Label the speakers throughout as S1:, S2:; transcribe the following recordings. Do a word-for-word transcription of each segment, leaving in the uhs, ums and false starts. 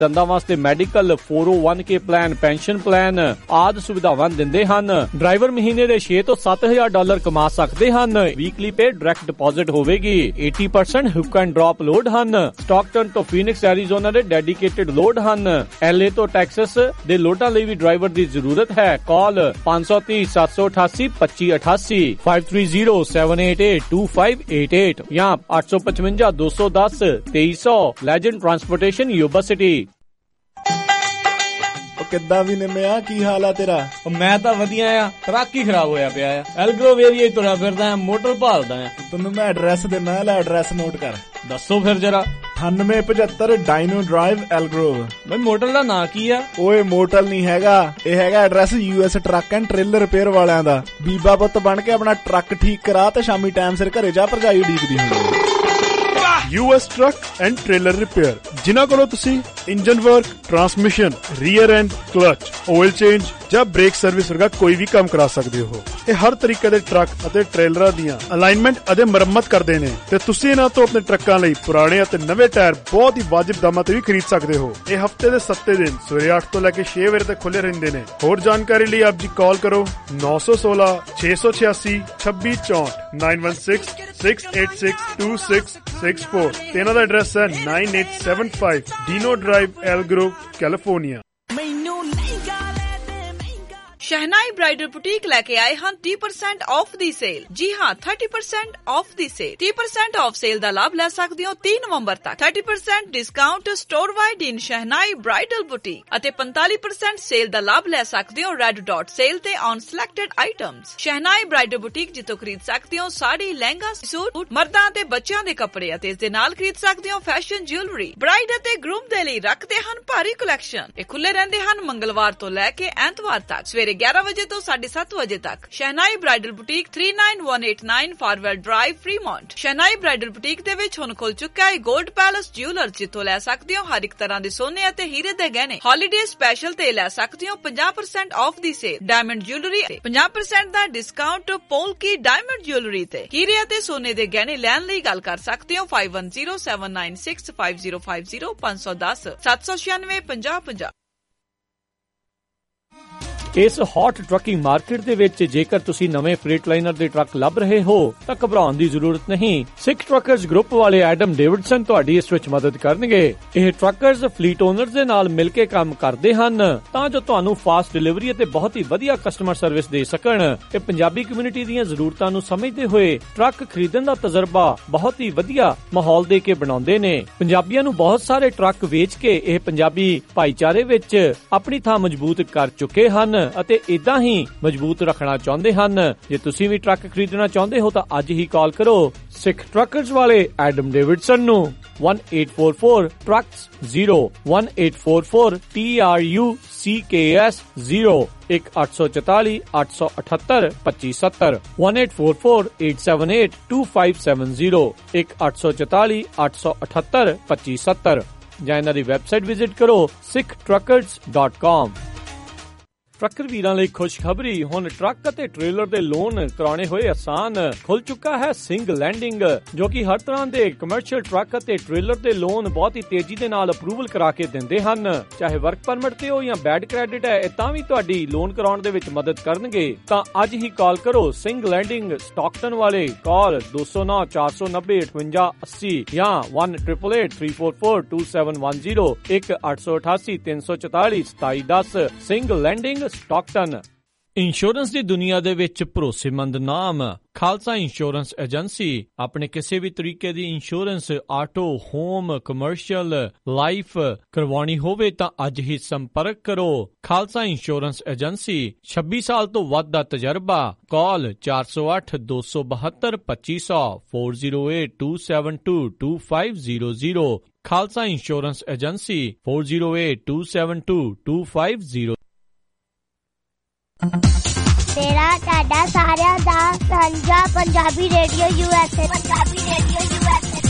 S1: ਦੰਦਾਂ ਵਾਸਤੇ medical, four oh one K plan, pension plan ਆਦਿ ਸੁਵਿਧਾਵਾਂ ਦਿੰਦੇ ਹਨ। ਡਰਾਈਵਰ ਮਹੀਨੇ ਦੇ ਛੇ ਤੋਂ ਸੱਤ ਹਜ਼ਾਰ ਡਾਲਰ ਕਮਾ ਸਕਦੇ ਹਨ। ਵੀਕਲੀ ਪੇ ਡਾਇਰੈਕਟ ਡਿਪੋਜ਼ਿਟ ਹੋਵੇਗੀ। eighty percent hook and drop load ਹਨ। ਸਟਾਕਟਨ ਤੋਂ ਫੀਨਿਕਸ ਐਰੀਜ਼ੋਨਾ ਦੇ ਡੈਡੀਕੇਟਡ ਲੋਡ ਹਨ। ਐਲਏ ਤੋਂ ਟੈਕਸਸ ਦੇ ਲੋਡਾਂ ਲਈ ਵੀ ਡਰਾਈਵਰ ਦੀ ਜ਼ਰੂਰਤ ਹੈ। Call five three zero seven eight eight twenty eighty five three zero seven eight eight two five eight eight ਜਾਂ eight five five two one zero twenty hundred legend transportation Yuba City.
S2: ਕਿੱਦਾਂ ਵੀ ਨਿੰਮਿਆ, ਕੀ ਹਾਲ ਆ ਤੇਰਾ?
S3: ਮੈਂ ਤਾਂ ਵਧੀਆ ਆ, truck ਹੀ ਖਰਾਬ ਹੋਇਆ ਪਿਆ ਆ। ਐਲਗਰੋਵ ਏਰੀਆ ਹੀ ਤੁਰਿਆ ਫਿਰਦਾ, ਮੋਟਰ ਭਾਲਦਾ ਆ।
S2: ਤੈਨੂੰ ਮੈਂ ਐਡਰੈਸ ਦਿੰਦਾ, ਲੈ ਐਡਰੈਸ ਨੋਟ ਕਰ।
S3: ਦੱਸੋ ਫਿਰ ਜਰਾ।
S2: ਅਠਾਨਵੇਂ ਪਝੱਤਰ ਡਾਇਨੋ ਡਰਾਈਵ ਐਲਗਰੋਵ।
S3: ਬਈ ਮੋਟਰ ਦਾ ਨਾਂ ਕੀ ਆ?
S2: ਓਏ ਮੋਟਲ ਨਹੀਂ ਹੈਗਾ, ਇਹ ਹੈਗਾ address US truck and trailer repair ਵਾਲਿਆਂ ਦਾ। ਬੀਬਾ ਪੁੱਤ ਬਣ ਕੇ ਆਪਣਾ ਟਰੱਕ ਠੀਕ ਕਰਾ ਤੇ ਸ਼ਾਮੀ ਟਾਈਮ ਸਿਰ ਘਰੇ ਜਾ, ਭਰਜਾਈ ਉਡੀਕਦੀ ਹੁੰਦੀ।
S4: US truck and trailer repair, ਜਿਨ੍ਹਾਂ ਕੋਲੋਂ ਤੁਸੀਂ engine work, transmission, rear end, clutch, oil change ਜਾਂ ਬ੍ਰੇਕ ਸਰਵਿਸ ਵਰਗਾ ਕੋਈ ਵੀ ਕੰਮ ਕਰਾ ਸਕਦੇ ਹੋ। ਇਹ ਹਰ ਤਰੀਕੇ ਦੇ ਟਰੱਕ ਅਤੇ ਟ੍ਰੇਲਰਾਂ ਦੀਆਂ ਅਲਾਈਨਮੈਂਟ ਅਤੇ ਮੁਰੰਮਤ ਕਰਦੇ ਨੇ ਤੇ ਤੁਸੀਂ ਇਹਨਾਂ ਤੋਂ ਆਪਣੇ ਟਰੱਕਾਂ ਲਈ ਪੁਰਾਣੇ ਅਤੇ ਨਵੇਂ ਟਾਇਰ ਬਹੁਤ ਹੀ ਵਾਜਿਬ ਦਾਮਾਂ ਤੇ ਵੀ ਖਰੀਦ ਸਕਦੇ ਹੋ। ਇਹ ਹਫਤੇ ਦੇ ਸੱਤੇ ਦਿਨ ਸਵੇਰੇ ਅੱਠ ਤੋਂ ਲੈ ਕੇ ਛੇ ਵਜੇ ਤੱਕ ਖੁੱਲੇ ਰਹਿੰਦੇ ਨੇ। ਹੋਰ ਜਾਣਕਾਰੀ ਲਈ ਆਪ ਜੀ ਕਾਲ ਕਰੋ nine one six ਛੇ ਸੌ ਛਿਆਸੀ ਛੱਬੀ ਚੌਂਹਠ nine one six six eight six two six six four ਤੇ ਇਹਨਾਂ ਦਾ ਐਡਰੈਸ ਹੈ nine eight seven five Dino Drive, Elgrove, California।
S5: Shehnai bridal boutique ਲੈ ਕੇ ਆਏ ਹਨ thirty percent ਆਫ ਦੀ ਸੇਲ। ਜੀ ਹਾਂ, thirty percent ਆਫ ਦੀ sale. thirty percent off sale ਦਾ ਲਾਭ ਲੈ ਸਕਦੇ ਹੋ ਤੀਹ ਨਵੰਬਰ ਤੱਕ। thirty percent discount store wide in Shehnai bridal boutique ਅਤੇ forty percent ਸੇਲ ਦਾ ਲਾਭ ਲੈ ਸਕਦੇ ਹੋ ਰੈਡ ਡਾਟ ਸੇਲ ਤੇ on selected items. Shehnai bridal boutique ਜਿੱਥੋਂ ਖਰੀਦ ਸਕਦੇ ਹੋ ਸਾੜੀ, ਲਹਿੰਗਾ, ਸੂਟ, ਮਰਦਾਂ ਤੇ ਬੱਚਿਆਂ ਦੇ ਕੱਪੜੇ ਅਤੇ ਇਸ ਦੇ ਨਾਲ ਖਰੀਦ ਸਕਦੇ ਹੋ ਫੈਸ਼ਨ ਜਿਊਲਰੀ। ਬ੍ਰਾਈਡ ਅਤੇ ਗਰੂਮ ਦੇ ਲਈ ਰੱਖਦੇ ਹਨ ਭਾਰੀ ਕਲੈਕਸ਼ਨ। ਇਹ ਖੁੱਲੇ ਰਹਿੰਦੇ ਹਨ ਮੰਗਲਵਾਰ ਤੋਂ ਲੈ ਕੇ ਐਤਵਾਰ ਤੱਕ ਸਵੇਰੇ eleven ਵਜੇ ਤੋਂ ਸਾਢੇ ਸੱਤ ਵਜੇ ਤੱਕ। Shehnai bridal boutique three nine one eight nine Farwell drive, Fremont. ਸ਼ਹਿਨਾਈ ਬ੍ਰਾਈਡਲ ਬੁਟੀਕ ਦੇ ਵਿੱਚ ਹੁਣ ਖੁੱਲ ਚੁੱਕਾ ਹੈ ਗੋਲਡ ਪੈਲਸ ਜਿਊਲਰ, ਜਿੱਥੋਂ ਲੈ ਸਕਦੇ ਹੋ ਹਰ ਇੱਕ ਤਰ੍ਹਾਂ ਦੇ ਸੋਨੇ ਅਤੇ ਹੀਰੇ ਦੇ ਗਹਿਣੇ। ਹੌਲੀਡੇ ਸਪੈਸ਼ਲ ਤੇ ਲੈ ਸਕਦੇ ਹੋ fifty percent ਆਫ ਦੀ sale. Diamond jewellery fifty percent ਦਾ ਡਿਸਕਾਊਂਟ ਪੋਲਕੀ ਡਾਇਮੰਡ ਜਿਊਲਰੀ ਤੇ। ਹੀਰੇ ਅਤੇ ਸੋਨੇ ਦੇ ਗਹਿਣੇ ਲੈਣ ਲਈ ਗੱਲ ਕਰ ਸਕਦੇ ਹੋ five one zero seven nine six five zero five zero five one zero seven nine six five zero five zero।
S1: ਇਸ ਹੌਟ ਟਰੱਕਿੰਗ ਮਾਰਕੀਟ ਦੇ ਵਿੱਚ ਜੇਕਰ ਤੁਸੀਂ ਨਵੇਂ ਫreight ਲਾਈਨਰ ਦੇ ਟਰੱਕ ਲੱਭ ਰਹੇ ਹੋ ਤਾਂ ਘਬਰਾਉਣ ਦੀ ਜ਼ਰੂਰਤ ਨਹੀਂ। ਸਿੱਖ ਟਰੱਕਰਜ਼ ਗਰੁੱਪ ਵਾਲੇ ਐਡਮ ਡੇਵਿਡਸਨ ਤੁਹਾਡੀ ਇਸ ਵਿੱਚ ਮਦਦ ਕਰਨਗੇ। ਇਹ ਟਰੱਕਰਜ਼ ਫਲੀਟ ਓਨਰਸ ਦੇ ਨਾਲ ਮਿਲ ਕੇ ਕੰਮ ਕਰਦੇ ਹਨ ਤਾਂ ਜੋ ਤੁਹਾਨੂੰ ਫਾਸਟ ਡਿਲੀਵਰੀ ਅਤੇ ਬਹੁਤ ਹੀ ਵਧੀਆ ਕਸਟਮਰ ਸਰਵਿਸ ਦੇ ਸਕਣ। ਇਹ ਪੰਜਾਬੀ ਕਮਿਊਨਿਟੀ ਦੀਆਂ ਜ਼ਰੂਰਤਾਂ ਨੂੰ ਸਮਝਦੇ ਹੋਏ ਟਰੱਕ ਖਰੀਦਣ ਦਾ ਤਜਰਬਾ ਬਹੁਤ ਹੀ ਵਧੀਆ ਮਾਹੌਲ ਦੇ ਕੇ ਬਣਾਉਂਦੇ ਨੇ। ਪੰਜਾਬੀਆਂ ਨੂੰ ਬਹੁਤ ਸਾਰੇ ਟਰੱਕ ਵੇਚ ਕੇ ਇਹ ਪੰਜਾਬੀ ਭਾਈਚਾਰੇ ਵਿੱਚ ਆਪਣੀ ਥਾਂ ਮਜ਼ਬੂਤ ਕਰ ਚੁੱਕੇ ਹਨ ਅਤੇ ਇਦਾਂ ਹੀ ਮਜ਼ਬੂਤ ਰੱਖਣਾ ਚਾਹੁੰਦੇ ਹਨ। ਜੇ ਤੁਸੀਂ ਵੀ ਟਰੱਕ ਖਰੀਦਣਾ ਚਾਹੁੰਦੇ ਹੋ ਤਾਂ ਅੱਜ ਹੀ ਕਾਲ ਕਰੋ ਸਿੱਖ ਟਰੱਕਰਜ਼ ਵਾਲੇ ਐਡਮ ਡੇਵਿਡਸਨ ਨੂੰ one eight four four trucks zero one eight four four T R U C K S zero ਇੱਕ ਅੱਠ ਸੌ ਚੁਤਾਲੀ ਅੱਠ ਸੌ ਅਠੱਤਰ ਪੱਚੀ ਸੱਤਰ one eight four four eight seven eight two five seven zero ਇੱਕ ਅੱਠ ਸੌ ਚੁਤਾਲੀ ਅੱਠ ਸੌ ਅਠੱਤਰ ਪੱਚੀ ਸੱਤਰ ਜਾਂ ਇਹਨਾਂ ਦੀ ਵੈਬਸਾਈਟ ਵਿਜ਼ਿਟ ਕਰੋ Sikh truckers dot com। Trucker ਵੀਰਾਂ ਲਈ ਖੁਸ਼ਖਬਰੀ, ਹੁਣ ਟਰੱਕ ਅਤੇ ਟ੍ਰੇਲਰ ਦੇ ਲੋਨ ਕਰਾਉਣੇ ਹੋਏ ਆਸਾਨ। ਖੁੱਲ ਚੁੱਕਾ ਹੈ ਸਿੰਘ ਲੈਂਡਿੰਗ, ਜੋ ਕਿ ਹਰ ਤਰ੍ਹਾਂ ਦੇ ਕਮਰਸ਼ੀਅਲ ਟਰੱਕ ਅਤੇ ਟ੍ਰੇਲਰ ਦੇ ਲੋਨ ਬਹੁਤ ਹੀ ਤੇਜ਼ੀ ਦੇ ਨਾਲ ਅਪਰੂਵਲ ਕਰਾ ਕੇ ਦਿੰਦੇ ਹਨ। ਚਾਹੇ ਵਰਕ ਪਰਮਿਟ ਤੇ ਹੋ ਜਾਂ ਬੈਡ ਕ੍ਰੈਡਿਟ ਹੈ, ਇਹ ਤਾਂ ਵੀ ਤੁਹਾਡੀ ਲੋਨ ਕਰਾਉਣ ਦੇ ਵਿੱਚ ਮਦਦ ਕਰਨਗੇ। ਤਾਂ ਅੱਜ ਹੀ ਕਾਲ ਕਰੋ ਸਿੰਘ ਲੈਂਡਿੰਗ ਸਟਾਕਟਨ ਵਾਲੇ, ਕਾਲ ਦੋ ਸੌ ਨੌ ਚਾਰ ਸੌ ਨੱਬੇ ਅਠਵੰਜਾ ਅੱਸੀ ਜਾਂ one eight eight eight three four four two seven one zero ਇੱਕ ਅੱਠ ਸੌ ਅਠਾਸੀ ਤਿੰਨ ਸੌ ਚੁਤਾਲੀ ਸਤਾਈ ਦਸ। Singh landing Stockton. ਇੰਸ਼ੋਰੈਂਸ ਦੀ ਦੁਨੀਆ ਦੇ ਵਿੱਚ ਭਰੋਸੇਮੰਦ ਨਾਮ ਖਾਲਸਾ ਇੰਸ਼ੋਰੈਂਸ ਏਜੰਸੀ। ਆਪਣੇ ਕਿਸੇ ਵੀ ਤਰੀਕੇ ਦੀ insurance, auto, home, commercial, life ਕਰਵਾਉਣੀ ਹੋਵੇ ਤਾਂ ਅੱਜ ਹੀ ਸੰਪਰਕ ਕਰੋ ਖਾਲਸਾ ਇੰਸ਼ੋਰੈਂਸ ਏਜੰਸੀ। ਛੱਬੀ ਸਾਲ ਤੋਂ ਵੱਧ ਦਾ ਤਜਰਬਾ। ਕਾਲ ਚਾਰ ਸੌ ਅੱਠ ਦੋ ਸੌ ਬਹੱਤਰ ਪੱਚੀ ਸੌ four zero eight two seven two two five zero zero। Khalsa insurance agency four zero eight two seven two two five zero।
S6: ਤੇਰਾ ਤੁਹਾਡਾ ਸਾਰਿਆਂ ਦਾ ਸਾਂਝਾ Punjabi radio USA. Punjabi radio USA.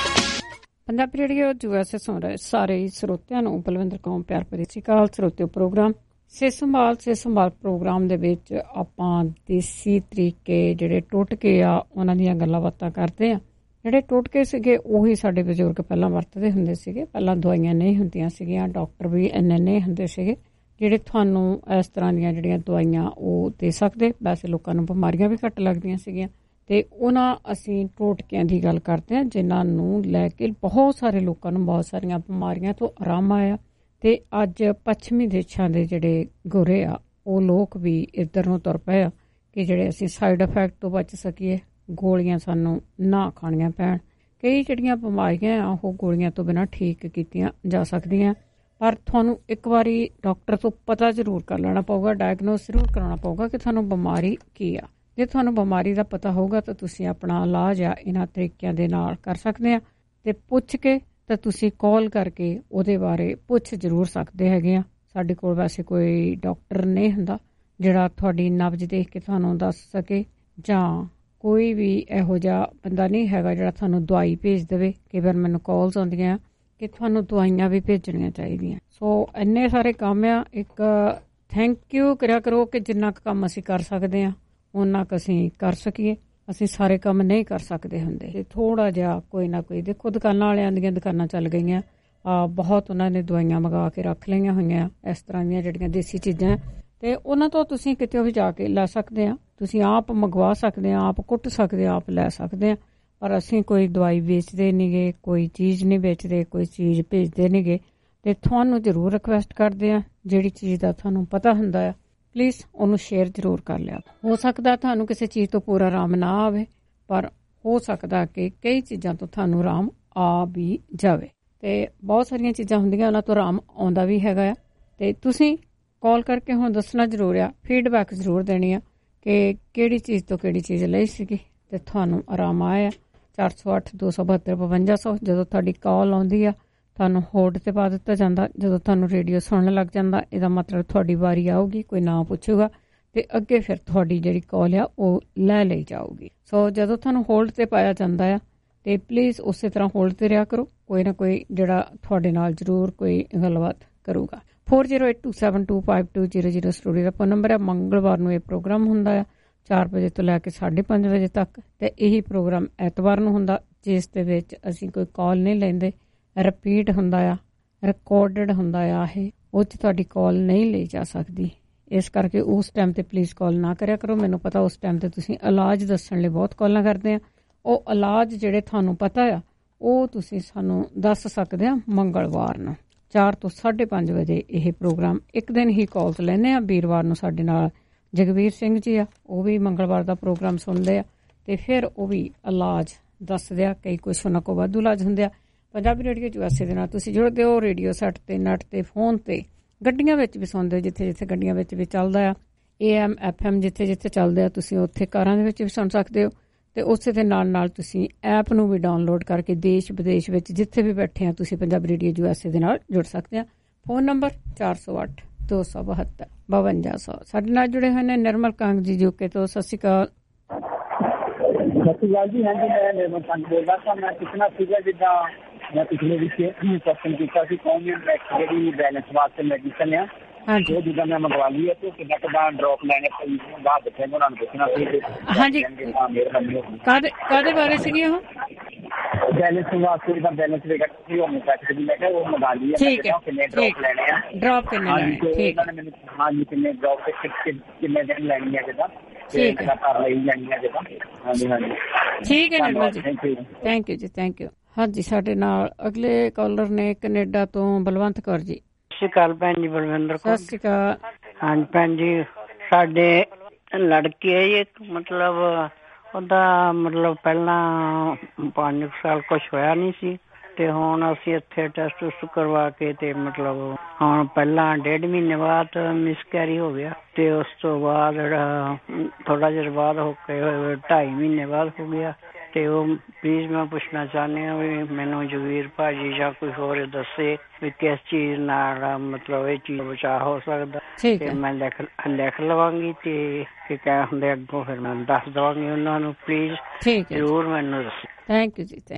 S7: Punjabi radio USA ਸੁਣ ਰਹੇ ਸਾਰੇ ਸਰੋਤਿਆਂ ਨੂੰ ਬਲਵਿੰਦਰ ਕੌਰ ਪਿਆਰ ਭਰੀ ਸਤਿ ਸ਼੍ਰੀ ਅਕਾਲ। ਸਰੋਤਿਓ ਪ੍ਰੋਗਰਾਮ ਸਿਹਤ ਸੰਭਾਲ ਸਿਹਤ ਸੰਭਾਲ ਪ੍ਰੋਗਰਾਮ ਦੇ ਵਿੱਚ ਆਪਾਂ ਦੇਸੀ ਤਰੀਕੇ ਜਿਹੜੇ ਟੋਟਕੇ ਆ ਉਹਨਾਂ ਦੀਆਂ ਗੱਲਾਂ ਬਾਤਾਂ ਕਰਦੇ ਆ। ਜਿਹੜੇ ਟੋਟਕੇ ਸੀਗੇ ਉਹੀ ਸਾਡੇ ਬਜ਼ੁਰਗ ਪਹਿਲਾਂ ਵਰਤਦੇ ਹੁੰਦੇ ਸੀਗੇ। ਪਹਿਲਾਂ ਦਵਾਈਆਂ ਨਹੀਂ ਹੁੰਦੀਆਂ ਸੀਗੀਆਂ, ਡਾਕਟਰ ਵੀ ਇੰਨੇ ਨਹੀਂ ਹੁੰਦੇ ਸੀਗੇ ਜਿਹੜੇ ਤੁਹਾਨੂੰ ਇਸ ਤਰ੍ਹਾਂ ਦੀਆਂ ਜਿਹੜੀਆਂ ਦਵਾਈਆਂ ਉਹ ਦੇ ਸਕਦੇ। ਵੈਸੇ ਲੋਕਾਂ ਨੂੰ ਬਿਮਾਰੀਆਂ ਵੀ ਘੱਟ ਲੱਗਦੀਆਂ ਸੀਗੀਆਂ ਤੇ ਉਹਨਾਂ ਅਸੀਂ ਟੋਟਕਿਆਂ ਦੀ ਗੱਲ ਕਰਦੇ ਹਾਂ ਜਿਨ੍ਹਾਂ ਨੂੰ ਲੈ ਕੇ ਬਹੁਤ ਸਾਰੇ ਲੋਕਾਂ ਨੂੰ ਬਹੁਤ ਸਾਰੀਆਂ ਬਿਮਾਰੀਆਂ ਤੋਂ ਆਰਾਮ ਆਇਆ। ਤੇ ਅੱਜ ਪੱਛਮੀ ਦੇਸ਼ਾਂ ਦੇ ਜਿਹੜੇ ਗੋਰੇ ਆ ਉਹ ਲੋਕ ਵੀ ਇੱਧਰ ਨੂੰ ਤੁਰ ਪਏ ਆ ਕਿ ਜਿਹੜੇ ਅਸੀਂ ਸਾਈਡ ਇਫੈਕਟ ਤੋਂ ਬਚ ਸਕੀਏ, ਗੋਲੀਆਂ ਸਾਨੂੰ ਨਾ ਖਾਣੀਆਂ ਪੈਣ। ਕਈ ਜਿਹੜੀਆਂ ਬਿਮਾਰੀਆਂ ਆ ਉਹ ਗੋਲੀਆਂ ਤੋਂ ਬਿਨਾਂ ਠੀਕ ਕੀਤੀਆਂ ਜਾ ਸਕਦੀਆਂ, ਪਰ ਤੁਹਾਨੂੰ ਇੱਕ ਵਾਰੀ ਡਾਕਟਰ ਤੋਂ ਪਤਾ ਜ਼ਰੂਰ ਕਰ ਲੈਣਾ ਪਊਗਾ, ਡਾਇਗਨੋਸ ਜ਼ਰੂਰ ਕਰਾਉਣਾ ਪਊਗਾ ਕਿ ਤੁਹਾਨੂੰ ਬਿਮਾਰੀ ਕੀ ਆ। ਜੇ ਤੁਹਾਨੂੰ ਬਿਮਾਰੀ ਦਾ ਪਤਾ ਹੋਊਗਾ ਤਾਂ ਤੁਸੀਂ ਆਪਣਾ ਇਲਾਜ ਆ ਇਹਨਾਂ ਤਰੀਕਿਆਂ ਦੇ ਨਾਲ ਕਰ ਸਕਦੇ ਆ। ਤੇ ਪੁੱਛ ਕੇ ਤਾਂ ਤੁਸੀਂ ਕਾਲ ਕਰਕੇ ਉਹਦੇ ਬਾਰੇ ਪੁੱਛ ਜ਼ਰੂਰ ਸਕਦੇ ਹੈਗੇ ਆ। ਸਾਡੇ ਕੋਲ ਵੈਸੇ ਕੋਈ ਡਾਕਟਰ ਨਹੀਂ ਹੁੰਦਾ ਜਿਹੜਾ ਤੁਹਾਡੀ ਨਬਜ਼ ਦੇਖ ਕੇ ਤੁਹਾਨੂੰ ਦੱਸ ਸਕੇ, ਜਾਂ ਕੋਈ ਵੀ ਇਹੋ ਜਿਹਾ ਬੰਦਾ ਨਹੀਂ ਹੈਗਾ ਜਿਹੜਾ ਤੁਹਾਨੂੰ ਦਵਾਈ ਭੇਜ ਦੇਵੇ। ਕਈ ਵਾਰ ਮੈਨੂੰ ਕਾਲਸ ਆਉਂਦੀਆਂ ਕਿ ਤੁਹਾਨੂੰ ਦਵਾਈਆਂ ਵੀ ਭੇਜਣੀਆਂ ਚਾਹੀਦੀਆਂ। ਸੋ ਇੰਨੇ ਸਾਰੇ ਕੰਮ ਆ। ਇੱਕ ਥੈਂਕ ਯੂ ਕਰਿਆ ਕਰੋ ਕਿ ਜਿੰਨਾ ਕੁ ਕੰਮ ਅਸੀਂ ਕਰ ਸਕਦੇ ਹਾਂ ਉਹਨਾਂ ਕੁ ਅਸੀਂ ਕਰ ਸਕੀਏ। ਅਸੀਂ ਸਾਰੇ ਕੰਮ ਨਹੀਂ ਕਰ ਸਕਦੇ ਹੁੰਦੇ ਤੇ ਥੋੜਾ ਜਿਹਾ ਕੋਈ ਨਾ ਕੋਈ, ਦੇਖੋ ਦੁਕਾਨਾਂ ਵਾਲਿਆਂ ਦੀਆਂ ਦੁਕਾਨਾਂ ਚੱਲ ਗਈਆਂ, ਆ ਬਹੁਤ ਉਹਨਾਂ ਨੇ ਦਵਾਈਆਂ ਮੰਗਾ ਕੇ ਰੱਖ ਲਈਆਂ ਹੋਈਆਂ ਇਸ ਤਰ੍ਹਾਂ ਦੀਆਂ ਜਿਹੜੀਆਂ ਦੇਸੀ ਚੀਜ਼ਾਂ, ਤੇ ਉਹਨਾਂ ਤੋਂ ਤੁਸੀਂ ਕਿਤੇ ਵੀ ਜਾ ਕੇ ਲੈ ਸਕਦੇ ਆ। ਤੁਸੀਂ ਆਪ ਮੰਗਵਾ ਸਕਦੇ ਆ, ਆਪ ਕੁੱਟ ਸਕਦੇ ਆ, ਆਪ ਲੈ ਸਕਦੇ ਆ। ਪਰ ਅਸੀਂ ਕੋਈ ਦਵਾਈ ਵੇਚਦੇ ਨਹੀਂ ਗੇ, ਕੋਈ ਚੀਜ਼ ਨਹੀਂ ਵੇਚਦੇ, ਕੋਈ ਚੀਜ਼ ਭੇਜਦੇ ਨਹੀਂ ਗੇ। ਤੇ ਤੁਹਾਨੂੰ ਜ਼ਰੂਰ ਰਿਕੁਐਸਟ ਕਰਦੇ ਆ ਜਿਹੜੀ ਚੀਜ਼ ਦਾ ਤੁਹਾਨੂੰ ਪਤਾ ਹੁੰਦਾ ਆ ਪਲੀਜ਼ ਉਹਨੂੰ ਸ਼ੇਅਰ ਜ਼ਰੂਰ ਕਰ ਲਿਆ। ਹੋ ਸਕਦਾ ਤੁਹਾਨੂੰ ਕਿਸੇ ਚੀਜ਼ ਤੋਂ ਪੂਰਾ ਆਰਾਮ ਨਾ ਆਵੇ, ਪਰ ਹੋ ਸਕਦਾ ਕਿ ਕਈ ਚੀਜ਼ਾਂ ਤੋਂ ਤੁਹਾਨੂੰ ਆਰਾਮ ਆ ਵੀ ਜਾਵੇ। ਤੇ ਬਹੁਤ ਸਾਰੀਆਂ ਚੀਜ਼ਾਂ ਹੁੰਦੀਆਂ ਉਹਨਾਂ ਤੋਂ ਆਰਾਮ ਆਉਂਦਾ ਵੀ ਹੈਗਾ ਆ। ਤੇ ਤੁਸੀਂ ਕਾਲ ਕਰਕੇ ਹੁਣ ਦੱਸਣਾ ਜ਼ਰੂਰ ਆ, ਫੀਡਬੈਕ ਜ਼ਰੂਰ ਦੇਣੀ ਆ ਕਿ ਕਿਹੜੀ ਚੀਜ਼ ਤੋਂ ਕਿਹੜੀ ਚੀਜ਼ ਲਈ ਸੀਗੀ ਤੇ ਤੁਹਾਨੂੰ ਆਰਾਮ ਆਇਆ। ਚਾਰ ਸੌ ਅੱਠ ਦੋ ਸੌ ਬਹੱਤਰ ਬਵੰਜਾ ਸੌ ਜਦੋਂ ਤੁਹਾਡੀ ਕਾਲ ਆਉਂਦੀ ਆ ਤੁਹਾਨੂੰ ਹੋਲਡ ਤੇ ਪਾ ਦਿੱਤਾ ਜਾਂਦਾ। ਜਦੋਂ ਤੁਹਾਨੂੰ ਰੇਡੀਓ ਸੁਣਨ ਲੱਗ ਜਾਂਦਾ ਇਹਦਾ ਮਤਲਬ ਤੁਹਾਡੀ ਵਾਰੀ ਆਊਗੀ, ਕੋਈ ਨਾ ਪੁੱਛੂਗਾ ਤੇ ਅੱਗੇ ਫਿਰ ਤੁਹਾਡੀ ਜਿਹੜੀ ਕਾਲ ਆ ਉਹ ਲੈ ਲਈ ਜਾਊਗੀ। ਸੋ ਜਦੋਂ ਤੁਹਾਨੂੰ ਹੋਲਡ ਤੇ ਪਾਇਆ ਜਾਂਦਾ ਆ ਤੇ ਪਲੀਜ਼ ਉਸੇ ਤਰ੍ਹਾਂ ਹੋਲਡ ਤੇ ਰਿਹਾ ਕਰੋ, ਕੋਈ ਨਾ ਕੋਈ ਜਿਹੜਾ ਤੁਹਾਡੇ ਨਾਲ ਜ਼ਰੂਰ ਕੋਈ ਗੱਲਬਾਤ ਕਰੂਗਾ। Four zero eight two seven two five two zero zero studio ਦਾ ਫੋਨ ਨੰਬਰ ਹੈ। ਮੰਗਲਵਾਰ ਨੂੰ ਇਹ ਪ੍ਰੋਗਰਾਮ ਹੁੰਦਾ ਆ ਚਾਰ ਵਜੇ ਤੋਂ ਲੈ ਕੇ ਸਾਢੇ ਪੰਜ ਵਜੇ ਤੱਕ, ਤੇ ਇਹੀ ਪ੍ਰੋਗਰਾਮ ਐਤਵਾਰ ਨੂੰ ਹੁੰਦਾ ਜਿਸ ਦੇ ਵਿੱਚ ਅਸੀਂ ਕੋਈ ਕਾਲ ਨਹੀਂ ਲੈਂਦੇ, ਰਿਪੀਟ ਹੁੰਦਾ ਆ, ਰਿਕਾਰਡਡ ਹੁੰਦਾ ਆ, ਇਹ ਉਹ 'ਚ ਤੁਹਾਡੀ ਕਾਲ ਨਹੀਂ ਲਈ ਜਾ ਸਕਦੀ। ਇਸ ਕਰਕੇ ਉਸ ਟਾਈਮ ਤੇ ਪਲੀਜ਼ ਕਾਲ ਨਾ ਕਰਿਆ ਕਰੋ। ਮੈਨੂੰ ਪਤਾ ਉਸ ਟਾਈਮ ਤੇ ਤੁਸੀਂ ਇਲਾਜ ਦੱਸਣ ਲਈ ਬਹੁਤ ਕਾਲਾਂ ਕਰਦੇ ਆ। ਉਹ ਇਲਾਜ ਜਿਹੜੇ ਤੁਹਾਨੂੰ ਪਤਾ ਆ ਉਹ ਤੁਸੀਂ ਸਾਨੂੰ ਦੱਸ ਸਕਦੇ ਆ ਮੰਗਲਵਾਰ ਨੂੰ ਚਾਰ ਤੋਂ ਸਾਢੇ ਪੰਜ ਵਜੇ। ਇਹ ਪ੍ਰੋਗਰਾਮ ਇੱਕ ਦਿਨ ਹੀ ਕਾਲਸ ਲੈਂਦੇ ਆ। ਵੀਰਵਾਰ ਨੂੰ ਸਾਡੇ ਨਾਲ ਜਗਵੀਰ ਸਿੰਘ ਜੀ ਆ, ਉਹ ਵੀ ਮੰਗਲਵਾਰ ਦਾ ਪ੍ਰੋਗਰਾਮ ਸੁਣਦੇ ਆ ਤੇ ਫਿਰ ਉਹ ਵੀ ਇਲਾਜ ਦੱਸਦੇ ਆ। ਕਈ ਕੁਛ ਉਹਨਾਂ ਕੋਲ ਵਾਧੂ ਇਲਾਜ ਹੁੰਦੇ ਆ। Punjabi radio U S A ਦੇ ਨਾਲ ਤੁਸੀਂ ਜੁੜਦੇ ਹੋ, ਰੇਡੀਓ ਸੈੱਟ ਤੇ, ਨੈਟ ਤੇ, ਫੋਨ ਤੇ, ਗੱਡੀਆਂ ਵਿੱਚ ਵੀ ਸੁਣਦੇ ਹੋ, ਜਿੱਥੇ ਜਿੱਥੇ ਗੱਡੀਆਂ ਵਿੱਚ ਵੀ ਚੱਲਦਾ ਆ। ਏ ਐਮ ਐਫ ਐਮ ਜਿੱਥੇ ਜਿੱਥੇ ਚੱਲਦੇ ਆ ਤੁਸੀਂ ਉੱਥੇ ਕਾਰਾਂ ਦੇ ਵਿੱਚ ਵੀ ਸੁਣ ਸਕਦੇ ਹੋ। ਤੇ ਉਸੇ ਦੇ ਨਾਲ ਨਾਲ ਤੁਸੀਂ ਐਪ ਨੂੰ ਵੀ ਡਾਊਨਲੋਡ ਕਰਕੇ ਦੇਸ਼ ਵਿਦੇਸ਼ ਵਿੱਚ ਜਿੱਥੇ ਵੀ ਬੈਠੇ ਆ ਤੁਸੀਂ Punjabi radio U S A ਦੇ ਨਾਲ ਜੁੜ ਸਕਦੇ ਆ। ਫੋਨ ਨੰਬਰ ਚਾਰ ਸੌ ਅੱਠ ਦੋ ਸੌ ਬਹੱਤਰ ਬਵੰਜਾ ਸੌ। ਸਾਡੇ ਨਾਲ ਜੁੜੇ ਹੋਏ ਨੇ ਨਿਰਮਲ ਕੰਗ ਜੀ ਯੂਕੇ ਤੋਂ। ਸਤਿ ਸ਼੍ਰੀ ਅਕਾਲ।
S8: ਸਤਿ ਸ਼੍ਰੀ ਅਕਾਲ ਜੀ। ਹਾਂਜੀ ਮੈਂ ਨਿਰਮਲ ਕੰਗ ਬੋਲਦਾ ਸਾਂ। ਮੈਂ ਪੁੱਛਣਾ ਸੀਗਾ ਜਿੱਦਾਂ ਮੈਂ ਪਿਛਲੇ ਵਿੱਚ ਕੁਐਸਚਨ ਕੀਤਾ ਸੀ ਕੌਮੀਅਨ ਜਿਹੜੀ ਬੈਲੈਂਸ ਵਾਸਤੇ ਮੈਡੀਸਨ ਆ ਹਾਂਜੀ ਉਹ ਜਿੱਦਾਂ ਮੈਂ ਮੰਗਵਾ ਲਈ ਹੈ ਤੇ ਕਿੰਨਾ ਕਿੱਦਾਂ ਡਰੋਪ ਲੈਣੇ ਪਈ ਬਾਅਦ ਦਿੱਤੇ ਉਹਨਾਂ ਨੂੰ ਪੁੱਛਣਾ ਸੀ।
S7: ਹਾਂਜੀ ਕਾਹਦੇ ਕਾਹਦੇ ਬਾਰੇ ਸੀਗੀ ਉਹ
S8: ਬੈਲੈਂਸ ਵਾਸਤੇ ਜਿੱਦਾਂ ਬੈਲੈਂਸ ਵੇਗਾ ਤੁਸੀਂ ਉਹ ਮੈਸੇਜ ਦੀ ਮੈਂ ਕਿਹਾ ਉਹ ਮੰਗਾ ਲਈ ਹੈ।
S7: ਠੀਕ ਹੈ
S8: ਕਿੰਨੇ ਡਰੋਪ ਲੈਣੇ ਆ
S7: ਡਰੋਪ ਕਿੰਨੇ ਲੈਣੇ ਠੀਕ ਹੈ
S8: ਮੈਨੂੰ ਹਾਂਜੀ ਕਿੰਨੇ ਡਰੋਪ ਤੇ ਕਿੰਨੇ ਦਿਨ ਲੈਣੀ ਹੈ ਜਿੱਦਾਂ ਠੀਕ ਹੈ ਘਰ ਲਈ ਲੈਣੀ ਹੈ ਜਿੱਦਾਂ ਹਾਂਜੀ ਹਾਂਜੀ
S7: ਠੀਕ ਹੈ ਨਿਰਮਲ ਜੀ ਥੈਂਕ ਯੂ ਜੀ ਥੈਂਕ ਯੂ। ਹਾਂਜੀ ਸਾਡੇ ਨਾਲ ਅਗਲੇ ਕਾਲਰ ਨੇ ਕੈਨੇਡਾ ਤੋਂ ਬਲਵੰਤ ਕੌਰ ਜੀ।
S9: ਸਤਿ ਸ਼੍ਰੀ ਅਕਾਲ ਭੈਣ ਜੀ ਬਲਵਿੰਦਰ ਕੌਰ।
S7: ਸਤਿ ਸ਼੍ਰੀ ਅਕਾਲ।
S9: ਹਾਂਜੀ ਭੈਣ ਜੀ ਸਾਡੇ ਲੜਕੀ ਹੈ ਇੱਕ ਮਤਲਬ ਉਹਦਾ ਮਤਲਬ ਪਹਿਲਾਂ ਪੰਜ ਸਾਲ ਕੁਛ ਹੋਇਆ ਨਹੀਂ ਸੀ ਤੇ ਹੁਣ ਅਸੀਂ ਇੱਥੇ ਟੈਸਟ ਟੁਸਟ ਕਰਵਾ ਕੇ ਤੇ ਮਤਲਬ ਹੁਣ ਪਹਿਲਾਂ ਡੇਢ ਮਹੀਨੇ ਬਾਅਦ ਮਿਸਕੈਰੀ ਹੋ ਗਿਆ ਤੇ ਉਸ ਤੋਂ ਬਾਅਦ ਜਿਹੜਾ ਥੋੜਾ ਚਿਰ ਬਾਅਦ ਹੋ ਕੇ ਢਾਈ ਮਹੀਨੇ ਬਾਅਦ ਹੋ ਗਿਆ ਤੇ ਉਹ ਪਲੀਜ਼ ਮੈਂ ਪੁੱਛਣਾ ਚਾਹੁੰਦੀ ਹਾਂ ਵੀ ਮੈਨੂੰ ਜਗਵੀਰ ਭਾਜੀ ਜਾਂ ਕੋਈ ਹੋਰ ਦੱਸੇ ਵੀ ਕਿਸ ਚੀਜ਼ ਨਾਲ ਮਤਲਬ ਇਹ ਚੀਜ਼ ਬਚਾ ਹੋ ਸਕਦਾ ਤੇ ਮੈਂ ਲਿਖ ਲਿਖ ਲਵਾਂਗੀ ਤੇ ਕੀ ਕਹਿ ਹੁੰਦੇ ਅੱਗੋਂ ਫਿਰ ਮੈਂ ਦੱਸ ਦੇਵਾਂਗੀ ਉਹਨਾਂ ਨੂੰ। ਪਲੀਜ਼ ਜ਼ਰੂਰ ਮੈਨੂੰ ਦੱਸੋ।
S7: ਥੈਂਕ ਯੂ ਜੀ ਥੈਂਕ ਯੂ।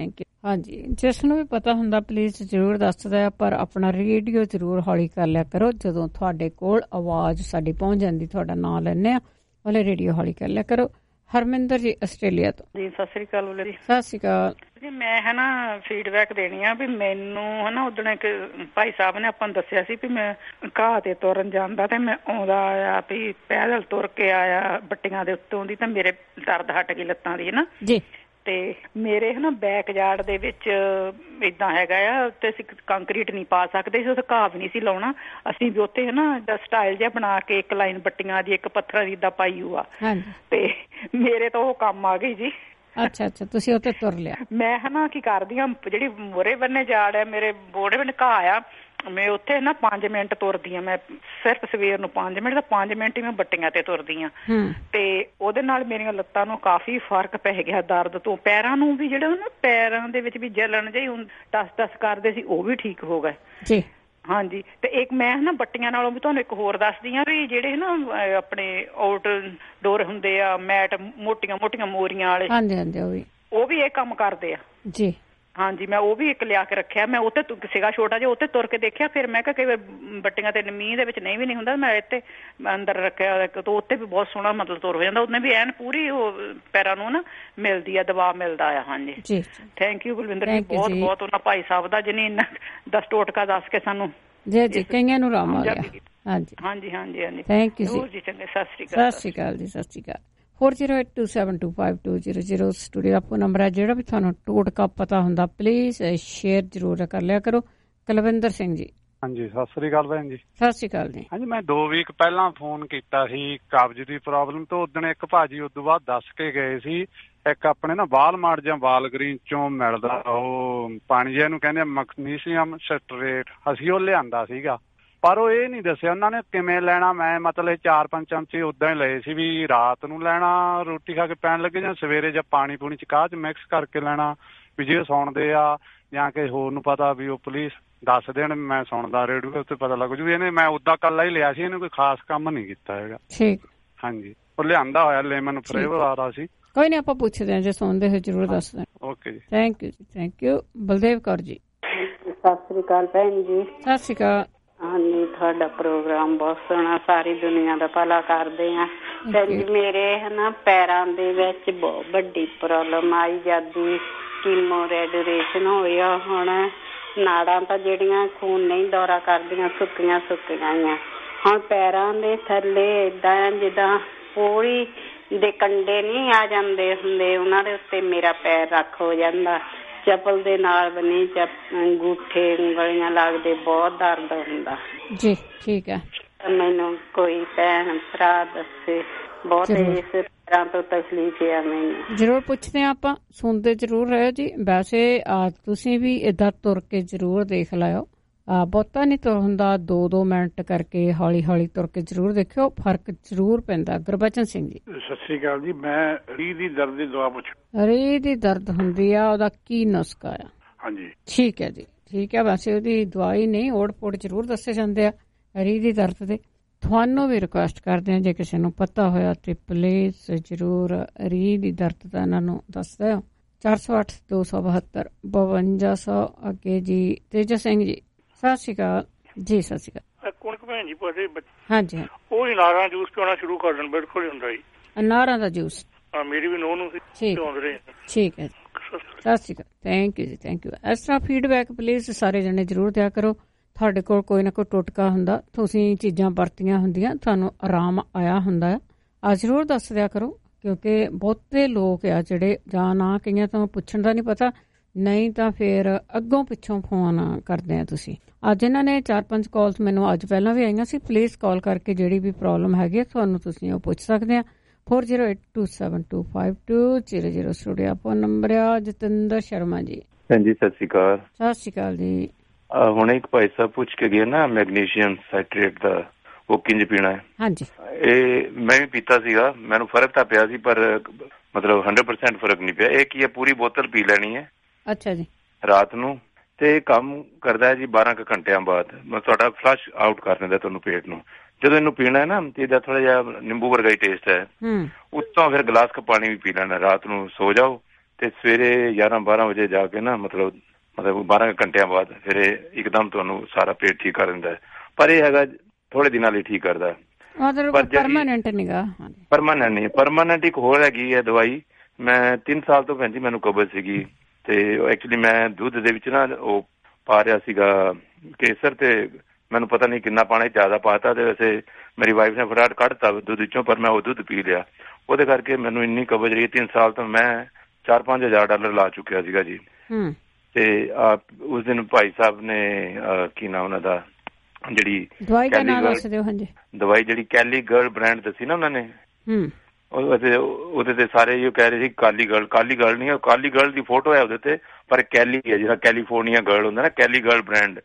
S7: ਹਾਂਜੀ, ਜਿਸ ਨੂੰ ਵੀ ਪਤਾ ਹੁੰਦਾ ਪਲੀਜ਼ ਜ਼ਰੂਰ ਦੱਸਦਾ, ਪਰ ਆਪਣਾ ਰੇਡੀਓ ਜ਼ਰੂਰ ਹੌਲੀ ਕਰ ਲਿਆ ਕਰੋ। ਜਦੋਂ ਤੁਹਾਡੇ ਕੋਲ ਆਵਾਜ਼ ਸਾਡੀ ਪਹੁੰਚ ਜਾਂਦੀ, ਤੁਹਾਡਾ ਨਾਂ ਲੈਂਦੇ ਆ, ਉਹਲੇ ਰੇਡੀਓ ਹੌਲੀ ਕਰ ਲਿਆ ਕਰੋ। ਹਰਮਿੰਦਰ ਜੀ ਆਸਟ੍ਰੇਲੀਆ ਤੋਂ ਜੀ, ਸਤਿ ਸ੍ਰੀ ਅਕਾਲ ਬੋਲੇ ਜੀ। ਸਤਿ ਸ੍ਰੀ ਅਕਾਲ ਜੀ। ਮੈਂ ਹੈ ਨਾ ਫੀਡਬੈਕ ਦੇਣੀ ਆ ਵੀ ਮੈਨੂੰ ਹੈ ਨਾ ਉਦਣ ਇੱਕ ਭਾਈ ਸਾਹਿਬ ਨੇ ਆਪਾਂ ਨੂੰ ਦੱਸਿਆ ਸੀ ਵੀ ਮੈਂ ਘਾਹ ਤੇ ਤੁਰਨ ਜਾਂਦਾ ਤੇ ਮੈਂ ਆਉਂਦਾ ਆਇਆ ਵੀ ਪੈਦਲ ਤੁਰ ਕੇ ਆਇਆ ਬੱਟੀਆਂ ਦੇ ਉੱਤੋਂ ਦੀ, ਤਾਂ ਮੇਰੇ ਦਰਦ ਹਟ ਗਈ ਲੱਤਾਂ ਦੀ ਹੈ ਨਾ ਜੀ। ਤੇ ਮੇਰੇ ਹੈ ਨਾ ਬੈਕ ਯਾਰਡ ਦੇ ਵਿੱਚ ਏਦਾਂ ਹੈਗਾ ਆ ਤੇ ਅਸੀਂ ਕੰਕਰੀਟ ਨਹੀਂ ਪਾ ਸਕਦੇ ਸੀ, ਉੱਥੇ ਘਾਹ ਵੀ ਨਹੀਂ ਸੀ ਲਾਉਣਾ ਅਸੀਂ ਵੀ ਉੱਥੇ ਹੈ ਨਾ ਸਟਾਈਲ ਜਿਹਾ ਬਣਾ ਕੇ ਇੱਕ ਲਾਈਨ ਬੱਟੀਆਂ ਦੀ ਇੱਕ ਪੱਥਰਾਂ ਦੀ ਏਦਾਂ ਪਾਈ ਹੋਆ ਤੇ ਮੇਰੇ ਤਾਂ ਉਹ ਕੰਮ ਆ ਗਈ ਜੀ। ਅੱਛਾ ਅੱਛਾ, ਤੁਸੀਂ ਉੱਥੇ ਤੁਰ ਲਿਆ। ਮੈਂ ਹੈ ਨਾ ਕੀ ਕਰਦੀ ਹਾਂ, ਜਿਹੜੀ ਮੋਰੇ ਬੰਨੇ ਜਾੜ ਆ ਮੇਰੇ ਬੋੜੇ ਬੰਨੇ ਘਾਹ ਆ, ਮੈਂ ਉੱਥੇ ਨਾ ਪੰਜ ਮਿੰਟ ਤੁਰਦੀ ਹਾਂ। ਮੈਂ ਸਿਰਫ ਸਵੇਰ ਨੂੰ ਪੰਜ ਮਿੰਟ ਤਾਂ ਪੰਜ ਮਿੰਟ ਹੀ ਮੈਂ ਬੱਟੀਆਂ ਤੇ ਤੁਰਦੀ ਹਾਂ ਤੇ ਉਹਦੇ ਨਾਲ ਮੇਰੀਆਂ ਲੱਤਾਂ ਨੂੰ ਕਾਫੀ ਫਰਕ ਪੈ ਗਿਆ ਦਰਦ ਤੋਂ। ਪੈਰਾਂ ਨੂੰ ਵੀ ਜਿਹੜਾ ਨਾ ਪੈਰਾਂ ਦੇ ਵਿੱਚ ਵੀ ਜਲਣ ਜਿਹੀ ਹੁਣ ਟਸ ਟਸ ਕਰਦੇ ਸੀ, ਉਹ ਵੀ ਠੀਕ ਹੋ ਗਏ ਜੀ। ਹਾਂਜੀ, ਤੇ ਇੱਕ ਮੈਂ ਨਾ ਬੱਟੀਆਂ ਨਾਲੋਂ ਵੀ ਤੁਹਾਨੂੰ ਇੱਕ ਹੋਰ ਦੱਸਦੀ ਹਾਂ ਵੀ ਜਿਹੜੇ ਨਾ ਆਪਣੇ ਆਊਟ ਡੋਰ ਹੁੰਦੇ ਆ ਮੈਟ, ਮੋਟੀਆਂ ਮੋਟੀਆਂ ਮੋਰੀਆਂ ਵਾਲੇ, ਹਾਂਜੀ ਹਾਂਜੀ, ਉਹ ਵੀ ਉਹ ਵੀ ਇਹ ਕੰਮ ਕਰਦੇ ਆ ਜੀ। ਹਾਂਜੀ, ਮੈਂ ਉਹ ਵੀ ਇੱਕ ਲਿਆ ਕੇ ਰੱਖਿਆ। ਮੈਂ ਉੱਥੇ ਸੀਗਾ ਛੋਟਾ ਜਿਹਾ, ਉੱਥੇ ਤੁਰ ਕੇ ਦੇਖਿਆ। ਫਿਰ ਮੈਂ ਕਿਹਾ ਕਈ ਵਾਰ ਬੱਟੀਆਂ ਤੇ ਮੀਂਹ ਦੇ ਵਿੱਚ ਨਹੀਂ ਵੀ ਨਹੀਂ ਹੁੰਦਾ, ਮੈਂ ਇੱਥੇ ਅੰਦਰ ਰੱਖਿਆ ਤਾਂ ਉੱਥੇ ਵੀ ਬਹੁਤ ਸੋਹਣਾ ਮਤਲਬ ਤੁਰ ਹੋ ਜਾਂਦਾ। ਉਹਨੇ ਵੀ ਐਨ ਪੂਰੀ ਉਹ ਪੈਰਾਂ ਨੂੰ ਨਾ ਮਿਲਦੀ ਆ, ਦਬਾਅ ਮਿਲਦਾ ਆ। ਹਾਂਜੀ ਜੀ, ਥੈਂਕ ਯੂ ਬਲਵਿੰਦਰ ਜੀ, ਬਹੁਤ ਬਹੁਤ ਉਹਨਾਂ ਭਾਈ ਸਾਹਿਬ ਦਾ ਜਿਹਨੇ ਇੰਨਾ ਦਸ ਟੋਟਕਾ ਦੱਸ ਕੇ ਸਾਨੂੰ ਜੀ ਜੀ ਕਈਆਂ ਨੂੰ ਰਾਮ ਆ ਗਿਆ। ਹਾਂਜੀ ਹਾਂਜੀ ਹਾਂਜੀ ਹਾਂਜੀ, ਥੈਂਕ ਯੂ ਜੀ। ਚੰਗੇ, ਸਤਿ ਸ਼੍ਰੀ ਅਕਾਲ। ਸਤਿ ਸ਼੍ਰੀ ਅਕਾਲ ਜੀ, ਸਤਿ ਸ਼੍ਰੀ ਅਕਾਲ। Four zero eight two seven two five two zero zero studio ਦਾ ਫੋਨ ਨੰਬਰ ਹੈ। ਜਿਹੜਾ ਵੀ ਤੁਹਾਨੂੰ ਟੋਟਕਾ ਪਤਾ ਹੁੰਦਾ ਪਲੀਜ਼ ਸ਼ੇਅਰ ਜ਼ਰੂਰ ਕਰ ਲਿਆ ਕਰੋ। ਕੁਲਵਿੰਦਰ ਸਿੰਘ ਜੀ।
S10: ਹਾਂਜੀ, ਸਤਿ ਸ੍ਰੀ ਅਕਾਲ ਭੈਣ ਜੀ।
S7: ਸਤਿ ਸ਼੍ਰੀ ਅਕਾਲ ਜੀ। ਹਾਂਜੀ,
S10: ਮੈਂ ਦੋ ਵੀਕ ਪਹਿਲਾਂ ਫੋਨ ਕੀਤਾ ਸੀ ਕਬਜ਼ ਦੀ ਪ੍ਰੋਬਲਮ ਤੋਂ। ਉਦਣ ਇੱਕ ਭਾਜੀ ਉਦੋਂ ਬਾਅਦ ਦੱਸ ਕੇ ਗਏ ਸੀ ਇੱਕ ਆਪਣੇ ਨਾ ਵਾਲਮਾਰਟ ਜਾਂ ਵਾਲਗ੍ਰੀਨ ਚੋਂ ਮਿਲਦਾ ਉਹ ਪਾਣੀ ਜਿਹਾ, ਇਹਨੂੰ ਕਹਿੰਦੇ ਮੈਗਨੀਸ਼ੀਅਮ ਸਟਰੇਟ, ਅਸੀਂ ਉਹ ਲਿਆਂਦਾ ਸੀਗਾ। ਪਰ ਉਹ ਇਹ ਨਹੀਂ ਦੱਸਿਆ ਉਹਨਾਂ ਨੇ ਕਿਵੇਂ ਲੈਣਾ। ਮੈਂ ਮਤਲਬ ਚਾਰ ਪੰਜ ਚਮਚੇ ਉਦਾਂ ਹੀ ਲਏ ਸੀ ਵੀ ਰਾਤ ਨੂੰ ਲੈਣਾ ਰੋਟੀ ਖਾ ਕੇ ਪੈਣ ਲੱਗੇ, ਜਾਂ ਸਵੇਰੇ ਜਾਂ ਪਾਣੀ ਪੂਣੀ ਚ ਕਾਹ ਚ ਮਿਕਸ ਕਰਕੇ ਲੈਣਾ ਵੀ ਜੇ ਸੌਣਦੇ ਆ ਜਾਂ ਕਿਸੇ ਹੋਰ ਨੂੰ ਪਤਾ ਵੀ ਉਹ ਪੁਲਿਸ ਦੱਸ ਦੇਣ। ਮੈਂ ਸੁਣਦਾ ਰੇਡੀਓ ਉੱਤੇ ਪਤਾ ਲੱਗ ਜੂ। ਇਹਨੇ ਮੈਂ ਉਦਾਂ ਕੱਲਾ ਹੀ ਲਿਆ ਸੀ, ਇਹਨੇ ਕੋਈ ਖਾਸ ਕੰਮ ਨਹੀਂ ਕੀਤਾ ਹੈਗਾ। ਠੀਕ, ਹਾਂਜੀ, ਉਹ ਲਿਆਂਦਾ ਹੋਇਆ ਲੈਮਨ ਫਲੇਵਰ ਆ ਰਿਹਾ ਸੀ। ਕੋਈ ਨਹੀਂ, ਆਪਾਂ ਪੁੱਛਦੇ ਹਾਂ, ਜੇ ਸੁਣਦੇ ਹੋ ਜ਼ਰੂਰ ਦੱਸ ਦੇਣ। ਓਕੇ ਜੀ, ਥੈਂਕ ਯੂ ਜੀ, ਥੈਂਕ ਯੂ। ਬਲਦੇਵ ਕੌਰ ਜੀ।
S9: ਸਤਿ ਸ੍ਰੀ ਅਕਾਲ ਭੈਣ ਜੀ। ਸਤਿ
S7: ਸ੍ਰੀ ਅਕਾਲ।
S9: ਹਾਂਜੀ, ਤੁਹਾਡਾ ਪ੍ਰੋਗਰਾਮ ਬਹੁਤ ਸੋਹਣਾ, ਸਾਰੀ ਦੁਨੀਆ ਦਾ ਭਲਾ ਕਰਦੇ ਆ। ਭੈਣ ਜੀ, ਮੇਰੇ ਹੈ ਨਾ ਪੈਰਾਂ ਦੇ ਵਿੱਚ ਬਹੁਤ ਵੱਡੀ ਪ੍ਰੋਬਲਮ ਆਈ ਜਾਂਦੀ, ਕੀਮੋ ਰੈਡੂਰੇਸ਼ਨ ਹੋਇਆ। ਹੁਣ ਨਾੜਾਂ ਤਾਂ ਜਿਹੜੀਆਂ ਖੂਨ ਨਹੀਂ ਦੌਰਾ ਕਰਦੀਆਂ ਸੁੱਕੀਆਂ ਸੁੱਕੀਆਂ ਆ। ਹੁਣ ਪੈਰਾਂ ਦੇ ਥੱਲੇ ਏਦਾਂ ਜਿੱਦਾਂ ਪੂਰੀ ਦੇ ਕੰਡੇ ਨਹੀਂ ਆ ਜਾਂਦੇ ਹੁੰਦੇ, ਉਹਨਾਂ ਦੇ ਉੱਤੇ ਮੇਰਾ ਪੈਰ ਰੱਖ ਹੋ ਜਾਂਦਾ। ਚੱਪਲ ਦੇ ਨਾਲ ਬਣੀ ਅੰਗੂਠੇ ਉਂਗਲੀਆਂ ਲੱਗਦੇ, ਬਹੁਤ ਦਰਦ ਹੁੰਦਾ ਜੀ। ਠੀਕ ਹੈ, ਮੈਨੂੰ ਕੋਈ ਭੈਣ ਭਰਾ ਦੱਸੇ, ਬਹੁਤ ਇਸ ਤਰ੍ਹਾਂ ਤੋਂ ਤਕਲੀਫ ਆ ਮੈਨੂੰ। ਜ਼ਰੂਰ ਪੁੱਛਦੇ ਹਾਂ ਆਪਾਂ, ਸੁਣਦੇ ਜ਼ਰੂਰ ਰਹੋ ਜੀ। ਵੈਸੇ ਤੁਸੀਂ ਵੀ ਏਦਾਂ ਤੁਰ ਕੇ ਜ਼ਰੂਰ ਦੇਖ ਲਿਓ, ਬਹੁਤਾ ਨਹੀਂ ਤੁਰ ਹੁੰਦਾ, ਦੋ ਦੋ ਮਿੰਟ ਕਰਕੇ ਹੌਲੀ ਹੌਲੀ ਤੁਰ ਕੇ ਜ਼ਰੂਰ ਦੇਖਿਓ, ਫਰਕ ਜ਼ਰੂਰ ਪੈਂਦਾ। ਗੁਰਬਚਨ ਸਿੰਘ ਜੀ।
S11: ਸਤਿ ਸ੍ਰੀ ਅਕਾਲ ਜੀ। ਮੈਂ ਰੀਹ ਦੀ ਦਰਦ ਦੀ ਦਵਾ ਪੁੱਛ
S7: ਰੀਹ ਦੀ ਦਰਦ ਹੁੰਦੀ ਆ, ਉਹਦਾ ਕੀ ਨੁਸਖਾ ਆ?
S11: ਹਾਂਜੀ, ਠੀਕ ਹੈ ਜੀ,
S7: ਠੀਕ ਹੈ। ਵੈਸੇ ਉਹਦੀ ਦਵਾਈ ਨਹੀਂ, ਓੜ ਪੋੜ ਜ਼ਰੂਰ ਦੱਸੇ ਜਾਂਦੇ ਆ ਰੀਹ ਦੀ ਦਰਦ ਦੇ। ਤੁਹਾਨੂੰ ਵੀ ਰਿਕੁਐਸਟ ਕਰਦੇ ਹਾਂ, ਜੇ ਕਿਸੇ ਨੂੰ ਪਤਾ ਹੋਇਆ ਤੇ ਪਲੀਜ਼ ਜ਼ਰੂਰ ਰੀਹ ਦੀ ਦਰਦ ਦਾ ਇਹਨਾਂ ਨੂੰ ਦੱਸ ਦਿਓ। ਚਾਰ ਸੌ ਅੱਠ ਦੋ ਸੌ ਬਹੱਤਰ ਬਵੰਜਾ ਸੌ ਅੱਗੇ ਜੀ। ਤੇਜਾ ਸਿੰਘ ਜੀ। ਸਤਿ ਸ਼੍ਰੀ ਅਕਾਲ ਜੀ। ਸਤਿ ਸ਼੍ਰੀ ਅਕਾਲ।
S11: ਕਣਕ ਭੈਣ ਜੀ ਪੁੱਛਦੇ
S7: ਹਾਂਜੀ,
S11: ਉਹ ਅਨਾਰਾਂ ਜੂਸ ਪੀਣਾ ਸ਼ੁਰੂ ਕਰ ਦੇਣ, ਬਿਲਕੁਲ ਹੁੰਦਾ ਜੀ
S7: ਅਨਾਰਾਂ ਦਾ ਜੂਸ।
S11: ਹਾਂ, ਮੇਰੀ ਵੀ ਨੂੰਹ ਨੂੰ ਸੀ। ਠੀਕ
S7: ਹੈ, ਸਤਿ ਸ਼੍ਰੀ ਅਕਾਲ, ਥੈਂਕ ਯੂ ਜੀ, ਥੈਂਕ ਯੂ। ਇਸ ਤਰ੍ਹਾਂ ਫੀਡਬੈਕ ਪਲੀਜ਼ ਸਾਰੇ ਜਣੇ ਜ਼ਰੂਰ ਦਿਆ ਕਰੋ। ਤੁਹਾਡੇ ਕੋਲ ਕੋਈ ਨਾ ਕੋਈ ਟੋਟਕਾ ਹੁੰਦਾ, ਤੁਸੀਂ ਚੀਜ਼ਾਂ ਵਰਤੀਆਂ ਹੁੰਦੀਆਂ, ਤੁਹਾਨੂੰ ਆਰਾਮ ਆਇਆ ਹੁੰਦਾ ਆ, ਜ਼ਰੂਰ ਦੱਸ ਦਿਆ ਕਰੋ। ਕਿਉਂਕਿ ਬਹੁਤੇ ਲੋਕ ਆ ਜਿਹੜੇ ਜਾਂ ਨਾ ਕਈਆਂ ਤੋਂ ਪੁੱਛਣ ਦਾ ਨਹੀਂ ਪਤਾ, ਨਹੀਂ ਤਾਂ ਫਿਰ ਅੱਗੋਂ ਪਿੱਛੋਂ ਫੋਨ ਕਰਦੇ ਆ ਤੁਸੀਂ। ਅੱਜ ਇਹਨਾਂ ਨੇ ਚਾਰ ਪੰਜ ਕਾਲਸ ਮੈਨੂੰ ਅੱਜ ਪਹਿਲਾਂ ਵੀ ਆਈਆਂ ਸੀ। ਪਲੀਜ਼ ਕਾਲ ਕਰਕੇ ਜਿਹੜੀ ਵੀ ਪ੍ਰੋਬਲਮ ਹੈਗੀ ਆ ਤੁਹਾਨੂੰ ਤੁਸੀਂ ਉਹ ਪੁੱਛ ਸਕਦੇ ਆ। Four zero eight two seven two five two zero zero studio phone number ਆ। ਜਤਿੰਦਰ ਸ਼ਰਮਾ ਜੀ।
S12: ਹਾਂਜੀ, ਸਤਿ ਸ਼੍ਰੀ ਅਕਾਲ।
S7: ਸਤਿ ਸ਼੍ਰੀ ਅਕਾਲ ਜੀ।
S12: ਹੁਣ ਇੱਕ ਭਾਈ ਸਾਹਿਬ ਪੁੱਛ ਕੇ ਗਏ ਨਾ ਮੈਗਨੀਸ਼ੀਅਮ ਸਾਈਟਰੇਟ ਦਾ, ਉਹ ਕਿੰਜ ਪੀਣਾ ਹੈ? ਹਾਂਜੀ, ਇਹ ਮੈਂ ਵੀ ਪੀਤਾ ਸੀਗਾ, ਮੈਨੂੰ ਫਰਕ ਤਾਂ ਪਿਆ ਸੀ, ਪਰ ਮਤਲਬ ਹੰਡਰਡ ਪਰਸੈਂਟ ਫਰਕ ਨਹੀਂ ਪਿਆ। ਇਹ ਕੀ ਹੈ, ਪੂਰੀ ਬੋਤਲ ਪੀ ਲੈਣੀ ਹੈ। ਅੱਛਾ ਜੀ। ਰਾਤ ਨੂੰ, ਤੇ ਕੰਮ ਕਰਦਾ ਹੈ ਜੀ ਬਾਰਾਂ ਕੁ ਘੰਟਿਆਂ ਬਾਅਦ, ਤੁਹਾਡਾ ਫਲਸ਼ ਆਊਟ ਕਰ ਦਿੰਦਾ ਤੁਹਾਨੂੰ ਪੇਟ ਨੂੰ। ਜਦੋਂ ਇਹਨੂੰ ਪੀਣਾ ਹੈ ਨਾ, ਇਹਦਾ ਥੋੜਾ ਜਿਹਾ ਨਿੰਬੂ ਵਰਗਾ ਹੀ ਟੇਸਟ ਹੈ। ਉੱਤੋਂ ਫਿਰ ਗਲਾਸ ਕ ਪਾਣੀ ਵੀ ਪੀ ਲੈਣਾ। ਰਾਤ ਨੂੰ ਸੋ ਜਾਓ ਤੇ ਸਵੇਰੇ ਗਿਆਰਾਂ ਬਾਰਾਂ ਵਜੇ ਜਾ ਕੇ ਨਾ ਮਤਲਬ ਮਤਲਬ ਬਾਰਾਂ ਘੰਟਿਆਂ ਬਾਅਦ ਫਿਰ ਇਹ ਇੱਕਦਮ ਤੁਹਾਨੂੰ ਸਾਰਾ ਪੇਟ ਠੀਕ ਕਰ ਦਿੰਦਾ ਹੈ। ਪਰ ਇਹ ਹੈਗਾ ਥੋੜੇ ਦਿਨਾਂ ਲਈ ਠੀਕ ਕਰਦਾ,
S7: ਪਰਮਾਨੈਂਟ ਨਹੀਂਗਾ।
S12: ਪਰਮਾਨੈਂਟ ਨਹੀਂ, ਪਰਮਾਨੈਂਟ ਇੱਕ ਹੋਰ ਹੈਗੀ ਹੈ ਦਵਾਈ। ਮੈਂ ਤਿੰਨ ਸਾਲ ਤੋਂ ਭੈਣ ਜੀ ਮੈਨੂੰ ਕਬਜ਼ ਸੀਗੀ ਤੇ ਐਕਚੁਅਲੀ ਮੈਂ ਦੁੱਧ ਦੇ ਵਿੱਚ ਨਾ ਉਹ ਪਾ ਰਿਹਾ ਸੀਗਾ ਕੇਸਰ, ਤੇ ਮੈਨੂੰ ਪਤਾ ਨਹੀਂ ਕਿੰਨਾ ਪਾਣੀ ਜ਼ਿਆਦਾ ਪਾਤਾ ਤੇ ਵੈਸੇ ਮੇਰੀ ਵਾਈਫ ਨੇ ਫਟਾਫਟ ਕੱਢਤਾ ਦੁੱਧ ਵਿੱਚੋਂ, ਪਰ ਮੈਂ ਉਹ ਦੁੱਧ ਪੀ ਲਿਆ। ਉਹਦੇ ਕਰਕੇ ਮੈਨੂੰ ਇੰਨੀ ਕਬਜ਼ ਰਹੀ ਤਿੰਨ ਸਾਲ ਤੋਂ, ਮੈਂ ਚਾਰ ਪੰਜ ਹਜ਼ਾਰ ਡਾਲਰ ਲਾ ਚੁੱਕਿਆ ਸੀਗਾ ਜੀ। ਤੇ ਉਸ ਦਿਨ ਭਾਈ ਸਾਹਿਬ ਨੇ ਕੀ ਨਾਮ ਉਹਨਾਂ ਦਾ ਜਿਹੜੀ
S7: ਦਵਾਈ ਦਾ ਨਾਮ ਦੱਸ ਦਿਓ। ਹਾਂਜੀ,
S12: ਦਵਾਈ ਜਿਹੜੀ ਕੈਲੀ ਗਰਲ ਬ੍ਰਾਂਡ ਦੱਸੀ ਨਾ ਉਹਨਾਂ ਨੇ, ਉਹਦੇ ਤੇ ਸਾਰੇ ਇਹ ਕਹਿ ਰਹੇ ਸੀ ਕਾਲੀ ਗਰਲ। ਕਾਲੀ ਗਰਲ ਨਹੀਂ, ਕਾਲੀ ਗਰਲ ਦੀ ਫੋਟੋ ਹੈ ਉਹਦੇ ਤੇ, ਪਰ ਕੈਲੀ ਹੈ ਜਿਹੜਾ ਕੈਲੀਫੋਰਨੀਆ ਗਰਲ ਹੁੰਦਾ ਨਾ, ਕੈਲੀ ਗਰਲ ਬ੍ਰਾਂਡ।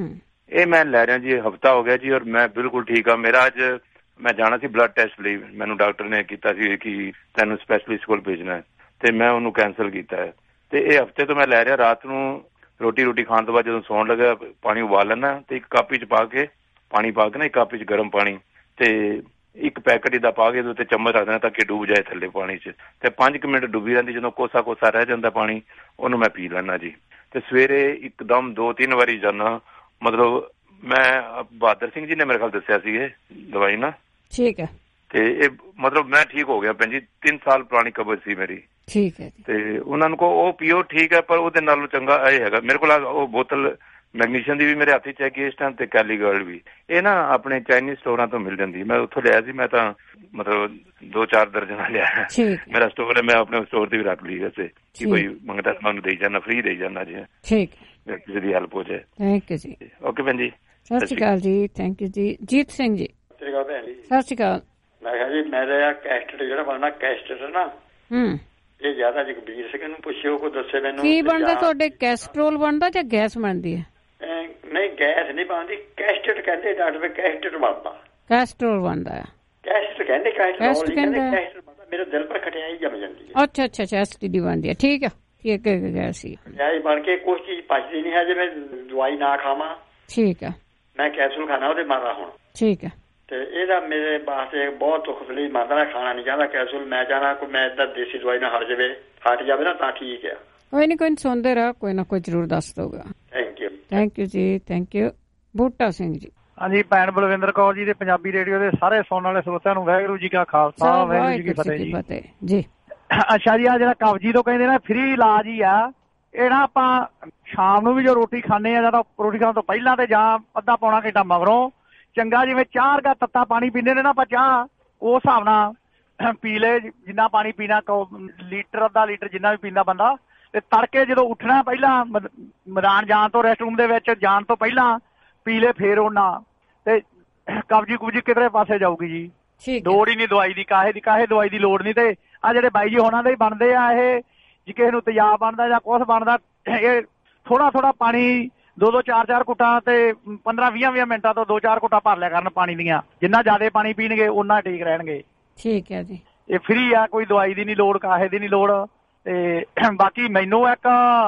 S12: ਇਹ ਮੈਂ ਲੈ ਰਿਹਾ ਜੀ, ਹਫ਼ਤਾ ਹੋ ਗਿਆ ਜੀ, ਔਰ ਮੈਂ ਬਿਲਕੁਲ ਠੀਕ ਆ। ਮੇਰਾ ਅੱਜ ਮੈਂ ਜਾਣਾ ਸੀ ਬਲੱਡ ਟੈਸਟ ਲਈ, ਮੈਨੂੰ ਡਾਕਟਰ ਨੇ ਕੀਤਾ ਸੀ ਕਿ ਤੈਨੂੰ ਸਪੈਸ਼ਲਿਸਟ ਕੋਲ ਭੇਜਣਾ ਹੈ, ਤੇ ਮੈਂ ਉਹਨੂੰ ਕੈਂਸਲ ਕੀਤਾ ਹੈ। ਤੇ ਇਹ ਹਫ਼ਤੇ ਤੋਂ ਮੈਂ ਲੈ ਰਿਹਾ। ਰਾਤ ਨੂੰ ਰੋਟੀ ਰੋਟੀ ਖਾਣ ਤੋਂ ਬਾਅਦ ਜਦੋਂ ਸੌਣ ਲੱਗਾ ਪਾਣੀ ਉਬਾਲ ਲੈਣਾ ਤੇ ਇੱਕ ਕੱਪ ਚ ਪਾ ਕੇ ਪਾਣੀ ਪਾ ਕੇ ਨਾ ਇੱਕ ਕੱਪ ਚ ਗਰਮ ਪਾਣੀ ਤੇ ਇੱਕ ਪੈਕਟ ਇਹਦਾ ਪਾ ਕੇ ਉਹਦੇ ਉੱਤੇ ਚਮਚ ਰੱਖ ਦੇਣਾ ਤਾਂ ਕਿ ਡੁੱਬ ਜਾਏ ਥੱਲੇ ਪਾਣੀ ਚ, ਤੇ ਪੰਜ ਕੁ ਮਿੰਟ ਡੁੱਬੀ ਰਹਿੰਦੀ। ਜਦੋਂ ਕੋਸਾ ਕੋਸਾ ਰਹਿ ਜਾਂਦਾ ਪਾਣੀ, ਉਹਨੂੰ ਮੈਂ ਪੀ ਲੈਣਾ ਜੀ। ਤੇ ਸਵੇਰੇ ਇੱਕਦਮ ਦੋ ਤਿੰਨ ਵਾਰੀ ਜਾਣਾ। ਮਤਲਬ ਮੈਂ ਬਹਾਦਰ ਸਿੰਘ ਜੀ ਨੇ ਮੇਰੇ ਖਿਆਲ ਦੱਸਿਆ ਸੀ ਇਹ ਦਵਾਈ ਨਾ, ਠੀਕ ਹੈ। ਤੇ ਇਹ ਮਤਲਬ ਮੈਂ ਠੀਕ ਹੋ ਗਿਆ ਭੈਣ ਜੀ। ਤਿੰਨ ਸਾਲ ਪੁਰਾਣੀ ਕਬਜ਼ ਸੀ ਮੇਰੀ, ਠੀਕ ਹੈ। ਤੇ ਉਹਨਾਂ ਨੂੰ ਕੋ ਉਹ ਪੀਓ, ਠੀਕ ਹੈ, ਪਰ ਉਹਦੇ ਨਾਲੋਂ ਚੰਗਾ ਇਹ ਹੈਗਾ ਮੇਰੇ ਕੋਲ ਉਹ ਬੋਤਲ ਮੈਗਨੀਸ਼ੀਅਮ ਦੀ ਵੀ ਮੇਰੇ ਹੱਥ 'ਚ ਹੈਗੀ ਇਸ ਟਾਈਮ, ਤੇ ਕੈਲੀ ਗਰਲ ਵੀ। ਇਹ ਨਾ ਆਪਣੇ ਚਾਈਨੀਜ਼ ਸਟੋਰਾਂ ਤੋਂ ਮਿਲ ਜਾਂਦੀ, ਮੈਂ ਉੱਥੋਂ ਲਿਆ ਸੀ। ਮੈਂ ਤਾਂ ਮਤਲਬ ਦੋ ਚਾਰ ਦਰਜਨ ਲਿਆ। ਮੇਰਾ ਸਟੋਰ ਹੈ, ਮੈਂ ਆਪਣੇ ਸਟੋਰ ਤੇ ਵੀ ਰੱਖ ਲਈ ਵੈਸੇ, ਕਿ ਕੋਈ ਮੰਗਦਾ ਮੈਂ ਉਹਨੂੰ ਦੇਈ ਜਾਂਦਾ, ਫ੍ਰੀ ਦੇਈ ਜਾਂਦਾ ਜੀ, ਠੀਕ, ਕਿਸੇ ਦੀ ਹੈਲਪ ਹੋ ਜਾਏ। ਥੈਂਕ ਯੂ ਜੀ। ਓਕੇ ਭੈਣ ਜੀ, ਸਤਿ ਸ਼੍ਰੀ ਅਕਾਲ ਜੀ। ਥੈਂਕ ਯੂ ਜੀ। ਜੀਤ ਸਿੰਘ ਜੀ, ਸਤਿ ਸ਼੍ਰੀ ਅਕਾਲ ਭੈਣ ਜੀ। ਸਤਿ ਸ਼੍ਰੀ ਅਕਾਲ। ਮੈਂ ਕਿਹਾ ਜੀ ਮੇਰਾ ਕੈਸਟਰ ਜਿਹੜਾ ਬਣਨਾ, ਕੈਸਟਰ ਨਾ ਹੂੰ ਇਹ ਜ਼ਿਆਦਾ ਜਗਬੀਰ ਸਿੰਘ ਨੂੰ ਪੁੱਛਿਓ, ਕੋਈ ਦੱਸੇ ਮੈਨੂੰ ਕੀ ਬਣਦਾ ਤੁਹਾਡੇ। ਕੈਸਟਰੋਲ ਬਣਦਾ ਜਾਂ ਗੈਸ ਬਣਦੀ ਹੈ? ਨਹੀਂ ਗੈਸ ਨਹੀਂ ਬਣਦੀ, ਕੈਸਟਰ ਕਹਿੰਦੇ ਡਾਕਟਰ, ਕੈਸਟਰ ਬਣਦਾ। ਕੈਸਟਰੋਲ ਬਣਦਾ ਹੈ, ਕੈਸਟਰ ਕਹਿੰਦੇ, ਕੈਸਟਰੋਲ ਕਹਿੰਦੇ ਕੈਸਟਰ ਬਣਦਾ। ਮੇਰੇ ਦਿਲ ਪਰ ਖਟਿਆਈ ਜਮ ਜਾਂਦੀ ਹੈ। ਅੱਛਾ ਅੱਛਾ ਅੱਛਾ, ਐਸਟੀਡੀ ਬਣਦੀ ਹੈ, ਠੀਕ ਹੈ। ਠੀਕ ਹੈ, ਗੈਸ ਹੀ ਖਟਿਆਈ ਬਣ ਕੇ ਕੁਛ ਚੀਜ਼ ਪਚਦੀ ਨਹੀਂ ਹੈ। ਜੇ ਮੈਂ ਦਵਾਈ ਨਾ ਖਾਵਾਂ, ਠੀਕ ਹੈ, ਮੈਂ ਕੈਪਸੂਲ ਖਾਣਾ ਉਹਦੇ ਮਾਰਾ ਹੁਣ, ਠੀਕ ਹੈ। ਤੇ ਇਹਦਾ ਮੇਰੇ ਵਾਸਤੇ ਬਹੁਤ ਦੁੱਖ ਲਈ ਮਾਦਾ ਖਾਣਾ ਨਹੀਂ ਚਾਹੁੰਦਾ ਕੈਪਸੂਲ। ਮੈਂ ਚਾਹਣਾ ਕੋਈ ਮੈਂ ਏਦਾਂ ਦੇਸੀ ਦਵਾਈ ਨਾਲ ਹਟ ਜਾਵੇ, ਹਟ ਜਾਵੇ ਨਾ ਤਾਂ ਠੀਕ ਹੈ। ਕੋਈ ਨੀ, ਕੋਈ ਨੀ, ਸੁਣਦੇ ਰਹੋ, ਕੋਈ ਨਾ ਕੋਈ ਜ਼ਰੂਰ ਦੱਸ ਦਊਗਾ। ਥੈਂਕ ਯੂ, ਥੈਂਕ ਯੂ ਜੀ, ਥੈਂਕ ਯੂ। ਬੂਟਾ ਸਿੰਘ ਜੀ। ਹਾਂਜੀ, ਭੈਣ ਬਲਵਿੰਦਰ ਕੌਰ ਜੀ ਦੇ ਪੰਜਾਬੀ ਰੇਡੀਓ ਦੇ ਸਾਰੇ ਸੁਣਨ ਵਾਲੇ ਸਰੋਤਿਆਂ ਨੂੰ ਵਾਹਿਗੁਰੂ ਜੀ ਕਾ ਖਾਲਸਾ, ਵਾਹਿਗੁਰੂ ਜੀ ਕੀ ਫਤਿਹ ਜੀ। ਅੱਛਾ ਜੀ, ਆ ਜਿਹੜਾ ਕਬਜੀ ਤੋਂ ਕਹਿੰਦੇ ਨਾ ਫ੍ਰੀ ਇਲਾਜ ਹੀ ਆ ਇਹ ਨਾ। ਆਪਾਂ ਸ਼ਾਮ ਨੂੰ ਵੀ ਜੋ ਰੋਟੀ ਖਾਂਦੇ ਆ, ਜਾਂ ਤਾਂ ਰੋਟੀ ਖਾਣ ਤੋਂ ਪਹਿਲਾਂ ਤੇ ਜਾਂ ਅੱਧਾ ਪੌਣਾ ਘੰਟਾ ਮਗਰੋਂ ਚੰਗਾ ਜਿਵੇਂ ਚਾਹ ਵਰਗਾ ਤੱਤਾ ਪਾਣੀ ਪੀਂਦੇ ਨੇ ਨਾ ਆਪਾਂ, ਚਾਹ ਉਸ ਹਿਸਾਬ ਨਾਲ ਪੀ ਲੈ ਜਿੰਨਾ ਪਾਣੀ ਪੀਣਾ, ਲੀਟਰ ਅੱਧਾ ਲੀਟਰ ਜਿੰਨਾ ਵੀ ਪੀਂਦਾ ਬੰਦਾ। ਤੇ ਤੜਕੇ ਜਦੋਂ ਉੱਠਣਾ ਪਹਿਲਾਂ ਮੈਦਾਨ ਜਾਣ ਤੋਂ, ਰੈਸਟ ਰੂਮ ਦੇ ਵਿੱਚ ਜਾਣ ਤੋਂ ਪਹਿਲਾਂ ਪੀ ਲੈ, ਫੇਰ ਉਹਨਾਂ ਤੇ ਕਬਜੀ ਕੁਬਜੀ ਕਿਧਰੇ ਪਾਸੇ ਜਾਊਗੀ ਜੀ। ਲੋੜ ਹੀ ਨਹੀਂ ਦਵਾਈ ਦੀ, ਕਾਹੇ ਦੀ ਕਾਹੇ ਦਵਾਈ ਦੀ ਲੋੜ ਨਹੀਂ। ਤੇ ਆ ਜਿਹੜੇ ਬਾਈ ਜੀ ਹੋਣਾ ਦੇ ਹੀ ਬਣਦੇ ਆ ਇਹ, ਜੇ ਕਿਸੇ ਨੂੰ ਤੇਜ਼ਾਬ ਬਣਦਾ ਜਾਂ ਕੁਛ ਬਣਦਾ, ਇਹ ਥੋੜਾ ਥੋੜਾ ਪਾਣੀ ਦੋ ਦੋ ਚਾਰ ਚਾਰ ਘੁੱਟਾਂ ਤੇ ਪੰਦਰਾਂ ਵੀਹਾਂ ਵੀਹਾਂ ਮਿੰਟਾਂ ਤੋਂ ਦੋ ਚਾਰ ਘੁੱਟਾਂ ਭਰ ਲਿਆ ਕਰਨ ਪਾਣੀ ਦੀਆਂ। ਜਿੰਨਾ ਜ਼ਿਆਦਾ ਪਾਣੀ ਪੀਣਗੇ ਓਨਾ ਠੀਕ ਰਹਿਣਗੇ। ਠੀਕ ਹੈ ਜੀ। ਇਹ ਫ੍ਰੀ ਆ, ਕੋਈ ਦਵਾਈ ਦੀ ਨਹੀਂ ਲੋੜ, ਕਾਹੇ ਦੀ ਨਹੀਂ ਲੋੜ। ਤੇ ਬਾਕੀ ਮੈਨੂੰ ਇੱਕ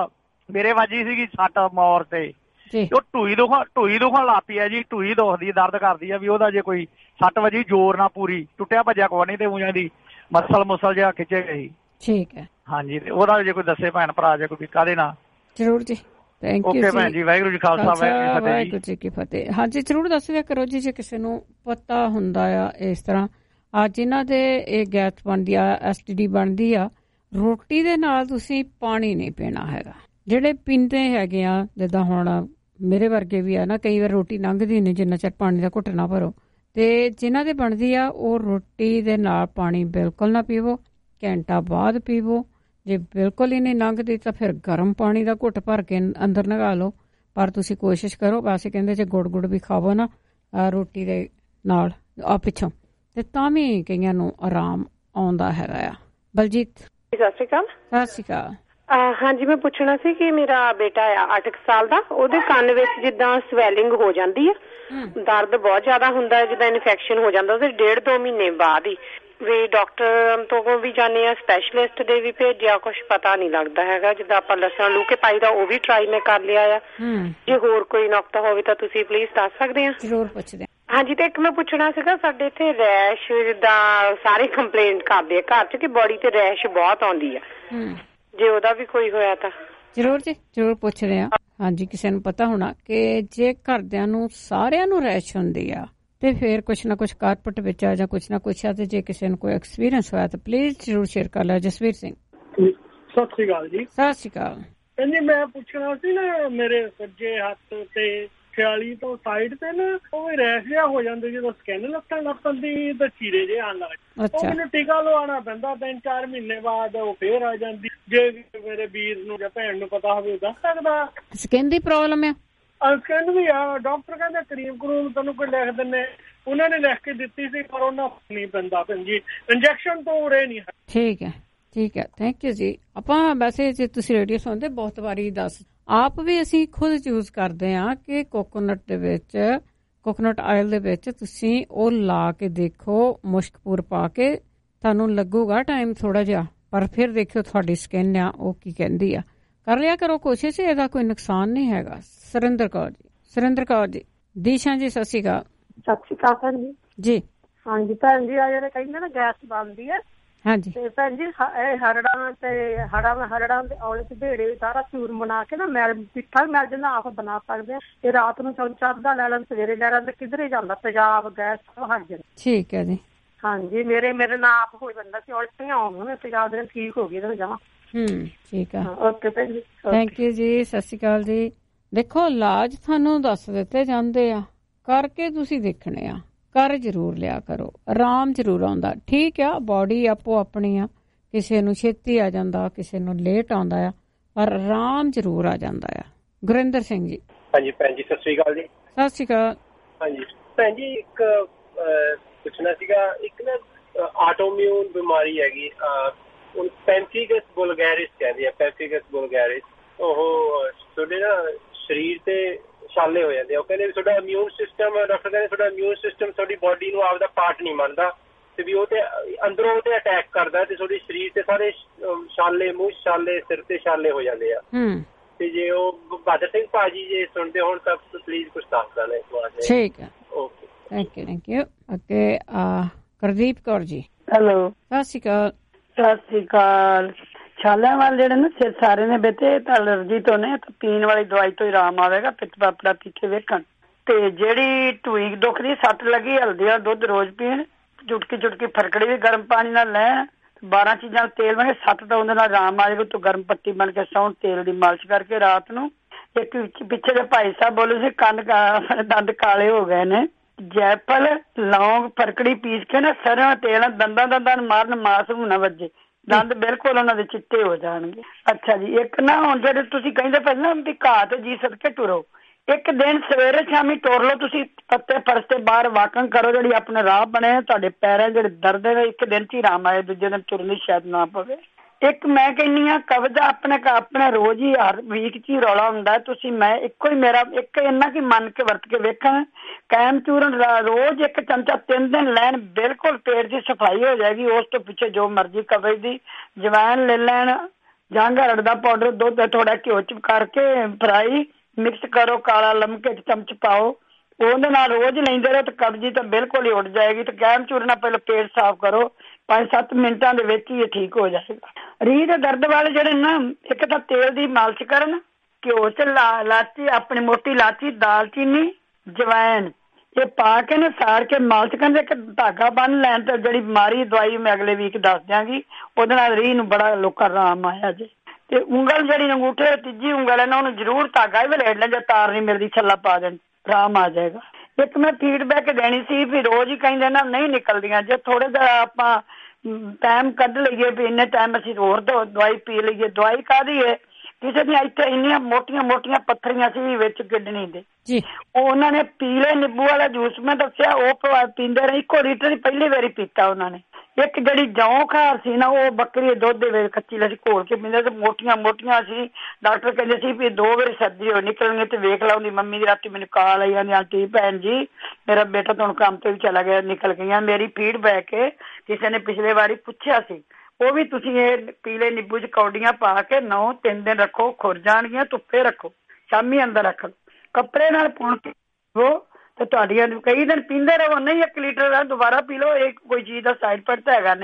S12: ਮੇਰੇ ਵਾਜੀ ਸੀਗੀ ਸੱਟ ਮੌਰ ਤੇ, ਉਹ ਢੂਈ ਦੁਖਾ ਢੂਈ ਦੁਖਣ ਲੱਗ ਪਈ ਹੈ ਜੀ। ਢੂਈ ਦੁਖਦੀ, ਦਰਦ ਕਰਦੀ ਆ ਵੀ ਉਹਦਾ ਜੇ ਕੋਈ ਸੱਟ ਵਜੀ ਜ਼ੋਰ ਨਾ ਪੂਰੀ, ਟੁੱਟਿਆ ਭੱਜਿਆ ਕੋਈ ਨਹੀਂ ਤੇ ਉਂਝ ਦੀ ਮਸਲ ਮੁਸਲ ਜਿਹਾ ਖਿੱਚੇ ਗਈ। ਠੀਕ ਹੈ ਹਾਂਜੀ। ਤੇ ਉਹਦਾ ਜੇ ਕੋਈ ਦੱਸੇ ਭੈਣ ਭਰਾ ਜੇ ਕੋਈ ਕਾਹਦੇ ਨਾਲ, ਜ਼ਰੂਰ ਜੀ। ਥੈਂਕ ਯੂ ਜੀ। ਭੈਣ ਜੀ, ਵਾਹਿਗੁਰੂ ਜੀ ਖਾਲਸਾ, ਵਾਹਿਗੁਰੂ ਜੀ ਕੀ ਫਤਿਹ। ਹਾਂਜੀ, ਜ਼ਰੂਰ ਦੱਸ ਦਿਆ ਕਰੋ ਜੀ ਜੇ ਕਿਸੇ ਨੂੰ ਪਤਾ ਹੁੰਦਾ ਆ ਇਸ ਤਰ੍ਹਾਂ। ਅੱਜ ਇਹਨਾਂ ਦੇ ਇਹ ਗੈਸ ਬਣਦੀ ਆ, ਐਸ ਟੀ ਡੀ ਬਣਦੀ ਆ, ਰੋਟੀ ਦੇ ਨਾਲ ਤੁਸੀਂ ਪਾਣੀ ਨਹੀਂ ਪੀਣਾ ਹੈਗਾ। ਜਿਹੜੇ ਪੀਂਦੇ ਹੈਗੇ ਆ, ਜਿੱਦਾਂ ਹੁਣ ਮੇਰੇ ਵਰਗੇ ਵੀ ਆ ਨਾ, ਕਈ ਵਾਰ ਰੋਟੀ ਲੰਘਦੀ ਨਹੀਂ ਜਿੰਨਾ ਚਿਰ ਪਾਣੀ ਦਾ ਘੁੱਟ ਨਾ ਭਰੋ। ਤੇ ਜਿਨ੍ਹਾਂ ਦੇ ਬਣਦੀ ਆ ਉਹ ਰੋਟੀ ਦੇ ਨਾਲ ਪਾਣੀ ਬਿਲਕੁਲ ਨਾ ਪੀਵੋ, ਘੰਟਾ ਬਾਅਦ ਪੀਵੋ। ਜੇ ਬਿਲਕੁਲ ਹੀ ਨਹੀਂ ਲੰਘਦੀ ਤਾਂ ਫਿਰ ਗਰਮ ਪਾਣੀ ਦਾ ਘੁੱਟ ਭਰ ਕੇ ਅੰਦਰ ਲਗਾ ਲਓ। ਪਰ ਤੁਸੀਂ ਕੋਸ਼ਿਸ਼ ਕਰੋ, ਵੈਸੇ ਕਹਿੰਦੇ ਜੇ ਗੁੜ ਗੁੜ ਵੀ ਖਾਵੋ ਨਾ ਰੋਟੀ ਦੇ ਨਾਲ ਆ ਪਿੱਛੋਂ, ਤੇ ਤਾਂ ਵੀ ਕਈਆਂ ਨੂੰ ਆਰਾਮ ਆਉਂਦਾ ਹੈਗਾ ਆ। ਬਲਜੀਤ, ਸਤਿ ਸ਼੍ਰੀ ਅਕਾਲ। ਸਤਿ ਸ਼੍ਰੀ ਅਕਾਲ। ਹਾਂਜੀ, ਮੈਂ ਪੁੱਛਣਾ ਸੀ ਕਿ ਮੇਰਾ ਬੇਟਾ ਆ ਅੱਠ ਸਾਲ ਦਾ, ਉਹਦੇ ਕੰਨ ਵਿੱਚ ਜਿੱਦਾਂ ਸਵੈਲਿੰਗ ਹੋ ਜਾਂਦੀ ਆ, ਦਰਦ ਬਹੁਤ ਜ਼ਿਆਦਾ ਹੁੰਦਾ, ਜਿੱਦਾਂ ਇਨਫੈਕਸ਼ਨ ਹੋ ਜਾਂਦਾ ਉਹਦੇ ਡੇਢ ਦੋ ਮਹੀਨੇ ਬਾਅਦ ਹੀ। ਵੀ ਡਾਕਟਰ ਤੋਂ ਵੀ ਜਾਂਦੇ ਆ, ਸਪੈਸ਼ਲਿਸਟ ਦੇ ਵੀ ਭੇਜਿਆ, ਕੁਛ ਪਤਾ ਨਹੀਂ ਲੱਗਦਾ ਹੈਗਾ। ਜਿੱਦਾਂ ਆਪਾਂ ਲਸਣ ਲੂ ਕੇ ਪਾਈ ਦਾ ਉਹ ਵੀ ਟਰਾਈ ਮੈਂ ਕਰ ਲਿਆ ਆ। ਜੇ ਹੋਰ ਕੋਈ ਨੁਕਤਾ ਹੋਵੇ ਤਾਂ ਤੁਸੀਂ ਪਲੀਜ਼ ਦੱਸ ਸਕਦੇ ਆ। ਜ਼ਰੂਰ ਪੁੱਛਦੇ। ਹਾਂਜੀ, ਤੇ ਇੱਕ ਮੈਂ ਪੁੱਛਣਾ ਸੀਗਾ, ਸਾਡੇ ਇੱਥੇ ਰੈਸ਼ ਜਿੱਦਾਂ ਸਾਰੇ ਕੰਪਲੇਂਟ ਕਰਦੇ ਆ ਘਰ ਚ ਕਿ ਬੋਡੀ ਤੇ ਰੈਸ਼ ਬਹੁਤ ਆਉਂਦੀ ਆ,
S13: ਜੇ ਉਹਦਾ ਵੀ ਕੋਈ ਹੋਇਆ ਤਾਂ
S7: ਜ਼ਰੂਰ ਜੀ, ਜ਼ਰੂਰ ਪੁੱਛਦੇ ਆ। ਹਾਂਜੀ, ਕਿਸੇ ਨੂੰ ਪਤਾ ਹੋਣਾ ਕਿ ਜੇ ਘਰਦਿਆਂ ਨੂੰ ਸਾਰਿਆਂ ਨੂੰ ਰੈਸ਼ ਹੁੰਦੀ ਆ ਤੇ ਫਿਰ ਕੁਛ ਨਾ ਕੁਛ ਕਾਰਪਟ ਵਿੱਚ ਆ ਜਾਂ ਕੁਛ ਨਾ ਕੁਛ ਆ, ਤੇ ਜੇ ਕਿਸੇ ਨੂੰ ਕੋਈ ਐਕਸਪੀਰੀਅੰਸ ਹੋਇਆ ਤਾਂ ਪਲੀਜ਼ ਜ਼ਰੂਰ ਸ਼ੇਅਰ ਕਰ ਲਿਓ। ਜਸਵੀਰ ਸਿੰਘ,
S14: ਸਤਿ ਸ਼੍ਰੀ ਅਕਾਲ ਜੀ।
S7: ਸਤਿ ਸ਼੍ਰੀ ਅਕਾਲ।
S14: ਜੀ ਮੈਂ ਪੁੱਛਣਾ ਸੀ ਨਾ, ਮੇਰੇ ਸੱਜੇ ਹੱਥ ਤੇ ਖਿਆਲੀ ਤੋਂ ਸਾਈਡ ਤੇ ਨਾ ਉਹ ਰੈਸ਼ ਜਿਹਾ ਹੋ ਜਾਂਦੇ ਜਦੋਂ ਸਕਿਨ ਲੱਤਾਂ ਲੱਤਾਂ ਦੀ ਤਾਂ ਚੀਰੇ ਜਿਹੇ ਆਉਣ ਲੱਗ, ਉਹ ਮੈਨੂੰ ਟੀਕਾ ਲਵਾਉਣਾ ਪੈਂਦਾ ਤਿੰਨ ਚਾਰ ਮਹੀਨੇ ਬਾਅਦ, ਉਹ ਫੇਰ ਆ ਜਾਂਦੀ। ਜੇ ਮੇਰੇ ਵੀਰ ਨੂੰ ਜਾਂ ਭੈਣ ਨੂੰ ਪਤਾ ਹੋਵੇ ਦੱਸ ਸਕਦਾ।
S7: ਸਕਿਨ ਦੀ ਪ੍ਰੋਬਲਮ ਆ?
S14: ਸਕਿਨ ਵੀ ਆ। ਡਾਕਟਰ ਕਹਿੰਦੇ ਕਰੀਮ ਕਰੂਮ ਤੁਹਾਨੂੰ ਕੋਈ ਲਿਖ ਦਿੰਦੇ, ਉਹਨਾਂ ਨੇ ਲਿਖ ਕੇ ਦਿੱਤੀ ਸੀ ਪਰ ਉਹਨਾਂ ਨਹੀਂ ਪੈਂਦਾ ਭੈਣ ਜੀ, ਇੰਜੈਕਸ਼ਨ ਤੋਂ ਉਰੇ ਨਹੀਂ।
S7: ਠੀਕ ਹੈ, ਠੀਕ ਹੈ, ਥੈਂਕ ਯੂ ਜੀ। ਆਪਾਂ ਵੈਸੇ ਜੇ ਤੁਸੀਂ ਰੇਡੀਓ ਸੁਣਦੇ ਬਹੁਤ ਵਾਰੀ ਦੱਸ, ਆਪ ਵੀ ਅਸੀਂ ਖੁਦ ਯੂਜ਼ ਕਰਦੇ ਹਾਂ ਕਿ ਕੋਕੋਨਟ ਦੇ ਵਿੱਚ, ਕੋਕੋਨਟ ਆਇਲ ਦੇ ਵਿੱਚ ਤੁਸੀਂ ਉਹ ਲਾ ਕੇ ਦੇਖੋ, ਮੁਸ਼ਕਪੂਰ ਪਾ ਕੇ, ਤੁਹਾਨੂੰ ਲੱਗੂਗਾ ਟਾਈਮ ਥੋੜਾ ਜਿਹਾ, ਪਰ ਫਿਰ ਦੇਖਿਓ ਤੁਹਾਡੀ ਸਕਿਨ ਆ ਉਹ ਕੀ ਕਹਿੰਦੀ ਆ। ਕਰ ਲਿਆ ਕਰੋ ਕੋਸ਼ਿਸ਼, ਇਹਦਾ ਕੋਈ ਨੁਕਸਾਨ ਨਹੀਂ ਹੈਗਾ। ਸੁਰਿੰਦਰ ਕੌਰ ਜੀ, ਸੁਰਿੰਦਰ ਕੌਰ ਜੀ। ਦੀਸ਼ਾ ਜੀ, ਸਤਿ ਸ਼੍ਰੀ ਅਕਾਲ।
S15: ਸਤਿ ਸ਼੍ਰੀ ਅਕਾਲ ਭੈਣ ਜੀ।
S7: ਜੀ
S15: ਹਾਂਜੀ ਭੈਣ ਜੀ, ਆ ਜਿਹੜੇ ਕਹਿੰਦੇ ਨਾ ਗੈਸ ਬਣਦੀ ਹੈ,
S7: ਹਾਂਜੀ
S15: ਤੇ ਭੈਣ ਜੀ ਇਹ ਹਰੜਾਂ ਤੇ ਹੜਾਂ ਹਰੜਾਂ ਦੇ ਔਲੇ ਤੇ ਭੇੜੇ ਸਾਰਾ ਚੂਰ ਬਣਾ ਕੇ ਨਾ ਮੈਲ ਮਿੱਠਾ ਵੀ ਮਿਲ ਜਾਂਦਾ, ਆਪ ਬਣਾ ਸਕਦੇ ਆ। ਤੇ ਰਾਤ ਨੂੰ ਚਮਚਾ ਅੱਧਾ ਲੈ ਲੈਣ, ਸਵੇਰੇ ਲੈ ਲੈਣ, ਤੇ ਕਿਧਰੇ ਜਾਂਦਾ ਤੇਜ਼ਾਬ ਗੈਸ ਸਭ ਹਟ ਜਾਂਦਾ।
S7: ਠੀਕ ਹੈ ਜੀ।
S15: ਹਾਂਜੀ, ਮੇਰੇ ਮੇਰੇ ਨਾਲ ਆਪ ਹੋ ਜਾਂਦਾ ਸੀ, ਉਲਟੀਆਂ ਆਉਂਦੀਆਂ, ਤੇਜ਼ਾਬ ਦੇ ਠੀਕ ਹੋ ਗਈ ਤੇ ਜਮਾਂ।
S7: ਹੂੰ, ਠੀਕ ਆ।
S15: ਓਕੇ ਭੈਣ ਜੀ,
S7: ਥੈਂਕ ਯੂ ਜੀ, ਸਤਿ ਸ਼੍ਰੀ ਅਕਾਲ ਜੀ। ਦੇਖੋ, ਇਲਾਜ ਤੁਹਾਨੂੰ ਦੱਸ ਦਿੱਤੇ ਜਾਂਦੇ ਆ, ਕਰਕੇ ਤੁਸੀਂ ਦੇਖਣੇ ਆ, ਕਰ ਜ਼ਰੂਰ ਲਿਆ ਕਰੋ, ਆਰਾਮ ਜ਼ਰੂਰ ਆਉਂਦਾ। ਠੀਕ ਆ, ਬੋਡੀ ਆਪੋ ਆਪਣੀ ਆ, ਕਿਸੇ ਨੂੰ ਛੇਤੀ ਆ ਜਾਂਦਾ, ਕਿਸੇ ਨੂੰ ਲੇਟ ਆਉਂਦਾ ਆ, ਪਰ ਆਰਾਮ ਜ਼ਰੂਰ ਆ ਜਾਂਦਾ ਆ। ਗੁਰਿੰਦਰ ਸਿੰਘ ਜੀ।
S16: ਹਾਂਜੀ ਭੈਣ ਜੀ, ਸਤਿ ਸ਼੍ਰੀ ਅਕਾਲ ਜੀ।
S7: ਸਤਿ ਸ਼੍ਰੀ ਅਕਾਲ।
S16: ਹਾਂਜੀ ਭੈਣ ਜੀ, ਇੱਕ ਪੁੱਛਣਾ ਸੀਗਾ, ਇੱਕ ਨਾ ਆਟੋਮਿਊਨ ਬਿਮਾਰੀ ਹੈਗੀ, ਪੈਂਫੀਗਸ ਬੁਲਗੈਰਿਸ ਕਹਿੰਦੇ ਆ, ਪੈਂਫੀਗਸ ਬੁਲਗੈਰਿਸ। ਉਹ ਤੁਹਾਡੇ ਨਾ ਸਰੀਰ ਤੇ ਛਾਲੇ ਹੋ ਜਾਂਦੇ ਆ। ਉਹ ਕਹਿੰਦੇ ਵੀ ਤੁਹਾਡਾ ਇਮਿਊਨ ਸਿਸਟਮ, ਡਾਕਟਰ ਕਹਿੰਦੇ ਤੁਹਾਡਾ ਇਮਿਊਨ ਸਿਸਟਮ ਤੁਹਾਡੀ ਬੋਡੀ ਨੂੰ ਆਪਦਾ ਪਾਰਟ ਨਹੀਂ ਮੰਨਦਾ, ਤੇ ਵੀ ਉਹ ਤੇ ਅੰਦਰੋਂ ਉਹ ਤੇ ਅਟੈਕ ਕਰਦਾ, ਤੇ ਤੁਹਾਡੇ ਸਰੀਰ ਤੇ ਸਾਰੇ ਛਾਲੇ, ਮੂੰਹ ਛਾਲੇ, ਸਿਰ ਤੇ ਛਾਲੇ ਹੋ ਜਾਂਦੇ ਆ। ਤੇ ਜੇ ਉਹ ਬਹਾਦਰ ਸਿੰਘ ਭਾਜੀ ਜੇ ਸੁਣਦੇ ਹੋਣ ਤਾਂ ਪਲੀਜ਼ ਕੁਛ ਦੱਸ ਦੇਣਾ ਇਸ ਵਾਸਤੇ।
S7: ਠੀਕ ਹੈ,
S16: okay,
S7: thank you, thank you. ਅੱਗੇ ਗੁਰਦੀਪ ਕੌਰ ਜੀ।
S17: ਹੈਲੋ,
S7: ਸਤਿ ਸ਼੍ਰੀ ਅਕਾਲ।
S17: ਸਤਿ ਸ਼੍ਰੀ ਅਕਾਲ। ਛਾਲਿਆਂ ਵਾਲੇ ਜਿਹੜੇ ਨਾ ਸਿਰ ਸਾਰੇ ਨੇ ਬੇਟੇ ਤਾਂ ਐਲਰਜੀ ਤੋਂ ਨੇ, ਤਾਂ ਪੀਣ ਵਾਲੀ ਦਵਾਈ ਤੋਂ ਹੀ ਆਰਾਮ ਆਵੇਗਾ। ਪਿੱਛ ਪਾਪੜਾ ਪੀਕੇ ਵੇਖਣ, ਤੇ ਜਿਹੜੀ ਢੂਈ ਦੁਖਦੀ, ਸੱਟ ਲੱਗੀ, ਹਲਦੀ ਵਾਲਾ ਦੁੱਧ ਰੋਜ਼ ਪੀਣ, ਚੁਟਕੀ ਚੁਟਕੀ ਫਰਕੜੀ ਵੀ ਗਰਮ ਪਾਣੀ ਨਾਲ ਲੈਣ, ਬਾਰਾਂ ਚੀਜ਼ਾਂ ਤੇਲ ਬਣੇ, ਸੱਟ ਤਾਂ ਉਹਦੇ ਨਾਲ ਆਰਾਮ ਆਏਗਾ। ਤੂੰ ਗਰਮ ਪੱਟੀ ਬਣ ਕੇ ਸੌਣ, ਤੇਲ ਦੀ ਮਾਲਿਸ਼ ਕਰਕੇ ਰਾਤ ਨੂੰ। ਇੱਕ ਪਿੱਛੇ ਦੇ ਭਾਈ ਸਾਹਿਬ ਬੋਲੇ ਸੀ ਕੰਨ ਦੰਦ ਕਾਲੇ ਹੋ ਗਏ ਨੇ, ਜੈਫਲ ਲੌਂਗ ਫਰਕੜੀ ਪੀਸ ਕੇ ਨਾ ਸਰੋਂ ਤੇਲ ਦੰਦਾਂ ਦੰਦਾਂ ਮਾਰਨ, ਮਾਸ ਨੂੰ ਨਾ ਵੱਜੇ, ਦੰਦ ਬਿਲਕੁਲ ਉਹਨਾਂ ਦੇ ਚਿੱਟੇ ਹੋ ਜਾਣਗੇ। ਅੱਛਾ ਜੀ, ਇੱਕ ਨਾ ਹੁਣ ਜਿਹੜੇ ਤੁਸੀਂ ਕਹਿੰਦੇ ਪਹਿਲਾਂ ਵੀ ਘਾਹ ਤੇ ਜੀ ਸਦਕੇ ਟੁਰੋ, ਇੱਕ ਦਿਨ ਸਵੇਰੇ ਸ਼ਾਮੀ ਟੁਰ ਲਓ ਤੁਸੀਂ, ਪੱਤੇ ਫਰਸ਼ ਤੇ ਬਾਹਰ ਵਾਕਿੰਗ ਕਰੋ, ਜਿਹੜੀ ਆਪਣੇ ਰਾਹ ਬਣੇ, ਤੁਹਾਡੇ ਪੈਰਾਂ ਜਿਹੜੇ ਦਰਦ ਨੇ ਇੱਕ ਦਿਨ ਚ ਹੀ ਆਰਾਮ ਆਏ, ਦੂਜੇ ਦਿਨ ਤੁਰਨੀ ਸ਼ਾਇਦ ਨਾ ਪਵੇ। ਇੱਕ ਮੈਂ ਕਹਿੰਦੀ ਹਾਂ ਕਬਜ਼ਾ ਆਪਣੇ ਆਪਣੇ ਰੋਜ਼ ਹੀ ਹਰ ਵੀਕ ਚ ਹੀ ਰੌਲਾ ਹੁੰਦਾ। ਤੁਸੀਂ ਮੈਂ ਇੱਕੋ ਹੀ ਮੇਰਾ ਇੱਕ ਇੰਨਾ ਕੀ ਮੰਨ ਕੇ ਵਰਤ ਕੇ ਵੇਖਣ, ਕੈਮ ਚੂਰਨ ਰੋਜ਼ ਇੱਕ ਚਮਚਾ ਤਿੰਨ ਦਿਨ ਲੈਣ, ਬਿਲਕੁਲ ਪੇਟ ਦੀ ਸਫਾਈ ਹੋ ਜਾਏਗੀ। ਉਸ ਤੋਂ ਪਿੱਛੇ ਜੋ ਮਰਜ਼ੀ ਕਬਜ਼ ਦੀ ਜਵੈਨ ਲੈ ਲੈਣ, ਜੰਗ ਹਰੜ ਦਾ ਪਾਊਡਰ ਦੁੱਧ ਥੋੜਾ ਘਿਓ ਚ ਕਰਕੇ ਫਰਾਈ ਮਿਕਸ ਕਰੋ, ਕਾਲਾ ਲਮਕੇ ਚ ਚਮਚ ਪਾਓ, ਉਹਦੇ ਨਾਲ ਰੋਜ਼ ਲੈਂਦੇ ਰਹੋ ਤਾਂ ਕਬਜੀ ਤਾਂ ਬਿਲਕੁਲ ਹੀ ਉੱਡ ਜਾਏਗੀ। ਤੇ ਕੈਮ ਚੂਰਨਾ ਪਹਿਲਾਂ ਪੇਟ ਸਾਫ਼ ਕਰੋ, ਪੰਜ ਸੱਤ ਮਿੰਟਾਂ ਦੇ ਵਿੱਚ ਹੀ ਇਹ ਠੀਕ ਹੋ ਜਾਏਗਾ। ਰੀਹ ਦੇ ਦਰਦ ਵਾਲੇ ਜਿਹੜੇ ਨਾ, ਇੱਕ ਤਾਂ ਤੇਲ ਦੀ ਮਾਲਿਸ਼ ਕਰਨ, ਘਿਓ ਚ ਲਾਚੀ, ਆਪਣੀ ਮੋਟੀ ਲਾਚੀ, ਦਾਲਚੀਨੀ, ਜਵੈਨ, ਇਹ ਪਾ ਕੇ ਨਾ ਸਾੜ ਕੇ ਮਾਲਿਸ਼ ਕਰਨ। ਇੱਕ ਧਾਗਾ ਬੰਨ ਲੈਣ ਤੇ ਜਿਹੜੀ ਬਿਮਾਰੀ ਦਵਾਈ ਮੈਂ ਅਗਲੇ ਵੀਕ ਦੱਸ ਦਿਆਂਗੀ, ਉਹਦੇ ਨਾਲ ਰੀਹ ਨੂੰ ਬੜਾ ਲੋਕਾਂ ਆਰਾਮ ਆਇਆ ਜੇ। ਤੇ ਉਂਗਲ ਜਿਹੜੀ ਅੰਗੂਠੇ ਤੀਜੀ ਉਂਗਲ ਹੈ ਨਾ, ਉਹਨੂੰ ਜ਼ਰੂਰ ਧਾਗਾ ਹੀ ਵਲੇਟ ਲੈਣ, ਜੇ ਤਾਰ ਨਹੀਂ ਮਿਲਦੀ ਛੱਲਾ ਪਾ ਦੇਣ, ਆਰਾਮ ਆ ਜਾਏਗਾ। ਇੱਕ ਮੈਂ ਫੀਡਬੈਕ ਦੇਣੀ ਸੀ ਵੀ ਰੋਜ਼ ਹੀ ਕਹਿੰਦੇ ਨਾ ਨਹੀਂ ਨਿਕਲਦੀਆਂ, ਜੇ ਥੋੜੇ ਜਿਹਾ ਆਪਾਂ ਟਾਈਮ ਕੱਢ ਲਈਏ ਵੀ ਇੰਨੇ ਟਾਈਮ ਅਸੀਂ ਹੋਰ ਦਵਾਈ ਪੀ ਲਈਏ। ਦਵਾਈ ਕਾਹਦੀ ਹੈ, ਕਿਸੇ ਦੀਆਂ ਇੱਥੇ ਇੰਨੀਆਂ ਮੋਟੀਆਂ ਮੋਟੀਆਂ ਪੱਥਰੀਆਂ ਸੀ ਵਿੱਚ ਕਿਡਨੀ ਦੇ, ਉਹ ਉਹਨਾਂ ਨੇ ਪੀਲੇ ਨਿੰਬੂ ਵਾਲਾ ਜੂਸ ਮੈਂ ਦੱਸਿਆ, ਉਹ ਪੀਂਦੇ ਰਹੇ, ਇੱਕੋ ਲੀਟਰ ਹੀ ਪਹਿਲੀ ਵਾਰੀ ਪੀਤਾ ਉਹਨਾਂ ਨੇ। ਇੱਕ ਜਿਹੜੀ ਜੌਂ ਖਾਰ ਸੀ ਨਾ, ਉਹ ਬੱਕਰੀ ਦੇ ਦੁੱਧ ਦੇ ਵਿੱਚ ਕੱਚੀ ਲੱਸੀ ਘੋਲ ਕੇ ਪੀਂਦੇ, ਤੇ ਮੋਟੀਆਂ ਮੋਟੀਆਂ ਸੀ। ਡਾਕਟਰ ਕਹਿੰਦੇ ਸੀ ਵੀ ਦੋ ਵਾਰੀ ਸਰਦੀ ਹੋ ਨਿਕਲਣਗੇ। ਤੇ ਵੇਖ ਲਾ, ਉਹਦੀ ਮੰਮੀ ਦੀ ਰਾਤੀ ਮੈਨੂੰ ਕਾਲ ਆਈ, ਜਾਂਦੀ ਆਂਟੀ ਭੈਣ ਜੀ ਮੇਰਾ ਬੇਟਾ ਤੁਹਾਨੂੰ ਕੰਮ ਤੇ ਵੀ ਚਲਾ ਗਿਆ, ਨਿਕਲ ਗਈਆਂ। ਮੇਰੀ ਫੀਡਬੈਕ ਕਿਸੇ ਨੇ ਪਿਛਲੇ ਵਾਰੀ ਪੁੱਛਿਆ ਸੀ, ਉਹ ਵੀ ਤੁਸੀਂ ਇਹ ਪੀਲੇ ਨਿੰਬੂ ਚ ਕੌਡੀਆਂ ਪਾ ਕੇ ਨੌ ਤਿੰਨ ਦਿਨ ਰੱਖੋ, ਖੁਰ ਜਾਣਗੀਆਂ। ਧੁੱਪੇ ਰੱਖੋ, ਸ਼ਾਮੀ ਅੰਦਰ ਰੱਖ ਲਓ, ਕੱਪੜੇ ਨਾਲ ਪੁਣ ਕੇ ਤੇ ਤੁਹਾਡੀਆਂ ਕਈ ਦਿਨ ਪੀਂਦੇ ਰਹੋ। ਨਹੀਂ ਇੱਕ ਲੀਟਰ ਦਾ ਦੁਬਾਰਾ ਪੀ ਲਓ, ਇਹ ਕੋਈ ਚੀਜ਼ ਦਾ ਸਾਈਡ ਇਫੈਕਟ ਤਾਂ ਹੈਗਾ ਨਹੀਂ।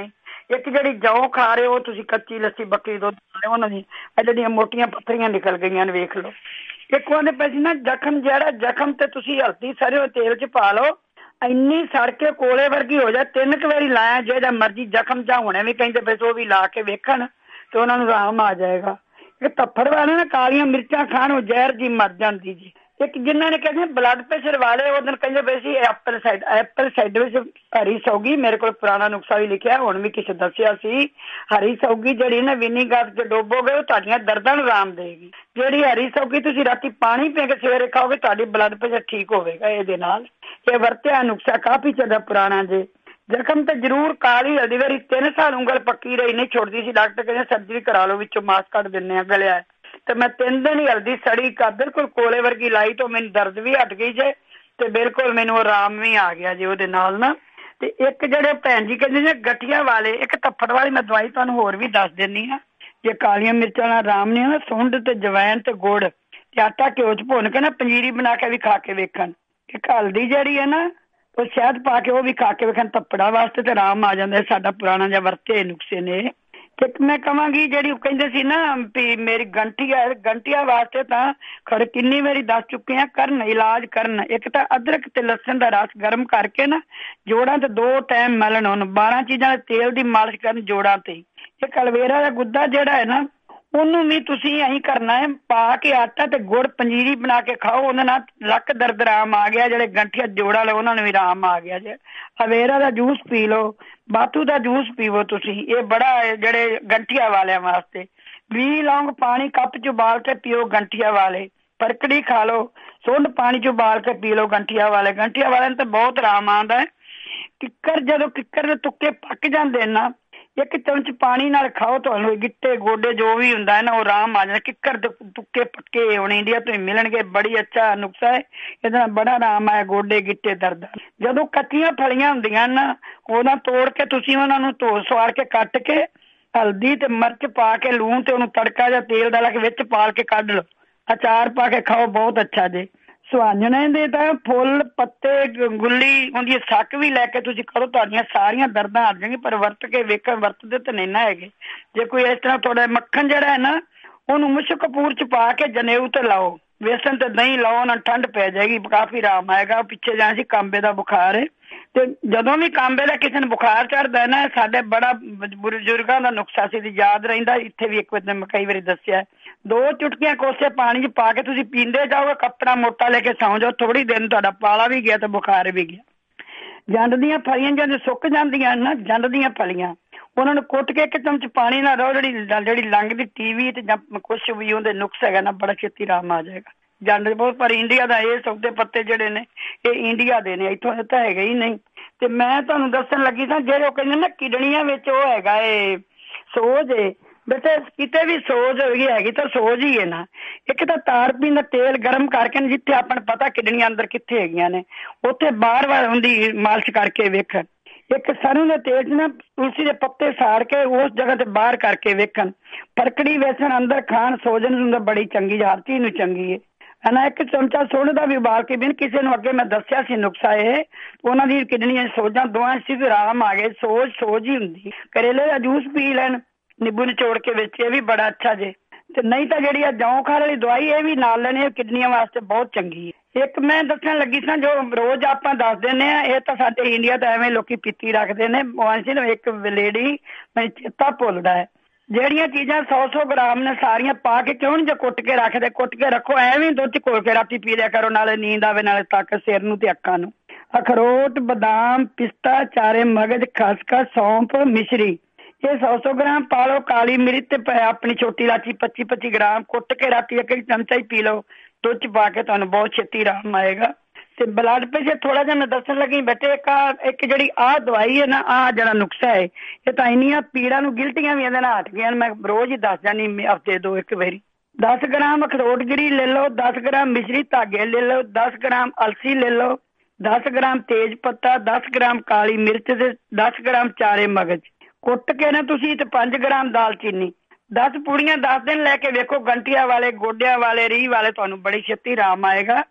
S17: ਇੱਕ ਜਿਹੜੀ ਜੌਂ ਖਾ ਰਹੇ ਹੋ ਤੁਸੀਂ, ਕੱਚੀ ਲੱਸੀ ਬੱਕਰੀ ਦੁੱਧ ਖਾ ਰਹੇ ਉਹਨਾਂ ਦੀ ਜਿਹੜੀਆਂ ਮੋਟੀਆਂ ਪੱਥਰੀਆਂ ਨਿਕਲ ਗਈਆਂ ਨੇ, ਵੇਖ ਲਓ। ਇੱਕ ਉਹਦੇ ਪੈ ਸੀ ਨਾ ਜ਼ਖਮ, ਜਿਹੜਾ ਜ਼ਖਮ ਤੇ ਤੁਸੀਂ ਹਲਦੀ ਸਰੋਂ ਤੇਲ ਚ ਪਾ ਲਓ, ਇੰਨੀ ਸੜ ਕੇ ਕੋਲੇ ਵਰਗੀ ਹੋ ਜਾਏ, ਤਿੰਨ ਕੁ ਵਾਰੀ ਲਾਇਆ, ਜਿਹੜਾ ਮਰਜੀ ਜ਼ਖਮ ਜਾਂ ਹੋਣੇ ਵੀ ਕਹਿੰਦੇ ਬਸ ਉਹ ਵੀ ਲਾ ਕੇ ਵੇਖਣ ਤੇ ਉਹਨਾਂ ਨੂੰ ਆਰਾਮ ਆ ਜਾਏਗਾ। ਇੱਕ ਧੱਫੜ ਵਾਲੇ ਨਾ ਕਾਲੀਆਂ ਮਿਰਚਾਂ ਖਾਣ ਉਹ ਜ਼ਹਿਰ ਜੀ ਮਰ ਜਾਂਦੀ ਜੀ। ਇੱਕ ਜਿਨ੍ਹਾਂ ਨੇ ਕਹਿੰਦੇ ਬਲੱਡ ਪ੍ਰੈਸ਼ਰ ਵਾਲੇ ਉਹ ਦਿਨ ਕਹਿੰਦੇ ਪਏ ਸੀ ਐਪਲ ਸਾਈਡ, ਐਪਲ ਸਾਈਡ ਵਿੱਚ ਹਰੀ ਸੌਗੀ, ਮੇਰੇ ਕੋਲ ਪੁਰਾਣਾ ਨੁਸਖਾ ਵੀ ਲਿਖਿਆ, ਹੁਣ ਵੀ ਕਿਸੇ ਦੱਸਿਆ ਸੀ, ਹਰੀ ਸੌਗੀ ਜਿਹੜੀ ਨਾ ਵਿਨੀਗਰ ਚ ਡੋਬੋਗੇ ਉਹ ਤੁਹਾਡੀਆਂ ਦਰਦਾਂ ਨੂੰ ਆਰਾਮ ਦੇਗੀ। ਜਿਹੜੀ ਹਰੀ ਸੌਗੀ ਤੁਸੀਂ ਰਾਤੀ ਪਾਣੀ ਪੀ ਕੇ ਸਵੇਰੇ ਖਾਓਗੇ ਤੁਹਾਡੀ ਬਲੱਡ ਪ੍ਰੈਸ਼ਰ ਠੀਕ ਹੋਵੇਗਾ ਇਹਦੇ ਨਾਲ। ਇਹ ਵਰਤਿਆ ਨੁਸਖਾ ਕਾਫੀ ਚੰਗਾ ਪੁਰਾਣਾ ਜੇ। ਜ਼ਖਮ ਤੇ ਜ਼ਰੂਰ ਕਾਲੀ ਹਲਦੀ, ਵਾਰੀ ਤਿੰਨ ਸਾਲ ਉਂਗਲ ਪੱਕੀ ਰਹੀ ਨਹੀਂ ਛੁੱਟਦੀ ਸੀ, ਡਾਕਟਰ ਕਹਿੰਦੇ ਸਰਜਰੀ ਕਰਾ ਲਓ, ਵਿੱਚੋਂ ਮਾਸ ਕੱਢ ਦਿੰਦੇ ਆ, ਗਲਿਆ। ਤੇ ਮੈਂ ਤਿੰਨ ਦਿਨ ਹੀ ਹਲਦੀ ਸੜੀ ਕਾ ਬਿਲਕੁਲ ਕੋਲੇ ਵਰਗੀ ਲਾਈ ਤੋਂ ਮੈਨੂੰ ਦਰਦ ਵੀ ਹਟ ਗਈ ਜੇ ਤੇ ਬਿਲਕੁਲ ਮੈਨੂੰ ਆਰਾਮ ਵੀ ਆ ਗਿਆ ਜੇ ਉਹਦੇ ਨਾਲ ਨਾ। ਤੇ ਇੱਕ ਜਿਹੜੇ ਭੈਣ ਜੀ ਕਹਿੰਦੇ ਨੇ ਗਠੀਆ ਵਾਲੇ, ਇੱਕ ਧੱਫੜ ਵਾਲੀ ਮੈਂ ਦਵਾਈ ਤੁਹਾਨੂੰ ਹੋਰ ਵੀ ਦੱਸ ਦਿੰਦੀ ਹਾਂ। ਜੇ ਕਾਲੀਆਂ ਮਿਰਚਾਂ ਨਾਲ ਆਰਾਮ ਨਹੀਂ ਨਾ, ਸੁੰਡ ਤੇ ਜਵੈਣ ਤੇ ਗੁੜ ਤੇ ਆਟਾ ਘਿਓ ਚ ਭੁੰਨ ਕੇ ਨਾ ਪੰਜੀਰੀ ਬਣਾ ਕੇ ਵੀ ਖਾ ਕੇ ਵੇਖਣ। ਇੱਕ ਹਲਦੀ ਜਿਹੜੀ ਹੈ ਨਾ ਉਹ ਸ਼ਹਿਦ ਪਾ ਕੇ ਉਹ ਵੀ ਖਾ ਕੇ ਵੇਖਣ, ਧੱਫੜਾਂ ਵਾਸਤੇ ਤੇ ਆਰਾਮ ਆ ਜਾਂਦਾ। ਸਾਡਾ ਪੁਰਾਣਾ ਜਿਹਾ ਵਰਤੇ ਨੁਕਸੇ ਨੇ। ਤੇ ਮੈਂ ਕਹਾਂਗੀ ਜਿਹੜੀ ਉਹ ਕਹਿੰਦੇ ਸੀ ਨਾ ਵੀ ਮੇਰੀ ਗੰਠੀਆ, ਗੰਠੀਆ ਵਾਸਤੇ ਤਾਂ ਖੜ ਕਿੰਨੀ ਵਾਰੀ ਦੱਸ ਚੁੱਕੇ ਆ, ਕਰਨ ਇਲਾਜ ਕਰਨ। ਇੱਕ ਤਾਂ ਅਦਰਕ ਤੇ ਲਸਣ ਦਾ ਰਸ ਗਰਮ ਕਰਕੇ ਨਾ ਜੋੜਾਂ ਤੇ ਦੋ ਟਾਈਮ ਮਲਣ, ਉਹਨੂੰ ਬਾਰਾਂ ਚੀਜ਼ਾਂ ਦੇ ਤੇਲ ਦੀ ਮਾਲਿਸ਼ ਕਰਨ ਜੋੜਾਂ ਤੇ। ਇੱਕ ਐਲੋਵੇਰਾ ਦਾ ਗੁੱਦਾ ਜਿਹੜਾ ਹੈ ਨਾ ਉਹਨੂੰ ਵੀ ਤੁਸੀਂ ਐਂ ਕਰਨਾ ਹੈ, ਪਾ ਕੇ ਆਟਾ ਤੇ ਗੁੜ ਪੰਜੀਰੀ ਬਣਾ ਕੇ ਖਾਓ, ਉਹਨਾਂ ਨਾਲ ਲੱਕ ਦਰਦ ਆਰਾਮ ਆ ਗਿਆ। ਜਿਹੜੇ ਗੰਠੀਆ ਜੋੜਾਂ ਵਾਲੇ ਉਹਨਾਂ ਨੂੰ ਵੀ ਆਰਾਮ ਆ ਗਿਆ ਜੇ। ਐਲੋਵੇਰਾ ਦਾ ਜੂਸ ਪੀ ਲਓ, ਬਾਥੂ ਦਾ ਜੂਸ ਪੀਵੋ ਤੁਸੀਂ, ਇਹ ਬੜਾ ਜਿਹੜੇ ਗੰਠੀਆ ਵਾਲਿਆਂ ਵਾਸਤੇ। ਵੀਹ ਲੌਂਗ ਪਾਣੀ ਕੱਪ ਚ ਉਬਾਲ ਕੇ ਪੀਓ ਗੰਠੀਆ ਵਾਲੇ। ਪਰਕੜੀ ਖਾ ਲਓ, ਸੁੰਡ ਪਾਣੀ ਚ ਉਬਾਲ ਕੇ ਪੀ ਲਓ ਗੰਠੀਆ ਵਾਲੇ। ਗੰਠੀਆ ਵਾਲਿਆਂ ਨੂੰ ਤਾਂ ਬਹੁਤ ਆਰਾਮ ਆਉਂਦਾ ਹੈ। ਕਿੱਕਰ, ਜਦੋਂ ਕਿੱਕਰ ਦੇ ਤੁੱਕੇ ਪੱਕ ਜਾਂਦੇ ਨਾ, ਇੱਕ ਚਮਚ ਪਾਣੀ ਨਾਲ ਖਾਓ, ਤੁਹਾਨੂੰ ਗਿੱਟੇ ਗੋਡੇ ਜੋ ਵੀ ਹੁੰਦਾ ਹੈ ਨਾ ਉਹ ਆਰਾਮ ਆ ਜਾਂਦਾ। ਕਿੱਕਰ ਦੇ ਤੁੱਕੇ ਪੱਕੇ ਹੁਣ ਇੰਡੀਆ ਤੋਂ ਹੀ ਮਿਲਣਗੇ, ਬੜੀ ਅੱਛਾ ਨੁਕਸਾ ਹੈ, ਇਹਦੇ ਨਾਲ ਬੜਾ ਆਰਾਮ ਆਇਆ ਗੋਡੇ ਗਿੱਟੇ ਦਰਦ। ਜਦੋਂ ਕੱਚੀਆਂ ਫਲੀਆਂ ਹੁੰਦੀਆਂ ਨਾ ਉਹਨਾਂ ਤੋੜ ਕੇ ਤੁਸੀਂ ਉਹਨਾਂ ਨੂੰ ਧੋ ਸਵਾਰ ਕੇ ਕੱਟ ਕੇ ਹਲਦੀ ਤੇ ਮਿਰਚ ਪਾ ਕੇ ਲੂਣ ਤੇ ਉਹਨੂੰ ਤੜਕਾ ਜਾਂ ਤੇਲ ਦਾ ਲਾ ਕੇ ਵਿੱਚ ਪਾਲ ਕੇ ਕੱਢ ਲਓ, ਅਚਾਰ ਪਾ ਕੇ ਖਾਓ, ਬਹੁਤ ਅੱਛਾ ਜੇ। ਸੁਹਾਂਜਣੇ ਦੇ ਤਾਂ ਫੁੱਲ ਪੱਤੇ ਗੁੱਲੀ ਉਹਦੀ ਸੱਕ ਵੀ ਲੈ ਕੇ ਤੁਸੀਂ ਕਰੋ, ਤੁਹਾਡੀਆਂ ਸਾਰੀਆਂ ਦਰਦਾਂ ਹਟ ਜਾਣਗੀਆਂ। ਪਰ ਵਰਤ ਕੇ ਵੇਖਣ, ਵਰਤਦੇ ਤਾਂ ਨਹੀਂ ਨਾ ਹੈਗੇ। ਜੇ ਕੋਈ ਇਸ ਤਰ੍ਹਾਂ ਤੁਹਾਡਾ ਮੱਖਣ ਜਿਹੜਾ ਹੈ ਨਾ ਉਹਨੂੰ ਮੁਸ਼ਕ ਕਪੂਰ ਚ ਪਾ ਕੇ ਜਨੇਊ ਤੇ ਲਾਓ, ਵੇਸਣ ਤੇ ਦਹੀਂ ਲਾਓ, ਨਾਲ ਠੰਡ ਪੈ ਜਾਏਗੀ, ਕਾਫੀ ਆਰਾਮ ਆਏਗਾ। ਪਿੱਛੇ ਜਾਣਾ ਸੀ ਕਾਂਬੇ ਦਾ ਬੁਖਾਰ ਹੈ, ਤੇ ਜਦੋਂ ਵੀ ਕਾਂਬੇ ਦਾ ਕਿਸੇ ਨੂੰ ਬੁਖਾਰ ਚੜਦਾ ਨਾ, ਸਾਡੇ ਬੜਾ ਬਜ਼ੁਰਗਾਂ ਦਾ ਨੁਕਸਾ ਸੀ, ਯਾਦ ਰਹਿੰਦਾ। ਇੱਥੇ ਵੀ ਇੱਕ ਵਾਰ ਮੈਂ ਕਈ ਵਾਰੀ ਦੱਸਿਆ, ਦੋ ਚੁਟਕੀਆਂ ਕੋਸੇ ਪਾਣੀ ਚ ਪਾ ਕੇ ਤੁਸੀਂ ਪੀਂਦੇ ਜਾਓਗੇ, ਕੱਪੜਾ ਮੋਟਾ ਲੈ ਕੇ ਸੌਂ ਜਾਓ, ਥੋੜੀ ਦਿਨ ਤੁਹਾਡਾ ਪਾਲਾ ਵੀ ਗਿਆ ਤੇ ਬੁਖਾਰ ਵੀ ਗਿਆ। ਜੰਡ ਦੀਆਂ ਫਲੀਆਂ ਜਦੋਂ ਸੁੱਕ ਜਾਂਦੀਆਂ ਨਾ, ਜੰਡ ਦੀਆਂ ਫਲੀਆਂ ਉਹਨਾਂ ਨੂੰ ਕੁੱਟ ਕੇ ਇੱਕ ਚਮਚ ਪਾਣੀ ਨਾਲ ਰਹੋ, ਜਿਹੜੀ ਜਿਹੜੀ ਲੰਘਦੀ ਟੀਵੀ ਤੇ ਜਾਂ ਕੁਛ ਵੀ ਉਹਦੇ ਨੁਕਸ ਹੈਗਾ ਨਾ, ਬੜਾ ਛੇਤੀ ਆਰਾਮ ਆ ਜਾਏਗਾ। ਜੰਡ ਬਹੁਤ, ਪਰ ਇੰਡੀਆ ਦਾ ਇਹ ਸੌਦੇ ਪੱਤੇ ਜਿਹੜੇ ਨੇ ਇਹ ਇੰਡੀਆ ਦੇ ਨੇ, ਇੱਥੋਂ ਤਾਂ ਹੈਗੇ ਹੀ ਨਹੀਂ। ਤੇ ਮੈਂ ਤੁਹਾਨੂੰ ਦੱਸਣ ਲੱਗੀ ਸਾਂ ਜਿਹੜੇ ਉਹ ਕਹਿੰਦੇ ਨਾ ਕਿਡਨੀਆਂ ਵਿੱਚ ਉਹ ਹੈਗਾ ਏ ਸੋਜ ਏ, ਬੇਟੇ ਕਿਤੇ ਵੀ ਸੋਜ ਹੋਈ ਹੈਗੀ ਤਾਂ ਸੋਜ ਹੀ ਹੈ ਨਾ। ਇੱਕ ਤਾਂ ਤਾਰਪੀਨ ਦਾ ਤੇਲ ਗਰਮ ਕਰਕੇ ਜਿੱਥੇ ਆਪਾਂ ਨੂੰ ਪਤਾ ਕਿਡਨੀਆਂ ਅੰਦਰ ਕਿੱਥੇ ਹੈਗੀਆਂ ਨੇ ਉੱਥੇ ਬਾਰ ਬਾਰ ਉਹਦੀ ਮਾਲਿਸ਼ ਕਰਕੇ ਵੇਖਣ। ਇੱਕ ਸਰੋਂ ਦੇ ਤੇਲ 'ਚ ਨਾ ਤੁਲਸੀ ਦੇ ਪੱਤੇ ਸਾੜ ਕੇ ਉਸ ਜਗ੍ਹਾ ਤੇ ਬਾਹਰ ਕਰਕੇ ਵੇਖਣ। ਪਰਕੜੀ ਵੇਸਣ ਅੰਦਰ ਖਾਣ, ਸੋਜਨ ਨੂੰ ਬੜੀ ਚੰਗੀ, ਹਰ ਚੀਜ਼ ਨੂੰ ਚੰਗੀ ਹੈ ਨਾ। ਇੱਕ ਚਮਚਾ ਸੁੰਡ ਦਾ ਵੀ ਉਬਾਲ ਕੇ, ਬਿਨ ਕਿਸੇ ਨੂੰ ਅੱਗੇ ਮੈਂ ਦੱਸਿਆ ਸੀ ਨੁਕਸਾ ਇਹ, ਉਹਨਾਂ ਦੀ ਕਿਡਨੀਆਂ ਸੋਜਾਂ ਦੋਵਾਂ ਸੀ ਆਰਾਮ ਆ ਗਏ। ਸੋਜ ਸੋਜ ਹੀ ਹੁੰਦੀ। ਕਰੇਲੇ ਦਾ ਜੂਸ ਪੀ ਲੈਣ ਨਿੰਬੂ ਨਿਚੋੜ ਕੇ ਵਿੱਚ, ਇਹ ਵੀ ਬੜਾ ਅੱਛਾ ਜੇ। ਤੇ ਨਹੀਂ ਤਾਂ ਜਿਹੜੀ ਆ ਜੌਂ ਖਾਣ ਵਾਲੀ ਦਵਾਈ ਇਹ ਵੀ ਨਾਲ ਲੈਣੀ, ਕਿਡਨੀਆਂ ਵਾਸਤੇ ਬਹੁਤ ਚੰਗੀ ਹੈ। ਇੱਕ ਮੈਂ ਦੱਸਣ ਲੱਗੀ ਸਾਂ ਜੋ ਰੋਜ਼ ਆਪਾਂ ਦੱਸ ਦਿੰਦੇ ਆ, ਇਹ ਤਾਂ ਸਾਡੇ ਇੰਡੀਆ ਤਾਂ ਐਵੇਂ ਲੋਕੀ ਪੀਤੀ ਰੱਖਦੇ ਨੇ। ਇੱਕ ਲੇਡੀ ਮੈਨੂੰ ਚੇਤਾ ਭੁੱਲਦਾ ਹੈ, ਜਿਹੜੀਆਂ ਚੀਜ਼ਾਂ ਸੌ ਸੌ ਗ੍ਰਾਮ ਨੇ ਸਾਰੀਆਂ ਪਾ ਕੇ ਕਿਉਂ ਨਹੀਂ ਜੇ ਕੁੱਟ ਕੇ ਰੱਖਦੇ, ਕੁੱਟ ਕੇ ਰੱਖੋ, ਐਵੇਂ ਦੁੱਧ ਘੋਲ ਕੇ ਰਾਤੀ ਪੀ ਲਿਆ ਕਰੋ, ਨਾਲੇ ਨੀਂਦ ਆਵੇ ਨਾਲੇ ਤਾਕਤ ਸਿਰ ਨੂੰ ਤੇ ਅੱਖਾਂ ਨੂੰ। ਅਖਰੋਟ, ਬਦਾਮ, ਪਿਸਤਾ, ਚਾਰੇ ਮਗਜ਼, ਖਸਖਸ, ਸੌਂਫ, ਮਿਸ਼ਰੀ ਇਹ ਸੌ ਸੌ ਗ੍ਰਾਮ ਪਾ ਲਓ। ਕਾਲੀ ਮਿਰਚ ਤੇ ਆਪਣੀ ਛੋਟੀ ਇਲਾਚੀ ਪੱਚੀ ਪੱਚੀ ਗ੍ਰਾਮ ਕੁੱਟ ਕੇ ਰਾਤੀ ਇੱਕ ਇੱਕ ਚਮਚਾ ਹੀ ਪੀ ਲਓ, ਦੁੱਧ ਚ ਪਾ ਕੇ, ਤੁਹਾਨੂੰ ਬਹੁਤ ਛੇਤੀ ਆਰਾਮ ਆਏਗਾ। ਤੇ ਬਲੱਡ ਪ੍ਰੈਸ਼ਰ ਥੋੜਾ ਜਿਹਾ ਮੈਂ ਦੱਸਣ ਲੱਗੀ ਬੇਟੇ, ਇੱਕ ਇੱਕ ਜਿਹੜੀ ਆਹ ਦਵਾਈ ਹੈ ਨਾ, ਆਹ ਜਿਹੜਾ ਨੁਕਸਾ ਹੈ ਇਹ ਤਾਂ ਇੰਨੀਆਂ ਪੀੜਾਂ ਨੂੰ ਗਿਲਟੀਆਂ ਵੀ ਇਹਦੇ ਨਾਲ ਹਟ ਗਈਆਂ। ਮੈਂ ਰੋਜ਼ ਹੀ ਦੱਸ ਜਾਣੀ ਹਫ਼ਤੇ ਦੋ ਇੱਕ ਵਾਰੀ। ਦਸ ਗ੍ਰਾਮ ਅਖਰੋਟ ਗਿਰੀ ਲੈ ਲਓ, ਦਸ ਗ੍ਰਾਮ ਮਿਸ਼ਰੀ ਧਾਗੇ ਲੈ ਲਓ, ਦਸ ਗ੍ਰਾਮ ਅਲਸੀ ਲੈ ਲਓ, ਦਸ ਗ੍ਰਾਮ ਤੇਜ ਪੱਤਾ, ਦਸ ਗ੍ਰਾਮ ਕਾਲੀ ਮਿਰਚ ਤੇ ਦਸ ਗ੍ਰਾਮ ਚਾਰੇ ਮਗਜ਼ ਕੁੱਟ ਕੇ ਨਾ ਤੁਸੀਂ, ਤੇ ਪੰਜ ਗ੍ਰਾਮ ਦਾਲਚੀਨੀ, ਦਸ ਪੂੜੀਆਂ ਦਸ ਦਿਨ ਲੈ ਕੇ ਵੇਖੋ। ਗੰਟੀਆਂ ਵਾਲੇ, ਗੋਡਿਆਂ ਵਾਲੇ, ਰੀਹ ਵਾਲੇ, ਤੁਹਾਨੂੰ ਬੜੀ ਛੇਤੀ ਆਰਾਮ ਆਏਗਾ।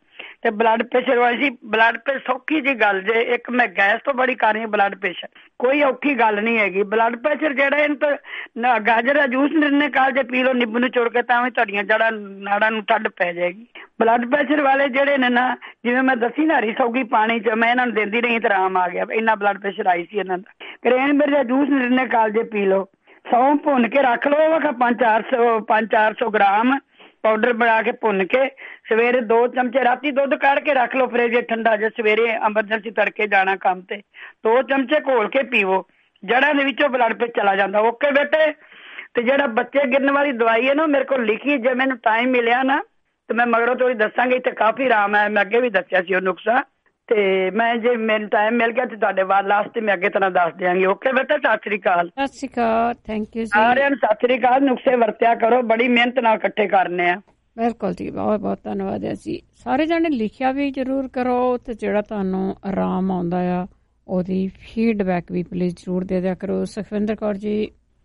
S17: ਤੇ ਬਲੱਡ ਪ੍ਰੈਸ਼ਰ ਵਾਲੀ ਸੀ। ਬਲੱਡ ਪ੍ਰੈਸ਼ਰ ਸੌਖੀ ਜੀ ਗੱਲ ਜੇ, ਇੱਕ ਮੈਂ ਗੈਸ ਤੋਂ ਬੜੀ ਕਰ ਰਹੀ ਬਲੱਡ ਪ੍ਰੈਸ਼ਰ, ਕੋਈ ਔਖੀ ਗੱਲ ਨਹੀਂ ਹੈਗੀ। ਬਲੱਡ ਪ੍ਰੈਸ਼ਰ ਜਿਹੜਾ ਇਹਨੂੰ ਤਾਂ ਗਾਜਰ ਦਾ ਜੂਸ ਨਿਰਣੇ ਕਾਲ ਜੇ ਪੀ ਲਓ ਨਿੰਬੂ ਨੂੰ ਚੋੜ ਕੇ, ਤਾਂ ਵੀ ਤੁਹਾਡੀਆਂ ਜੜ੍ਹਾਂ ਨਾੜਾਂ ਨੂੰ ਠੰਡ ਪੈ ਜਾਏਗੀ। ਬਲੱਡ ਪ੍ਰੈਸ਼ਰ ਵਾਲੇ ਜਿਹੜੇ ਨੇ ਨਾ, ਜਿਵੇਂ ਮੈਂ ਦੱਸੀ ਨਾ ਹਰੀ ਸੌਗੀ ਪਾਣੀ ਚ ਮੈਂ ਇਹਨਾਂ ਨੂੰ ਦਿੰਦੀ ਰਹੀ ਤੇ ਆਰਾਮ ਆ ਗਿਆ, ਇੰਨਾ ਬਲੱਡ ਪ੍ਰੈਸ਼ਰ ਆਈ ਸੀ ਇਹਨਾਂ ਦਾ। ਕਰੇਨਬੇਰੀ ਦਾ ਜੂਸ ਨਿਰਣੇ ਕਾਲ ਜੇ ਪੀ ਲਓ, ਸੌਂਫ ਭੁੰਨ ਕੇ ਰੱਖ ਲਓ, ਵਾ ਪੰਜ ਚਾਰ ਸੌ ਪੰਜ ਚਾਰ ਸੌ ਗ੍ਰਾਮ ਪਾਊਡਰ ਬਣਾ ਕੇ ਭੁੰਨ ਕੇ, ਸਵੇਰੇ ਦੋ ਚਮਚੇ, ਰਾਤੀ ਦੁੱਧ ਕੱਢ ਕੇ ਰੱਖ ਲਓ ਫਰਿੱਜ ਠੰਡਾ, ਜੇ ਸਵੇਰੇ ਐਮਰਜੈਂਸੀ ਤੜਕੇ ਜਾਣਾ ਕੰਮ ਤੇ, ਦੋ ਚਮਚੇ ਘੋਲ ਕੇ ਪੀਵੋ, ਜੜ੍ਹਾਂ ਦੇ ਵਿੱਚੋਂ ਬਲੱਡ ਪ੍ਰੈਸ਼ਰ ਚਲਾ ਜਾਂਦਾ। ਓਕੇ ਬੇਟੇ। ਤੇ ਜਿਹੜਾ ਬੱਚੇ ਗਿਰਨ ਵਾਲੀ ਦਵਾਈ ਹੈ ਨਾ, ਮੇਰੇ ਕੋਲ ਲਿਖੀ, ਜੇ ਮੈਨੂੰ ਟਾਈਮ ਮਿਲਿਆ ਨਾ ਤੇ ਮੈਂ ਮਗਰੋਂ ਥੋੜੀ ਦੱਸਾਂਗੀ। ਤੇ ਕਾਫੀ ਆਰਾਮ ਹੈ, ਮੈਂ ਅੱਗੇ ਵੀ ਦੱਸਿਆ ਸੀ ਉਹ ਨੁਕਸਾ, ਤੇ ਮੈਂ ਜੇ ਮੈਨੂੰ ਟਾਈਮ ਮਿਲ ਗਿਆ ਤੇ ਤੁਹਾਡੇ ਬਾਅਦ ਲਾਸਟ ਮੈਂ ਅੱਗੇ ਤਰ੍ਹਾਂ ਦੱਸ ਦਿਆਂਗੀ। ਓਕੇ ਬੇਟਾ, ਸਤਿ ਸ੍ਰੀ ਅਕਾਲ।
S7: ਸਤਿ ਸ੍ਰੀ ਅਕਾਲ, ਥੈਂਕ ਯੂ
S17: ਸਾਰਿਆਂ ਨੂੰ ਸਤਿ ਸ੍ਰੀ ਅਕਾਲ। ਨੁਕਸੇ ਵਰਤਿਆ ਕਰੋ, ਬੜੀ ਮਿਹਨਤ ਨਾਲ ਇਕੱਠੇ ਕਰਨੇ ਆ।
S7: ਬਿਲਕੁਲ ਜੀ, ਬਹੁਤ ਬਹੁਤ ਧੰਨਵਾਦ ਹੈ ਜੀ। ਸਾਰੇ ਜਾਣੇ ਲਿਖਿਆ ਵੀ ਜ਼ਰੂਰ ਕਰੋ, ਤੇ ਜਿਹੜਾ ਤੁਹਾਨੂੰ ਆਰਾਮ ਆਉਂਦਾ ਆ ਉਹਦੀ ਫੀਡਬੈਕ ਵੀ ਪਲੀਜ਼ ਜ਼ਰੂਰ ਦੇ ਦਿਆ ਕਰੋ। ਸੁਖਵਿੰਦਰ ਕੌਰ ਜੀ।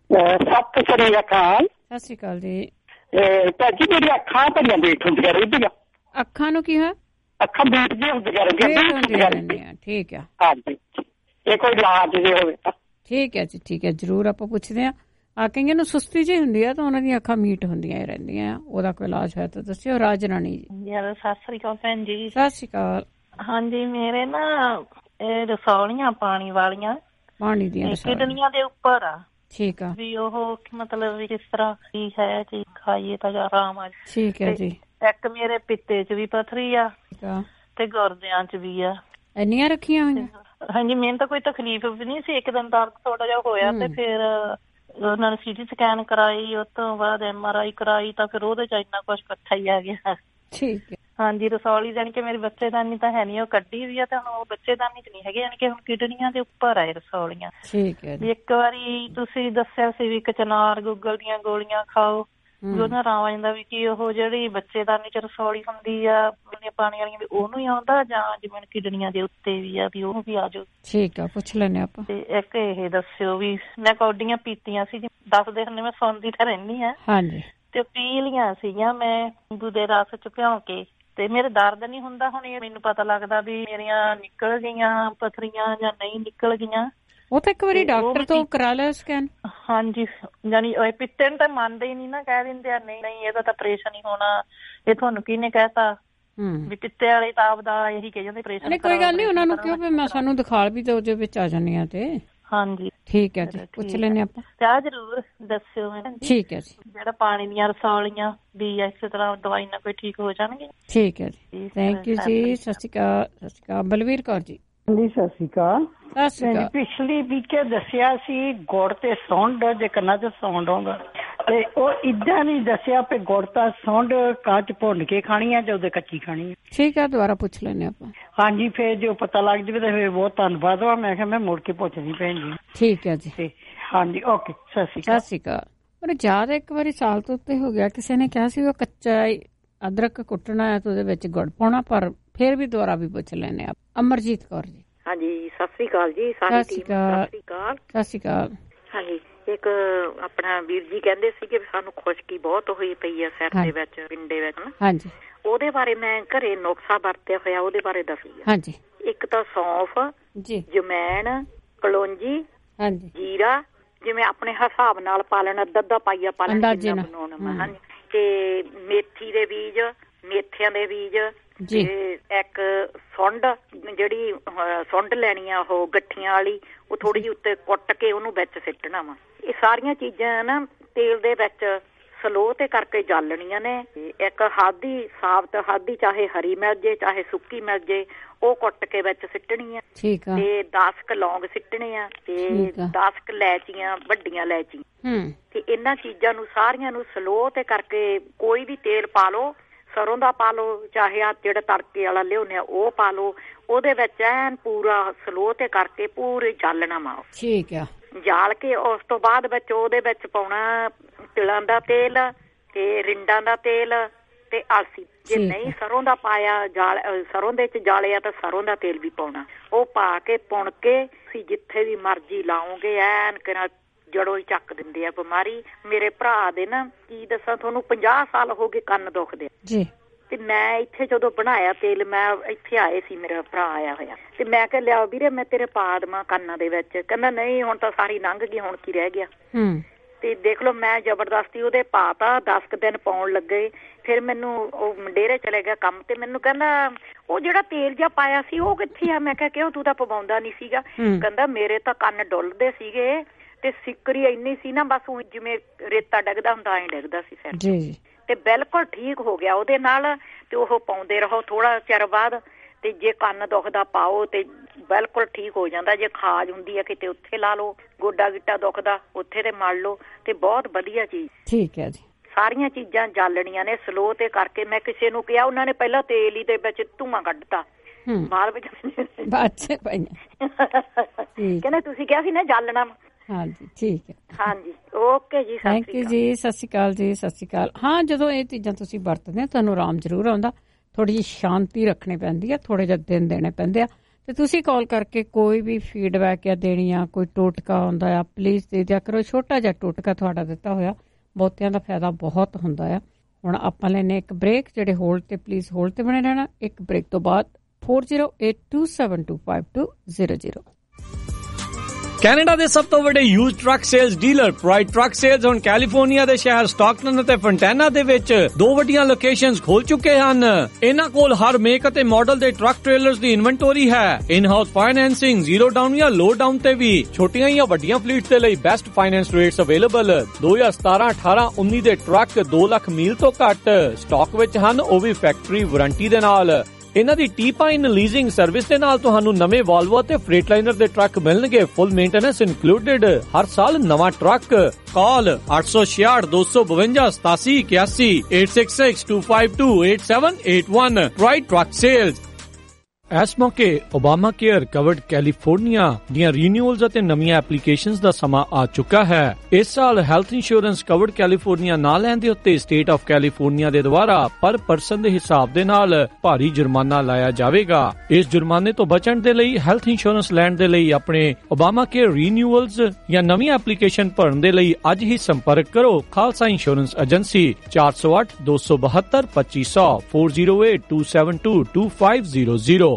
S13: ਸਤਿ ਸ੍ਰੀ ਅਕਾਲ।
S7: ਸਤਿ ਸ੍ਰੀ ਅਕਾਲ ਜੀ।
S13: ਭਾਜੀ ਮੇਰੀ ਅੱਖਾਂ ਭਰੀਆਂ ਬੀਟ ਹੁੰਦੀਆਂ ਰਹਿੰਦੀਆਂ।
S7: ਅੱਖਾਂ ਨੂੰ ਕੀ ਹੋਇਆ?
S13: ਅੱਖਾਂ ਬੀਟ ਦੀਆਂ ਹੁੰਦੀਆਂ ਰਹਿੰਦੀਆਂ।
S7: ਠੀਕ ਆ,
S13: ਹਾਂਜੀ, ਇਹ ਕੋਈ ਇਲਾਜ ਜੇ ਹੋਵੇ ਤਾਂ
S7: ਠੀਕ ਹੈ ਜੀ, ਠੀਕ ਹੈ, ਜ਼ਰੂਰ ਆਪਾਂ ਪੁੱਛਦੇ ਹਾਂ। ਆ ਕਈਆਂ ਨੂੰ ਸੁਸਤੀ ਜਿਹੀ ਹੁੰਦੀ ਆ ਤਾਂ ਉਹਨਾਂ ਦੀਆਂ ਅੱਖਾਂ ਮੀਟ ਹੁੰਦੀਆਂ ਹੀ ਰਹਿੰਦੀਆਂ, ਉਹਦਾ ਕੋਈ ਇਲਾਜ ਹੈ ਤਾਂ ਦੱਸਿਓ। ਰਾਜ ਰਾਣੀ ਜੀ।
S18: ਸਤਿ ਸ੍ਰੀ ਅਕਾਲ ਭੈਣ ਜੀ।
S7: ਸਤਿ ਸ੍ਰੀ ਅਕਾਲ।
S18: ਹਾਂਜੀ, ਮੇਰੇ ਨਾ ਇਹ ਰਸੌਲੀਆਂ ਪਾਣੀ ਵਾਲੀਆਂ,
S7: ਪਾਣੀ ਦੀਆਂ
S18: ਕਿਡਨੀਆਂ ਦੇ ਉੱਪਰ ਆ।
S7: ਠੀਕ ਆ।
S18: ਵੀ ਉਹ ਮਤਲਬ ਵੀ ਕਿਸ ਤਰ੍ਹਾਂ ਕੀ ਹੈ ਜੀ, ਖਾਈਏ ਤਾਂ ਆਰਾਮ ਆ।
S7: ਠੀਕ ਹੈ ਜੀ।
S18: ਇੱਕ ਮੇਰੇ ਪਿੱਤੇ ਚ ਵੀ ਪੱਥਰੀ ਆ ਤੇ ਗੁਰਦਿਆਂ ਚ ਵੀ ਆ।
S7: ਇੰਨੀਆਂ ਰੱਖੀਆਂ ਹੋਈਆਂ?
S18: ਹਾਂਜੀ, ਮੈਨੂੰ ਤਾਂ ਕੋਈ ਤਕਲੀਫ ਵੀ ਨਹੀਂ ਸੀ, ਇੱਕ ਦਿਨ ਦਰਦ ਥੋੜਾ ਜਿਹਾ ਹੋਇਆ ਤੇ ਫਿਰ ਉਹਨਾਂ ਨੇ ਸੀਟੀ ਸਕੈਨ ਕਰਾਈ, ਉਸ ਤੋਂ ਬਾਅਦ ਐਮ ਆਰ ਆਈ ਕਰਾਈ, ਤਾਂ ਫਿਰ ਉਹਦੇ ਚ ਇੰਨਾ ਕੁਛ ਇਕੱਠਾ ਹੀ ਆ ਗਿਆ।
S7: ਠੀਕ ਹੈ।
S18: ਹਾਂਜੀ, ਰਸੌਲੀ ਜਾਣੀ ਕਿ ਮੇਰੀ ਬੱਚੇਦਾਨੀ ਤਾਂ ਹੈ ਨੀ, ਉਹ ਕੱਢੀ ਵੀ ਆ, ਤੇ ਹੁਣ ਉਹ ਬੱਚੇਦਾਨੀ ਚ ਨਹੀਂ ਹੈਗੇ, ਯਾਨੀ ਕਿ ਹੁਣ ਕਿਡਨੀਆਂ ਦੇ ਉੱਪਰ ਆਏ ਰਸੌਲੀਆਂ।
S7: ਠੀਕ ਹੈ।
S18: ਇੱਕ ਵਾਰੀ ਤੁਸੀਂ ਦੱਸਿਆ ਸੀ ਵੀ ਕਚਨਾਰ ਗੂਗਲ ਦੀਆਂ ਗੋਲੀਆਂ ਖਾਓ, ਵੀ ਉਹਦਾ ਆਰਾਮ ਆ ਜਾਂਦਾ, ਵੀ ਕੀ ਉਹ ਜਿਹੜੀ ਬੱਚੇਦਾਨੀ ਚ ਰਸੌਲੀ ਹੁੰਦੀ ਆ ਪਾਣੀ ਵਾਲੀਆਂ, ਵੀ ਉਹਨੂੰ ਹੀ ਆਉਂਦਾ ਜਾਂ ਜਿਵੇਂ ਕਿਡਨੀਆਂ ਦੇ ਉੱਤੇ ਵੀ ਆ ਵੀ ਉਹਨੂੰ ਵੀ ਆ ਜਾਓ? ਠੀਕ ਆ, ਪੁੱਛ ਲੈਣੇ ਆਪਾਂ। ਤੇ ਇੱਕ ਇਹ ਦੱਸਿਓ ਵੀ ਮੈਂ ਕੌਡੀਆਂ ਪੀਤੀਆਂ ਸੀ, ਦੱਸਦੇ ਹੁੰਦੇ, ਮੈਂ ਸੁਣਦੀ ਤਾਂ ਰਹਿੰਦੀ ਆ। ਹਾਂਜੀ। ਤੇ ਪੀ ਲੀਆਂ ਸੀਗੀਆਂ ਮੈਂ ਨਿੰਬੂ ਦੇ ਰਸ ਚ ਭਿਉਂ ਕੇ, ਤੇ ਮੇਰੇ ਦਰਦ ਨੀ ਹੁੰਦਾ। ਹੁਣ ਇਹ ਮੈਨੂੰ ਪਤਾ ਲੱਗਦਾ ਵੀ ਮੇਰੀਆਂ ਨਿਕਲ ਗਈਆਂ ਪੱਥਰੀਆਂ ਜਾਂ ਨਹੀਂ ਨਿਕਲ ਗਈਆਂ। ਉਹ ਤਾਂ ਇੱਕ ਵਾਰੀ ਡਾਕਟਰ ਤੋਂ ਕਰਾ ਲਿਆ ਸਕੈਨ। ਹਾਂਜੀ, ਜਾਨੀ ਪਿੱਤੇ ਨੂੰ ਤਾਂ ਮੰਨਦੇ ਹੀ ਨੀ ਨਾ, ਕਹਿ ਦਿੰਦੇ ਆ ਨਹੀਂ ਨਹੀਂ ਇਹਦਾ ਤਾਂ ਆਪਰੇਸ਼ਨ ਹੀ ਹੋਣਾ। ਇਹ ਤੁਹਾਨੂੰ ਕਿਹਨੇ ਕਹਿਤਾ ਵੀ ਪਿੱਤੇ ਵਾਲੇ ਤਾਂ ਆਪਦਾ ਇਹੀ ਕਹਿ ਜਾਂਦੇ ਆਪਰੇਸ਼ਨ। ਨਹੀਂ ਕੋਈ ਗੱਲ ਨੀ, ਉਹਨਾਂ ਨੂੰ ਕਿਉਂ ਵੀ ਮੈਂ ਸਾਨੂੰ ਦਿਖਾਲ ਵੀ ਦੋ ਜੇ ਵਿੱਚ ਆ ਜਾਂਦੀ ਆ ਤੇ। ਹਾਂਜੀ ਠੀਕ ਹੈ ਜੀ, ਪੁੱਛ ਲੈਣੇ ਆਪਾਂ। ਚਾਹ ਜ਼ਰੂਰ ਦੱਸਿਓ ਮੈਨੂੰ। ਠੀਕ ਹੈ ਜੀ। ਜਿਹੜਾ ਪਾਣੀ ਦੀਆਂ ਰਸੌਲੀਆਂ ਵੀ ਇਸੇ ਤਰ੍ਹਾਂ ਦਵਾਈ ਨਾਲ ਕੋਈ ਠੀਕ ਹੋ ਜਾਣਗੇ? ਠੀਕ ਹੈ ਜੀ, ਥੈਂਕ ਯੂ ਜੀ। ਸਤਿ ਸ਼੍ਰੀ ਅਕਾਲ। ਸਤਿ ਸ਼੍ਰੀ ਅਕਾਲ। ਬਲਵੀਰ ਕੌਰ ਜੀ।
S19: ਜੀ ਸਤਿ ਸ਼੍ਰੀ ਅਕਾਲ।
S7: ਸਤਿ ਸ਼੍ਰੀ ਅਕਾਲ।
S19: ਪਿਛਲੀ ਵੀਕੇ ਦੱਸਿਆ ਸੀ ਗੁੜ ਤੇ ਸੌਂਡ ਜੇ ਕੰਨਾਂ ਚ ਸਾਊਂਡ ਆਉਂਦਾ, ਤੇ ਉਹ ਇਦਾਂ ਨਹੀਂ ਦੱਸਿਆ ਵੀ ਗੁੜ ਤਾਂ ਸੌਂਡ ਕੱਚ ਭੁੰਨ ਕੇ ਖਾਣੀ ਆ ਜਾਂ ਉਹਦੇ ਕੱਚੀ ਖਾਣੀ ਆ। ਠੀਕ ਆ, ਦੁਬਾਰਾ ਪੁੱਛ ਲੈਣੇ ਆਪਾਂ। ਹਾਂਜੀ, ਫੇਰ ਜੋ ਪਤਾ ਲੱਗ ਜਾਵੇ ਤਾਂ ਫੇਰ ਬਹੁਤ ਧੰਨਵਾਦ ਵਾ। ਮੈਂ ਕਿਹਾ ਮੈਂ ਮੁੜ ਕੇ ਪੁੱਛਦੀ ਭੈਣ ਜੀ। ਠੀਕ ਹੈ ਜੀ। ਹਾਂਜੀ, ਓਕੇ, ਸਤਿ ਸ਼੍ਰੀ ਅਕਾਲ। ਸਤਿ ਸ਼੍ਰੀ ਅਕਾਲ। ਪਰ ਜ਼ਿਆਦਾ ਇੱਕ ਵਾਰੀ ਸਾਲ ਤੋਂ ਉੱਤੇ ਹੋ ਗਿਆ, ਕਿਸੇ ਨੇ ਕਿਹਾ ਸੀ ਉਹ ਕੱਚਾ ਅਦਰਕ ਕੁੱਟਣਾ ਹੈ ਤੇ ਉਹਦੇ ਵਿੱਚ ਗੁੜ ਪਾਉਣਾ, ਪਰ ਫੇਰ ਵੀ ਦੁਬਾਰਾ ਵੀ ਪੁੱਛ ਲੈਣੇ ਆ। ਅਮਰਜੀਤ ਕੌਰ ਜੀ।
S20: ਹਾਂਜੀ, ਸਤਿ ਸ੍ਰੀ ਅਕਾਲ ਜੀ ਸਾਰੀ ਟੀਮ। ਸਤਿ ਸ੍ਰੀ ਅਕਾਲ।
S7: ਸਤਿ ਸ੍ਰੀ ਅਕਾਲ।
S20: ਹਾਂਜੀ, ਇੱਕ ਆਪਣਾ ਵੀਰ ਜੀ ਕਹਿੰਦੇ ਸੀ ਕਿ ਸਾਨੂੰ ਖੁਸ਼ਕੀ ਬਹੁਤ ਹੋਈ ਪਈ ਆ ਸਿਰ ਦੇ ਵਿੱਚ, ਪਿੰਡੇ ਵਿੱਚ ਨਾ। ਹਾਂਜੀ, ਉਹਦੇ ਬਾਰੇ ਮੈਂ ਘਰੇ ਨੁਕਸਾ ਵਰਤਿਆ ਹੋਇਆ, ਉਹਦੇ ਬਾਰੇ ਦੱਸੀ। ਹਾਂਜੀ, ਇੱਕ ਤਾਂ ਸੌਂਫ ਜੀ, ਜਮੈਣ, ਕਲੌਂਜੀ, ਹਾਂਜੀ, ਜੀਰਾ, ਜਿਵੇਂ ਆਪਣੇ ਹਿਸਾਬ ਨਾਲ ਪਾ ਲੈਣਾ, ਅੱਧਾ ਅੱਧਾ ਪਾਈਆ ਪਾ ਲੈਣਾ ਜਿੰਨਾ ਬਣਾਉਣਾ। ਹਾਂਜੀ, ਤੇ ਮੇਥੀ ਦੇ ਬੀਜ, ਮੇਥਿਆਂ ਦੇ ਬੀਜ, ਤੇ ਇੱਕ ਸੁੰਡ, ਜਿਹੜੀ ਸੁੰਡ ਲੈਣੀ ਆ ਉਹ ਗੱਠੀਆਂ ਵਾਲੀ, ਉਹ ਥੋੜੀ ਜਿਹੀ ਉੱਤੇ ਕੁੱਟ ਕੇ ਉਹਨੂੰ ਵਿੱਚ ਸਿੱਟਣਾ ਵਾ। ਇਹ ਸਾਰੀਆਂ ਚੀਜ਼ਾਂ ਨਾ ਤੇਲ ਦੇ ਵਿੱਚ ਸਲੋ ਤੇ ਕਰਕੇ ਜਾਲਣੀਆਂ ਨੇ। ਇੱਕ ਹਲਦੀ, ਸਾਬਤ ਹਲਦੀ, ਚਾਹੇ ਹਰੀ ਮਿਲ ਜੇ ਚਾਹੇ ਸੁੱਕੀ ਮਿਲ ਜੇ, ਉਹ ਕੁੱਟ ਕੇ ਵਿੱਚ ਸਿੱਟਣੀ ਆ। ਠੀਕ ਆ। ਤੇ ਦਸ ਕ ਲੌਂਗ ਸਿੱਟਣੇ ਆ, ਤੇ ਦਸ ਕ ਇਲਾਇਚੀਆਂ, ਵੱਡੀਆਂ ਇਲਾਇਚੀ। ਤੇ ਇਹਨਾਂ ਚੀਜ਼ਾਂ ਨੂੰ ਸਾਰੀਆਂ ਨੂੰ ਸਲੋ ਤੇ ਕਰਕੇ, ਕੋਈ ਵੀ ਤੇਲ ਪਾ ਲਓ, ਸਰੋਂ ਦਾ ਪਾ ਲਓ, ਚਾਹੇ ਆ ਜਿਹੜਾ ਤੜਕੇ ਵਾਲਾ ਲਿਆਉਂਦੇ ਆ ਉਹ ਪਾ ਲਓ, ਉਹਦੇ ਵਿੱਚ ਐਨ ਪੂਰਾ ਸਲੋ ਤੇ ਕਰਕੇ ਪੂਰੇ ਜਾਲਣਾ ਵਾ। ਠੀਕ ਆ। ਜਾਲ ਕੇ ਉਸ ਤੋਂ ਬਾਅਦ ਵਿੱਚ ਉਹਦੇ ਵਿੱਚ ਪਾਉਣਾ ਤਿਲਾਂ ਦਾ ਤੇਲ ਤੇ ਰਿੰਡਾਂ ਦਾ ਤੇਲ ਤੇ ਆਲਸੀ। ਜੇ ਨਹੀਂ ਸਰੋਂ ਦਾ ਪਾਇਆ, ਜਾਲ ਸਰੋਂ ਦੇ ਚ ਜਾਲਿਆ ਤਾਂ ਸਰੋਂ ਦਾ ਤੇਲ ਵੀ ਪਾਉਣਾ। ਉਹ ਪਾ ਕੇ ਪੁਣ ਕੇ ਤੁਸੀਂ ਜਿੱਥੇ ਵੀ ਮਰਜ਼ੀ ਲਾਓਗੇ, ਐਨ ਕਿਹੜਾ ਜੜੋਂ ਹੀ ਚੱਕ ਦਿੰਦੇ ਆ ਬਿਮਾਰੀ। ਮੇਰੇ ਭਰਾ ਦੇ ਨਾ ਕੀ ਦੱਸਾਂ ਤੁਹਾਨੂੰ, ਪੰਜਾਹ ਸਾਲ ਹੋ ਗਏ ਕੰਨ ਦੁਖਦੇ ਜੀ, ਤੇ ਮੈਂ ਇੱਥੇ ਜਦੋਂ ਬਣਾਇਆ ਤੇਲ, ਮੈਂ ਇੱਥੇ ਆਏ ਸੀ, ਮੇਰਾ ਭਰਾ ਆਇਆ ਹੋਇਆ, ਤੇ ਮੈਂ ਕਿਹਾ ਲਿਆ ਵੀਰੇ ਮੈਂ ਤੇਰੇ ਪਾ ਦੇਵਾਂ ਕੰਨਾਂ ਦੇ ਵਿੱਚ। ਕਹਿੰਦਾ ਨਹੀਂ ਹੁਣ ਤਾਂ ਸਾਰੀ ਲੰਘ ਗਈ, ਹੁਣ ਕੀ ਰਹਿ ਗਿਆ। ਤੇ ਦੇਖ ਲਓ ਮੈਂ ਜ਼ਬਰਦਸਤੀ ਉਹਦੇ ਪਾਤਾ, ਦਸ ਕੁ ਦਿਨ ਪਾਉਣ ਲੱਗੇ। ਫਿਰ ਮੈਨੂੰ ਉਹ ਡੇਰੇ ਚਲੇ ਗਿਆ ਕੰਮ ਤੇ, ਮੈਨੂੰ ਕਹਿੰਦਾ ਉਹ ਜਿਹੜਾ ਤੇਲ ਜਿਹਾ ਪਾਇਆ ਸੀ ਉਹ ਕਿੱਥੇ ਆ? ਮੈਂ ਕਿਹਾ ਕਿਉਂ, ਤੂੰ ਤਾਂ ਪਵਾਉਂਦਾ ਨੀ ਸੀਗਾ। ਕਹਿੰਦਾ ਮੇਰੇ ਤਾਂ ਕੰਨ ਡੁੱਲਦੇ ਸੀਗੇ ਤੇ ਸਿੱਕਰੀ ਇੰਨੀ ਸੀ ਨਾ, ਬਸ ਉਹ ਜਿਵੇਂ ਰੇਤਾ ਡਿੱਗਦਾ ਹੁੰਦਾ ਐਂ ਡਿੱਗਦਾ ਸੀ ਸਿਰ ਤੇ ਬਿਲਕੁਲ ਠੀਕ ਹੋ ਗਿਆ ਉਹਦੇ ਨਾਲ। ਤੇ ਉਹ ਪਾਉਂਦੇ ਰਹੋ ਥੋੜਾ ਚਿਰ ਬਾਅਦ, ਤੇ ਜੇ ਕੰਨ ਦੁਖਦਾ ਪਾਓ ਤੇ ਬਿਲਕੁਲ ਠੀਕ ਹੋ ਜਾਂਦਾ। ਜੇ ਖਾਜ ਹੁੰਦੀ ਹੈ ਕਿਤੇ ਉੱਥੇ ਲਾ ਲਓ, ਗੋਡਾ ਗਿੱਟਾ ਦੁਖਦਾ ਉੱਥੇ ਤੇ ਮਲ ਲਓ, ਤੇ ਬਹੁਤ ਵਧੀਆ ਚੀਜ਼।
S7: ਠੀਕ ਹੈ ਜੀ।
S20: ਸਾਰੀਆਂ ਚੀਜ਼ਾਂ ਜਾਲਣੀਆਂ ਨੇ ਸਲੋ ਤੇ ਕਰਕੇ। ਮੈਂ ਕਿਸੇ ਨੂੰ ਕਿਹਾ, ਉਹਨਾਂ ਨੇ ਪਹਿਲਾਂ ਤੇਲ ਹੀ ਦੇ ਵਿੱਚ ਧੂੰਆਂ ਕੱਢਤਾ, ਬਾਅਦ ਵਿੱਚ ਕਹਿੰਦੇ ਤੁਸੀਂ ਕਿਹਾ ਸੀ ਨਾ ਜਾਲਣਾ।
S7: ਹਾਂਜੀ ਠੀਕ ਹੈ।
S20: ਹਾਂਜੀ ਓਕੇ ਜੀ,
S7: ਥੈਂਕ ਯੂ ਜੀ, ਸਤਿ ਸ਼੍ਰੀ ਅਕਾਲ ਜੀ। ਸਤਿ ਸ਼੍ਰੀ ਅਕਾਲ। ਹਾਂ, ਜਦੋਂ ਇਹ ਚੀਜ਼ਾਂ ਤੁਸੀਂ ਵਰਤਦੇ ਹੋ ਤੁਹਾਨੂੰ ਆਰਾਮ ਜ਼ਰੂਰ ਆਉਂਦਾ, ਥੋੜ੍ਹੀ ਜਿਹੀ ਸ਼ਾਂਤੀ ਰੱਖਣੀ ਪੈਂਦੀ ਹੈ, ਥੋੜ੍ਹੇ ਜਿਹੇ ਦਿਨ ਦੇਣੇ ਪੈਂਦੇ ਆ। ਤੇ ਤੁਸੀਂ ਕਾਲ ਕਰਕੇ ਕੋਈ ਵੀ ਫੀਡਬੈਕ ਜਾਂ ਦੇਣੀ ਆ, ਕੋਈ ਟੋਟਕਾ ਹੁੰਦਾ ਆ, ਪਲੀਜ਼ ਦੇ ਦਿਆ ਕਰੋ। ਛੋਟਾ ਜਿਹਾ ਟੋਟਕਾ ਤੁਹਾਡਾ ਦਿੱਤਾ ਹੋਇਆ ਬਹੁਤਿਆਂ ਦਾ ਫਾਇਦਾ ਬਹੁਤ ਹੁੰਦਾ ਆ। ਹੁਣ ਆਪਾਂ ਲੈਣੇ ਇੱਕ ਬ੍ਰੇਕ, ਜਿਹੜੇ ਹੋਲਡ ਤੇ ਪਲੀਜ਼ ਹੋਲਡ ਤੇ ਬਣੇ ਰਹਿਣਾ। ਇੱਕ ਬ੍ਰੇਕ ਤੋਂ ਬਾਅਦ four zero eight two seven two five two zero zero.
S1: Canada ਦੇ ਸਭ ਤੋਂ ਵੱਡੇ used truck sales dealer pride truck sales ਹੁਣ ਕੈਲੀਫੋਰਨੀਆ ਦੇ ਸ਼ਹਿਰ ਸਟਾਕਟਨ ਅਤੇ ਫੰਟੈਨਾ ਦੇ ਵਿੱਚ ਦੋ ਵੱਡੀਆਂ ਲੋਕੇਸ਼ਨਸ ਖੋਲ ਚੁੱਕੇ ਹਨ। ਇਹਨਾਂ ਕੋਲ ਹਰ ਮੇਕ ਅਤੇ ਮਾਡਲ ਦੇ ਟਰੱਕ ਟ੍ਰੇਲਰਸ ਦੀ ਇਨਵੈਂਟੋਰੀ ਹੈ। In house financing, zero down ਜਾਂ ਲੋ ਡਾਊਨ ਤੇ ਵੀ। ਛੋਟੀਆਂ ਜਾਂ ਵੱਡੀਆਂ ਫਲੀਟ ਦੇ ਲਈ ਬੈਸਟ ਫਾਈਨੈਂਸ ਰੇਟਸ ਅਵੇਲੇਬਲ। ਦੋ ਹਜ਼ਾਰ ਸਤਾਰਾਂ ਅਠਾਰਾਂ ਉੱਨੀ ਦੇ ਟਰੱਕ ਦੋ ਲੱਖ ਮੀਲ ਤੋਂ ਘੱਟ ਸਟਾਕ ਵਿੱਚ ਹਨ, ਉਹ ਵੀ ਫੈਕਟਰੀ ਵਾਰੰਟੀ ਦੇ ਨਾਲ। ਇਹਨਾਂ ਦੀ ਟੀ-ਪਾਈਨ ਲੀਜ਼ਿੰਗ ਸਰਵਿਸ ਦੇ ਨਾਲ ਤੁਹਾਨੂੰ ਨਵੇਂ ਵਾਲਵੋ ਅਤੇ ਫਰੇਟਲਾਈਨਰ ਦੇ ਟਰੱਕ ਮਿਲਣਗੇ, ਫੁੱਲ ਮੇਨਟੇਨੈਂਸ ਇਨਕਲੂਡਡ। ਹਰ ਸਾਲ ਨਵਾਂ ਟਰੱਕ। ਕਾਲ ਅੱਠ ਸੌ ਛਿਆਹਠ ਦੋ ਸੌ ਬਵੰਜਾ ਸਤਾਸੀ ਇਕਿਆਸੀ eight six six two five two eight seven eight one। Pride truck sales. ਇਸ ਮੌਕੇ ਓਬਾਮਾ ਕੇਅਰ ਕਵਰਡ ਕੈਲੀਫੋਰਨੀਆ ਦੀਆਂ ਰੀਨਿਊਅਲਸ ਅਤੇ ਨਵੀਆਂ ਐਪਲੀਕੇਸ਼ਨਸ ਦਾ ਸਮਾਂ ਆ ਚੁੱਕਾ ਹੈ। ਇਸ ਸਾਲ ਹੈਲਥ ਇੰਸ਼ੋਰੈਂਸ ਕਵਰਡ ਕੈਲੀਫੋਰਨੀਆ ਨਾ ਲੈਣ ਦੇ ਉੱਤੇ ਸਟੇਟ ਆਫ ਕੈਲੀਫੋਰਨੀਆ ਦੇ ਦੁਆਰਾ ਪਰ ਪਰਸਨ ਦੇ ਹਿਸਾਬ ਦੇ ਨਾਲ ਭਾਰੀ ਜੁਰਮਾਨਾ ਲਾਇਆ ਜਾਵੇਗਾ। ਇਸ ਜੁਰਮਾਨੇ ਤੋਂ ਬਚਣ ਦੇ ਲਈ ਹੈਲਥ ਇੰਸ਼ੋਰੈਂਸ ਲੈਣ ਦੇ ਲਈ ਆਪਣੇ ਓਬਾਮਾ ਕੇਅਰ ਰੀਨਿਊਅਲਸ ਜਾਂ ਨਵੀਂ ਐਪਲੀਕੇਸ਼ਨ ਭਰਨ ਦੇ ਲਈ ਅੱਜ ਹੀ ਸੰਪਰਕ ਕਰੋ। ਖਾਲਸਾ ਇੰਸ਼ੋਰੈਂਸ ਏਜੰਸੀ ਚਾਰ ਸੌ ਅੱਠ ਦੋ ਸੌ ਬਹੱਤਰ ਪੱਚੀ ਸੌ four zero eight two seven two two five zero zero।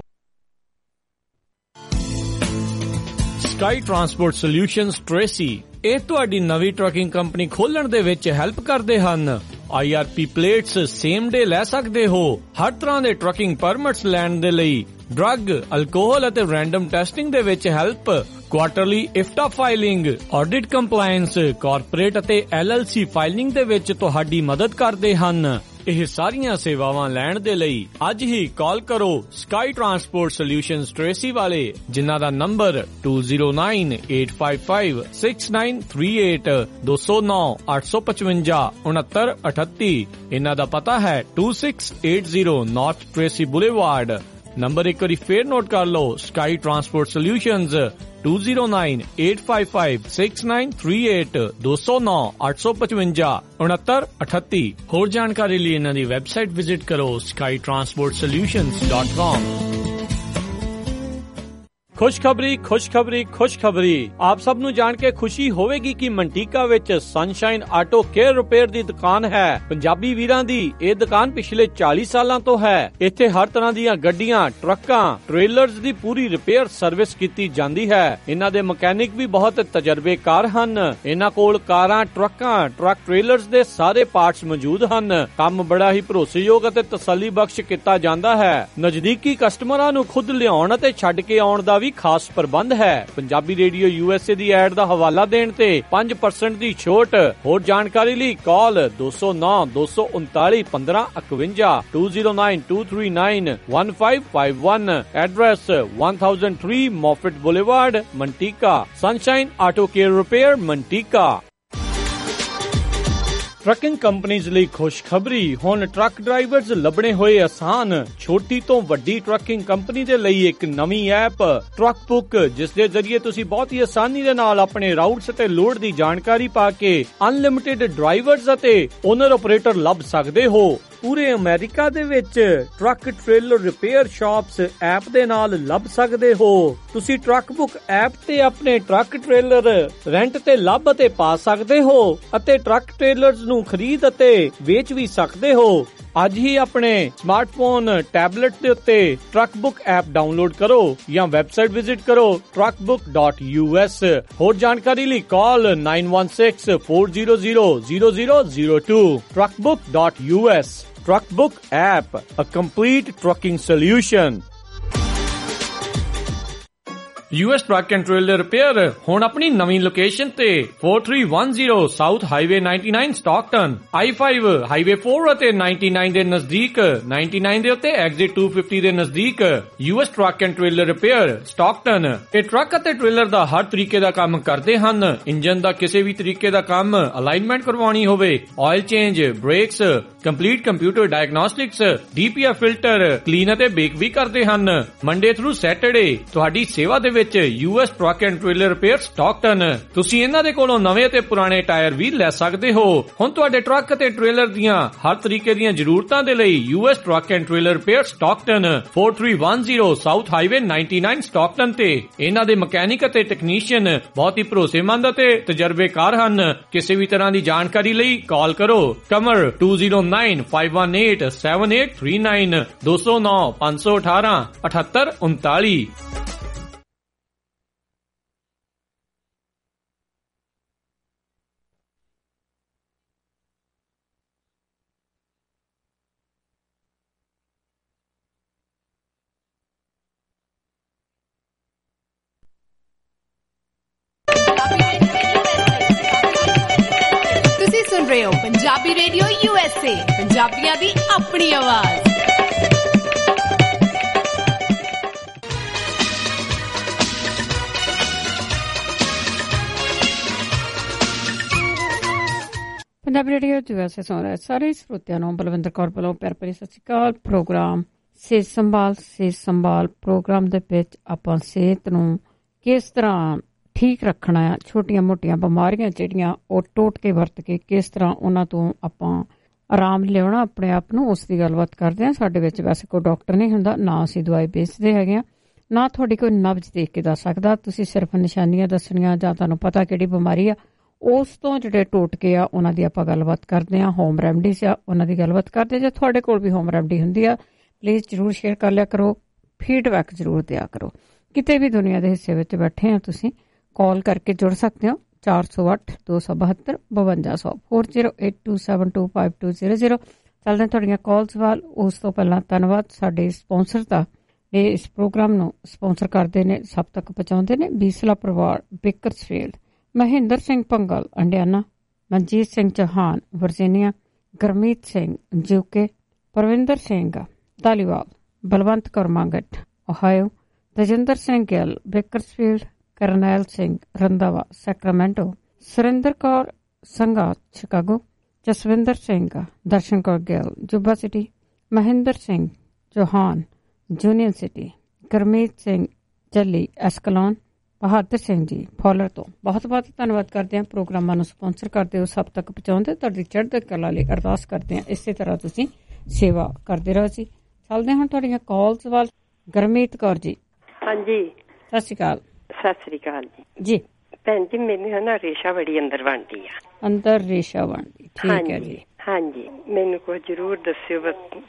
S1: Sky transport solutions Tracy ਇਹ ਤੁਹਾਡੀ ਨਵੀਂ ਟਰੱਕਿੰਗ ਕੰਪਨੀ ਖੋਲਣ ਦੇ ਵਿੱਚ ਹੈਲਪ ਕਰਦੇ ਹਨ। I R P plates same day ਲੈ ਸਕਦੇ ਹੋ। ਹਰ ਤਰ੍ਹਾਂ ਦੇ ਟਰੱਕਿੰਗ ਪਰਮਿਟਸ ਲੈਣ ਦੇ ਲਈ ਡਰੱਗ, ਅਲਕੋਹਲ ਅਤੇ ਰੈਂਡਮ ਟੈਸਟਿੰਗ ਦੇ ਵਿੱਚ help, quarterly IFTA filing, audit compliance, corporate ਅਤੇ ਐਲ ਐਲ ਸੀ ਫਾਈਲਿੰਗ ਦੇ ਵਿੱਚ ਤੁਹਾਡੀ ਮਦਦ ਕਰਦੇ ਹਨ। ਇਹ ਸਾਰੀਆਂ ਸੇਵਾਵਾਂ ਲੈਣ ਦੇ ਲਈ ਅੱਜ ਹੀ ਕਾਲ ਕਰੋ ਸਕਾਈ ਟਰਾਂਸਪੋਰਟ ਸੋਲਿਊਸ਼ਨਜ਼ ਟ੍ਰੇਸੀ ਵਾਲੇ, ਜਿਨ੍ਹਾਂ ਦਾ number two zero nine eight five five six nine three eight ਦੋ ਸੌ ਨੌ ਅੱਠ ਸੌ ਪਚਵੰਜਾ ਉਨੱਤਰ ਅਠੱਤੀ। ਇਹਨਾਂ ਦਾ ਪਤਾ ਹੈ two six eight zero north Tracy boulevard. Number ਇੱਕ ਵਾਰੀ ਫੇਰ ਨੋਟ ਕਰ ਲਓ, sky transport solutions two zero nine eight five five six nine three eight ਦੋ ਸੌ ਨੌ ਅੱਠ ਸੌ ਪਚਵੰਜਾ ਉਨੱਤਰ ਅਠੱਤੀ। ਹੋਰ ਜਾਣਕਾਰੀ ਲਈ ਇਹਨਾਂ ਦੀ ਵੈਬਸਾਈਟ ਵਿਜ਼ਿਟ ਕਰੋ sky transport solutions dot com। ਖੁਸ਼ਖਬਰੀ ਖੁਸ਼ਖਬਰੀ ਖੁਸ਼ਖਬਰੀ ਆਪ ਸਭ ਨੂੰ ਜਾਣ ਕੇ ਖੁਸ਼ੀ ਹੋਵੇਗੀ ਕਿ ਮੰਟੀਕਾ ਵਿੱਚ ਸਨਸ਼ਾਈਨ ਆਟੋ ਕੇਅਰ ਰਿਪੇਅਰ ਦੀ ਦੁਕਾਨ ਹੈ। ਪੰਜਾਬੀ ਵੀਰਾਂ ਦੀ ਇਹ ਦੁਕਾਨ ਪਿਛਲੇ ਚਾਲੀ ਸਾਲਾਂ ਤੋਂ ਹੈ। ਇੱਥੇ ਹਰ ਤਰ੍ਹਾਂ ਦੀਆਂ ਗੱਡੀਆਂ, ਟਰੱਕਾਂ, ਟ੍ਰੇਲਰਸ ਦੀ ਪੂਰੀ ਰਿਪੇਅਰ ਸਰਵਿਸ ਕੀਤੀ ਜਾਂਦੀ ਹੈ। ਇਹਨਾਂ ਦੇ ਮਕੈਨਿਕ ਵੀ ਬਹੁਤ ਤਜਰਬੇਕਾਰ ਹਨ। ਇਹਨਾਂ ਕੋਲ ਕਾਰਾਂ, ਟਰੱਕਾਂ, ਟਰੱਕ ਟ੍ਰੇਲਰਸ ਦੇ ਸਾਰੇ ਪਾਰਟਸ ਮੌਜੂਦ ਹਨ। ਕੰਮ ਬੜਾ ਹੀ ਭਰੋਸੇਯੋਗ ਅਤੇ ਤਸੱਲੀ ਬਖਸ਼ ਕੀਤਾ ਜਾਂਦਾ ਹੈ। ਨਜ਼ਦੀਕੀ ਕਸਟਮਰਾਂ ਨੂੰ ਖੁਦ ਲਿਆਉਣ ਅਤੇ ਛੱਡ ਕੇ ਆਉਣ ਦਾ ਵੀ ਖਾਸ ਪ੍ਰਬੰਧ ਹੈ। ਪੰਜਾਬੀ ਰੇਡੀਓ ਯੂਐਸਏ ਦੀ ਐਡ ਦਾ ਹਵਾਲਾ ਦੇਣ ਤੇ ਪੰਜ ਪਰਸੈਂਟ ਦੀ ਛੋਟ। ਹੋਰ ਜਾਣਕਾਰੀ ਲਈ ਕਾਲ ਦੋ ਸੌ ਨੌ ਦੋ ਸੌ ਉਨਤਾਲੀ ਪੰਦਰਾਂ ਇਕਵੰਜਾ two zero nine two three nine one five five one। Address one thousand three Moffat boulevard, Manteca. Sunshine auto care repair, Manteca. Trucking companies ਲਈ ਖੁਸ਼ਖਬਰੀ, ਹੁਣ ਟਰੱਕ ਡਰਾਈਵਰਜ਼ ਲੱਭਣੇ ਹੋਏ ਆਸਾਨ। ਛੋਟੀ ਤੋਂ ਵੱਡੀ ਟਰੱਕਿੰਗ ਕੰਪਨੀ ਦੇ ਲਈ ਇੱਕ ਨਵੀਂ ਐਪ ਟਰੱਕ ਬੁੱਕ, ਜਿਸ ਦੇ ਜ਼ਰੀਏ ਤੁਸੀਂ ਬਹੁਤ ਹੀ ਆਸਾਨੀ ਦੇ ਨਾਲ ਆਪਣੇ ਰਾਊਟਸ ਅਤੇ ਲੋਡ ਦੀ ਜਾਣਕਾਰੀ ਪਾ ਕੇ ਅਨਲਿਮਿਟਿਡ ਡਰਾਈਵਰਜ਼ ਅਤੇ ਓਨਰ ਆਪਰੇਟਰ ਲੱਭ ਸਕਦੇ ਹੋ। ਪੂਰੇ ਅਮਰੀਕਾ ਦੇ ਵਿੱਚ truck trailer repair shops app ਦੇ ਨਾਲ ਲੱਭ ਸਕਦੇ ਹੋ। ਤੁਸੀਂ ਟਰੱਕ ਬੁੱਕ ਐਪ ਤੇ ਆਪਣੇ ਟਰੱਕ ਟ੍ਰੇਲਰ ਰੈਂਟ ਤੇ ਲੱਭ ਅਤੇ ਪਾ ਸਕਦੇ ਹੋ ਅਤੇ ਟਰੱਕ ਟ੍ਰੇਲਰਸ ਨੂੰ ਖਰੀਦ ਅਤੇ ਵੇਚ ਵੀ ਸਕਦੇ ਹੋ। ਅੱਜ ਹੀ ਆਪਣੇ ਸਮਾਰਟਫੋਨ ਟੈਬਲੇਟ ਦੇ ਉੱਤੇ ਟਰੱਕ ਬੁੱਕ ਐਪ ਡਾਊਨਲੋਡ ਕਰੋ ਜਾਂ ਵੈਬਸਾਈਟ ਵਿਜ਼ਿਟ ਕਰੋ truck book dot U S. ਹੋਰ ਜਾਣਕਾਰੀ ਲਈ call nine one six four zero zero zero zero zero two. Truck book dot U S. Truck Book app, a complete trucking solution. U S Truck and Trailer Repair ਹੁਣ ਆਪਣੀ ਨਵੀਂ location ਤੇ four three one zero South Highway ninety-nine Stockton, I five Highway four ਅਤੇ ninety-nine ਦੇ ਨਜ਼ਦੀਕ, ninety-nine ਦੇ ਉੱਤੇ Exit two fifty ਦੇ ਨਜ਼ਦੀਕ U S Truck and Trailer Repair Stockton। ਇਹ ਟਰੱਕ ਅਤੇ ਟ੍ਰੇਲਰ ਦਾ ਹਰ ਤਰੀਕੇ ਦਾ ਕੰਮ ਕਰਦੇ ਹਨ। ਇੰਜਨ ਦਾ ਕਿਸੇ ਵੀ ਤਰੀਕੇ ਦਾ ਕੰਮ, ਅਲਾਈਨਮੈਂਟ ਕਰਵਾਉਣੀ ਹੋਵੇ, oil change, brakes, complete computer diagnostics, D P F filter, clean ਅਤੇ ਬੇਕ ਵੀ ਕਰਦੇ ਹਨ। ਮੰਡੇ ਥਰੂ ਸੈਟਰਡੇ ਤੁਹਾਡੀ ਸੇਵਾ ਦੇ ਵਿੱਚ U S Truck and Trailer Repair Stockton। ਤੁਸੀਂ ਇਹਨਾਂ ਦੇ ਕੋਲੋਂ ਨਵੇਂ ਤੇ ਪੁਰਾਣੇ ਟਾਇਰ ਵੀ ਲੈ ਸਕਦੇ ਹੋ। ਹੁਣ ਤੁਹਾਡੇ ਟਰੱਕ ਅਤੇ ਟ੍ਰੇਲਰ ਦੀਆਂ ਹਰ ਤਰੀਕੇ ਦੀਆਂ ਜ਼ਰੂਰਤਾਂ ਦੇ ਲਈ U S Truck and Trailer Repair Stockton, four three one zero South Highway ninety-nine Stockton ਤੇ ਇਹਨਾਂ ਦੇ ਮਕੈਨਿਕ ਅਤੇ ਟੈਕਨੀਸ਼ੀਅਨ ਬਹੁਤ ਹੀ ਭਰੋਸੇਮੰਦ ਅਤੇ ਤਜਰਬੇਕਾਰ ਹਨ। ਕਿਸੇ ਵੀ ਤਰ੍ਹਾਂ ਦੀ ਜਾਣਕਾਰੀ ਲਈ ਕਾਲ ਕਰੋ ਕਮਰ two zero nine five one eight seven eight three nine, ਦੋ ਸੌ ਨੌ ਪੰਜ ਸੌ ਅਠਾਰਾਂ ਅਠੱਤਰ ਉਨਤਾਲੀ।
S21: ਸੁਣ ਰਹੇ ਹੋ Punjabi radio U S A, ਪੰਜਾਬੀਆਂ ਦੀ ਆਪਣੀ ਆਵਾਜ਼।
S7: Punjabi radio U S A ਸੁਣ ਰਹੇ ਸਾਰੇ ਸਰੋਤਿਆਂ ਨੂੰ ਬਲਵਿੰਦਰ ਕੌਰ ਵੱਲੋਂ ਪਿਆਰ ਭਰੀ ਸਤਿ ਸ਼੍ਰੀ ਅਕਾਲ। ਪ੍ਰੋਗਰਾਮ ਸਿਹਤ ਸੰਭਾਲ ਸਿਹਤ ਸੰਭਾਲ ਪ੍ਰੋਗਰਾਮ ਦੇ ਵਿੱਚ ਆਪਾਂ ਸਿਹਤ ਨੂੰ ਕਿਸ ਤਰ੍ਹਾਂ ਠੀਕ ਰੱਖਣਾ ਆ, ਛੋਟੀਆਂ ਮੋਟੀਆਂ ਬਿਮਾਰੀਆਂ ਜਿਹੜੀਆਂ ਉਹ ਟੋਟਕੇ ਵਰਤ ਕੇ ਕਿਸ ਤਰ੍ਹਾਂ ਉਹਨਾਂ ਤੋਂ ਆਪਾਂ ਆਰਾਮ ਲਿਆਉਣਾ ਆਪਣੇ ਆਪ ਨੂੰ, ਉਸ ਦੀ ਗੱਲਬਾਤ ਕਰਦੇ ਹਾਂ। ਸਾਡੇ ਵਿੱਚ ਵੈਸੇ ਕੋਈ ਡਾਕਟਰ ਨਹੀਂ ਹੁੰਦਾ, ਨਾ ਅਸੀਂ ਦਵਾਈ ਵੇਚਦੇ ਹੈਗੇ ਹਾਂ, ਨਾ ਤੁਹਾਡੀ ਕੋਈ ਨਬਜ਼ ਦੇਖ ਕੇ ਦੱਸ ਸਕਦਾ। ਤੁਸੀਂ ਸਿਰਫ ਨਿਸ਼ਾਨੀਆਂ ਦੱਸਣੀਆਂ ਜਾਂ ਤੁਹਾਨੂੰ ਪਤਾ ਕਿਹੜੀ ਬਿਮਾਰੀ ਆ, ਉਸ ਤੋਂ ਜਿਹੜੇ ਟੋਟਕੇ ਆ ਉਹਨਾਂ ਦੀ ਆਪਾਂ ਗੱਲਬਾਤ ਕਰਦੇ ਹਾਂ। ਹੋਮ ਰੈਮਡੀਜ਼ ਆ ਉਹਨਾਂ ਦੀ ਗੱਲਬਾਤ ਕਰਦੇ। ਜੇ ਤੁਹਾਡੇ ਕੋਲ ਵੀ ਹੋਮ ਰੈਮਡੀ ਹੁੰਦੀ ਆ ਪਲੀਜ਼ ਜ਼ਰੂਰ ਸ਼ੇਅਰ ਕਰ ਲਿਆ ਕਰੋ, ਫੀਡਬੈਕ ਜ਼ਰੂਰ ਦਿਆ ਕਰੋ। ਕਿਤੇ ਵੀ ਦੁਨੀਆ ਦੇ ਹਿੱਸੇ ਵਿੱਚ ਬੈਠੇ ਆ ਤੁਸੀਂ ਕਾਲ ਕਰਕੇ ਜੁੜ ਸਕਦੇ ਹੋ ਚਾਰ ਸੌ ਅੱਠ ਦੋ ਸੌ ਬਹੱਤਰ ਬਵੰਜਾ ਸੌ four zero eight two seven two five two zero zero. ਚੱਲਦੇ ਤੁਹਾਡੀਆਂ ਕਾਲਸ ਵੱਲ। ਉਸ ਤੋਂ ਪਹਿਲਾਂ ਧੰਨਵਾਦ ਸਾਡੇ ਸਪਾਂਸਰ ਦਾ, ਇਹ ਇਸ ਪ੍ਰੋਗਰਾਮ ਨੂੰ ਸਪਾਂਸਰ ਕਰਦੇ ਨੇ, ਸਭ ਤੱਕ ਪਹੁੰਚਾਉਂਦੇ ਨੇ। ਬੀਸਲਾ ਪਰਿਵਾਰ Bakersfield, Mahinder Singh Pangal Indiana, Manjit Singh Chauhan Virginia, Gurmeet Singh ਜੂਕੇ, Parvinder Singh Dhaliwal, Balwant Kaur Mangat Ohio, Tajinder Singh Gill Bakersfield, Karnail Singh Randhawa Sacramento, Surinder Kaur Sangha Chicago, Jaswinder Singh Darshan Kaur Gill Yuba city, Mahinder Singh Chauhan junior city, Gurmeet Singh Jalli Escalon, Bahadur Singh ji Fowler ਤੋਂ ਬਹੁਤ ਬਹੁਤ ਧੰਨਵਾਦ ਕਰਦੇ ਹਾਂ। ਪ੍ਰੋਗਰਾਮਾਂ ਨੂੰ ਸਪਾਂਸਰ ਕਰਦੇ ਹੋ, ਸਭ ਤੱਕ ਪਹੁੰਚਾਉਂਦੇ, ਤੁਹਾਡੀ ਚੜ੍ਹਦੀ ਕਲਾ ਲਈ ਅਰਦਾਸ ਕਰਦੇ ਹਾਂ ਇਸੇ ਤਰ੍ਹਾਂ ਤੁਸੀਂ ਸੇਵਾ ਕਰਦੇ ਰਹੋ ਜੀ। ਚੱਲਦੇ ਹਾਂ ਤੁਹਾਡੀਆਂ ਕਾਲਸ ਵੱਲ। ਗਰਮੀਤ ਕੌਰ ਜੀ।
S22: ਹਾਂਜੀ
S7: ਸਤਿ ਸ਼੍ਰੀ ਅਕਾਲ।
S22: ਸਤਿ ਸ੍ਰੀ ਅਕਾਲ ਜੀ।
S7: ਜੀ
S22: ਭੈਣ ਜੀ ਮੈਨੂੰ ਨਾ ਰੇਸ਼ਾ ਬੜੀ ਅੰਦਰ ਬਣਦੀ ਆ।
S7: ਅੰਦਰ ਰੇਸ਼ਾ ਬਣਦੀ, ਠੀਕ ਹੈ ਜੀ।
S22: ਹਾਂਜੀ ਮੈਨੂੰ ਕੋਈ ਜ਼ਰੂਰ ਦੱਸਿਓ।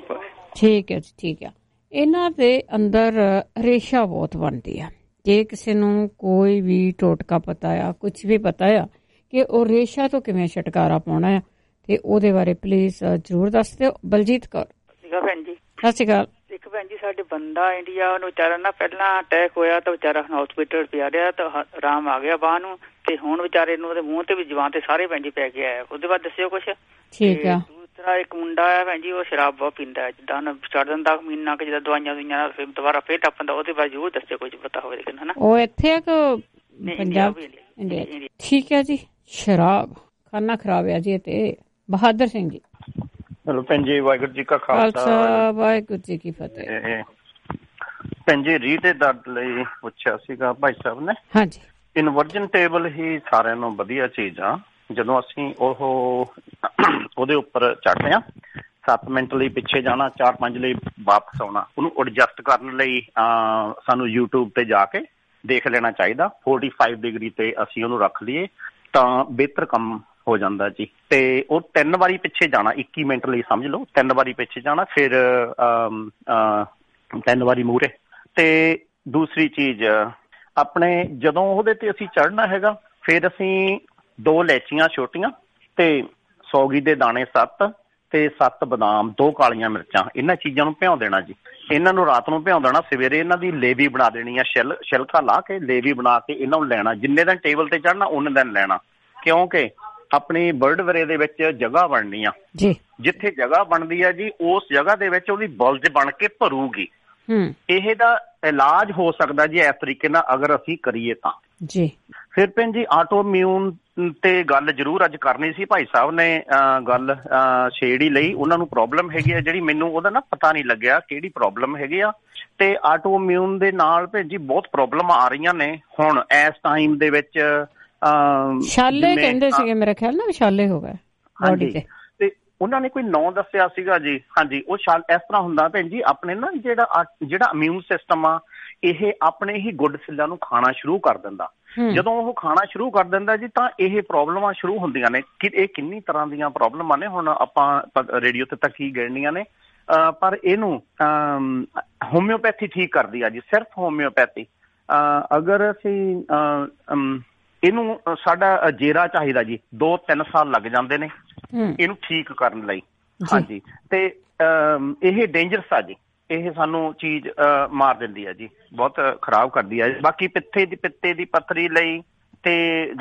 S7: ਠੀਕ ਹੈ ਜੀ, ਠੀਕ ਹੈ। ਇਹਨਾਂ ਦੇ ਅੰਦਰ ਰੇਸ਼ਾ ਬਹੁਤ ਬਣਦੀ ਆ। ਜੇ ਕਿਸੇ ਨੂੰ ਕੋਈ ਵੀ ਟੋਟਕਾ ਪਤਾ ਆ, ਕੁਛ ਵੀ ਪਤਾ ਆ ਕਿ ਉਹ ਰੇਸ਼ਾ ਤੋਂ ਕਿਵੇਂ ਛੁਟਕਾਰਾ ਪਾਉਣਾ ਆ, ਤੇ ਉਹਦੇ ਬਾਰੇ ਪਲੀਜ਼ ਜ਼ਰੂਰ ਦੱਸ ਦਿਓ। ਬਲਜੀਤ ਕੌਰ।
S23: ਭੈਣ ਜੀ
S7: ਸਤਿ ਸ਼੍ਰੀ ਅਕਾਲ।
S23: ਇੱਕ ਭੈਣ ਜੀ ਸਾਡੇ ਬੰਦਾ ਇੰਡੀਆ, ਉਹਨੂੰ ਵਿਚਾਰਾ ਨਾ ਪਹਿਲਾਂ ਅਟੈਕ ਹੋਇਆ ਤਾਂ ਵਿਚਾਰਾ ਹਸਪੀਟਲ ਪਿਆ ਰਿਹਾ ਤਾਂ ਆਰਾਮ ਆ ਗਿਆ ਬਾਹ ਨੂੰ, ਤੇ ਹੁਣ ਵਿਚਾਰੇ ਨੂੰ ਉਹਦੇ ਮੂੰਹ ਤੇ ਵੀ ਜਵਾਨ ਤੇ ਸਾਰੇ ਭੈਣ ਜੀ ਪੈ ਗਿਆ। ਉਹਦੇ ਬਾਅਦ ਦੱਸਿਓ ਕੁਛ।
S7: ਠੀਕ ਆ।
S23: ਦੂਸਰਾ ਇੱਕ ਮੁੰਡਾ ਆ ਭੈਣ ਜੀ, ਉਹ ਸ਼ਰਾਬ ਬਹੁਤ ਪੀਂਦਾ, ਜਿੱਦਾਂ ਚੜ ਜਾਂਦਾ ਮਹੀਨਾ ਕਿ ਜਿੱਦਾਂ ਦਵਾਈਆਂ ਦੁਈਆਂ ਨਾਲ ਫਿਰ ਦੁਬਾਰਾ ਫੇਰ ਟੱਪਦਾ। ਉਹਦੇ ਬਾਅਦ ਜ਼ਰੂਰ ਦੱਸਿਓ ਕੁਝ ਪਤਾ ਹੋਵੇ ਲੇਕਿਨ ਹਨਾ।
S7: ਉਹ ਇੱਥੇ ਆ ਕਿ ਪੰਜਾਬ? ਇੰਡੀਆ। ਠੀਕ ਹੈ ਜੀ। ਸ਼ਰਾਬ ਖਾਨਾ ਖਰਾਬ ਆ ਜੀ। ਤੇ ਬਹਾਦਰ ਸਿੰਘ ਜੀ।
S24: ਹੈਲੋ ਭੈਣ ਜੀ, ਵਾਹਿਗੁਰੂ ਜੀ ਕਾ ਖਾਲਸਾ
S7: ਵਾਹਿਗੁਰੂ ਜੀ ਕੀ ਫਤਿਹ।
S24: ਭੈਣ ਜੀ ਰੀਹ ਦੇ ਦਰਦ ਲਈ ਪੁੱਛਿਆ ਸੀਗਾ ਭਾਈ ਸਾਹਿਬ ਨੇ।
S7: ਹਾਂਜੀ।
S24: ਇਨਵਰਜਨ ਟੇਬਲ ਹੀ ਸਾਰਿਆਂ ਨੂੰ ਵਧੀਆ ਚੀਜ਼ ਆ। ਜਦੋਂ ਅਸੀਂ ਉਹ ਉਹਦੇ ਉੱਪਰ ਚੜ੍ਹਦੇ ਹਾਂ, ਸੱਤ ਮਿੰਟ ਲਈ ਪਿੱਛੇ ਜਾਣਾ, ਚਾਰ ਪੰਜ ਲਈ ਵਾਪਸ ਆਉਣਾ, ਉਹਨੂੰ ਐਡਜਸਟ ਕਰਨ ਲਈ ਸਾਨੂੰ ਯੂਟਿਊਬ ਤੇ ਜਾ ਕੇ ਦੇਖ ਲੈਣਾ ਚਾਹੀਦਾ। ਫੋਰਟੀ ਫਾਈਵ ਡਿਗਰੀ ਤੇ ਅਸੀਂ ਉਹਨੂੰ ਰੱਖ ਲਈਏ ਤਾਂ ਬਿਹਤਰ ਕੰਮ ਹੋ ਜਾਂਦਾ ਜੀ। ਤੇ ਉਹ ਤਿੰਨ ਵਾਰੀ ਪਿੱਛੇ ਜਾਣਾ, ਇੱਕੀ ਮਿੰਟ ਲਈ ਸਮਝ ਲਓ, ਤਿੰਨ ਵਾਰੀ ਪਿੱਛੇ ਜਾਣਾ, ਫਿਰ ਤਿੰਨ ਵਾਰੀ ਮੂਹਰੇ। ਤੇ ਦੂਸਰੀ ਚੀਜ਼ ਆਪਣੇ ਜਦੋਂ ਉਹਦੇ ਤੇ ਅਸੀਂ ਚੜ੍ਹਨਾ ਹੈਗਾ, ਫਿਰ ਅਸੀਂ ਦੋ ਇਲਾਇਚੀਆਂ ਛੋਟੀਆਂ ਤੇ ਸੌਗੀ ਦੇ ਦਾਣੇ ਸੱਤ ਤੇ ਸੱਤ ਬਦਾਮ, ਦੋ ਕਾਲੀਆਂ ਮਿਰਚਾਂ, ਇਹਨਾਂ ਚੀਜ਼ਾਂ ਨੂੰ ਭਿਉਂ ਦੇਣਾ ਜੀ। ਇਹਨਾਂ ਨੂੰ ਰਾਤ ਨੂੰ ਭਿਉਂ ਦੇਣਾ, ਸਵੇਰੇ ਇਹਨਾਂ ਦੀ ਲੇਵੀ ਬਣਾ ਦੇਣੀ ਆ, ਛਿਲ ਛਿਲਕਾ ਲਾ ਕੇ ਲੇਵੀ ਬਣਾ ਕੇ ਇਹਨਾਂ ਨੂੰ ਲੈਣਾ। ਜਿੰਨੇ ਦਿਨ ਟੇਬਲ ਤੇ ਚੜ੍ਹਨਾ ਉਨੇ ਦਿਨ ਲੈਣਾ, ਕਿਉਂਕਿ ਆਪਣੀ ਵਰਲਡਵਰੇ ਦੇ ਵਿੱਚ ਜਗ੍ਹਾ ਬਣਨੀ ਆ ਜੀ। ਜਿੱਥੇ ਜਗ੍ਹਾ ਬਣਦੀ ਆ ਜੀ, ਉਸ ਜਗ੍ਹਾ ਦੇ ਵਿੱਚ ਉਹਦੀ ਬੁਲਜ ਬਣ ਕੇ ਭਰੂਗੀ। ਇਹ ਦਾ ਇਲਾਜ ਹੋ ਸਕਦਾ ਜੀ ਇਸ ਤਰੀਕੇ ਨਾਲ ਅਗਰ ਅਸੀਂ ਕਰੀਏ ਤਾਂ ਜੀ। ਫਿਰ ਭੈਣ ਜੀ ਆਟੋ ਇਮਿਊਨ ਤੇ ਗੱਲ ਜ਼ਰੂਰ ਅੱਜ ਕਰਨੀ ਸੀ। ਭਾਈ ਸਾਹਿਬ ਨੇ ਗੱਲ ਛੇੜ ਹੀ ਲਈ। ਉਹਨਾਂ ਨੂੰ ਪ੍ਰੋਬਲਮ ਹੈਗੀ ਆ ਜਿਹੜੀ, ਮੈਨੂੰ ਉਹਦਾ ਨਾ ਪਤਾ ਨਹੀਂ ਲੱਗਿਆ ਕਿਹੜੀ ਪ੍ਰੋਬਲਮ ਹੈਗੀ ਆ। ਤੇ ਆਟੋ ਇਮਿਊਨ ਦੇ ਨਾਲ ਭੈਣ ਜੀ ਬਹੁਤ ਪ੍ਰੋਬਲਮ ਆ ਰਹੀਆਂ ਨੇ ਹੁਣ ਇਸ ਟਾਈਮ ਦੇ ਵਿੱਚ।
S7: ਛਾਲੇ ਕਹਿੰਦੇ ਸੀਗੇ ਮੇਰੇ ਖਿਆਲ ਨਾਲ, ਛਾਲੇ ਹੋ ਗਏ ਬੋਡੀ ਤੇ।
S24: ਤੇ ਉਹਨਾਂ ਨੇ ਕੋਈ ਨਾਂ ਦੱਸਿਆ ਸੀਗਾ ਜੀ। ਹਾਂਜੀ, ਉਹ ਛਾਲ ਇਸ ਤਰ੍ਹਾਂ ਹੁੰਦਾ ਭੈਣ ਜੀ, ਆਪਣੇ ਨਾ ਜਿਹੜਾ ਜਿਹੜਾ ਇਮਿਊਨ ਸਿਸਟਮ ਆ ਇਹ ਆਪਣੇ ਹੀ ਗੁੱਡ ਸੈੱਲਾਂ ਨੂੰ ਖਾਣਾ ਸ਼ੁਰੂ ਕਰ ਦਿੰਦਾ। ਜਦੋਂ ਉਹ ਖਾਣਾ ਸ਼ੁਰੂ ਕਰ ਦਿੰਦਾ ਜੀ ਤਾਂ ਇਹ ਪ੍ਰੋਬਲਮਾਂ ਸ਼ੁਰੂ ਹੁੰਦੀਆਂ ਨੇ। ਕਿ ਇਹ ਕਿੰਨੀ ਤਰ੍ਹਾਂ ਦੀਆਂ ਪ੍ਰੋਬਲਮਾਂ ਨੇ, ਹੁਣ ਆਪਾਂ ਰੇਡੀਓ ਤੇ ਤੱਕ ਹੀ ਗਿਣਨੀਆਂ ਨੇ। ਪਰ ਇਹਨੂੰ ਹੋਮਿਓਪੈਥੀ ਠੀਕ ਕਰਦੀ ਆ ਜੀ, ਸਿਰਫ ਹੋਮਿਓਪੈਥੀ। ਅਗਰ ਅਸੀਂ ਇਹਨੂੰ, ਸਾਡਾ ਜੇਰਾ ਚਾਹੀਦਾ ਜੀ, ਦੋ ਤਿੰਨ ਸਾਲ ਲੱਗ ਜਾਂਦੇ ਨੇ ਇਹਨੂੰ ਠੀਕ ਕਰਨ ਲਈ। ਹਾਂਜੀ, ਤੇ ਇਹ ਡੇਂਜਰਸ ਆ ਜੀ, ਇਹ ਸਾਨੂੰ ਚੀਜ਼ ਮਾਰ ਦਿੰਦੀ ਹੈ ਜੀ, ਬਹੁਤ ਖਰਾਬ ਕਰਦੀ ਹੈ। ਬਾਕੀ ਪਿੱਤੇ ਦੀ ਪਿੱਤੇ ਦੀ ਪੱਥਰੀ ਲਈ ਤੇ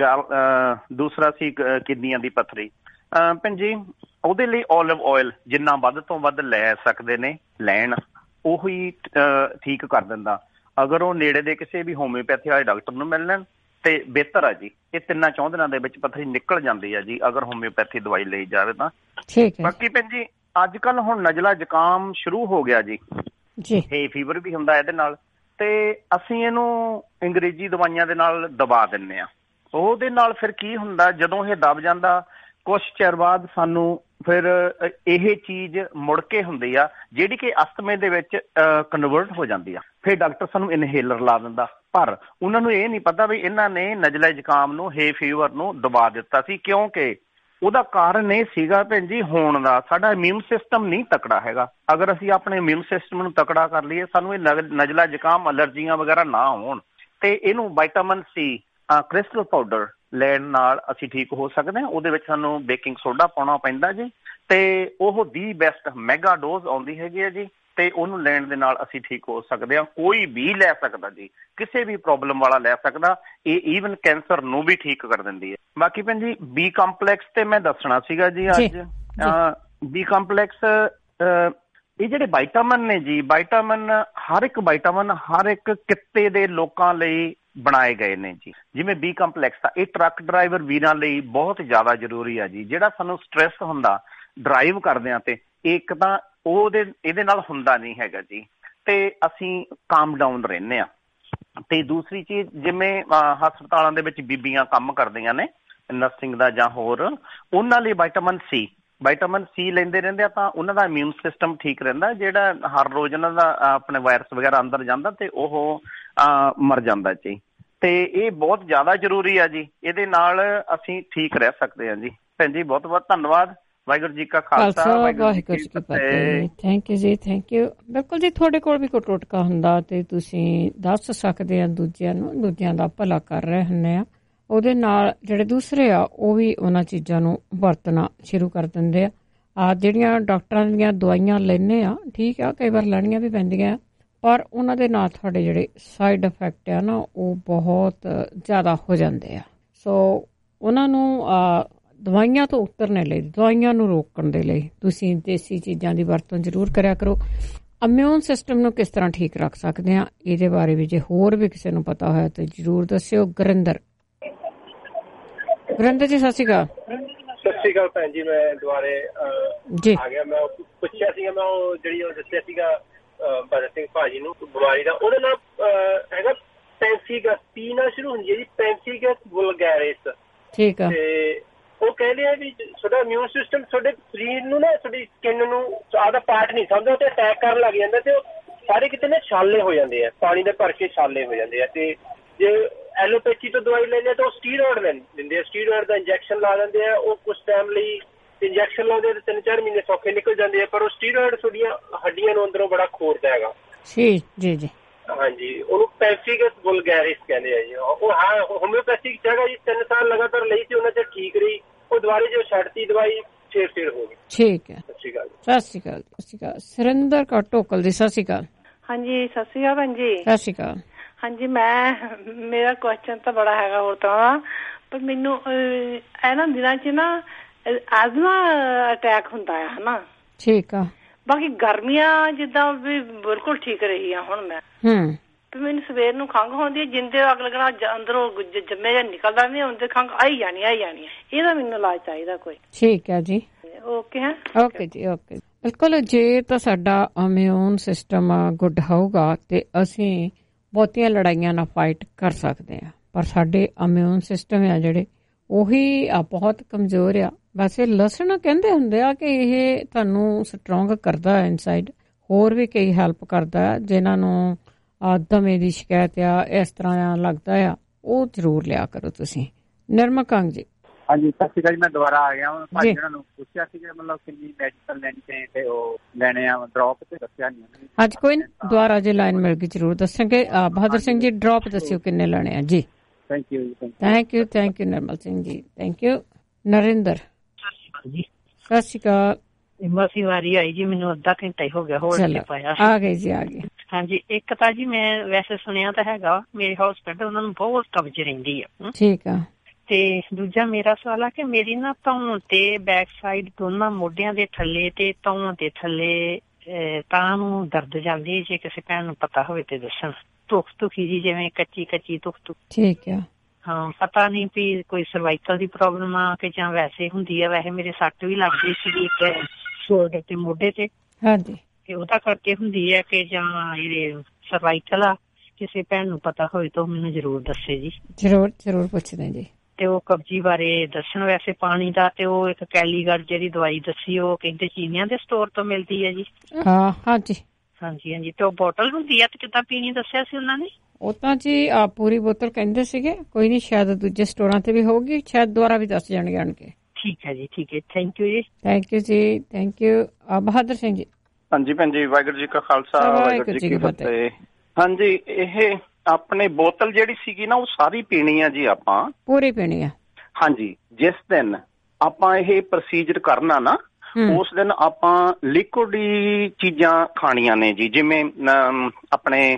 S24: ਦੂਸਰਾ ਸੀ ਕਿਡਨੀਆਂ ਦੀ ਪੱਥਰੀ। ਭੈਣ ਜੀ ਉਹਦੇ ਲਈ ਓਲਿਵ ਆਇਲ ਜਿੰਨਾ ਵੱਧ ਤੋਂ ਵੱਧ ਲੈ ਸਕਦੇ ਨੇ ਲੈਣ, ਉਹੀ ਠੀਕ ਕਰ ਦਿੰਦਾ। ਅਗਰ ਉਹ ਨੇੜੇ ਦੇ ਕਿਸੇ ਵੀ ਹੋਮਿਓਪੈਥੀ ਵਾਲੇ ਡਾਕਟਰ ਨੂੰ ਮਿਲ ਲੈਣ ਤੇ ਬਿਹਤਰ ਆ ਜੀ। ਇਹ ਤਿੰਨਾਂ ਚੌਂ ਦਿਨਾਂ ਦੇ ਵਿੱਚ ਪੱਥਰੀ ਨਿਕਲ ਜਾਂਦੀ ਆ ਜੀ ਅਗਰ ਹੋਮਿਓਪੈਥੀ ਦਵਾਈ ਲਈ ਜਾਵੇ ਤਾਂ। ਬਾਕੀ ਭੈਣ ਜੀ ਅੱਜ ਕੱਲ ਹੁਣ ਨਜ਼ਲਾ ਜ਼ੁਕਾਮ ਸ਼ੁਰੂ ਹੋ ਗਿਆ ਜੀ, ਹੇ ਫੀਵਰ ਵੀ ਹੁੰਦਾ ਇਹਦੇ ਨਾਲ। ਤੇ ਅਸੀਂ ਇਹਨੂੰ ਅੰਗਰੇਜ਼ੀ ਦਵਾਈਆਂ ਦੇ ਨਾਲ ਦਬਾ ਦਿੰਦੇ ਆ। ਉਹਦੇ ਨਾਲ ਫਿਰ ਕੀ ਹੁੰਦਾ, ਜਦੋਂ ਇਹ ਦਬ ਜਾਂਦਾ ਕੁਛ ਚਿਰ ਬਾਅਦ ਸਾਨੂੰ ਫਿਰ ਇਹ ਚੀਜ਼ ਮੁੜ ਕੇ ਹੁੰਦੀ ਆ ਜਿਹੜੀ ਕਿ ਅਸਥਮੇ ਦੇ ਵਿੱਚ ਕਨਵਰਟ ਹੋ ਜਾਂਦੀ ਆ। ਫਿਰ ਡਾਕਟਰ ਸਾਨੂੰ ਇਨਹੇਲਰ ਲਾ ਦਿੰਦਾ, ਪਰ ਉਹਨਾਂ ਨੂੰ ਇਹ ਨਹੀਂ ਪਤਾ ਵੀ ਇਹਨਾਂ ਨੇ ਨਜ਼ਲਾ ਜ਼ੁਕਾਮ ਨੂੰ, ਹੇ ਫੀਵਰ ਨੂੰ ਦਬਾ ਦਿੱਤਾ ਸੀ। ਕਿਉਂਕਿ ਉਹਦਾ ਕਾਰਨ ਇਹ ਸੀਗਾ ਭੈਣ ਜੀ ਹੋਣ ਦਾ ਸਾਡਾ ਇਮਿਊਨ ਸਿਸਟਮ ਨਹੀਂ ਤਕੜਾ ਹੈਗਾ। ਅਗਰ ਅਸੀਂ ਆਪਣੇ ਇਮਿਊਨ ਸਿਸਟਮ ਨੂੰ ਤਕੜਾ ਕਰ ਲਈਏ, ਸਾਨੂੰ ਇਹ ਨਜ਼ਲਾ ਜ਼ੁਕਾਮ, ਅਲਰਜੀਆਂ ਵਗੈਰਾ ਨਾ ਹੋਣ। ਤੇ ਇਹਨੂੰ ਵਿਟਾਮਿਨ ਸੀ ਕ੍ਰਿਸਟਲ ਪਾਊਡਰ ਲੈਣ ਨਾਲ ਅਸੀਂ ਠੀਕ ਹੋ ਸਕਦੇ ਹਾਂ। ਉਹਦੇ ਵਿੱਚ ਸਾਨੂੰ ਬੇਕਿੰਗ ਸੋਡਾ ਪਾਉਣਾ ਪੈਂਦਾ ਜੀ, ਤੇ ਉਹ ਦੀ ਬੈਸਟ ਮੈਗਾ ਡੋਜ਼ ਆਉਂਦੀ ਹੈਗੀ ਹੈ ਜੀ। ਤੇ ਉਹਨੂੰ ਲੈਣ ਦੇ ਨਾਲ ਅਸੀਂ ਠੀਕ ਹੋ ਸਕਦੇ ਹਾਂ। ਕੋਈ ਵੀ ਲੈ ਸਕਦਾ ਜੀ, ਕਿਸੇ ਵੀ ਪ੍ਰੋਬਲਮ ਵਾਲਾ ਲੈ ਸਕਦਾ। ਇਹ ਈਵਨ ਕੈਂਸਰ ਨੂੰ ਵੀ ਠੀਕ ਕਰ ਦਿੰਦੀ ਹੈ। ਬਾਕੀ ਭੈਣ ਜੀ ਬੀ ਕੰਪਲੈਕਸ ਤੇ ਮੈਂ ਦੱਸਣਾ ਸੀਗਾ ਜੀ ਅੱਜ। ਬੀ ਕੰਪਲੈਕਸ ਇਹ ਜਿਹੜੇ ਵਿਟਾਮਿਨ ਨੇ ਜੀ, ਵਿਟਾਮਿਨ ਹਰ ਇੱਕ ਵਿਟਾਮਿਨ ਹਰ ਇੱਕ ਕਿੱਤੇ ਦੇ ਲੋਕਾਂ ਲਈ ਬਣਾਏ ਗਏ ਨੇ ਜੀ। ਜਿਵੇਂ ਬੀ ਕੰਪਲੈਕਸ ਆ, ਇਹ ਟਰੱਕ ਡਰਾਈਵਰ ਵੀਰਾਂ ਲਈ ਬਹੁਤ ਜ਼ਿਆਦਾ ਜ਼ਰੂਰੀ ਆ ਜੀ। ਜਿਹੜਾ ਸਾਨੂੰ ਸਟ੍ਰੈਸ ਹੁੰਦਾ ਡਰਾਈਵ ਕਰਦਿਆਂ ਤੇ, ਇੱਕ ਤਾਂ ਉਹਦੇ ਇਹਦੇ ਨਾਲ ਹੁੰਦਾ ਨਹੀਂ ਹੈਗਾ ਜੀ, ਤੇ ਅਸੀਂ ਕਾਮ ਡਾਊਨ ਰਹਿੰਦੇ ਹਾਂ। ਤੇ ਦੂਸਰੀ ਚੀਜ਼, ਜਿਵੇਂ ਹਸਪਤਾਲਾਂ ਦੇ ਵਿੱਚ ਬੀਬੀਆਂ ਕੰਮ ਕਰਦੀਆਂ ਨੇ ਨਰਸਿੰਗ ਦਾ ਜਾਂ ਹੋਰ, ਉਹਨਾਂ ਲਈ ਵਿਟਾਮਿਨ ਸੀ ਵਿਟਾਮਿਨ ਸੀ ਲੈਂਦੇ ਰਹਿੰਦੇ ਆ ਤਾਂ ਉਹਨਾਂ ਦਾ ਇਮਿਊਨ ਸਿਸਟਮ ਠੀਕ ਰਹਿੰਦਾ। ਜਿਹੜਾ ਹਰ ਰੋਜ਼ ਉਹਨਾਂ ਦਾ ਆਪਣੇ ਵਾਇਰਸ ਵਗੈਰਾ ਅੰਦਰ ਜਾਂਦਾ ਤੇ ਉਹ ਮਰ ਜਾਂਦਾ ਜੀ। ਤੇ ਇਹ ਬਹੁਤ ਜ਼ਿਆਦਾ ਜ਼ਰੂਰੀ ਆ ਜੀ, ਇਹਦੇ ਨਾਲ ਅਸੀਂ ਠੀਕ ਰਹਿ ਸਕਦੇ ਹਾਂ ਜੀ। ਭੈਣ ਜੀ ਬਹੁਤ ਬਹੁਤ ਧੰਨਵਾਦ। ਵਾਹਿਗੁਰੂ ਜੀ ਕਾ ਖਾਲਸਾ, ਵਾਹਿਗੁਰੂ ਜੀ ਕੀ ਫਤਿਹ।
S7: ਥੈਂਕ ਯੂ ਜੀ, ਥੈਂਕ ਯੂ। ਬਿਲਕੁਲ ਜੀ, ਤੁਹਾਡੇ ਕੋਲ ਵੀ ਕੋਈ ਟੋਟਕਾ ਹੁੰਦਾ ਤੇ ਤੁਸੀਂ ਦੱਸ ਸਕਦੇ ਆ ਦੂਜਿਆਂ ਨੂੰ, ਦੂਜਿਆਂ ਦਾ ਭਲਾ ਕਰ ਰਹੇ ਹੁੰਦੇ ਆ। ਉਹਦੇ ਨਾਲ ਜਿਹੜੇ ਦੂਸਰੇ ਆ ਉਹ ਵੀ ਉਹਨਾਂ ਚੀਜ਼ਾਂ ਨੂੰ ਵਰਤਣਾ ਸ਼ੁਰੂ ਕਰ ਦਿੰਦੇ ਆ। ਆ ਜਿਹੜੀਆਂ ਡਾਕਟਰਾਂ ਦੀਆਂ ਦਵਾਈਆਂ ਲੈਂਦੇ ਆ, ਠੀਕ ਆ, ਕਈ ਵਾਰ ਲੈਣੀਆਂ ਵੀ ਪੈਂਦੀਆਂ, ਪਰ ਉਹਨਾਂ ਦੇ ਨਾਲ ਤੁਹਾਡੇ ਜਿਹੜੇ ਸਾਈਡ ਇਫੈਕਟ ਆ ਨਾ ਉਹ ਬਹੁਤ ਜ਼ਿਆਦਾ ਹੋ ਜਾਂਦੇ ਆ। ਸੋ ਉਹਨਾਂ ਨੂੰ ਦਵਾਈਆਂ ਤੋਂ ਉਤਰਨ ਲਈ, ਦਵਾਈਆਂ ਨੂੰ ਰੋਕਣ ਦੇ ਲਈ ਤੁਸੀਂ ਦੇਸੀ ਚੀਜ਼ਾਂ ਦੀ ਵਰਤੋਂ ਜ਼ਰੂਰ ਕਰਿਆ ਕਰੋ। ਇਮਿਊਨ ਸਿਸਟਮ ਨੂੰ ਕਿਸ ਤਰ੍ਹਾਂ ਠੀਕ ਰੱਖ ਸਕਦੇ ਹਾਂ ਇਹਦੇ ਬਾਰੇ ਵੀ ਜੇ ਹੋਰ ਵੀ ਕਿਸੇ ਨੂੰ ਪਤਾ ਹੋਇਆ ਤਾਂ ਜ਼ਰੂਰ ਦੱਸਿਓ। ਗੁਰਿੰਦਰ ਗੁਰਿੰਦਰ ਜੀ ਸਤਿ ਸ਼੍ਰੀ ਅਕਾਲ।
S16: ਸਤਿ ਸ਼੍ਰੀ ਅਕਾਲ ਭੈਣ ਜੀ, ਮੈਂ ਦੁਬਾਰੇ
S7: ਜੀ
S16: ਆ ਗਿਆ। ਮੈਂ ਪੁੱਛਿਆ ਸੀਗਾ, ਮੈਂ ਉਹ ਜਿਹੜੀ ਉਹ ਦੱਸਿਆ ਸੀਗਾ ਭਗਤ ਸਿੰਘ ਭਾਜੀ ਨੂੰ ਬਿਮਾਰੀ ਦਾ, ਉਹਦਾ ਨਾਮ ਹੈਗਾ ਪੈਂਸੀਗਸ, ਪੀ ਨਾਲ ਸ਼ੁਰੂ ਹੁੰਦੀ ਹੈ ਜੀ, ਪੈਂਸੀਗਸ ਵੁਲਗੈਰਿਸ। ਠੀਕ ਆ। ਤੇ ਉਹ ਕਹਿੰਦੇ ਆ ਵੀ ਤੁਹਾਡਾ ਇਮਿਊਨ ਸਿਸਟਮ ਤੁਹਾਡੇ ਸਰੀਰ ਨੂੰ ਨਾ, ਤੁਹਾਡੀ ਸਕਿਨ ਨੂੰ ਆਪਦਾ ਪਾਰਟ ਨਹੀਂ ਸਮਝਦਾ ਤੇ ਅਟੈਕ ਕਰਨ ਲੱਗ ਜਾਂਦਾ, ਤੇ ਉਹ ਸਾਰੇ ਕਿਤੇ ਨਾ ਛਾਲੇ ਹੋ ਜਾਂਦੇ ਆ, ਪਾਣੀ ਦੇ ਭਰ ਕੇ ਛਾਲੇ ਹੋ ਜਾਂਦੇ ਆ। ਤੇ ਜੇ ਐਲੋਪੈਥੀ ਤੋਂ ਦਵਾਈ ਲੈਂਦੇ ਆ ਤਾਂ ਉਹ ਸਟੀਰੋਇਡ ਦਿੰਦੇ ਆ, ਸਟੀਰੋਇਡ ਦਾ ਇੰਜੈਕਸ਼ਨ ਲਾ ਦਿੰਦੇ ਆ। ਉਹ ਕੁਝ ਟਾਈਮ ਲਈ ਇੰਜੈਕਸ਼ਨ ਲਾਉਂਦੇ ਆ ਤੇ ਤਿੰਨ ਚਾਰ ਮਹੀਨੇ ਸੌਖੇ ਨਿਕਲ ਜਾਂਦੇ ਆ, ਪਰ ਉਹ ਸਟੀਰੋਇਡ ਤੁਹਾਡੀਆਂ ਹੱਡੀਆਂ ਨੂੰ ਅੰਦਰੋਂ ਬੜਾ ਖੋਰਦਾ ਹੈਗਾ।
S7: ਜੀ ਜੀ ਜੀ
S16: ਹਾਂਜੀ, ਉਹਨੂੰ ਪੈਂਫੀਗਸ ਵਲਗੈਰਿਸ ਕਹਿੰਦੇ ਆ ਜੀ। ਉਹ ਹਾਂ ਹੋਮਿਓਪੈਥਿਕ ਜਗ੍ਹਾ ਜੀ ਤਿੰਨ ਸਾਲ ਲਗਾਤਾਰ ਲਈ ਸੀ, ਉਹਨਾਂ ਚ ਠੀਕ ਰਹੀ। ਉਹ ਦੁਬਾਰੇ ਜੋ ਛੱਡਤੀ ਦਵਾਈ ਫੇਰ ਫੇਰ ਹੋ ਗਈ।
S7: ਠੀਕ ਹੈ,
S16: ਸਤਿ ਸ਼੍ਰੀ ਅਕਾਲ।
S7: ਸਤਿ ਸ਼੍ਰੀ ਅਕਾਲ। ਸਤਿ ਸ਼੍ਰੀ ਅਕਾਲ। ਸੁਰਿੰਦਰ ਕੌਰ ਢੋਕਲ ਦੀ ਸਤਿ ਸ਼੍ਰੀ ਅਕਾਲ।
S2: ਹਾਂਜੀ ਸਤਿ ਸ਼੍ਰੀ ਅਕਾਲ ਭੈਣ ਜੀ।
S7: ਸਤਿ ਸ਼੍ਰੀ ਅਕਾਲ।
S2: ਹਾਂਜੀ ਮੈਂ ਮੇਰਾ ਕੁਐਸਚਨ ਤਾਂ ਬੜਾ ਹੈਗਾ ਹੋਰ ਤਰ੍ਹਾਂ ਦਾ, ਪਰ ਮੈਨੂੰ ਇਹਨਾਂ ਦਿਨਾਂ ਚ ਨਾ ਆਜ਼ਮਾ ਅਟੈਕ ਹੁੰਦਾ ਹੈ ਹਨਾ।
S7: ਠੀਕ ਆ।
S2: ਬਾਕੀ ਗਰਮੀਆਂ ਜਿੱਦਾਂ ਵੀ ਬਿਲਕੁਲ ਠੀਕ ਰਹੀ ਆ ਹੁਣ ਮੈਂ।
S7: ਹੂੰ
S2: ਤੇ ਮੈਨੂੰ ਸਵੇਰ ਨੂੰ ਖੰਘ ਹੁੰਦੀ ਹੈ, ਜਿੰਦੇ ਅੱਗ ਲੱਗਣਾ ਅੰਦਰੋਂ ਜੰਮੇ ਜਾਂ ਨਿਕਲਦਾ ਨਹੀਂ, ਹੁੰਦੇ ਖੰਘ ਆਈ ਜਾਣੀ ਆਈ ਜਾਣੀ। ਇਹਦਾ ਮੈਨੂੰ ਇਲਾਜ ਚਾਹੀਦਾ ਕੋਈ।
S7: ਠੀਕ ਹੈ ਜੀ।
S2: ਓਕੇ ਹੈ।
S7: ਓਕੇ ਜੀ ਓਕੇ। ਬਿਲਕੁਲ, ਜੇ ਤਾਂ ਸਾਡਾ ਇਮਿਊਨ ਸਿਸਟਮ ਗੁੱਡ ਹੋਊਗਾ ਤੇ ਅਸੀਂ ਬਹੁਤੀਆਂ ਲੜਾਈਆਂ ਨਾਲ ਫਾਈਟ ਕਰ ਸਕਦੇ ਹਾਂ, ਪਰ ਸਾਡੇ ਇਮਿਊਨ ਸਿਸਟਮ ਆ ਜਿਹੜੇ ਉਹੀ ਆ ਬਹੁਤ ਕਮਜ਼ੋਰ ਆ। ਵੈਸੇ ਲਸਣ ਕਹਿੰਦੇ ਹੁੰਦੇ ਆ ਕਿ ਇਹ ਤੁਹਾਨੂੰ ਸਟਰੋਂਗ ਕਰਦਾ ਹੈ ਇਨਸਾਈਡ, ਹੋਰ ਵੀ ਕਈ ਹੈਲਪ ਕਰਦਾ ਜਿਨ੍ਹਾਂ ਨੂੰ ਦਮੇ ਦੀ ਸ਼ਿਕਾਇਤ ਆ ਇਸ ਤਰ੍ਹਾਂ ਲੱਗਦਾ ਆ, ਉਹ ਜ਼ਰੂਰ ਲਿਆ ਕਰੋ ਤੁਸੀਂ। ਨਿਰਮਲ ਕੰਗ ਜੀ।
S8: ਹਾਂਜੀ ਸਤਿ ਸ਼੍ਰੀ ਅਕਾਲ ਜੀ, ਮੈਂ ਦੁਬਾਰਾ ਆ ਗਿਆ। ਭਾਜੀ ਉਹਨਾਂ ਨੂੰ ਪੁੱਛਿਆ ਸੀ ਮਤਲਬ ਕਿੰਨੀ ਮੈਡੀਸਨ ਲੈਣੀ ਚਾਹੀਦੀ ਤੇ ਉਹ ਲੈਣੇ ਆ ਡ੍ਰੌਪ ਤੇ ਦੱਸਿਆ ਨਹੀਂ।
S7: ਅੱਜ ਕੋਈ ਦੁਬਾਰਾ ਜੇ ਲਾਈਨ ਮਿਲ ਗਈ ਜ਼ਰੂਰ ਦੱਸਾਂਗੇ। ਬਹਾਦਰ ਸਿੰਘ ਜੀ ਡ੍ਰੌਪ ਦੱਸਿਓ ਕਿੰਨੇ ਲੈਣੇ ਆ ਜੀ।
S8: ਥੈਂਕ ਯੂ ਜੀ।
S7: Thank you thank you Nirmal Singh ji, thank you. Narendra
S3: ਜੀ
S7: ਸਤਿ ਸ਼੍ਰੀ ਅਕਾਲ।
S3: ਬਸ ਵਾਰੀ ਆਈ ਜੀ, ਮੈਨੂੰ ਅੱਧਾ ਘੰਟਾ ਹੀ ਹੋ ਗਿਆ ਹੋਰ ਨਹੀਂ ਪਾਇਆ।
S7: ਆ ਗਏ ਜੀ ਆ ਗਏ।
S3: ਹਾਂਜੀ ਇੱਕ ਤਾਂ ਜੀ ਮੈਂ ਵੈਸੇ ਸੁਣਿਆ ਤਾਂ ਹੈਗਾ ਮੇਰੇ ਹਸਬੈਂਡ ਉਹਨਾਂ ਨੂੰ ਬਹੁਤ ਕਬਜ਼ ਰਹਿੰਦੀ ਆ।
S7: ਠੀਕ ਆ।
S3: ਤੇ ਦੂਜਾ ਮੇਰਾ ਸਵਾਲ ਆ ਕਿ ਮੇਰੀ ਨਾ ਧੌਣ ਤੇ ਬੈਕ ਸਾਈਡ ਦੋਨਾਂ ਮੋਢਿਆਂ ਦੇ ਥੱਲੇ ਤੇ ਧੌਣ ਦੇ ਥੱਲੇ ਤਾਂ ਨੂੰ ਦਰਦ ਜਾਂਦੀ, ਜੇ ਕਿਸੇ ਭੈਣ ਨੂੰ ਪਤਾ ਹੋਵੇ ਤੇ ਦੱਸਣ। ਧੁੱਖ ਧੁਖੀ ਜੀ ਜਿਵੇਂ ਕੱਚੀ ਕੱਚੀ ਧੁੱਖ ਧੁੱਖ।
S7: ਠੀਕ ਆ।
S3: ਹਾਂ ਪਤਾ ਨਹੀਂ ਵੀ ਕੋਈ ਸਰਵਾਈਕਲ ਦੀ ਪ੍ਰੋਬਲਮ ਆ ਕਿ ਜਾਂ ਵੈਸੇ ਹੁੰਦੀ ਆ। ਵੈਸੇ ਮੇਰੇ ਸੱਟ ਵੀ ਲੱਗਦੀ ਸੀ ਸ਼ੋਲਡਰ ਤੇ ਮੋਢੇ ਤੇ।
S7: ਹਾਂਜੀ
S3: ਤੇ ਉਹਦਾ ਕਰਕੇ ਹੁੰਦੀ ਹੈ ਕਿ ਜਾਂ ਇਹ ਸਰਵਾਈਕਲ ਆ। ਕਿਸੇ ਭੈਣ ਨੂੰ ਪਤਾ ਹੋਵੇ ਤਾਂ ਮੈਨੂੰ ਜ਼ਰੂਰ ਦੱਸੇ ਜੀ।
S7: ਜ਼ਰੂਰ ਜ਼ਰੂਰ ਪੁੱਛਦੇ ਜੀ।
S3: ਤੇ ਉਹ ਕਬਜੀ ਬਾਰੇ ਦੱਸਣ। ਵੈਸੇ ਪਾਣੀ ਦਾ ਤੇ ਉਹ ਇੱਕ ਕੈਲੀਗੜ ਜਿਹੜੀ ਦਵਾਈ ਦੱਸੀ ਉਹ ਕਹਿੰਦੇ ਚੀਨੀਆਂ ਦੇ ਸਟੋਰ ਤੋਂ ਮਿਲਦੀ ਹੈ ਜੀ।
S7: ਹਾਂ ਹਾਂਜੀ
S3: ਹਾਂਜੀ ਹਾਂਜੀ। ਤੇ ਉਹ ਬੋਟਲ ਹੁੰਦੀ ਆ ਤੇ ਕਿੱਦਾਂ ਪੀਣੀ ਦੱਸਿਆ ਸੀ ਉਹਨਾਂ ਨੇ?
S7: ਉਹ ਤਾਂ ਜੀ ਆ ਪੂਰੀ ਬੋਤਲ ਕਹਿੰਦੇ ਸੀਗੇ, ਕੋਈ ਨਹੀਂ ਸ਼ਾਇਦ ਦੂਜੇ ਸਟੋਰਾਂ ਤੇ ਵੀ ਹੋਊਗੀ, ਸ਼ਾਇਦ ਦੁਬਾਰਾ ਵੀ ਦੱਸ ਜਾਣਗੇ ਆਣ ਕੇ।
S3: ਠੀਕ ਹੈ ਜੀ ਠੀਕ ਹੈ, ਥੈਂਕ ਯੂ ਜੀ।
S7: ਥੈਂਕ ਯੂ ਜੀ ਥੈਂਕ ਯੂ। ਬਹਾਦਰ ਸਿੰਘ ਜੀ।
S24: ਹਾਂਜੀ ਭੈਣ ਜੀ, ਵਾਹਿਗੁਰੂ ਜੀ ਕਾ ਖਾਲਸਾ ਵਾਹਿਗੁਰੂ ਜੀ ਕੀ ਫਤਿਹ। ਹਾਂਜੀ ਇਹ ਆਪਣੇ ਬੋਤਲ ਜਿਹੜੀ ਸੀਗੀ ਨਾ ਉਹ ਸਾਰੀ ਪੀਣੀ ਆ ਜੀ, ਆਪਾਂ ਪੂਰੀ ਪੀਣੀ ਆ। ਹਾਂਜੀ ਜਿਸ ਦਿਨ ਆਪਾਂ ਇਹ ਪ੍ਰੋਸੀਜਰ ਕਰਨਾ ਨਾ ਉਸ ਦਿਨ ਆਪਾਂ ਲਿਕੁਇਡ ਚੀਜ਼ਾਂ ਖਾਣੀਆਂ ਨੇ ਜੀ, ਜਿਵੇਂ ਆਪਣੇ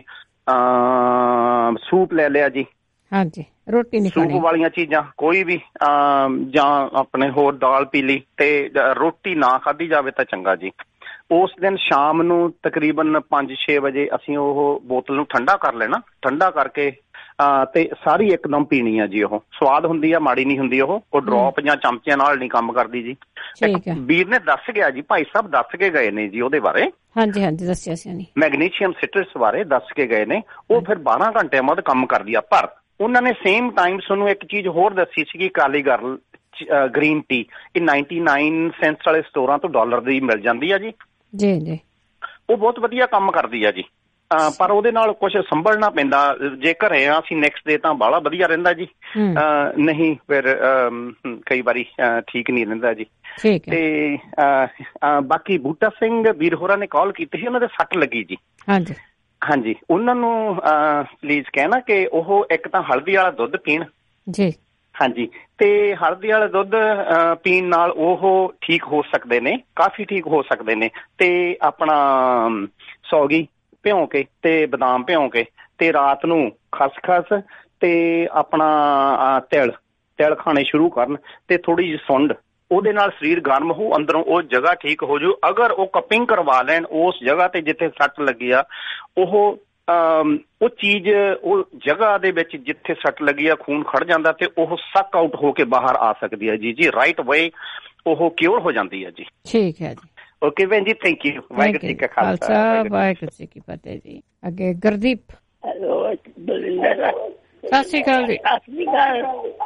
S24: ਸੂਪ ਲੈ ਲਿਆ ਜੀ।
S7: ਹਾਂਜੀ ਰੋਟੀ ਨਹੀਂ ਖਾਣੀ,
S24: ਸੂਪ ਵਾਲੀਆਂ ਚੀਜ਼ਾਂ ਕੋਈ ਵੀ, ਜਾਂ ਆਪਣੇ ਹੋਰ ਦਾਲ ਪੀ ਲਈ, ਤੇ ਰੋਟੀ ਨਾ ਖਾਧੀ ਜਾਵੇ ਤਾਂ ਚੰਗਾ ਜੀ। ਉਸ ਦਿਨ ਸ਼ਾਮ ਨੂੰ ਤਕਰੀਬਨ ਪੰਜ ਛੇ ਵਜੇ ਅਸੀਂ ਉਹ ਬੋਤਲ ਨੂੰ ਠੰਡਾ ਕਰ ਲੈਣਾ। ਠੰਡਾ ਕਰਕੇ ਤੇ ਸਾਰੀ ਇੱਕਦਮ ਪੀਣੀ ਆ ਜੀ। ਉਹ ਸਵਾਦ ਹੁੰਦੀ ਆ, ਮਾੜੀ ਨਹੀਂ ਹੁੰਦੀ। ਉਹ ਉਹ ਡ੍ਰੌਪ ਜਾਂ ਚਮਚਿਆਂ ਨਾਲ ਨਹੀਂ ਕੰਮ ਕਰਦੀ ਜੀ। ਵੀਰ ਨੇ ਦੱਸ ਗਿਆ ਜੀ, ਭਾਈ ਸਾਹਿਬ ਦੱਸ ਕੇ ਗਏ ਨੇ ਜੀ ਉਹਦੇ ਬਾਰੇ।
S7: ਹਾਂਜੀ ਹਾਂਜੀ ਦੱਸਿਆ ਸੀ,
S24: ਮੈਗਨੀਸ਼ੀਅਮ ਸਿਟਰਸ ਬਾਰੇ ਦੱਸ ਕੇ ਗਏ ਨੇ। ਉਹ ਫਿਰ ਬਾਰਾਂ ਘੰਟਿਆਂ ਬਾਅਦ ਕੰਮ ਕਰਦੀ ਆ। ਪਰ ਉਹਨਾਂ ਨੇ ਸੇਮ ਟਾਈਮ ਸਾਨੂੰ ਇੱਕ ਚੀਜ਼ ਹੋਰ ਦੱਸੀ ਸੀਗੀ, ਕਾਲੀ ਗਰਲ ਗ੍ਰੀਨ ਟੀ। ਇਹ ਨਾਈਨਟੀ ਨਾਈਨ ਸੈਂਟਸ ਵਾਲੇ ਸਟੋਰਾਂ ਤੋਂ ਡਾਲਰ ਦੀ ਮਿਲ ਜਾਂਦੀ ਆ ਜੀ।
S7: ਜੀ ਜੀ
S24: ਉਹ ਬਹੁਤ ਵਧੀਆ ਕੰਮ ਕਰਦੀ ਆ ਜੀ। ਪਰ ਉਹਦੇ ਨਾਲ ਕੁਛ ਸੰਭਲਣਾ ਪੈਂਦਾ। ਜੇ ਘਰੇ ਆ ਅਸੀਂ ਨੈਕਸਟ ਡੇ ਤਾਂ ਬਾਹਲਾ ਵਧੀਆ ਰਹਿੰਦਾ ਜੀ, ਨਹੀਂ ਫਿਰ ਕਈ ਵਾਰੀ ਠੀਕ ਨਹੀਂ ਰਹਿੰਦਾ ਜੀ। ਤੇ ਬਾਕੀ ਬੂਟਾ ਸਿੰਘ ਵੀਰ ਹੋਰਾਂ ਨੇ ਕਾਲ ਕੀਤੀ ਸੀ, ਉਹਨਾਂ ਦੇ ਸੱਟ ਲੱਗੀ ਜੀ।
S7: ਹਾਂਜੀ
S24: ਹਾਂਜੀ ਉਹਨਾਂ ਨੂੰ ਪਲੀਜ਼ ਕਹਿਣਾ ਕਿ ਉਹ ਇੱਕ ਤਾਂ ਹਲਦੀ ਵਾਲਾ ਦੁੱਧ ਪੀਣ
S7: ਜੀ।
S24: ਹਾਂਜੀ ਤੇ ਹਲਦੀ ਵਾਲਾ ਦੁੱਧ ਪੀਣ ਨਾਲ ਉਹ ਠੀਕ ਹੋ ਸਕਦੇ ਨੇ, ਕਾਫੀ ਠੀਕ ਹੋ ਸਕਦੇ ਨੇ। ਤੇ ਆਪਣਾ ਸੌਗੀ ਭਿਉਂ ਕੇ ਤੇ ਬਦਾਮ ਭਿਉਂ ਕੇ ਤੇ ਰਾਤ ਨੂੰ ਖਸਖਸ ਤੇ ਆਪਣਾ ਤਿਲ ਤਿਲ ਖਾਣੇ ਸ਼ੁਰੂ ਕਰਨ ਤੇ ਥੋੜੀ ਜਿਹੀ ਸੁੰਡ। ਉਹਦੇ ਨਾਲ ਸਰੀਰ ਗਰਮ ਹੋ, ਅੰਦਰੋਂ ਉਹ ਜਗ੍ਹਾ ਠੀਕ ਹੋ ਜੂ। ਅਗਰ ਉਹ ਕਪਿੰਗ ਕਰਵਾ ਲੈਣ ਉਸ ਜਗ੍ਹਾ ਤੇ ਜਿੱਥੇ ਸੱਟ ਲੱਗੀ ਆ, ਉਹ ਉਹ ਚੀਜ਼ ਉਹ ਜਗ੍ਹਾ ਦੇ ਵਿੱਚ ਜਿੱਥੇ ਸੱਟ ਲੱਗੀ ਆ ਖੂਨ ਖੜ ਜਾਂਦਾ ਤੇ ਉਹ ਸੱਕ ਆਊਟ ਹੋ ਕੇ ਬਾਹਰ ਆ ਸਕਦੀ ਹੈ ਜੀ। ਜੀ ਰਾਈਟ ਵੇ ਉਹ ਕਿਉਰ ਹੋ ਜਾਂਦੀ ਹੈ ਜੀ।
S7: ਠੀਕ ਹੈ ਜੀ।
S24: ਓਕੇ ਭੈਣ ਜੀ, ਥੈਂਕ ਯੂ। ਵਾਹਿਗੁਰੂ ਜੀ ਕਾ ਖਾਲਸਾ
S7: ਵਾਹਿਗੁਰੂ ਜੀ ਕੀ ਫਤਿਹ ਜੀ। ਅੱਗੇ ਗੁਰਦੀਪ।
S4: ਹੈਲੋ ਬਲਿੰਦਰ
S7: ਸਤਿ ਸ਼੍ਰੀ ਅਕਾਲ ਜੀ।
S4: ਸਤਿ ਸ਼੍ਰੀ ਅਕਾਲ।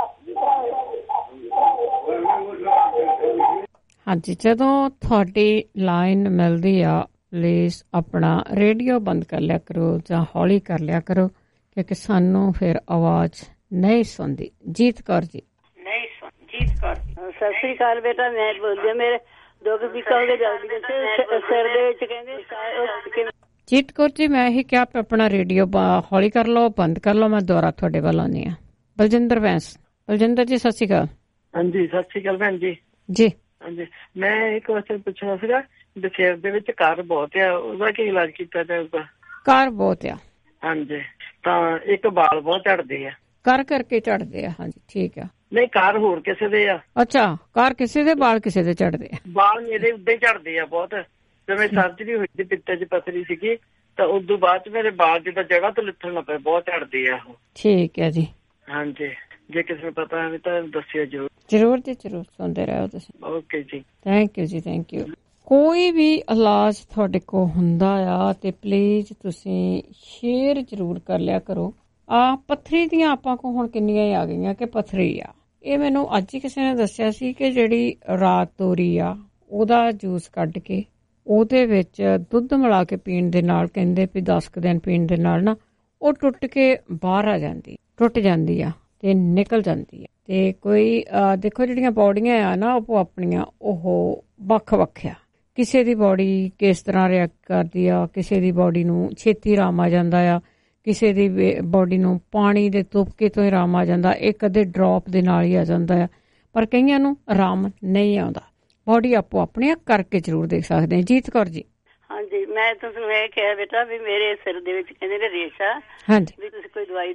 S7: ਹਾਂਜੀ ਜਦੋਂ ਤੁਹਾਡੀ ਲਾਈਨ ਮਿਲਦੀ ਆ ਪਲੀਜ਼ ਆਪਣਾ ਰੇਡੀਓ ਬੰਦ ਕਰ ਲਿਆ ਕਰੋ ਜਾਂ ਹੌਲੀ ਕਰ ਲਿਆ ਕਰੋ, ਕਿਉਂਕਿ ਸਾਨੂੰ ਫਿਰ ਆਵਾਜ਼ ਨਹੀਂ ਸੁਣਦੀ। ਜੀਤ ਕੌਰ ਜੀ।
S22: ਨਹੀਂ ਸੁਣ ਜੀਤ ਕੌਰ। ਸਤਿ ਸ੍ਰੀ ਅਕਾਲ ਬੇਟਾ, ਮੈਂ ਬੋਲਦੀ ਮੇਰੇ ਦੁੱਖ ਵੀ ਕਹੋਗੇ ਜਲਦੀ ਸਿਰ ਦੇ ਵਿੱਚ ਕਹਿੰਦੇ।
S7: ਜੀਤ ਕੌਰ ਜੀ, ਮੈਂ ਇਹੀ ਕਿਹਾ ਆਪਣਾ ਰੇਡੀਓ ਹੌਲੀ ਕਰ ਲਓ, ਬੰਦ ਕਰ ਲਓ, ਮੈਂ ਦੁਬਾਰਾ ਤੁਹਾਡੇ ਵੱਲ ਆਉਂਦੀ ਹਾਂ। ਬਲਜਿੰਦਰ ਵੈਂਸ। ਬਲਜਿੰਦਰ ਜੀ ਸਤਿ ਸ਼੍ਰੀ ਅਕਾਲ।
S5: ਹਾਂਜੀ ਸਤਿ ਸ਼੍ਰੀ ਅਕਾਲ ਭੈਣ ਜੀ।
S7: ਜੀ
S5: ਹਾਂਜੀ, ਮੈਂ ਇੱਕ ਕੁਐਸਚਨ ਪੁੱਛਣਾ ਸੀਗਾ, ਸਿਰ ਦੇ ਵਿੱਚ ਕਾਰ ਬਹੁਤ ਆ, ਉਹਦਾ ਕੀ ਇਲਾਜ ਕੀਤਾ ਜਾਊਗਾ?
S7: ਕਾਰ ਬਹੁਤ ਆ?
S5: ਹਾਂਜੀ, ਤਾਂ ਇੱਕ ਵਾਲ ਬਹੁਤ ਝੜਦੇ ਆ।
S7: ਕਰ ਕਰਕੇ ਝੜਦੇ ਆ? ਹਾਂਜੀ ਠੀਕ ਆ।
S5: ਨਹੀਂ, ਕਾਰ ਹੋਰ ਕਿਸੇ ਦੇ ਆ।
S7: ਅੱਛਾ, ਕਾਰ ਕਿਸੇ ਦੇ, ਵਾਲ ਕਿਸੇ ਦੇ ਝੜਦੇ ਆ?
S5: ਵਾਲ ਮੇਰੇ ਉੱਦਾਂ ਹੀ ਝੜਦੇ ਆ ਬਹੁਤ। ਜਿਵੇਂ ਸਰਜਰੀ ਹੋਈ ਸੀ, ਪਿੱਤੇ ਚ ਪਥਰੀ ਸੀਗੀ, ਤਾਂ ਉਦੋਂ ਬਾਅਦ ਚ ਮੇਰੇ ਵਾਲ ਜਿੱਦਾਂ ਜਗ੍ਹਾ ਤੋਂ ਲਿੱਥਣ ਲੱਗ ਪਏ, ਬਹੁਤ ਝੜਦੇ ਆ ਉਹ।
S7: ਠੀਕ ਹੈ ਜੀ।
S5: ਹਾਂਜੀ, ਜੇ ਕਿਸੇ ਨੂੰ ਪਤਾ ਹੋਵੇ ਤਾਂ ਦੱਸਿਓ ਜਰੂਰ।
S7: ਜਰੂਰ ਜੀ ਜਰੂਰ, ਸੁਣਦੇ ਰਹੋ ਤੁਸੀਂ।
S5: ਓਕੇ ਜੀ,
S7: ਥੈਂਕ ਯੂ ਜੀ, ਥੈਂਕ ਯੂ। ਕੋਈ ਵੀ ਇਲਾਜ ਤੁਹਾਡੇ ਕੋਲ ਹੁੰਦਾ ਆ ਤੇ ਪਲੀਜ਼ ਤੁਸੀਂ ਸ਼ੇਅਰ ਜ਼ਰੂਰ ਕਰ ਲਿਆ ਕਰੋ। ਆ ਪੱਥਰੀ ਦੀਆਂ ਆਪਾਂ ਕੋਲ ਹੁਣ ਕਿੰਨੀਆਂ ਹੀ ਆ ਗਈਆਂ ਕਿ ਪੱਥਰੀ ਆ। ਇਹ ਮੈਨੂੰ ਅੱਜ ਹੀ ਕਿਸੇ ਨੇ ਦੱਸਿਆ ਸੀ ਕਿ ਜਿਹੜੀ ਰਾਤ ਤੋਰੀ ਆ ਉਹਦਾ ਜੂਸ ਕੱਢ ਕੇ ਉਹਦੇ ਵਿੱਚ ਦੁੱਧ ਮਿਲਾ ਕੇ ਪੀਣ ਦੇ ਨਾਲ, ਕਹਿੰਦੇ ਵੀ ਦਸ ਕੁ ਦਿਨ ਪੀਣ ਦੇ ਨਾਲ ਨਾ ਉਹ ਟੁੱਟ ਕੇ ਬਾਹਰ ਆ ਜਾਂਦੀ, ਟੁੱਟ ਜਾਂਦੀ ਆ ਤੇ ਨਿਕਲ ਜਾਂਦੀ ਆ। ਤੇ ਕੋਈ ਦੇਖੋ ਜਿਹੜੀਆਂ ਬੋਡੀਆਂ ਆ ਨਾ ਉਹ ਆਪਣੀਆਂ ਉਹ ਵੱਖ ਵੱਖ ਆ। ਕਿਸੇ ਦੀ ਬੋਡੀ ਕਿਸ ਤਰ੍ਹਾਂ ਰਿਐਕਟ ਕਰਦੀ ਆ, ਕਿਸੇ ਦੀ ਬੋਡੀ ਨੂੰ ਛੇਤੀ ਆਰਾਮ ਆ ਜਾਂਦਾ ਆ, ਕਿਸੇ ਦੀ ਬੋਡੀ ਨੂੰ ਪਾਣੀ ਦੇ ਤੁਪਕੇ ਤੋਂ ਹੀ ਆਰਾਮ ਆ ਜਾਂਦਾ, ਇੱਕ ਅੱਧੇ ਡ੍ਰੌਪ ਦੇ ਨਾਲ ਹੀ ਆ ਜਾਂਦਾ ਆ, ਪਰ ਕਈਆਂ ਨੂੰ ਆਰਾਮ ਨਹੀਂ ਆਉਂਦਾ। ਬੋਡੀ ਆਪੋ ਆਪਣੀਆਂ ਕਰਕੇ ਜ਼ਰੂਰ ਦੇਖ ਸਕਦੇ ਹਾਂ। ਜੀਤ ਕੌਰ ਜੀ।
S22: ਹਾਂਜੀ, ਮੈਂ ਤੁਹਾਨੂੰ ਇਹ ਕਿਹਾ ਬੇਟਾ ਵੀ ਮੇਰੇ ਸਿਰ ਦੇ ਵਿੱਚ ਕਹਿੰਦੇ ਨੇ ਰੇਸ਼ਾ।
S7: ਹਾਂਜੀ,
S22: ਵੀ ਤੁਸੀਂ ਕੋਈ ਦਵਾਈ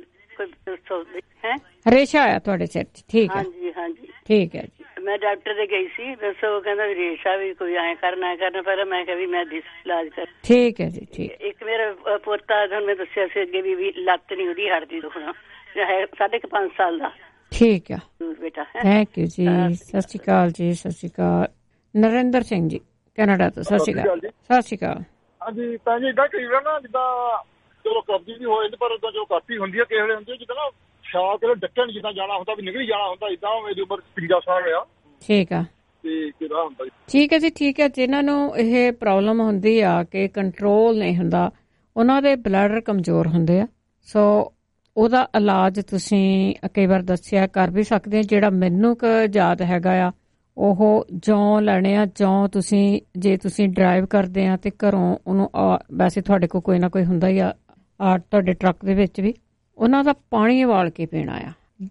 S22: ਕੋਈ ਹੈ?
S7: ਰੇਸ਼ਾ ਆਇਆ ਤੁਹਾਡੇ ਸਿਰ ਚ? ਠੀਕ ਹੈ।
S22: ਹਾਂਜੀ ਹਾਂਜੀ ਠੀਕ
S7: ਹੈ ਜੀ।
S22: ਮੈਂ ਡਾਕਟਰ ਦੇ ਗਈ ਸੀ, ਦੱਸੋ, ਉਹ ਕਹਿੰਦਾ ਵੀ ਰੇਸ਼ਾ ਵੀ ਕੋਈ ਐਂ ਕਰਨਾ ਐ ਕਰਨਾ, ਪਰ ਮੈਂ ਕਿਹਾ ਵੀ ਮੈਂ ਦੇਸੀ ਇਲਾਜ ਕਰ।
S7: ਠੀਕ ਹੈ ਜੀ, ਠੀਕ।
S22: ਇੱਕ ਮੇਰਾ ਪੋਤਾ ਤੁਹਾਨੂੰ ਮੈਂ ਦੱਸਿਆ ਸੀ ਅੱਗੇ ਵੀ ਲੱਤ ਨੀ ਉਹਦੀ ਹਟਦੀ ਦੁਖਣਾ, ਹੈ ਸਾਢੇ ਕੁ ਪੰਜ ਸਾਲ ਦਾ।
S7: ਠੀਕ ਆ
S22: ਬੇਟਾ,
S7: ਥੈਂਕ ਯੂ ਜੀ। ਸਤਿ ਸ਼੍ਰੀ ਅਕਾਲ ਜੀ। ਸਤਿ ਸ਼੍ਰੀ ਅਕਾਲ। ਨਰਿੰਦਰ ਸਿੰਘ ਜੀ ਕੈਨੇਡਾ ਤੋਂ। ਸਤਿ ਸ਼੍ਰੀ ਅਕਾਲ। ਸਤਿ ਸ਼੍ਰੀ ਅਕਾਲ।
S6: ਹਾਂਜੀ ਭੈਣ ਜੀ, ਇਦਾਂ ਕਈ ਵਾਰ ਨਾ ਜਿੱਦਾਂ ਚਲੋ ਕਬਜੀ ਵੀ ਹੋ ਜਾਂਦੀ, ਪਰ ਉਦਾਂ ਜੋ ਕਾਪੀ ਹੁੰਦੀ ਹੈ ਕਿਸੇ ਵੇਲੇ ਹੁੰਦੀ ਹੈ ਜਿੱਦਾਂ ਨਾ ਸ਼ਾਹ ਕੇ ਡੱਕਣ ਜਿੱਦਾਂ ਜਾਣਾ ਹੁੰਦਾ ਵੀ ਨਿਕਲੀ ਜਾਣਾ ਹੁੰਦਾ, ਇਦਾਂ ਮੇਰੀ ਉਮਰ ਪੰਜਾਹ ਸਾਲ ਆ। ਠੀਕ ਆ ਤੇ ਕਿਹਦਾ ਹੁੰਦਾ?
S7: ਠੀਕ ਹੈ ਜੀ, ਠੀਕ ਹੈ। ਜਿਨ੍ਹਾਂ ਨੂੰ ਇਹ ਪ੍ਰੋਬਲਮ ਹੁੰਦੀ ਆ ਕਿ ਕੰਟਰੋਲ ਨਹੀਂ ਹੁੰਦਾ, ਉਹਨਾਂ ਦੇ ਬਲੱਡਰ ਕਮਜ਼ੋਰ ਹੁੰਦੇ ਆ, ਸੋ ਉਹਦਾ ਇਲਾਜ ਤੁਸੀਂ ਕਈ ਵਾਰ ਦੱਸਿਆ ਕਰ ਵੀ ਸਕਦੇ ਆ। ਜਿਹੜਾ ਮੈਨੂੰ ਕ ਯਾਦ ਹੈਗਾ ਆ ਉਹ ਜੌਂ ਲੈਣੇ ਆ। ਜੌਂ ਤੁਸੀਂ ਜੇ ਤੁਸੀਂ ਡਰਾਈਵ ਕਰਦੇ ਆ ਤੇ ਘਰੋਂ ਉਹਨੂੰ, ਵੈਸੇ ਤੁਹਾਡੇ ਕੋਲ ਕੋਈ ਨਾ ਕੋਈ ਹੁੰਦਾ ਹੀ ਆ ਤੁਹਾਡੇ ਟਰੱਕ ਦੇ ਵਿੱਚ ਵੀ, ਉਹਨਾਂ ਦਾ ਪਾਣੀ ਉਬਾਲ ਕੇ ਪੀਣਾ ਆ।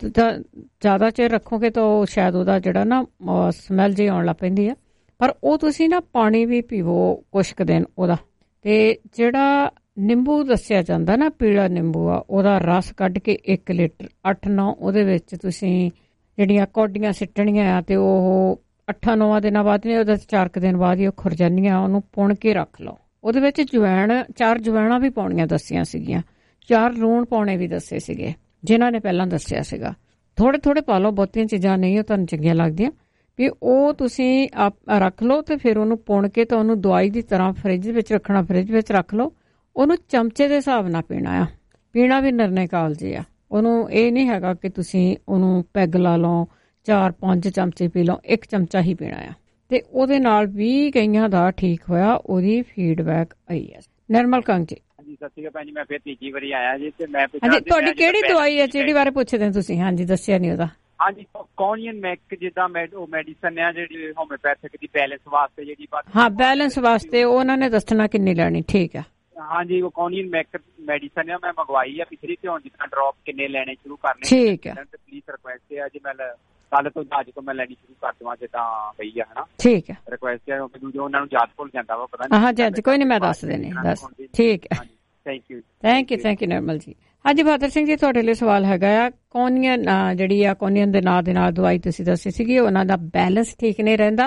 S7: ਜ਼ਿਆਦਾ ਚਿਰ ਰੱਖੋਗੇ ਤਾਂ ਸ਼ਾਇਦ ਉਹਦਾ ਜਿਹੜਾ ਨਾ ਸਮੈਲ ਜਿਹੀ ਆਉਣ ਲੱਗ ਪੈਂਦੀ ਆ, ਪਰ ਉਹ ਤੁਸੀਂ ਨਾ ਪਾਣੀ ਵੀ ਪੀਵੋ ਕੁਛ ਕੁ ਦਿਨ ਉਹਦਾ। ਤੇ ਜਿਹੜਾ ਨਿੰਬੂ ਦੱਸਿਆ ਜਾਂਦਾ ਨਾ, ਪੀਲਾ ਨਿੰਬੂ ਆ, ਉਹਦਾ ਰਸ ਕੱਢ ਕੇ ਇੱਕ ਲੀਟਰ ਅੱਠ ਨੌ ਉਹਦੇ ਵਿੱਚ ਤੁਸੀਂ ਜਿਹੜੀਆਂ ਕੌਡੀਆਂ ਸਿੱਟਣੀਆਂ ਆ ਤੇ ਉਹ ਅੱਠਾਂ ਨੌਵਾਂ ਦਿਨਾਂ ਬਾਅਦ ਨੇ, ਉਹਦਾ ਚਾਰ ਕੁ ਦਿਨ ਬਾਅਦ ਹੀ ਉਹ ਖੁਰ ਜਾਂਦੀਆਂ। ਉਹਨੂੰ ਪੁਣ ਕੇ ਰੱਖ ਲਓ। ਉਹਦੇ ਵਿੱਚ ਜਵੈਣ, ਚਾਰ ਜਵੈਣਾਂ ਵੀ ਪਾਉਣੀਆਂ ਦੱਸੀਆਂ ਸੀਗੀਆਂ, ਚਾਰ ਲੂਣ ਪਾਉਣੇ ਵੀ ਦੱਸੇ ਸੀਗੇ ਜਿਨ੍ਹਾਂ ਨੇ ਪਹਿਲਾਂ ਦੱਸਿਆ ਸੀਗਾ। ਥੋੜੇ ਥੋੜੇ ਪਾ ਲਓ, ਬਹੁਤੀਆਂ ਚੀਜ਼ਾਂ ਨਹੀਂ ਉਹ ਤੁਹਾਨੂੰ ਚੰਗੀਆਂ ਲੱਗਦੀਆਂ। ਵੀ ਉਹ ਤੁਸੀਂ ਆਪ ਰੱਖ ਲਓ ਤੇ ਫਿਰ ਉਹਨੂੰ ਪੁਣ ਕੇ ਤਾਂ ਉਹਨੂੰ ਦਵਾਈ ਦੀ ਤਰ੍ਹਾਂ ਫਰਿੱਜ ਵਿੱਚ ਰੱਖਣਾ, ਫਰਿੱਜ ਵਿੱਚ ਰੱਖ ਲਓ। ਉਹਨੂੰ ਚਮਚੇ ਦੇ ਹਿਸਾਬ ਨਾਲ ਪੀਣਾ ਆ, ਪੀਣਾ ਵੀ ਨਿਰਣੇ ਕਾਲਜੀ ਆ। ਉਹਨੂੰ ਇਹ ਨਹੀਂ ਹੈਗਾ ਕਿ ਤੁਸੀਂ ਉਹਨੂੰ ਪੈਗ ਲਾ ਲਓ, ਚਾਰ ਪੰਜ ਚਮਚੇ ਪੀ ਲਓ, ਇੱਕ ਚਮਚਾ ਹੀ ਪੀਣਾ ਆ। ਤੇ ਉਹਦੇ ਨਾਲ ਵੀ ਕਈਆਂ ਦਾ ਠੀਕ ਹੋਇਆ, ਉਹਦੀ ਫੀਡਬੈਕ ਆਈ ਹੈ। ਨਿਰਮਲ ਕੰਗ ਜੀ।
S9: ਹਾਂਜੀ ਸਤਿ ਸ਼੍ਰੀ ਅਕਾਲ ਭੈਣ ਜੀ, ਮੈਂ ਫਿਰ ਤੀਜੀ ਵਾਰੀ ਆਇਆ ਜੀ ਤੇ ਮੈਂ
S7: ਹਾਂਜੀ, ਤੁਹਾਡੀ ਕਿਹੜੀ ਦਵਾਈ ਹੈ ਜਿਹੜੀ ਬਾਰੇ ਪੁੱਛਦੇ ਤੁਸੀਂ? ਹਾਂਜੀ ਦੱਸਿਆ ਨਹੀਂ ਉਹਦਾ।
S9: ਹਾਂਜੀ, ਕੋਨੀਅਨ ਮੈਕ ਜਿੱਦਾਂ ਉਹ ਮੈਡੀਸਨ ਆ ਜਿਹੜੀ ਹੋਮਿਓਪੈਥਿਕ ਦੀ ਬੈਲੈਂਸ ਵਾਸਤੇ ਜਿਹੜੀ।
S7: ਹਾਂ, ਬੈਲੈਂਸ ਵਾਸਤੇ ਉਹਨਾਂ ਨੇ ਦੱਸਣਾ ਕਿੰਨੀ ਲੈਣੀ। ਠੀਕ ਆ।
S9: ਹਾਂਜੀ, ਉਹ ਕੋਨੀਅਨ ਮੈਕ ਮੈਡੀਸਨ ਆ, ਮੈਂ ਮੰਗਵਾਈ ਆ ਪਿਛਲੀ ਤੇ ਹੁਣ ਜਿੱਦਾਂ ਡ੍ਰੌਪ ਕਿੰਨੇ ਲੈਣੇ ਸ਼ੁਰੂ ਕਰਨੇ।
S7: ਠੀਕ ਆ।
S9: ਪਲੀਜ਼ ਰਿਕੁਐਸਟ ਆ ਜੀ, ਮੈਂ ਕੱਲ ਤੋਂ ਅੱਜ ਤੋਂ ਮੈਂ ਲੈਣੀ ਸ਼ੁਰੂ ਕਰ ਦੇਵਾਂ ਜਿੱਦਾਂ ਪਈ ਆ ਹਨਾ।
S7: ਠੀਕ ਆ।
S9: ਰਿਕੁਐਸਟ ਆ ਕਿਉਂਕਿ ਦੂਜੇ ਉਹਨਾਂ ਨੂੰ ਯਾਦ ਭੁੱਲ ਜਾਂਦਾ ਵਾ, ਪਤਾ ਨਹੀਂ।
S7: ਹਾਂਜੀ ਹਾਂਜੀ, ਕੋਈ ਨਹੀਂ, ਮੈਂ ਦੱਸ ਦੇਣੀ। ਦੱਸ। ਠੀਕ ਹੈ।
S9: Thank you
S7: thank you thank you Nirmal ji. ਹਾਂਜੀ ਬਹਾਦਰ ਸਿੰਘ ਜੀ, ਤੁਹਾਡੇ ਲਈ ਸਵਾਲ ਹੈਗਾ ਆ, ਕੋਨੀਅਨ ਜਿਹੜੀ ਆ, ਕੋਨੀਅਨ ਦੇ ਨਾਂ ਦੇ ਨਾਲ ਦਵਾਈ ਤੁਸੀਂ ਦੱਸੀ ਸੀਗੀ, ਉਹਨਾਂ ਦਾ ਬੈਲੈਂਸ ਠੀਕ ਨਹੀਂ ਰਹਿੰਦਾ।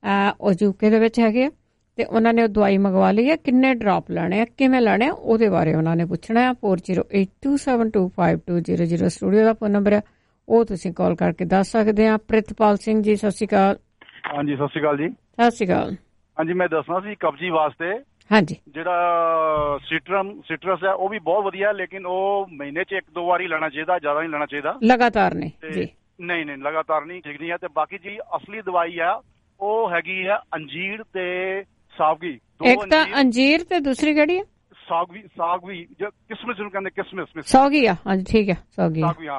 S7: ਉਹ ਯੂਕੇ ਦੇ ਵਿੱਚ ਹੈਗੇ ਆ ਤੇ ਉਹਨਾਂ ਨੇ ਉਹ ਦਵਾਈ ਮੰਗਵਾ ਲਈ ਹੈ। ਕਿੰਨੇ ਡ੍ਰੌਪ ਲੈਣੇ ਆ, ਕਿਵੇਂ ਲੈਣੇ ਆ, ਉਹਦੇ ਬਾਰੇ ਉਹਨਾਂ ਨੇ ਪੁੱਛਣਾ ਆ। Four zero eight two seven two five two zero zero studio ਦਾ ਫੋਨ ਨੰਬਰ ਆ, ਉਹ ਤੁਸੀਂ ਕਾਲ ਕਰਕੇ ਦੱਸ ਸਕਦੇ ਆ। ਪ੍ਰਿਤਪਾਲ ਸਿੰਘ ਜੀ ਸਤਿ ਸ਼੍ਰੀ ਅਕਾਲ।
S6: ਹਾਂਜੀ ਸਤਿ ਸ਼੍ਰੀ ਅਕਾਲ ਜੀ।
S7: ਸਤਿ ਸ਼੍ਰੀ ਅਕਾਲ।
S6: ਹਾਂਜੀ, ਮੈਂ ਦੱਸਣਾ ਸੀ ਕਬਜੀ ਵਾਸਤੇ।
S7: ਹਾਂਜੀ,
S6: ਜਿਹੜਾ ਸਿਟਰਮ ਸਿਟਰਸ ਹੈ ਉਹ ਵੀ ਬਹੁਤ ਵਧੀਆ, ਲੇਕਿਨ ਉਹ ਮਹੀਨੇ ਚ ਇੱਕ ਦੋ ਵਾਰੀ ਲੈਣਾ ਚਾਹੀਦਾ, ਜ਼ਿਆਦਾ ਨਹੀਂ ਲੈਣਾ ਚਾਹੀਦਾ।
S7: ਲਗਾਤਾਰ ਨਹੀਂ ਜੀ?
S6: ਨਹੀਂ ਨਹੀਂ, ਲਗਾਤਾਰ ਨਹੀਂ, ਠੀਕ ਨਹੀਂ ਹੈ। ਤੇ ਬਾਕੀ ਜੀ ਅਸਲੀ ਦਵਾਈ ਆ ਉਹ ਹੈਗੀ ਆ ਅੰਜੀਰ ਤੇ ਸਾਗਵੀ।
S7: ਇੱਕ ਤਾਂ ਅੰਜੀਰ ਤੇ ਦੂਸਰੀ ਕਿਹੜੀ ਹੈ?
S6: ਸਾਗਵੀ। ਸਾਗਵੀ ਜੋ ਕਿਸਮਿਸ ਨੂੰ ਕਹਿੰਦੇ, ਕਿਸਮਿਸ।
S7: ਸੌਗੀ ਆ। ਹਾਂਜੀ ਠੀਕ ਹੈ, ਸੌਗੀ।
S6: ਸਾਗਵੀ, ਹਾਂ।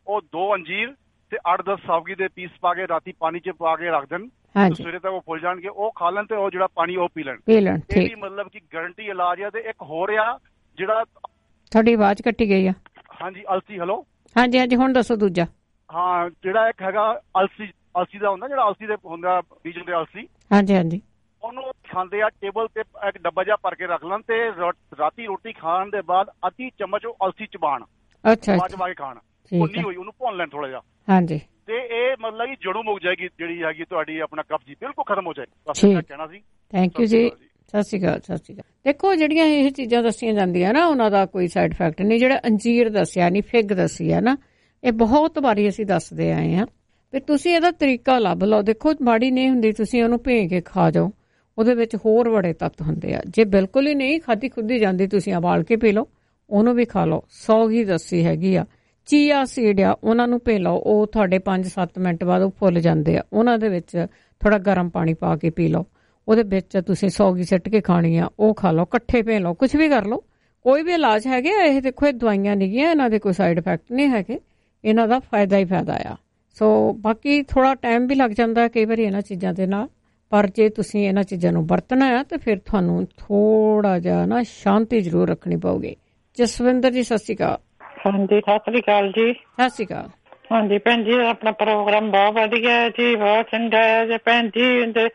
S6: ਉਹ ਦੋ ਅੰਜੀਰ ਤੇ ਅੱਠ ਦਸ ਸਾਵਗੀ ਦੇ ਪੀਸ ਪਾ ਕੇ ਰਾਤੀ ਪਾਣੀ ਚ ਪਾ ਕੇ ਰੱਖ ਦੇਣ, ਸਵੇਰੇ ਤੱਕ ਉਹ ਫੁੱਲ ਜਾਣਗੇ, ਉਹ ਖਾ ਲੈਣ ਤੇ ਉਹ ਜਿਹੜਾ ਪਾਣੀ ਉਹ ਪੀ ਲੈਣ। ਇਹ ਵੀ ਮਤਲਬ ਕਿ ਗਾਰੰਟੀ ਇਲਾਜ ਆ। ਤੇ ਇੱਕ ਹੋਰ ਆ ਜਿਹੜਾ,
S7: ਤੁਹਾਡੀ ਆਵਾਜ਼ ਕੱਟੀ ਗਈ ਆ।
S6: ਹਾਂਜੀ ਅਲਸੀ, ਹੈਲੋ।
S7: ਹਾਂਜੀ ਹਾਂਜੀ ਹੁਣ ਦੱਸੋ ਦੂਜਾ।
S6: ਹਾਂ, ਜਿਹੜਾ ਇੱਕ ਹੈਗਾ ਅਲਸੀ, ਅਲਸੀ ਦਾ ਹੁੰਦਾ ਜਿਹੜਾ ਅਲਸੀ ਦੇ ਹੁੰਦਾ ਬੀਜ ਹੁੰਦੇ ਅਲਸੀ।
S7: ਹਾਂਜੀ ਹਾਂਜੀ।
S6: ਉਹਨੂੰ ਖਾਂਦੇ ਆ, ਟੇਬਲ ਤੇ ਇੱਕ ਡੱਬਾ ਜਿਹਾ ਭਰ ਕੇ ਰੱਖ ਲੈਣ ਤੇ ਰਾਤੀ ਰੋਟੀ ਖਾਣ ਦੇ ਬਾਅਦ ਅੱਧੀ ਚਮਚ ਉਹ ਅਲਸੀ ਚਬਾਣ। ਅੱਛਾ, ਚਬਾ ਕੇ ਖਾਣ, ਭੁੰਨੀ ਹੋਈ ਉਹਨੂੰ ਭੁੰਨ ਲੈਣ ਥੋੜਾ ਜਿਹਾ। ਹਾਂਜੀ। ਤੇ ਇਹ ਮਤਲਬ ਕਿ ਜੜੋਂ ਮੁੱਕ ਜਾਏਗੀ ਜਿਹੜੀ ਹੈਗੀ ਤੁਹਾਡੀ ਆਪਣਾ ਕਬਜ਼ ਬਿਲਕੁਲ ਖਤਮ ਹੋ ਜਾਏਗੀ। ਬਸ ਮੈਂ ਕਹਿਣਾ ਸੀ।
S7: ਥੈਂਕ ਯੂ ਜੀ, ਸਤਿ ਸ਼੍ਰੀ ਅਕਾਲ। ਸਤਿ ਸ਼੍ਰੀ ਅਕਾਲ। ਦੇਖੋ ਜਿਹੜੀਆਂ ਇਹ ਚੀਜ਼ਾਂ ਦੱਸੀਆਂ ਜਾਂਦੀਆਂ ਨਾ ਉਹਨਾਂ ਦਾ ਕੋਈ ਸਾਈਡ ਇਫੈਕਟ ਨਹੀਂ। ਜਿਹੜਾ ਅੰਜੀਰ ਦੱਸਿਆ ਨਹੀਂ, ਫਿਗ ਦੱਸੀ ਹੈ ਨਾ, ਇਹ ਬਹੁਤ ਵਾਰੀ ਅਸੀਂ ਦੱਸਦੇ ਆਏ ਹਾਂ ਵੀ ਤੁਸੀਂ ਇਹਦਾ ਤਰੀਕਾ ਲੱਭ ਲਓ। ਦੇਖੋ ਮਾੜੀ ਨਹੀਂ ਹੁੰਦੀ, ਤੁਸੀਂ ਉਹਨੂੰ ਭੇ ਕੇ ਖਾ ਜਾਓ, ਉਹਦੇ ਵਿੱਚ ਹੋਰ ਬੜੇ ਤੱਤ ਹੁੰਦੇ ਆ। ਜੇ ਬਿਲਕੁਲ ਹੀ ਨਹੀਂ ਖਾਧੀ ਖੁੱਦੀ ਜਾਂਦੀ, ਤੁਸੀਂ ਉਬਾਲ ਕੇ ਪੀ ਲਓ, ਉਹਨੂੰ ਵੀ ਖਾ ਲਓ। ਸੌਗੀ ਦੱਸੀ ਹੈਗੀ ਆ, ਚੀਆ ਸੀਡ ਆ, ਉਹਨਾਂ ਨੂੰ ਭੇ ਲਓ, ਉਹ ਤੁਹਾਡੇ ਪੰਜ ਸੱਤ ਮਿੰਟ ਬਾਅਦ ਉਹ ਫੁੱਲ ਜਾਂਦੇ ਆ। ਉਹਨਾਂ ਦੇ ਵਿੱਚ ਥੋੜਾ ਗਰਮ ਪਾਣੀ ਪਾ ਕੇ ਪੀ ਲਓ, ਉਹਦੇ ਵਿੱਚ ਤੁਸੀਂ ਸੌਗੀ ਸਿੱਟ ਕੇ ਖਾਣੀ ਆ, ਉਹ ਖਾ ਲਓ, ਇਕੱਠੇ ਭੇ ਲਓ, ਕੁਛ ਵੀ ਕਰ ਲਓ। ਕੋਈ ਵੀ ਇਲਾਜ ਹੈਗੇ ਆ ਇਹ। ਦੇਖੋ ਇਹ ਦਵਾਈਆਂ ਨਹੀਂ ਗੀਆਂ, ਇਹਨਾਂ ਦੇ ਕੋਈ ਸਾਈਡ ਇਫੈਕਟ ਨਹੀਂ ਹੈਗੇ, ਇਹਨਾਂ ਦਾ ਫਾਇਦਾ ਹੀ ਫਾਇਦਾ ਆ। ਸੋ ਬਾਕੀ ਥੋੜਾ ਟਾਈਮ ਵੀ ਲੱਗ ਜਾਂਦਾ ਕਈ ਵਾਰੀ ਇਹਨਾਂ ਚੀਜ਼ਾਂ ਦੇ ਨਾਲ, ਪਰ ਜੇ ਤੁਸੀਂ ਇਹਨਾਂ ਚੀਜ਼ਾਂ ਨੂੰ ਵਰਤਣਾ ਆ ਤਾਂ ਫਿਰ ਤੁਹਾਨੂੰ ਥੋੜਾ ਜਿਹਾ ਨਾ ਸ਼ਾਂਤੀ ਜ਼ਰੂਰ ਰੱਖਣੀ ਪਊਗੀ। ਜਸਵਿੰਦਰ ਜੀ ਸਤਿ ਸ਼੍ਰੀ ਅਕਾਲ।
S10: ਹਾਂਜੀ ਸਤਿ ਸ੍ਰੀ ਅਕਾਲ ਜੀ।
S7: ਸਤਿ ਸ਼੍ਰੀ ਅਕਾਲ।
S10: ਹਾਂਜੀ ਭੈਣ ਜੀ, ਆਪਣਾ ਪ੍ਰੋਗਰਾਮ ਬਹੁਤ ਵਧੀਆ ਹੈ ਜੀ, ਬਹੁਤ ਚੰਗਾ ਹੈ ਜੀ ਭੈਣ ਜੀ।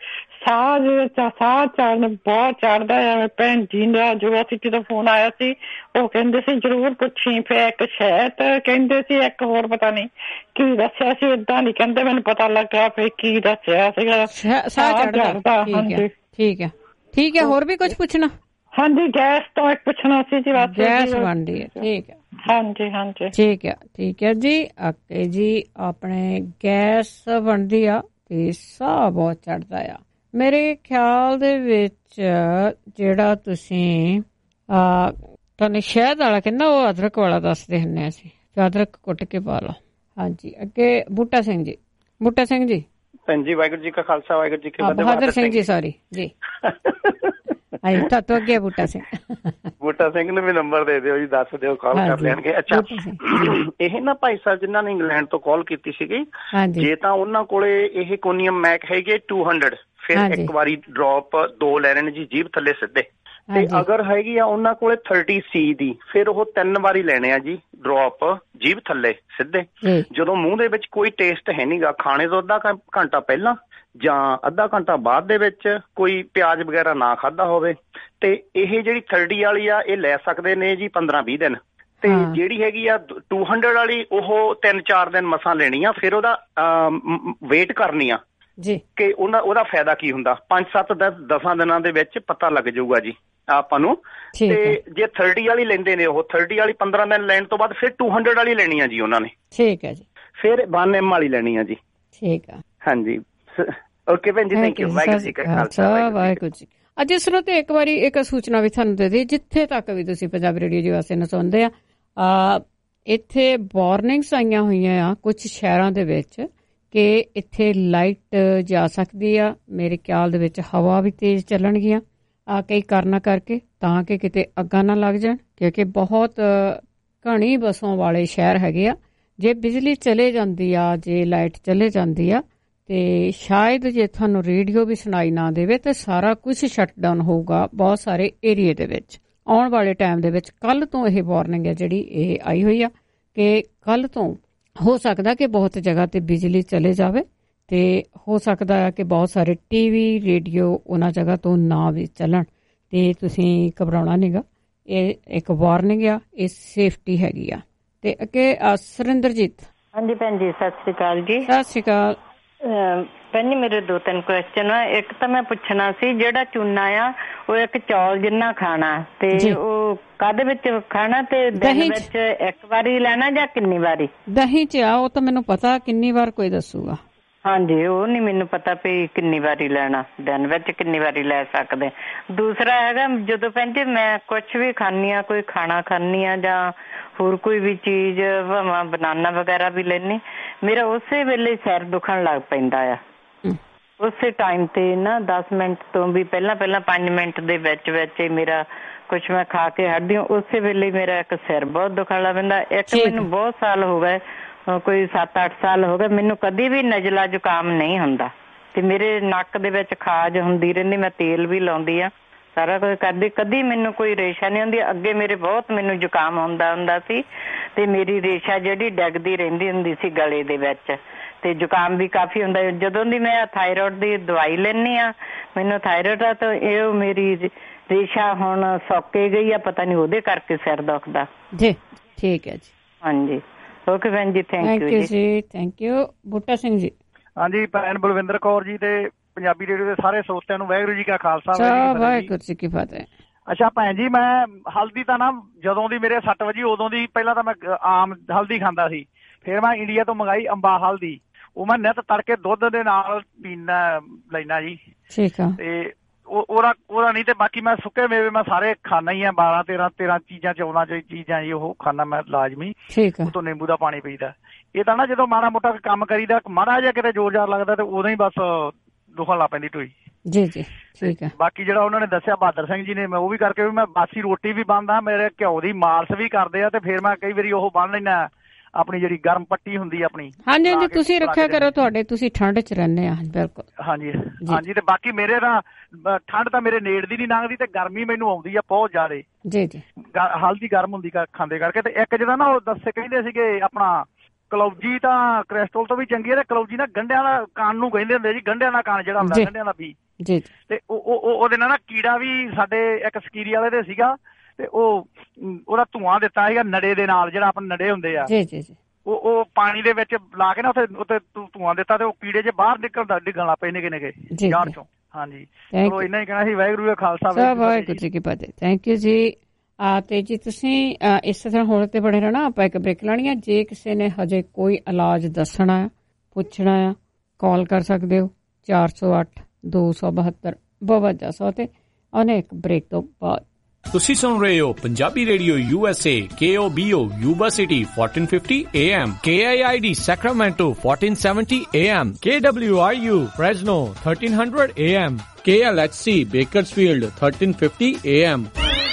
S10: ਸਾਹ ਸਾਹ ਚੜ੍ਹਨ ਬਹੁਤ ਚੜ੍ਹਦਾ ਹੈ ਭੈਣ ਜੀ ਦਾ। ਜੋ ਅਸੀਂ ਜਦੋਂ ਫੋਨ ਆਇਆ ਸੀ ਉਹ ਕਹਿੰਦੇ ਸੀ ਜ਼ਰੂਰ ਪੁੱਛੀ। ਫਿਰ ਇੱਕ ਸ਼ਾਇਦ ਕਹਿੰਦੇ ਸੀ, ਇੱਕ ਹੋਰ ਪਤਾ ਨਹੀਂ ਕੀ ਦੱਸਿਆ ਸੀ, ਏਦਾਂ ਨਹੀਂ ਕਹਿੰਦੇ, ਮੈਨੂੰ ਪਤਾ ਲੱਗਾ ਫਿਰ ਕੀ ਦੱਸਿਆ ਸੀਗਾ।
S7: ਸਾਹ ਚੜ੍ਹਦਾ। ਹਾਂਜੀ ਠੀਕ ਹੈ ਠੀਕ ਹੈ। ਹੋਰ ਵੀ ਕੁਝ ਪੁੱਛਣਾ?
S10: ਹਾਂਜੀ ਗੈਸ ਤੋਂ ਇੱਕ ਪੁੱਛਣਾ ਸੀ ਜੀ। ਬਸ
S7: ਗੈਸ ਬਣਦੀ ਹੈ, ਠੀਕ ਹੈ।
S10: ਹਾਂਜੀ ਹਾਂਜੀ
S7: ਠੀਕ ਹੈ ਠੀਕ ਹੈ ਜੀ। ਓਕੇ ਜੀ, ਆਪਣੇ ਗੈਸ ਬਣਦੀ ਆ ਤੇ ਸਾਹ ਬਹੁਤ ਚੜ੍ਹਦਾ ਆ। ਮੇਰੇ ਖਿਆਲ ਦੇ ਵਿੱਚ ਜਿਹੜਾ ਤੁਸੀਂ ਤੁਹਾਨੂੰ ਸ਼ਹਿਦ ਵਾਲਾ ਕਹਿੰਦਾ, ਉਹ ਅਦਰਕ ਵਾਲਾ ਦੱਸਦੇ ਹੁੰਦੇ ਅਸੀਂ, ਅਦਰਕ ਕੁੱਟ ਕੇ ਪਾ ਲਓ। ਹਾਂਜੀ ਅੱਗੇ ਬੂਟਾ ਸਿੰਘ ਜੀ। ਬੂਟਾ ਸਿੰਘ ਜੀ।
S24: ਭੈਣ ਜੀ ਵਾਹਿਗੁਰੂ ਜੀ ਕਾ ਖਾਲਸਾ ਵਾਹਿਗੁਰੂ ਜੀ ਕੀ ਫਤਿਹ।
S7: ਬਹਾਦਰ ਸਿੰਘ ਜੀ ਸੌਰੀ ਜੀ। ਤਾਂ ਤੋਂ ਅੱਗੇ ਬੂਟਾ ਸਿੰਘ।
S24: ਬੂਟਾ ਸਿੰਘ ਨੂੰ ਵੀ ਨੰਬਰ ਦੇ ਦਿਓ ਜੀ, ਦੱਸ ਦਿਓ, ਕਾਲ ਕਰ ਲੈਣਗੇ। ਅੱਛਾ, ਇਹ ਨਾ ਭਾਈ ਸਾਹਿਬ ਜਿਨ੍ਹਾਂ ਨੇ ਇੰਗਲੈਂਡ ਤੋਂ ਕਾਲ ਕੀਤੀ ਸੀਗੀ, ਜੇ ਤਾਂ ਉਹਨਾਂ ਕੋਲੇ ਇਹ ਕੋਨੀਅਮ ਮੈਕ ਹੈਗੇ ਟੂ ਹੰਡਰਡ, ਫਿਰ ਇੱਕ ਵਾਰੀ ਡ੍ਰੌਪ ਦੋ ਲੈ ਲੈਣੇ ਜੀ ਜੀਭ ਥੱਲੇ ਸਿੱਧੇ। ਤੇ ਅਗਰ ਹੈਗੀ ਆ ਉਹਨਾਂ ਕੋਲੇ ਥਰਟੀ ਸੀ ਦੀ, ਫਿਰ ਉਹ ਤਿੰਨ ਵਾਰੀ ਲੈਣੇ ਆ ਜੀ ਡ੍ਰੌਪ ਜੀਭ ਥੱਲੇ ਸਿੱਧੇ। ਜਦੋਂ ਮੂੰਹ ਦੇ ਵਿੱਚ ਕੋਈ ਟੇਸਟ ਹੈ ਨੀਗਾ, ਖਾਣੇ ਤੋਂ ਅੱਧਾ ਘੰਟਾ ਪਹਿਲਾਂ ਜਾਂ ਅੱਧਾ ਘੰਟਾ ਬਾਅਦ ਦੇ ਵਿੱਚ ਕੋਈ ਪਿਆਜ਼ ਵਗੈਰਾ ਨਾ ਖਾਧਾ ਹੋਵੇ। ਤੇ ਇਹ ਜਿਹੜੀ ਥਰਟੀ ਵਾਲੀ ਆ ਇਹ ਲੈ ਸਕਦੇ ਨੇ ਜੀ ਪੰਦਰਾਂ ਵੀਹ ਦਿਨ। ਤੇ ਜਿਹੜੀ ਹੈਗੀ ਆ ਟੂ ਹੰਡਰਡ ਵਾਲੀ ਉਹ ਤਿੰਨ ਚਾਰ ਦਿਨ ਮਸਾਂ ਲੈਣੀ ਆ, ਫਿਰ ਉਹਦਾ ਵੇਟ ਕਰਨੀ ਆ ਜੀ ਕਿ ਉਹਨਾਂ ਉਹਦਾ ਫਾਇਦਾ ਕੀ ਹੁੰਦਾ। ਪੰਜ ਸੱਤ ਦਸ ਦਸਾਂ ਦਿਨਾਂ ਦੇ ਵਿੱਚ ਪਤਾ ਲੱਗ ਜਾਊਗਾ ਜੀ ਆਪਾਂ ਨੂੰ। ਤੇ ਜੇ ਥਰਟੀ ਵਾਲੀ ਲੈਂਦੇ ਨੇ, ਉਹ ਥਰਟੀ ਵਾਲੀ ਪੰਦਰਾਂ ਦਿਨ ਲੈਣ ਤੋਂ ਬਾਅਦ ਫਿਰ ਟੂ ਹੰਡਰਡ ਵਾਲੀ ਲੈਣੀ ਆ ਜੀ ਉਹਨਾਂ ਨੇ।
S7: ਠੀਕ ਹੈ ਜੀ।
S24: ਫਿਰ ਵਨ ਐਮ ਵਾਲੀ ਲੈਣੀ ਆ ਜੀ।
S7: ਠੀਕ ਆ।
S24: ਹਾਂਜੀ ਓਕੇ ਭੈਣ ਜੀ, ਥੈਂਕ ਯੂ। ਵਾਹਿਗੁਰੂ ਜੀ ਕਾ ਖਾਲਸਾ ਵਾਹਿਗੁਰੂ ਜੀ।
S7: ਅੱਜ ਸਰੋਤੇ ਇੱਕ ਵਾਰੀ ਇੱਕ ਸੂਚਨਾ ਵੀ ਤੁਹਾਨੂੰ ਦੇ ਦੇ, ਜਿੱਥੇ ਤੱਕ ਵੀ ਤੁਸੀਂ ਪੰਜਾਬੀ ਰੇਡੀਓ ਜੀ ਵਾਸਤੇ ਨੂੰ ਸੁਣਦੇ ਆ, ਇੱਥੇ ਵਾਰਨਿੰਗਸ ਆਈਆਂ ਹੋਈਆਂ ਆ ਕੁਝ ਸ਼ਹਿਰਾਂ ਦੇ ਵਿੱਚ ਕਿ ਇੱਥੇ ਲਾਈਟ ਜਾ ਸਕਦੀ ਆ। ਮੇਰੇ ਖਿਆਲ ਦੇ ਵਿੱਚ ਹਵਾ ਵੀ ਤੇਜ਼ ਚੱਲਣਗੀਆਂ ਆ ਕਈ ਕਾਰਨਾਂ ਕਰਕੇ, ਤਾਂ ਕਿ ਕਿਤੇ ਅੱਗਾਂ ਨਾ ਲੱਗ ਜਾਣ, ਕਿਉਂਕਿ ਬਹੁਤ ਘਣੀ ਬਸੋਂ ਵਾਲੇ ਸ਼ਹਿਰ ਹੈਗੇ ਆ। ਜੇ ਬਿਜਲੀ ਚਲੇ ਜਾਂਦੀ ਆ, ਜੇ ਲਾਈਟ ਚਲੇ ਜਾਂਦੀ ਆ, ਤੇ ਸ਼ਾਇਦ ਜੇ ਤੁਹਾਨੂੰ ਰੇਡੀਓ ਵੀ ਸੁਣਾਈ ਨਾ ਦੇਵੇ ਤੇ ਸਾਰਾ ਕੁਝ ਸ਼ਟ ਡਾਊਨ ਹੋਊਗਾ ਬਹੁਤ ਸਾਰੇ ਏਰੀਏ ਦੇ ਵਿੱਚ ਆਉਣ ਵਾਲੇ ਟਾਈਮ ਦੇ ਵਿੱਚ। ਕੱਲ ਤੋਂ ਇਹ ਵਾਰਨਿੰਗ ਹੈ ਜਿਹੜੀ ਇਹ ਆਈ ਹੋਈ ਆ ਕਿ ਕੱਲ ਤੋਂ ਹੋ ਸਕਦਾ ਕਿ ਬਹੁਤ ਜਗ੍ਹਾ ਤੇ ਬਿਜਲੀ ਚਲੇ ਜਾਵੇ, ਤੇ ਹੋ ਸਕਦਾ ਹੈ ਕਿ ਬਹੁਤ ਸਾਰੇ ਟੀਵੀ ਰੇਡੀਓ ਉਹਨਾਂ ਜਗ੍ਹਾ ਤੋਂ ਨਾ ਵੀ ਚੱਲਣ। ਤੇ ਤੁਸੀਂ ਘਬਰਾਉਣਾ ਨਹੀਂਗਾ, ਇਹ ਇੱਕ ਵਾਰਨਿੰਗ ਆ, ਇਹ ਸੇਫਟੀ ਹੈਗੀ ਆ। ਤੇ ਅੱਗੇ ਸੁਰਿੰਦਰਜੀਤ।
S10: ਹਾਂਜੀ ਭੈਣ ਜੀ ਸਤਿ ਸ਼੍ਰੀ ਅਕਾਲ ਜੀ।
S7: ਸਤਿ ਸ਼੍ਰੀ ਅਕਾਲ
S10: ਭੈਣ ਜੀ, ਮੇਰੇ ਦੋ ਤਿੰਨ ਕੁਐਸਚਨ ਆ। ਇੱਕ ਤਾਂ ਮੈਂ ਪੁੱਛਣਾ ਸੀ, ਜਿਹੜਾ ਚੂਨਾ ਆ ਉਹ ਇੱਕ ਚੌਲ ਜਿੰਨਾ ਖਾਣਾ, ਤੇ ਉਹ ਕਾਹਦੇ ਵਿੱਚ ਖਾਣਾ, ਤੇ ਦਿਨ ਵਿੱਚ ਇੱਕ ਵਾਰੀ ਲੈਣਾ ਜਾਂ ਕਿੰਨੀ ਵਾਰੀ?
S7: ਦਹੀਂ ਚ ਆ, ਉਹ ਤਾਂ ਮੈਨੂੰ ਪਤਾ, ਕਿੰਨੀ ਵਾਰ ਕੋਈ ਦੱਸੂਗਾ।
S10: ਹਾਂਜੀ ਉਹ ਨੀ ਮੈਨੂੰ ਪਤਾ ਵੀ ਕਿੰਨੀ ਵਾਰੀ ਲੈਣਾ, ਦਿਨ ਵਿੱਚ ਕਿੰਨੀ ਵਾਰੀ ਲੈ ਸਕਦੇ। ਦੂਸਰਾ ਹੈਗਾ, ਜਦੋਂ ਭੈਣ ਜੀ ਮੈਂ ਕੁਛ ਵੀ ਖਾਂਦੀ ਆ, ਕੋਈ ਖਾਣਾ ਖਾਂਦੀ ਆ ਜਾਂ ਹੋਰ ਕੋਈ ਵੀ ਚੀਜ਼, ਭਾਵੇਂ ਬਨਾਨਾ ਵਗੈਰਾ ਵੀ ਲੈਂਦੀ, ਮੇਰਾ ਉਸੇ ਵੇਲੇ ਸਿਰ ਦੁਖਣ ਲੱਗ ਪੈਂਦਾ ਆ। ਉਸੇ ਟਾਈਮ ਤੇ ਨਾ ਦਸ ਮਿੰਟ ਤੋਂ ਵੀ ਪਹਿਲਾਂ ਪਹਿਲਾਂ ਪੰਜ ਮਿੰਟ ਦੇ ਵਿੱਚ ਵਿੱਚ ਮੇਰਾ ਕੁਛ ਮੈਂ ਖਾ ਕੇ ਹਟਦੀ ਹਾਂ, ਉਸੇ ਵੇਲੇ ਮੇਰਾ ਇੱਕ ਸਿਰ ਬਹੁਤ ਦੁਖਣ ਲੱਗ ਪੈਂਦਾ। ਇੱਕ ਮੈਨੂੰ ਬਹੁਤ ਸਾਲ ਹੋ ਗਏ ਕੋਈ ਸੱਤ ਅੱਠ ਸਾਲ ਹੋ ਗਏ, ਮੈਨੂੰ ਕਦੀ ਵੀ ਨਜ਼ਲਾ ਜ਼ੁਕਾਮ ਨਹੀਂ ਹੁੰਦਾ ਤੇ ਮੇਰੇ ਨੱਕ ਦੇ ਵਿੱਚ ਖਾਜ ਹੁੰਦੀ ਰਹਿੰਦੀ। ਮੈਂ ਤੇਲ ਵੀ ਲਾਉਂਦੀ ਆ, ਸਾਰਾ ਕੁਝ ਕਰਦੀ, ਕਦੀ ਮੈਨੂੰ ਕੋਈ ਰੇਸ਼ਾ ਨਹੀਂ ਹੁੰਦੀ। ਅੱਗੇ ਮੇਰੇ ਬਹੁਤ ਮੈਨੂੰ ਜ਼ੁਕਾਮ ਹੁੰਦਾ ਹੁੰਦਾ ਸੀ ਤੇ ਮੇਰੀ ਰੇਸ਼ਾ ਜਿਹੜੀ ਡਿੱਗਦੀ ਰਹਿੰਦੀ ਹੁੰਦੀ ਸੀ ਗਲੇ ਦੇ ਵਿੱਚ ਤੇ ਜ਼ੁਕਾਮ ਵੀ ਕਾਫੀ ਹੁੰਦਾ। ਜਦੋਂ ਦੀ ਮੈਂ ਥਾਇਰੋਇਡ ਦੀ ਦਵਾਈ ਲੈਂਦੀ ਆ, ਮੈਨੂੰ ਥਾਇਰੋਇਡ ਆ ਤਾਂ ਇਹ ਮੇਰੀ ਰੇਸ਼ਾ ਹੁਣ ਸੌਕੇ ਗਈ ਆ, ਪਤਾ ਨਹੀਂ ਉਹਦੇ ਕਰਕੇ ਸਿਰ ਦੁਖਦਾ
S7: ਜੀ। ਠੀਕ ਹੈ ਜੀ,
S10: ਹਾਂਜੀ, ਓਕੇ ਭੈਣ ਜੀ, ਥੈਂਕ ਯੂ
S7: ਜੀ। Thank you. ਬੂਟਾ ਸਿੰਘ ਜੀ।
S11: ਹਾਂਜੀ, ਭੈਣ ਬਲਵਿੰਦਰ ਕੌਰ ਜੀ ਤੇ ਪੰਜਾਬੀ ਰੇਡੀਓ ਦੇ ਸਾਰੇ ਸਰੋਤਿਆਂ ਨੂੰ ਵਾਹਿਗੁਰੂ ਜੀ ਕਾ ਖਾਲਸਾ
S7: ਵਾਹਿਗੁਰੂ ਜੀ ਕੀ ਫਤਿਹ।
S11: ਅੱਛਾ ਭੈਣ ਜੀ, ਮੈਂ ਹਲਦੀ ਤਾਂ ਨਾ ਜਦੋਂ ਦੀ ਮੇਰੇ ਸੱਟ ਵਜੀ ਉਦੋਂ ਦੀ, ਪਹਿਲਾਂ ਤਾਂ ਮੈਂ ਆਮ ਹਲਦੀ ਖਾਂਦਾ ਸੀ, ਫਿਰ ਮੈਂ ਇੰਡੀਆ ਤੋਂ ਮੰਗਾਈ ਅੰਬਾ ਹਲਦੀ, ਉਹ ਮੈਂ ਨਿੱਤ ਤੜਕੇ ਦੁੱਧ ਦੇ ਨਾਲ ਪੀਣਾ ਲੈਣਾ ਜੀ। ਠੀਕ ਆ। ਤੇ ਉਹਦਾ ਉਹਦਾ ਨਹੀਂ ਤੇ ਬਾਕੀ ਮੈਂ ਸੁੱਕੇ ਮੇਵੇ ਮੈਂ ਸਾਰੇ ਖਾਣਾ ਹੀ ਆ, ਬਾਰਾਂ ਤੇਰਾਂ ਤੇਰਾਂ ਚੀਜ਼ਾਂ ਚੌਦਾਂ ਚੀਜ਼ਾਂ ਜੀ ਉਹ ਖਾਣਾ ਮੈਂ ਲਾਜ਼ਮੀ। ਉਹ ਤੋਂ ਨਿੰਬੂ ਦਾ ਪਾਣੀ ਪੀਦਾ। ਇਹ ਤਾਂ ਨਾ ਜਦੋਂ ਮਾੜਾ ਮੋਟਾ ਕੰਮ ਕਰੀਦਾ, ਮਾੜਾ ਜਿਹਾ ਕਿਤੇ ਜ਼ੋਰ ਜ਼ਾਰ ਲੱਗਦਾ ਤੇ ਉਦੋਂ ਹੀ ਬਸ ਦੁਖਣ ਲੱਗ ਪੈਂਦੀ ਢੋਈ ਜੀ। ਜੀ ਠੀਕ ਹੈ। ਬਾਕੀ ਜਿਹੜਾ ਉਹਨਾਂ ਨੇ ਦੱਸਿਆ ਬਹਾਦਰ ਸਿੰਘ ਜੀ ਨੇ, ਮੈਂ ਉਹ ਵੀ ਕਰਕੇ ਵੀ ਮੈਂ ਬਾਸੀ ਰੋਟੀ ਵੀ ਬੰਨਦਾ, ਮੇਰੇ ਘਿਓ ਦੀ ਮਾਲਸ਼ ਵੀ ਕਰਦੇ ਆ ਤੇ ਫਿਰ ਮੈਂ ਕਈ ਵਾਰੀ ਉਹ ਬੰਨ ਲੈਣਾ ਆਪਣੀ ਜਿਹੜੀ ਗਰਮ ਪੱਟੀ ਹੁੰਦੀ ਆਪਣੀ। ਹਾਂਜੀ ਹਾਂਜੀ, ਤੁਸੀਂ ਰੱਖਿਆ ਕਰੋ, ਤੁਹਾਡੇ ਤੁਸੀਂ ਠੰਡ ਚ ਰਹਿੰਦੇ ਆ। ਬਿਲਕੁਲ ਹਾਂਜੀ ਹਾਂਜੀ। ਤੇ ਬਾਕੀ ਮੇਰੇ ਤਾਂ ਠੰਡ ਤਾਂ ਮੇਰੇ ਨੇੜ ਦੀ ਨੀ ਲੰਘਦੀ ਤੇ ਗਰਮੀ ਮੈਨੂੰ ਆਉਂਦੀ ਆ ਬਹੁਤ ਜ਼ਿਆਦਾ ਜੀ ਜੀ। ਹਲਦੀ ਗਰਮ ਹੁੰਦੀ ਖਾਂਦੇ ਕਰਕੇ। ਤੇ ਇੱਕ ਜਿਹੜਾ ਨਾ ਉਹ ਦੱਸੇ ਕਹਿੰਦੇ ਸੀਗੇ ਆਪਣਾ ਕਲੌਜੀ ਤਾਂ ਕ੍ਰੈਸਟਰੋਲ ਤੋਂ ਵੀ ਚੰਗੀ ਹੈ ਤੇ ਕਲੌਜੀ ਨਾ ਗੰਢਿਆਂ ਦਾ ਕਾਨ ਨੂੰ ਕਹਿੰਦੇ ਹੁੰਦੇ ਜੀ, ਗੰਢਿਆਂ ਦਾ ਕਾਨ ਜਿਹੜਾ ਹੁੰਦਾ, ਗੰਢਿਆਂ ਦਾ ਬੀ ਜੀ। ਤੇ ਉਹ ਉਹਦੇ ਨਾਲ ਨਾ ਕੀੜਾ ਵੀ ਸਾਡੇ ਇੱਕ ਸਕੀਰੀ ਵਾਲੇ ਦੇ ਸੀਗਾ ਤੇ ਉਹ ਉਹਦਾ ਧੂੰਆਂ ਦਿੱਤਾ ਸੀਗਾ ਨੜੇ ਦੇ ਨਾਲ, ਜਿਹੜਾ ਆਪਣੇ ਨੜੇ ਹੁੰਦੇ ਆ ਜੀ ਜੀ ਜੀ, ਉਹ ਉਹ ਪਾਣੀ ਦੇ ਵਿੱਚ ਲਾ ਕੇ ਨਾ ਉੱਥੇ ਉੱਥੇ ਧੂੰਆਂ ਦਿੱਤਾ ਤੇ ਉਹ ਕੀੜੇ ਜੇ ਬਾਹਰ ਨਿਕਲਦਾ ਡਿੱਗਣ ਲੱਗ ਪਏ ਨਿੱਕੇ ਨਿੱਕੇ ਜਾੜ ਚੋਂ। ਹਾਂਜੀ, ਚਲੋ ਇੰਨਾ ਹੀ ਕਹਿਣਾ ਸੀ। ਵਾਹਿਗੁਰੂ ਜੀ ਖਾਲਸਾ ਵਾਹਿਗੁਰੂ ਜੀ ਕੀ ਫਤਿਹ। ਥੈਂਕ ਯੂ ਜੀ। ਆ ਤੇ ਜੀ ਤੁਸੀਂ ਇਸ ਤਰ੍ਹਾਂ ਹੁਣ ਤੇ ਬਣੇ ਰਹਿਣਾ, ਆਪਾਂ ਇੱਕ ਬ੍ਰੇਕ ਲਾਉਣੀ ਆ। ਜੇ ਕਿਸੇ ਨੇ ਹਜੇ ਕੋਈ ਇਲਾਜ ਦੱਸਣਾ ਆ, ਪੁੱਛਣਾ ਆ, ਕਾਲ ਕਰ ਸਕਦੇ ਹੋ ਚਾਰ ਸੌ ਅੱਠ ਦੋ ਸੌ ਬਹੱਤਰ ਬਵੰਜਾ ਸੌ ਤੇ ਉਹਨੇ ਇੱਕ ਬ੍ਰੇਕ ਤੋਂ ਬਾਅਦ।
S1: ਤੁਸੀਂ ਸੁਣ ਰਹੇ ਹੋ Punjabi radio U S A, K O B O Yuba city fourteen fifty A M, K I I D Sacramento fourteen seventy A M, K W R U Fresno thirteen hundred A M, K L H C Bakersfield thirteen fifty A M।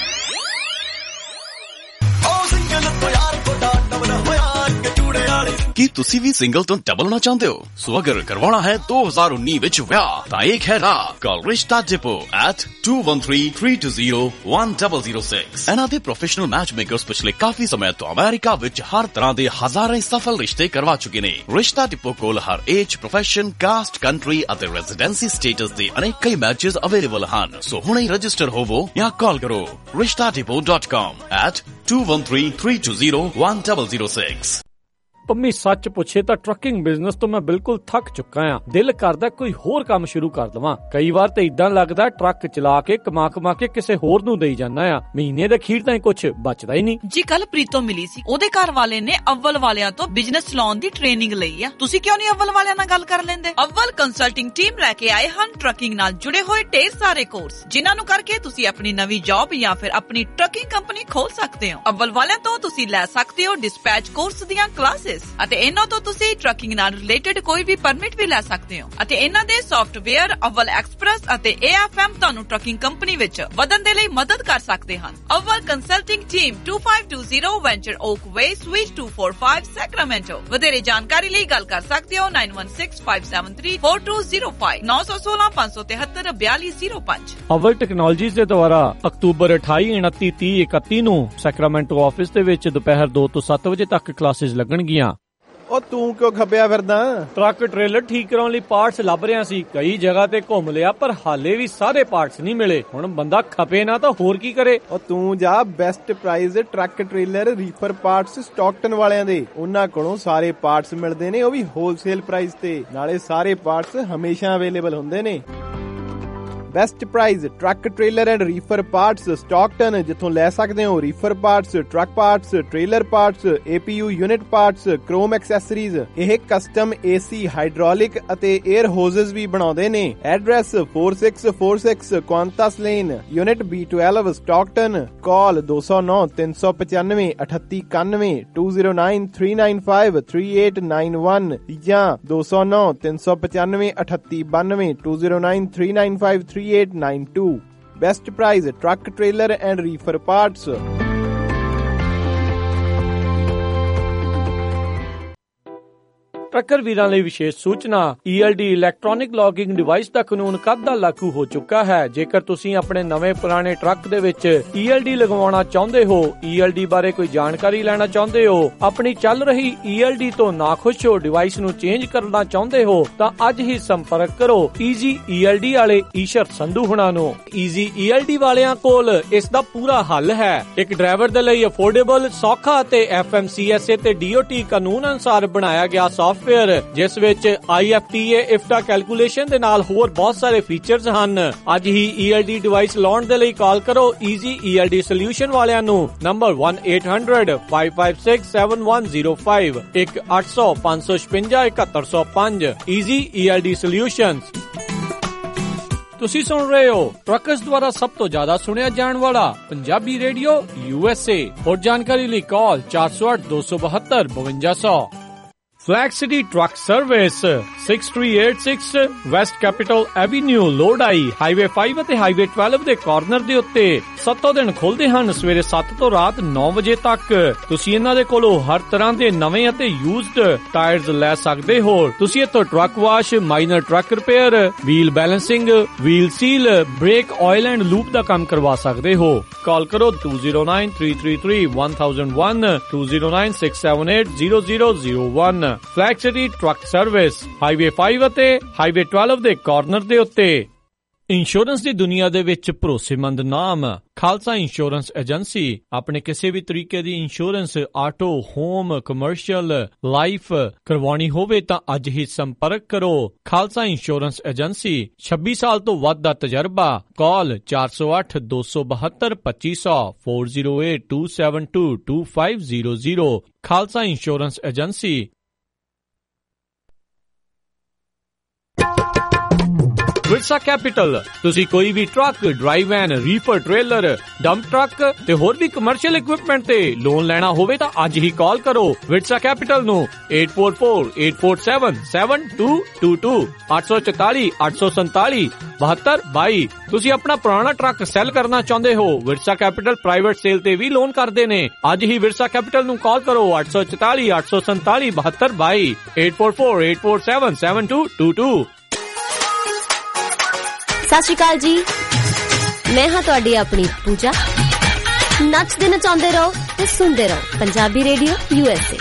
S12: ਕੀ ਤੁਸੀਂ ਵੀ single ਤੋਂ double ਹੋਣਾ ਚਾਹੁੰਦੇ ਹੋ? ਸੋ ਅਗਰ ਕਰਵਾਉਣਾ ਹੈ ਦੋ ਹਜ਼ਾਰ ਉੱਨੀ ਵਿੱਚ ਵਿਆਹ ਤਾਂ ਇੱਕ ਹੈ ਰਾਹ। Call Rishta depot at two one three three two zero one zero zero six। ਇਹਨਾਂ ਦੇ ਪ੍ਰੋਫੈਸ਼ਨਲ ਮੈਚ ਮੇਕਰਸ ਪਿਛਲੇ ਕਾਫੀ ਸਮੇਂ ਤੋਂ ਅਮਰੀਕਾ ਵਿੱਚ ਹਰ ਤਰ੍ਹਾਂ ਦੇ ਹਜ਼ਾਰਾਂ ਸਫਲ ਰਿਸ਼ਤੇ ਕਰਵਾ ਚੁੱਕੇ ਨੇ। ਰਿਸ਼ਤਾ ਡਿਪੋ ਕੋਲ ਹਰ ਏਜ, ਪ੍ਰੋਫੈਸ਼ਨ, ਕਾਸਟ, ਕੰਟਰੀ ਅਤੇ ਰੈਜ਼ੀਡੈਂਸੀ ਸਟੇਟਸ ਦੇ ਅਨੇਕ ਕਈ ਮੈਚਸ ਅਵੇਲੇਬਲ ਹਨ। ਸੋ ਹੁਣੇ ਰਜਿਸਟਰ ਹੋਵੋ ਜਾਂ ਕਾਲ ਕਰੋ Rishta depot dot com at two one three three two zero one zero zero six।
S1: Pammi ਸੱਚ ਪੁੱਛੇ ਤਾਂ ਟਰੱਕਿੰਗ ਬਿਜ਼ਨਸ ਤੋਂ ਮੈਂ ਬਿਲਕੁਲ ਥੱਕ ਚੁੱਕਾ ਆ। ਦਿਲ ਕਰਦਾ ਕੋਈ ਹੋਰ ਕੰਮ ਸ਼ੁਰੂ ਕਰ ਦਵਾਂ। ਕਈ ਵਾਰ ਤੇ ਇਦਾਂ ਲੱਗਦਾ ਟਰੱਕ ਚਲਾ ਕੇ ਕਮਾ ਕਮਾ ਕੇ ਕਿਸੇ ਹੋਰ ਨੂੰ ਦੇਈ ਜਾਂਦਾ ਆ, ਮਹੀਨੇ ਦੇ ਅਖੀਰ ਤਾਂ ਕੁਝ ਬਚਦਾ ਹੀ ਨਹੀਂ
S14: ਜੀ। ਕੱਲ ਪ੍ਰੀਤੋਂ ਮਿਲੀ ਸੀ, ਉਹਦੇ ਘਰ ਵਾਲੇ ਨੇ ਅਵਲ ਵਾਲਿਆਂ ਤੋਂ ਬਿਜ਼ਨਸ ਚਲਾਉਣ ਦੀ ਟ੍ਰੇਨਿੰਗ ਲਈ ਆ। ਤੁਸੀਂ ਕਿਉਂ ਨਹੀਂ ਅਵਲ ਵਾਲਿਆਂ ਨਾਲ ਗੱਲ ਕਰ ਲੈਂਦੇ? ਅਵਲ ਕੰਸਲਟਿੰਗ ਟੀਮ ਲੈ ਕੇ ਆਏ ਹਨ ਟਰੱਕਿੰਗ ਨਾਲ ਜੁੜੇ ਹੋਏ ਢੇਰ ਸਾਰੇ ਕੋਰਸ, ਜਿਨ੍ਹਾਂ ਨੂੰ ਕਰਕੇ ਤੁਸੀਂ ਆਪਣੀ ਨਵੀਂ ਜੌਬ ਜਾਂ ਫਿਰ ਆਪਣੀ ਟਰੱਕਿੰਗ ਕੰਪਨੀ ਖੋਲ ਸਕਦੇ ਹੋ। ਅਵਲ ਵਾਲਿਆਂ ਤੋਂ ਤੁਸੀਂ ਲੈ ਸਕਦੇ ਹੋ ਡਿਸਪੈਚ ਕੋਰਸ ਦੀਆਂ ਕਲਾਸਿਸ ਅਤੇ ਇਹਨਾਂ ਤੋਂ ਤੁਸੀਂ ਟਰੱਕਿੰਗ ਨਾਲ ਰਿਲੇਟਡ ਕੋਈ ਵੀ ਪਰਮਿਟ ਵੀ ਲੈ ਸਕਦੇ ਹੋ। ਅਤੇ ਇਹਨਾਂ ਦੇ ਸੌਫਟਵੇਅਰ ਅਵਲ ਐਕਸਪ੍ਰੈਸ ਅਤੇ A F M ਤੁਹਾਨੂੰ ਟਰੱਕਿੰਗ ਕੰਪਨੀ ਵਿੱਚ ਵਧਣ ਦੇ ਲਈ ਮਦਦ ਕਰ ਸਕਦੇ ਹਨ। Awal consulting team two five two zero Venture Oak Way Suite two forty-five Sacramento। ਵਧੇਰੇ ਜਾਣਕਾਰੀ ਲਈ ਗੱਲ ਕਰ ਸਕਦੇ ਹੋ nine one six five seven three four two zero five nine one six five seven three four two zero five।
S1: Awal technologies ਦੇ ਦੁਆਰਾ October ਅਠਾਈ, ਉਨੱਤੀ, ਤੀਹ, ਇਕੱਤੀ ਨੂੰ ਸੈਕਰਾਮੈਂਟੋ ਆਫਿਸ ਦੇ ਵਿੱਚ ਦੁਪਹਿਰ ਦੋ ਤੋਂ ਸੱਤ ਵਜੇ ਤੱਕ ਕਲਾਸਿਸ ਲੱਗਣਗੀਆਂ।
S15: ਉਹ ਤੂੰ ਕਿਉਂ ਖੱਬਿਆ ਫਿਰਦਾ?
S1: ਟਰੱਕ ਟ੍ਰੇਲਰ ਠੀਕ ਕਰਾਉਣ ਲਈ ਪਾਰਟਸ ਲੱਭ ਰਿਹਾ ਸੀ, ਕਈ ਜਗ੍ਹਾ ਤੇ ਘੁੰਮ ਲਿਆ ਪਰ ਹਾਲੇ ਵੀ ਸਾਰੇ ਪਾਰਟਸ ਨਹੀਂ ਮਿਲੇ। ਹੁਣ ਬੰਦਾ ਖਪੇ ਨਾ ਤਾਂ ਹੋਰ ਕੀ ਕਰੇ?
S15: ਉਹ ਤੂੰ ਜਾ best price truck trailer reefer parts Stockton ਵਾਲਿਆਂ ਦੇ। ਉਹਨਾਂ ਕੋਲੋਂ ਸਾਰੇ ਪਾਰਟਸ ਮਿਲਦੇ ਨੇ, ਉਹ ਵੀ ਹੋਲਸੇਲ ਪ੍ਰਾਈਸ ਤੇ, ਨਾਲੇ ਸਾਰੇ ਪਾਰਟਸ ਹਮੇਸ਼ਾ ਅਵੇਲੇਬਲ ਹੁੰਦੇ ਨੇ। Best price truck trailer and reefer parts Stockton, ਜਿੱਥੋਂ ਲੈ ਸਕਦੇ ਹੋ reefer parts, truck parts, trailer parts, A P U unit parts, chrome accessories. ਇਹ ਕਸਟਮ A C, ਹਾਈਡ੍ਰੋਲਿਕ ਅਤੇ 에ਅਰ ਹੋਜ਼ਸ ਵੀ ਬਣਾਉਂਦੇ ਨੇ। Address four six four six Quants lane, unit B twelve Stockton. Call two oh nine three five five eight eight nine two zero nine three nine five three eight nine one ਜਾਂ two oh nine three five five eight eight two nine two zero nine three nine five three eight nine two। Best price truck trailer and reefer parts।
S1: Trucker ਵੀਰਾਂ ਲਈ ਵਿਸ਼ੇਸ਼ ਸੂਚਨਾ, E L D electronic logging device ਦਾ ਕਾਨੂੰਨ ਕਦ ਦਾ ਲਾਗੂ ਹੋ ਚੁੱਕਾ ਹੈ। ਜੇਕਰ ਤੁਸੀਂ ਆਪਣੇ ਨਵੇਂ ਪੁਰਾਣੇ ਟਰੱਕ ਦੇ ਵਿੱਚ ਈ ਐਲ ਡੀ ਲਗਵਾਉਣਾ ਚਾਹੁੰਦੇ ਹੋ, ਈ ਐਲ ਡੀ ਬਾਰੇ ਕੋਈ ਜਾਣਕਾਰੀ ਲੈਣਾ ਚਾਹੁੰਦੇ ਹੋ, ਆਪਣੀ ਚੱਲ ਰਹੀ ਈ ਐਲ ਡੀ ਤੋਂ ਨਾਖੁਸ਼ ਹੋ, ਡਿਵਾਈਸ ਨੂੰ ਚੇਂਜ ਕਰਨਾ ਚਾਹੁੰਦੇ ਹੋ ਤਾਂ ਅੱਜ ਹੀ ਸੰਪਰਕ ਕਰੋ ਈਜ਼ੀ ਈ ਐਲ ਡੀ ਵਾਲੇ ਈਸ਼ਰ ਸੰਧੂ ਹੁਣਾਂ ਨੂੰ। ਈਜ਼ੀ ਈ ਐਲ ਡੀ ਵਾਲਿਆਂ ਕੋਲ ਇਸ ਦਾ ਪੂਰਾ ਹੱਲ ਹੈ। ਇੱਕ ਡਰਾਈਵਰ ਦੇ ਲਈ ਅਫੋਰਡੇਬਲ, ਸੌਖਾ ਅਤੇ F M C S A ਤੇ ਡੀ ਓ ਟੀ ਕਾਨੂੰਨ ਅਨੁਸਾਰ ਬਣਾਇਆ ਗਿਆ ਸੌਫਟਵੇਅਰ, ਜਿਸ ਵਿੱਚ I F T A IFTA calculation ਦੇ ਨਾਲ ਹੋਰ ਬਹੁਤ ਸਾਰੇ ਫੀਚਰਸ ਹਨ। ਅੱਜ ਹੀ ਈ ਐਲ ਡੀ ਡਿਵਾਈਸ ਲਾਉਣ ਦੇ ਲਈ ਕਾਲ ਕਰੋ easy E L D solution ਵਾਲਿਆਂ ਨੂੰ। Number one eight hundred five five six seven one zero five, ਇੱਕ ਅੱਠ ਸੌ ਪੰਜ ਸੌ ਛਪੰਜਾ ਇਕਹੱਤਰ ਸੌ ਪੰਜ। Easy E L D solutions. ਤੁਸੀਂ ਸੁਣ ਰਹੇ ਹੋ ਟਰੱਕਰਸ ਦੁਆਰਾ ਸਭ ਤੋਂ ਜ਼ਿਆਦਾ ਸੁਣਿਆ ਜਾਣ ਵਾਲਾ Punjabi radio U S A. ਹੋਰ ਜਾਣਕਾਰੀ ਲਈ ਕਾਲ ਚਾਰ ਸੌ ਅੱਠ ਦੋ ਸੌ ਬਹੱਤਰ ਬਵੰਜਾ ਸੌ। Flag City Truck Service six three eight six West Capitol Avenue, Lodi highway five ਅਤੇ ਹਾਈਵੇ twelve ਦੇ ਕਾਰਨਰ ਦੇ ਉੱਤੇ ਸੱਤੋਂ ਦਿਨ ਖੁੱਲਦੇ ਹਨ, ਸਵੇਰੇ ਸੱਤ ਤੋਂ ਰਾਤ ਨੌ ਵਜੇ ਤੱਕ। ਤੁਸੀਂ ਇਹਨਾਂ ਦੇ ਕੋਲੋਂ ਹਰ ਤਰ੍ਹਾਂ ਦੇ ਨਵੇਂ ਅਤੇ ਯੂਜ਼ਡ ਟਾਇਰਸ ਲੈ ਸਕਦੇ ਹੋ। ਤੁਸੀਂ ਇੱਥੋਂ truck wash, minor truck repair, wheel balancing, wheel seal, brake oil and lube ਦਾ ਕੰਮ ਕਰਵਾ ਸਕਦੇ ਹੋ। ਕਾਲ ਕਰੋ two zero nine three three three one thousand one, two zero nine six seven eight zero zero zero one। Flag City Truck Service, highway five ਅਤੇ highway twelve ਦੇ corner ਦੇ ਉੱਤੇ। ਇੰਸ਼ੋਰੈਂਸ ਦੀ ਦੁਨੀਆ ਦੇ ਵਿੱਚ ਭਰੋਸੇਮੰਦ ਨਾਮ ਖਾਲਸਾ ਇੰਸ਼ੋਰੈਂਸ ਏਜੰਸੀ। ਆਪਣੇ ਕਿਸੇ ਵੀ ਤਰੀਕੇ ਦੀ insurance, auto, home, commercial, life ਕਰਵਾਉਣੀ ਹੋਵੇ ਤਾਂ ਅੱਜ ਹੀ ਸੰਪਰਕ ਕਰੋ ਖਾਲਸਾ ਇੰਸ਼ੋਰੈਂਸ ਏਜੰਸੀ। ਛੱਬੀ ਸਾਲ ਤੋਂ ਵੱਧ ਦਾ ਤਜਰਬਾ। ਕਾਲ ਚਾਰ ਸੌ ਅੱਠ ਦੋ ਸੌ ਬਹੱਤਰ ਪੱਚੀ ਸੌ four zero eight two seven two two five zero zero। Khalsa insurance agency. Virsa capital. ਤੁਸੀਂ ਕੋਈ ਵੀ truck, drive van, reefer trailer, dump truck ਤੇ ਹੋਰ ਵੀ ਕਮਰਸ਼ੀਅਲ ਇਕਵਿਪਮੈਂਟ ਤੇ ਲੋਨ ਲੈਣਾ ਹੋਵੇ ਤਾਂ ਅੱਜ ਹੀ ਕਾਲ ਕਰੋ ਵਿਰਸਾ ਕੈਪੀਟਲ ਨੂੰ eight four four eight four seven seven two two two, ਅੱਠ ਸੌ ਚੁਤਾਲੀ ਅੱਠ ਸੌ ਸੰਤਾਲੀ ਬਹੱਤਰ ਬਾਈ। ਤੁਸੀਂ ਆਪਣਾ ਪੁਰਾਣਾ ਟਰੱਕ ਸੈਲ ਕਰਨਾ ਚਾਹੁੰਦੇ ਹੋ, ਵਿਰਸਾ ਕੈਪੀਟਲ ਪ੍ਰਾਈਵੇਟ ਸੇਲ ਤੇ ਵੀ ਲੋਨ ਕਰਦੇ ਨੇ। ਅੱਜ ਹੀ ਵਿਰਸਾ ਕੈਪੀਟਲ ਨੂੰ ਕਾਲ ਕਰੋ ਅੱਠ ਸੌ ਚੁਤਾਲੀ ਅੱਠ ਸੌ ਸੰਤਾਲੀ ਬਹੱਤਰ ਬਾਈ, eight four four eight four seven seven two two two।
S21: ਸਤਿ ਸ਼੍ਰੀ ਅਕਾਲ ਜੀ, ਮੈਂ ਹਾਂ ਤੁਹਾਡੀ ਆਪਣੀ ਪੂਜਾ। ਨੱਚਦੇ ਨਚਾਉਂਦੇ ਰਹੋ ਤੇ ਸੁਣਦੇ ਰਹੋ Punjabi radio U S A.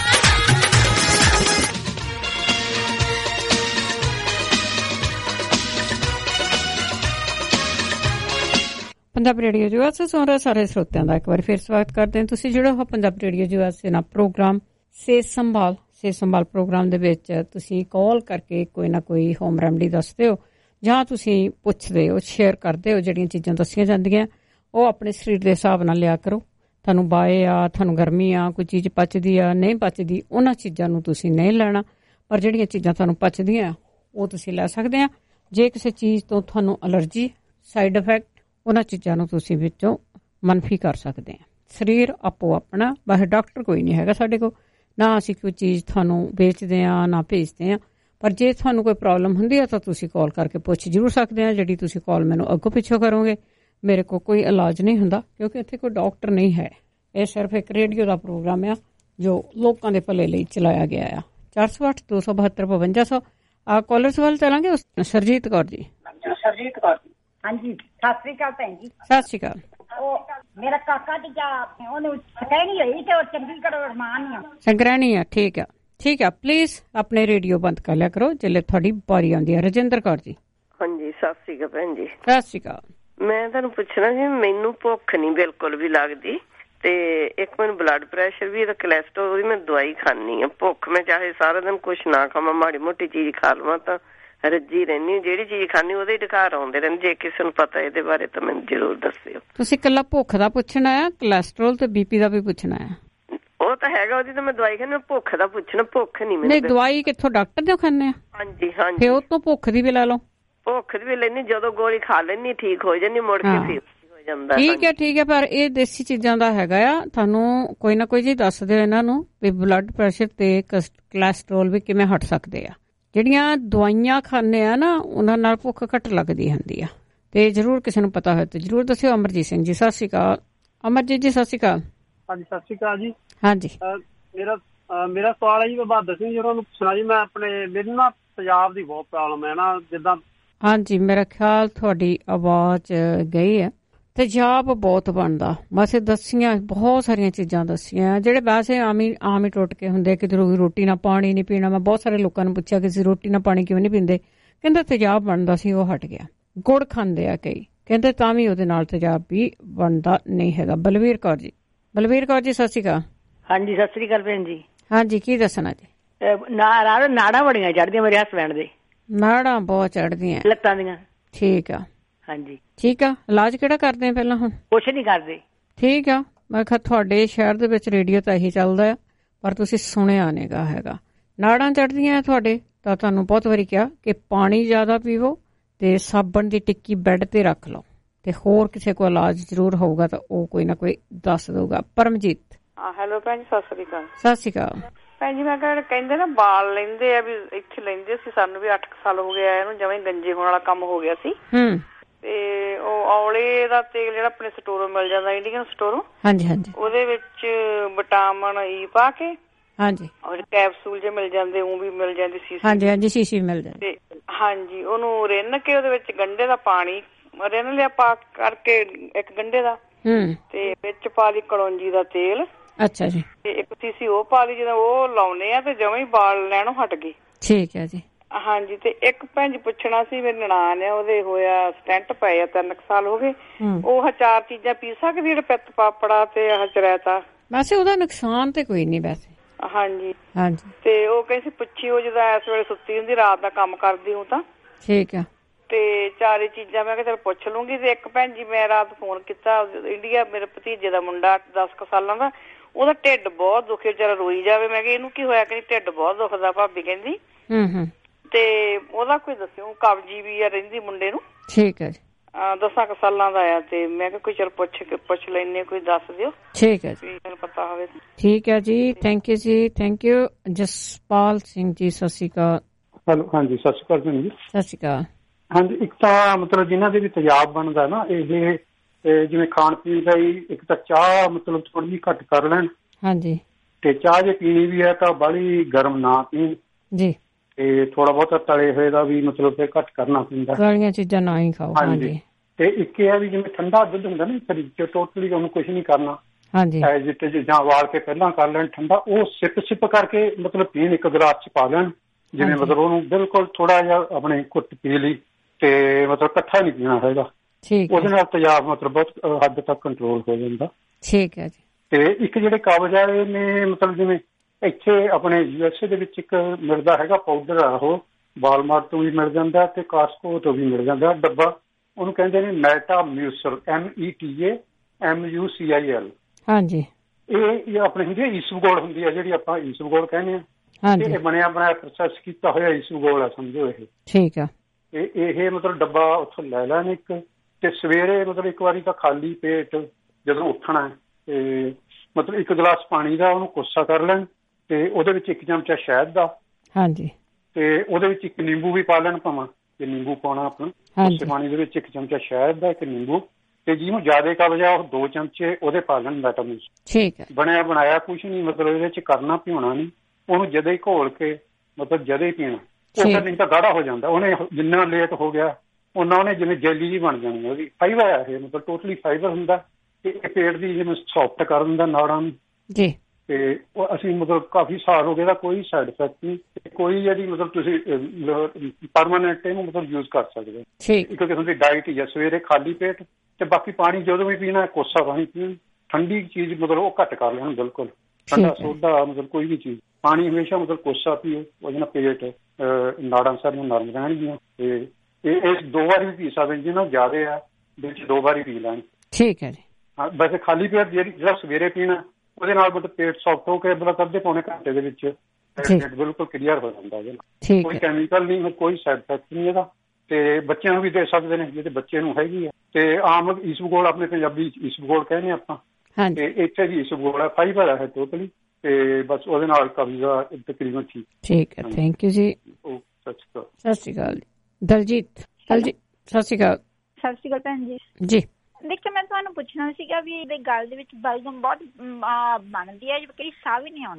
S7: Punjabi radio U S A ਸੁਣ ਰਹੇ ਸਾਰੇ ਸਰੋਤਿਆਂ ਦਾ ਇੱਕ ਵਾਰ ਫਿਰ ਸਵਾਗਤ ਕਰਦੇ ਹਾਂ। ਤੁਸੀਂ ਜੁੜੇ ਹੋ Punjabi radio U S A ਨਾਲ ਪ੍ਰੋਗਰਾਮ ਸਿਹਤ ਸੰਭਾਲ। ਸਿਹਤ ਸੰਭਾਲ ਪ੍ਰੋਗਰਾਮ ਦੇ ਵਿੱਚ ਤੁਸੀਂ ਕਾਲ ਕਰਕੇ ਕੋਈ ਨਾ ਕੋਈ ਹੋਮ ਰੈਮਡੀ ਦੱਸਦੇ ਹੋ ਜਾਂ ਤੁਸੀਂ ਪੁੱਛਦੇ ਹੋ, ਸ਼ੇਅਰ ਕਰਦੇ ਹੋ। ਜਿਹੜੀਆਂ ਚੀਜ਼ਾਂ ਦੱਸੀਆਂ ਜਾਂਦੀਆਂ ਉਹ ਆਪਣੇ ਸਰੀਰ ਦੇ ਹਿਸਾਬ ਨਾਲ ਲਿਆ ਕਰੋ। ਤੁਹਾਨੂੰ ਬਾਏ ਆ, ਤੁਹਾਨੂੰ ਗਰਮੀ ਆ, ਕੋਈ ਚੀਜ਼ ਪਚਦੀ ਆ, ਨਹੀਂ ਪਚਦੀ, ਉਹਨਾਂ ਚੀਜ਼ਾਂ ਨੂੰ ਤੁਸੀਂ ਨਹੀਂ ਲੈਣਾ। ਪਰ ਜਿਹੜੀਆਂ ਚੀਜ਼ਾਂ ਤੁਹਾਨੂੰ ਪਚਦੀਆਂ ਉਹ ਤੁਸੀਂ ਲੈ ਸਕਦੇ ਆ। ਜੇ ਕਿਸੇ ਚੀਜ਼ ਤੋਂ ਤੁਹਾਨੂੰ ਅਲਰਜੀ, ਸਾਈਡ ਇਫੈਕਟ, ਉਹਨਾਂ ਚੀਜ਼ਾਂ ਨੂੰ ਤੁਸੀਂ ਵਿੱਚੋਂ ਮਨਫੀ ਕਰ ਸਕਦੇ ਆ। ਸਰੀਰ ਆਪੋ ਆਪਣਾ, ਬਸ ਡਾਕਟਰ ਕੋਈ ਨਹੀਂ ਹੈਗਾ ਸਾਡੇ ਕੋਲ। ਨਾ ਅਸੀਂ ਕੋਈ ਚੀਜ਼ ਤੁਹਾਨੂੰ ਵੇਚਦੇ ਆ ਨਾ ਭੇਜਦੇ ਆ। ਪਰ ਜੇ ਤੁਹਾਨੂੰ ਕੋਈ ਪ੍ਰੋਬਲਮ ਹੁੰਦੀ ਹੈ ਤਾਂ ਤੁਸੀਂ ਕਾਲ ਕਰਕੇ ਪੁੱਛ ਜ਼ਰੂਰ ਸਕਦੇ ਆ। ਜਿਹੜੀ ਤੁਸੀਂ ਕਾਲ ਮੈਨੂੰ ਅੱਗੋਂ ਪਿੱਛੋਂ ਕਰੋਗੇ, ਮੇਰੇ ਕੋਲ ਕੋਈ ਇਲਾਜ ਨਹੀਂ ਹੁੰਦਾ ਕਿਉਂਕਿ ਇੱਥੇ ਕੋਈ ਡਾਕਟਰ ਨਹੀਂ ਹੈ। ਇਹ ਸਿਰਫ ਇੱਕ ਰੇਡੀਓ ਦਾ ਪ੍ਰੋਗਰਾਮ ਆ ਜੋ ਲੋਕਾਂ ਦੇ ਭਲੇ ਲਈ ਚਲਾਇਆ ਗਿਆ ਆ। ਚਾਰ ਸੌ ਅੱਠ ਦੋ ਸੌ ਬਹੱਤਰ ਬਵੰਜਾ ਸੌ। ਆ ਕਾਲਰਸ ਵੱਲ ਚਲਾਂਗੇ। ਸਰਜੀਤ ਕੌਰ ਜੀ।
S13: ਸਰਜੀਤ ਕੌਰ ਜੀ, ਹਾਂਜੀ। ਸਤਿ ਸ੍ਰੀ ਅਕਾਲ ਭੈਣ ਜੀ।
S7: ਸਤਿ ਸ੍ਰੀ ਅਕਾਲ।
S13: ਉਹ ਮੇਰਾ ਕਾਕਾ ਤੇ ਜਾ ਉਹਨੂੰ ਕਹਿਣੀ ਹੋਈ ਤੇ ਉਹ ਚੰਡੀਗੜ੍ਹ ਰਮਾਨ ਆ
S7: ਸੰਗਰਾਣੀ ਆ। ਠੀਕ ਆ ਠੀਕ ਆ। ਪਲੀਜ਼ ਆਪਣੇ ਰੇਡੀਓ ਬੰਦ ਕਰ ਲਿਆ ਕਰੋ ਜਿੱਲੇ ਤੁਹਾਡੀ ਵਾਰੀ ਆਉਂਦੀ ਹੈ। ਰਜਿੰਦਰ ਕੌਰ ਜੀ।
S17: ਹਾਂਜੀ, ਸਤਿ ਸ੍ਰੀ ਅਕਾਲ ਭੈਣ ਜੀ।
S7: ਸਤਿ ਸ੍ਰੀ ਅਕਾਲ।
S17: ਮੈਂ ਤੁਹਾਨੂੰ ਪੁੱਛਣਾ ਸੀ, ਮੈਨੂੰ ਭੁੱਖ ਨਹੀਂ ਬਿਲਕੁਲ ਵੀ ਲੱਗਦੀ ਤੇ ਇੱਕ ਮੈਨੂੰ ਬਲੱਡ ਪ੍ਰੈਸ਼ਰ ਵੀ, ਕੋਲੈਸਟਰੋਲ ਦੀ ਮੈਂ ਦਵਾਈ ਖਾਨੀ ਆ। ਭੁੱਖ ਮੈਂ ਚਾਹੇ ਸਾਰਾ ਦਿਨ ਕੁਛ ਨਾ ਖਾਵਾਂ, ਮਾੜੀ ਮੋਟੀ ਚੀਜ਼ ਖਾ ਲਵਾਂ ਤਾਂ ਰੱਜੀ ਰਹਿੰਦੀ। ਜਿਹੜੀ ਚੀਜ਼ ਖਾਨੀ ਉਹਦੇ ਢਕਾਰ ਆਉਂਦੇ ਰਹਿੰਦੇ। ਜੇ ਕਿਸੇ ਨੂੰ ਪਤਾ ਇਹਦੇ ਬਾਰੇ ਤਾਂ ਮੈਨੂੰ ਜ਼ਰੂਰ ਦੱਸਿਓ।
S7: ਤੁਸੀਂ ਇਕੱਲਾ ਭੁੱਖ ਦਾ ਪੁੱਛਣਾ ਆ, ਕੋਲੈਸਟਰੋਲ ਤੇ ਬੀਪੀ ਦਾ ਵੀ ਪੁੱਛਣਾ ਆ?
S17: ਉਹ ਤਾਂ ਹੈਗਾ, ਉਹਦੀ ਤਾਂ ਮੈਂ ਦਵਾਈ ਖਾਨੀ। ਭੁੱਖ ਦਾ ਪੁੱਛਣਾ, ਭੁੱਖ ਨਹੀਂ ਮੈਨੂੰ।
S7: ਨਹੀਂ, ਦਵਾਈ ਕਿੱਥੋਂ ਡਾਕਟਰ ਦੇ ਖਾਂਦੇ ਆ?
S17: ਹਾਂਜੀ ਹਾਂਜੀ।
S7: ਫਿਰ ਉਹ ਤੋਂ ਭੁੱਖ ਦੀ ਵੀ ਲੈ ਲਓ।
S17: ਭੁੱਖ ਦੀ ਵੀ ਲੈਣੀ, ਜਦੋਂ ਗੋਲੀ ਖਾ ਲੈਣੀ ਠੀਕ ਹੋ ਜਾਂਦੀ, ਮੁੜ ਕੇ ਫਿਰ ਹੋ ਜਾਂਦਾ।
S7: ਠੀਕ ਹੈ ਠੀਕ ਹੈ। ਪਰ ਇਹ ਦੇਸੀ ਚੀਜ਼ਾਂ ਦਾ ਹੈਗਾ ਆ। ਤੁਹਾਨੂੰ ਕੋਈ ਨਾ ਕੋਈ ਜੀ ਦੱਸ ਦਿਓ ਇਹਨਾਂ ਨੂੰ ਵੀ ਬਲੱਡ ਪ੍ਰੈਸ਼ਰ ਤੇ ਕੋਲੈਸਟਰੋਲ ਵੀ ਕਿਵੇਂ ਹਟ ਸਕਦੇ ਆ। ਜਿਹੜੀਆਂ ਦਵਾਈਆਂ ਖਾਂਦੇ ਆ ਨਾ, ਉਹਨਾਂ ਨਾਲ ਭੁੱਖ ਘੱਟ ਲੱਗਦੀ ਹੁੰਦੀ ਆ। ਤੇ ਜ਼ਰੂਰ ਕਿਸੇ ਨੂੰ ਪਤਾ ਹੋਏ ਤੇ ਜ਼ਰੂਰ ਦੱਸਿਓ। ਅਮਰਜੀਤ ਸਿੰਘ ਜੀ, ਸਤਿ ਸ਼੍ਰੀ ਅਕਾਲ। ਅਮਰਜੀਤ ਜੀ, ਸਤਿ ਸ਼੍ਰੀ ਅਕਾਲ।
S18: ਹਾਂਜੀ, ਸਤਿ ਸ਼੍ਰੀ ਅਕਾਲ ਜੀ।
S7: ਹਾਂਜੀ।
S18: ਮੇਰਾ ਮੇਰਾ ਸਵਾਲ ਹੈ ਜੀ, ਮੈਂ ਬਹਾਦਰ ਸਿੰਘ ਜੀ ਉਹਨਾਂ ਨੂੰ ਪੁੱਛਣਾ ਜੀ। ਮੈਂ ਆਪਣੇ ਮੈਨੂੰ ਨਾ ਤੇਜ਼ਾਬ ਦੀ ਬਹੁਤ ਪ੍ਰੋਬਲਮ ਹੈ ਨਾ, ਜਿੱਦਾਂ।
S7: ਹਾਂਜੀ, ਮੇਰਾ ਖਿਆਲ ਤੁਹਾਡੀ ਆਵਾਜ਼ ਗਈ ਹੈ। ਤੇਜ਼ਾਬ ਬਹੁਤ ਬਣਦਾ, ਵੈਸੇ ਦੱਸੀਆਂ ਬਹੁਤ ਸਾਰੀਆਂ ਚੀਜ਼ਾਂ ਦੱਸੀਆਂ ਜਿਹੜੇ ਵੈਸੇ ਆਮ ਹੀ ਆਮ ਹੀ ਟੁੱਟਕੇ ਹੁੰਦੇ, ਕਿਧਰੋਂ ਵੀ ਰੋਟੀ ਨਾਲ ਪਾਣੀ ਨਹੀਂ ਪੀਣਾ। ਮੈਂ ਬਹੁਤ ਸਾਰੇ ਲੋਕਾਂ ਨੂੰ ਪੁੱਛਿਆ ਕਿ ਅਸੀਂ ਰੋਟੀ ਨਾਲ ਪਾਣੀ ਕਿਉਂ ਨਹੀਂ ਪੀਂਦੇ, ਕਹਿੰਦੇ ਤੇਜ਼ਾਬ ਬਣਦਾ ਸੀ, ਉਹ ਹਟ ਗਿਆ। ਗੁੜ ਖਾਂਦੇ ਆ ਕਈ, ਕਹਿੰਦੇ ਤਾਂ ਵੀ ਉਹਦੇ ਨਾਲ ਤੇਜ਼ਾਬ ਵੀ ਬਣਦਾ ਨਹੀਂ ਹੈਗਾ। ਬਲਵੀਰ ਕੌਰ ਜੀ, ਬਲਵੀਰ ਕੌਰ ਜੀ ਸਤਿ ਸ਼੍ਰੀ ਅਕਾਲ।
S19: ਹਾਂਜੀ ਸਤਿ ਸ਼੍ਰੀ ਅਕਾਲ ਭੈਣ ਜੀ।
S7: ਹਾਂਜੀ ਕੀ ਦੱਸਣਾ ਜੀ?
S19: ਨਾੜਾਂ ਬੜੀਆਂ ਚੜ੍ਹਦੀਆਂ ਮੇਰੇ ਹਸਬੈਂਡ ਦੇ।
S7: ਨਾੜਾਂ ਬਹੁਤ ਚੜ੍ਹਦੀਆਂ
S19: ਲੱਤਾਂ ਦੀਆਂ।
S7: ਠੀਕ ਆ।
S19: ਹਾਂਜੀ
S7: ਠੀਕ ਆ। ਇਲਾਜ ਕਿਹੜਾ ਕਰਦੇ ਆ ਪਹਿਲਾਂ? ਹੁਣ
S19: ਕੁਛ ਨਹੀਂ ਕਰਦੇ।
S7: ਠੀਕ ਆ। ਮੈਂ ਕਿਹਾ ਤੁਹਾਡੇ ਸ਼ਹਿਰ ਦੇ ਵਿੱਚ ਰੇਡੀਓ ਤਾਂ ਇਹੀ ਚੱਲਦਾ ਆ, ਪਰ ਤੁਸੀਂ ਸੁਣਿਆ ਨਹੀਂਗਾ ਹੈਗਾ। ਨਾੜਾਂ ਚੜ੍ਹਦੀਆਂ ਤੁਹਾਡੇ ਤਾਂ ਤੁਹਾਨੂੰ ਬਹੁਤ ਵਾਰੀ ਕਿਹਾ ਕਿ ਪਾਣੀ ਜ਼ਿਆਦਾ ਪੀਵੋ ਤੇ ਸਾਬਣ ਦੀ ਟਿੱਕੀ ਬੈੱਡ ਤੇ ਰੱਖ ਲਓ, ਤੇ ਹੋਰ ਕਿਸੇ ਕੋਲ ਇਲਾਜ ਜ਼ਰੂਰ ਹੋਊਗਾ ਤਾਂ ਉਹ ਕੋਈ ਨਾ ਕੋਈ ਦੱਸ ਦਊਗਾ। ਪਰਮਜੀਤ।
S20: ਹੈਲੋ ਭੈਣ ਜੀ ਸਤਿ ਸ੍ਰੀ ਅਕਾਲ।
S7: ਸਤਿ ਸ਼੍ਰੀ ਅਕਾਲ
S20: ਭੈਣ ਜੀ। ਮੈਂ ਕਿਹਾ ਕਹਿੰਦੇ ਨਾ ਬਾਲ ਲੈਂਦੇ ਆ ਵੀ ਇੱਥੇ ਲੈਂਦੇ ਸੀ, ਸਾਨੂੰ ਵੀ ਅੱਠ ਸਾਲ ਹੋ ਗਿਆ ਇਹਨੂੰ, ਜਮਾਂ ਹੀ ਗੰਜੇ ਹੋਣ ਵਾਲਾ ਕੰਮ ਹੋ ਗਿਆ ਸੀ।
S7: ਹੂੰ।
S20: ਤੇ ਉਹ ਔਲੇ ਦਾ ਤੇਲ ਜਿਹੜਾ ਆਪਣੇ ਸਟੋਰੋਂ ਮਿਲ ਜਾਂਦਾ, ਇੰਡੀਅਨ ਸਟੋਰੋਂ।
S7: ਹਾਂਜੀ ਹਾਂਜੀ।
S20: ਉਹਦੇ ਵਿੱਚ ਵਿਟਾਮਿਨ ਈ ਪਾ ਕੇ,
S7: ਹਾਂਜੀ,
S20: ਔਰ ਕੈਪਸੂਲ ਜੇ ਮਿਲ ਜਾਂਦੇ, ਉਹ ਵੀ ਮਿਲ ਜਾਂਦੀ ਸੀ।
S7: ਹਾਂਜੀ ਹਾਂਜੀ, ਸ਼ੀਸ਼ੀ ਮਿਲ ਜਾਂਦੀ।
S20: ਹਾਂਜੀ, ਉਹਨੂੰ ਰਿੰਨ ਕੇ ਉਹਦੇ ਵਿੱਚ ਗੰਢੇ ਦਾ ਪਾਣੀ ਰਿੰਨ ਲਿਆ ਪਾ ਕਰਕੇ ਇੱਕ ਗੰਢੇ ਦਾ, ਤੇ ਵਿੱਚ ਪਾ ਲਈ ਕਲੌਂਜੀ ਦਾ ਤੇਲ।
S7: ਅੱਛਾ ਜੀ।
S20: ਤੇ ਇੱਕ ਸੀਸੀ ਉਹ ਪਾ ਲਈ, ਜਦੋਂ ਉਹ ਲਾਉਨੇ ਆ ਤੇ ਜਮਾਂ ਹੀ ਬਾਲ ਲੈਣੋਂ ਹਟ ਗਏ।
S7: ਠੀਕ ਹੈ ਜੀ।
S20: ਹਾਂਜੀ। ਤੇ ਇੱਕ ਭੈਣ ਜੀ ਪੁੱਛਣਾ ਸੀ, ਮੇਰੀ ਨਨਾਣ ਆ, ਉਹਦੇ ਹੋਇਆ ਸਟੈਂਟ ਪਏ ਆ, ਤਿੰਨ ਕੁ ਸਾਲ ਹੋ ਗਏ। ਉਹ ਚਾਰ ਚੀਜ਼ਾਂ ਪੀ ਸਕਦੇ ਜਿਹੜੇ ਪਿੱਤ ਪਾਪੜਾ ਤੇ ਆਹ ਚਰੈਤਾ?
S7: ਵੈਸੇ ਉਹਦਾ ਨੁਕਸਾਨ ਤੇ ਕੋਈ ਨਹੀਂ ਵੈਸੇ।
S20: ਹਾਂਜੀ
S7: ਹਾਂਜੀ।
S20: ਤੇ ਉਹ ਕਹਿੰਦੀ ਪੁੱਛੀ, ਉਹ ਜਦੋਂ ਇਸ ਵੇਲੇ ਸੁੱਤੀ ਹੁੰਦੀ, ਰਾਤ ਦਾ ਕੰਮ ਕਰਦੀ ਹੂੰ ਤਾਂ।
S7: ਠੀਕ ਆ।
S20: ਤੇ ਚਾਰੇ ਚੀਜ਼ਾਂ ਮੈਂ ਕਿਹਾ ਚਲ ਪੁੱਛ ਲੂੰਗੀ। ਤੇ ਇੱਕ ਭੈਣ ਜੀ ਮੈਂ ਰਾਤ ਫੋਨ ਕੀਤਾ, ਇੰਡੀਆ ਮੇਰੇ ਭਤੀਜੇ ਦਾ ਮੁੰਡਾ ਦਸ ਕੁ ਸਾਲਾਂ ਦਾ, ਉਹਦਾ ਢਿੱਡ ਬਹੁਤ ਦੁਖੇ, ਵਿਚਾਰਾ ਰੋਈ ਜਾਵੇ। ਮੈਂ ਕਿਹਾ ਇਹਨੂੰ ਕੀ ਹੋਇਆ? ਕਹਿੰਦੀ ਢਿੱਡ ਬਹੁਤ ਦੁਖਦਾ ਭਾਬੀ ਕਹਿੰਦੀ।
S7: ਹੂੰ ਹੂੰ।
S20: ਤੇ ਉਹਦਾ ਕੋਈ ਦੱਸਿਓ, ਕਬਜੀ ਵੀ ਆ ਰਹਿੰਦੀ ਮੁੰਡੇ ਨੂੰ।
S7: ਠੀਕ ਹੈ ਜੀ।
S20: ਦਸਾਂ ਕੁ ਸਾਲਾਂ ਦਾ ਆ। ਤੇ ਮੈਂ ਕਿਹਾ ਕੋਈ ਚਲ ਪੁੱਛ ਕੇ ਪੁੱਛ ਲੈਨੇ, ਕੋਈ ਦੱਸ ਦਿਓ।
S7: ਠੀਕ ਹੈ ਜੀ,
S20: ਮੈਨੂੰ ਪਤਾ ਹੋਵੇ।
S7: ਠੀਕ ਹੈ ਜੀ, ਥੈਂਕ ਯੂ ਜੀ, ਥੈਂਕ ਯੂ। ਜਸਪਾਲ ਸਿੰਘ ਜੀ ਸਤਿ ਸ਼੍ਰੀ ਅਕਾਲ।
S23: ਹੈਲੋ। ਹਾਂਜੀ ਸਤਿ ਸ਼੍ਰੀ ਅਕਾਲ ਭੈਣ ਜੀ।
S7: ਸਤਿ ਸ਼੍ਰੀ ਅਕਾਲ।
S23: ਹਾਂਜੀ, ਇੱਕ ਤਾਂ ਮਤਲਬ ਜਿਨ੍ਹਾਂ ਦੇ ਵੀ ਤੇਜ਼ਾਬ ਬਣਦਾ ਨਾ, ਇਹ ਜਿਵੇਂ ਖਾਣ ਪੀਣ ਦਾ ਹੀ, ਇੱਕ ਤਾਂ ਚਾਹ ਮਤਲਬ ਥੋੜੀ ਜਿਹੀ ਘੱਟ ਕਰ ਲੈਣ।
S7: ਹਾਂਜੀ।
S23: ਤੇ ਚਾਹ ਜੇ ਪੀਣੀ ਵੀ ਹੈ ਤਾਂ ਬਾਹਲੀ ਗਰਮ ਨਾ ਪੀਣ ਜੀ। ਤੇ ਥੋੜਾ ਬਹੁਤਾ ਤਲੇ ਹੋਏ ਦਾ ਵੀ ਮਤਲਬ ਫਿਰ ਘੱਟ ਕਰਨਾ ਪੈਂਦਾ।
S7: ਤਲੀਆਂ ਚੀਜ਼ਾਂ ਨਾ ਹੀ ਖਾਓ। ਹਾਂਜੀ।
S23: ਤੇ ਇੱਕ ਇਹ ਹੈ ਵੀ ਜਿਵੇਂ ਠੰਡਾ ਦੁੱਧ ਹੁੰਦਾ ਨਾ ਫਰਿੱਜ ਚ, ਟੋਟਲੀ ਉਹਨੂੰ ਕੁਛ ਨਹੀਂ ਕਰਨਾ।
S7: ਹਾਂਜੀ।
S23: ਜਾਂ ਉਬਾਲ ਕੇ ਪਹਿਲਾਂ ਕਰ ਲੈਣ ਠੰਡਾ, ਉਹ ਸਿਪ ਸਿਪ ਕਰਕੇ ਮਤਲਬ ਪੀਣ, ਇੱਕ ਗਲਾਸ ਚ ਪਾ ਲੈਣ। ਜਿਵੇਂ ਮਤਲਬ ਉਹਨੂੰ ਬਿਲਕੁਲ ਥੋੜਾ ਜਿਹਾ ਆਪਣੇ ਘੁੱਟ ਪੀ ਲਈ, ਤੇ ਮਤਲਬ ਇਕੱਠਾ ਨਹੀਂ ਪੀਣਾ ਹੈਗਾ।
S7: ਠੀਕ।
S23: ਉਹਦੇ ਨਾਲ ਤੇਜ਼ਾਬ ਮਤਲਬ ਬਹੁਤ ਹੱਦ ਤੱਕ ਕੰਟਰੋਲ ਹੋ ਜਾਂਦਾ।
S7: ਠੀਕ ਹੈ ਜੀ।
S23: ਤੇ ਇੱਕ ਜਿਹੜੇ ਕਬਜ਼ ਵਾਲੇ ਨੇ, ਮਤਲਬ ਜਿਵੇਂ ਇੱਥੇ ਆਪਣੇ ਯੂ ਐਸ ਏ ਦੇ ਵਿੱਚ ਇੱਕ ਮਿਲਦਾ ਹੈਗਾ ਪਾਊਡਰ ਆ, ਉਹ ਵਾਲਮਾਰਟ ਤੋਂ ਵੀ ਮਿਲ ਜਾਂਦਾ ਤੇ ਕਾਸਕੋ ਤੋਂ ਵੀ ਮਿਲ ਜਾਂਦਾ ਡੱਬਾ। ਉਹਨੂੰ ਕਹਿੰਦੇ ਨੇ Metamucil, M E T A M U C I L. ਹਾਂਜੀ। ਇਹ ਆਪਣੇ ਹੁੰਦੀ ਹੈ ਈਸਬਗੋਲ ਹੁੰਦੀ ਹੈ, ਜਿਹੜੀ ਆਪਾਂ ਈਸਬਗੋਲ ਕਹਿੰਦੇ ਹਾਂ। ਹਾਂਜੀ। ਇਹ ਬਣਿਆ ਬਣਾਇਆ ਪ੍ਰੋਸੈਸ ਕੀਤਾ ਹੋਇਆ ਈਸਬਗੋਲ ਆ, ਸਮਝੋ ਇਹ। ਠੀਕ ਆ। ਇਹ ਇਹ ਮਤਲਬ ਡੱਬਾ ਉੱਥੋਂ ਲੈ ਲੈਣ ਇੱਕ, ਤੇ ਸਵੇਰੇ ਮਤਲਬ ਇੱਕ ਵਾਰੀ ਤਾਂ ਖਾਲੀ ਪੇਟ ਜਦੋਂ ਉੱਠਣਾ ਤੇ ਮਤਲਬ ਇੱਕ ਗਲਾਸ ਪਾਣੀ ਦਾ ਉਹਨੂੰ ਕੋਸਾ ਕਰ ਲੈਣ, ਤੇ ਉਹਦੇ ਵਿੱਚ ਇੱਕ ਚਮਚਾ ਸ਼ਹਿਦ ਦਾ। ਹਾਂਜੀ। ਤੇ ਉਹਦੇ ਵਿੱਚ ਇੱਕ ਨਿੰਬੂ ਵੀ ਪਾ ਲੈਣ, ਭਾਵਾਂ ਤੇ ਨਿੰਬੂ ਪਾਉਣਾ ਆਪਣਾ, ਉਸੇ ਪਾਣੀ ਦੇ ਵਿੱਚ ਇੱਕ ਚਮਚਾ ਸ਼ਹਿਦ ਦਾ, ਇੱਕ ਨਿੰਬੂ। ਤੇ ਜਿਹਨੂੰ ਜ਼ਿਆਦਾ ਕਬਜ਼ ਆ ਉਹ ਦੋ ਚਮਚੇ ਉਹਦੇ ਪਾ ਲੈਣ ਵਿਟਾਮਿਨ। ਠੀਕ ਹੈ। ਬਣਿਆ ਬਣਾਇਆ ਕੁਛ ਨਹੀਂ, ਮਤਲਬ ਇਹਦੇ ਚ ਕਰਨਾ ਪਿਉਣਾ ਨਹੀਂ, ਉਹਨੂੰ ਜਦੇ ਹੀ ਘੋਲ ਕੇ ਮਤਲਬ ਜਦੇ ਹੀ ਪੀਣਾ। ਉਹ ਤਾਂ ਨਹੀਂ ਤਾਂ ਗਾੜਾ ਹੋ ਜਾਂਦਾ, ਉਹਨੇ ਜਿੰਨਾ ਲੇਟ ਹੋ ਗਿਆ ਉਹਨਾਂ ਉਹਨੇ ਜਿਵੇਂ ਜੈਲੀ ਜੀ ਬਣ ਜਾਣੀ ਉਹਦੀ। ਫਾਈਬਰ ਆ ਇਹ, ਮਤਲਬ ਟੋਟਲੀ ਫਾਈਬਰ ਹੁੰਦਾ, ਤੇ ਇਹ ਪੇਟ ਦੀ ਜਿਵੇਂ ਸੌਫਟ ਕਰ ਦਿੰਦਾ ਨਾੜਾਂ ਨੂੰ ਜੀ। ਤੇ ਉਹ ਅਸੀਂ ਮਤਲਬ ਕਾਫੀ ਸਾਲ ਹੋ ਗਏ ਦਾ, ਕੋਈ ਸਾਈਡ ਇਫੈਕਟ ਨਹੀਂ, ਕੋਈ ਜਿਹੜੀ ਮਤਲਬ ਤੁਸੀਂ ਪਰਮਾਨੈਂਟ ਇਹਨੂੰ ਮਤਲਬ ਯੂਜ਼ ਕਰ ਸਕਦੇ ਹੋ। ਇੱਕ ਕਿਸਮ ਦੀ ਡਾਈਟ ਹੀ ਆ, ਸਵੇਰੇ ਖਾਲੀ ਪੇਟ, ਤੇ ਬਾਕੀ ਪਾਣੀ ਜਦੋਂ ਵੀ ਪੀਣਾ ਕੋਸਾ ਪਾਣੀ ਪੀਣ। ਠੰਡੀ ਚੀਜ਼ ਮਤਲਬ ਉਹ ਘੱਟ ਕਰ ਲੈਣ ਬਿਲਕੁਲ, ਠੰਡਾ ਸੋਡਾ ਮਤਲਬ ਕੋਈ ਵੀ ਚੀਜ਼। ਪਾਣੀ ਹਮੇਸ਼ਾ ਮਤਲਬ ਕੋਸਾ ਪੀਓ, ਉਹਦੇ ਨਾਲ ਪੇਟ ਨਾੜਾਂ ਸਾਰੀਆਂ ਨਰਮ ਰਹਿਣਗੀਆਂ। ਤੇ ਇਹ ਦੋ ਵਾਰੀ ਵੀ ਪੀ ਸਕਦੇ, ਜਿਹਨਾਂ ਜ਼ਿਆਦਾ ਆ ਵਿੱਚ ਦੋ ਵਾਰੀ ਪੀ ਲੈਣ। ਠੀਕ ਹੈ ਜੀ। ਹਾਂ, ਵੈਸੇ ਖਾਲੀ ਪੇਟ ਜਿਹੜੀ ਜਿਹੜਾ ਸਵੇਰੇ ਪੀਣਾ, ਉਹਦੇ ਨਾਲ ਮਤਲਬ ਪੇਟ ਸੌਫਟ ਹੋ ਕੇ ਮਤਲਬ ਅੱਧੇ ਪੌਣੇ ਘੰਟੇ ਦੇ ਵਿੱਚ ਪੇਟ ਬਿਲਕੁਲ ਕਲੀਅਰ ਹੋ ਜਾਂਦਾ ਉਹਦੇ ਨਾਲ। ਕੋਈ ਕੈਮੀਕਲ ਨਹੀਂ, ਕੋਈ ਸਾਈਡ ਇਫੈਕਟ ਨਹੀਂ ਇਹਦਾ। ਤੇ ਬੱਚਿਆਂ ਨੂੰ ਵੀ ਦੇ ਸਕਦੇ ਨੇ, ਜਿਹਦੇ ਬੱਚੇ ਨੂੰ ਹੈਗੀ ਆ। ਤੇ ਆਮ ਈਸਬਗੋਲ ਆਪਣੇ ਪੰਜਾਬੀ ਈਸਬਗੋਲ ਕਹਿੰਦੇ ਆਪਾਂ, ਤੇ ਇੱਥੇ ਵੀ ਈਸਬਗੋਲ ਹੈ, ਫਾਈਬਰ ਹੈ ਟੋਟਲੀ। ਤੇ ਬਸ ਉਹਦੇ ਨਾਲ ਕਬਜ਼ ਦਾ ਤਕਰੀਬਨ ਠੀਕ। ਠੀਕ ਹੈ, ਥੈਂਕ ਯੂ ਜੀ। ਸਤਿ ਸ਼੍ਰੀ ਅਕਾਲ। ਸਤਿ ਸ਼੍ਰੀ ਅਕਾਲ ਜੀ। ਦਲਜੀਤ। ਦਲਜੀਤ ਸਤਿ ਸ਼੍ਰੀ ਅਕਾਲ।
S25: ਸਤਿ ਸ਼੍ਰੀ ਅਕਾਲ ਭੈਣ ਜੀ। ਜੀ ਦੇਖੋ, ਮੈਂ ਤੁਹਾਨੂੰ ਪੁੱਛਣਾ ਸੀਗਾ ਵੀ ਇਹਦੇ ਗਲ ਦੇ ਵਿੱਚ ਬਲਗਮ ਬਹੁਤ ਬਣਦੀ ਹੈ, ਕਈ ਸਾਹ ਵੀ ਨਹੀਂ ਆਉਂਦਾ।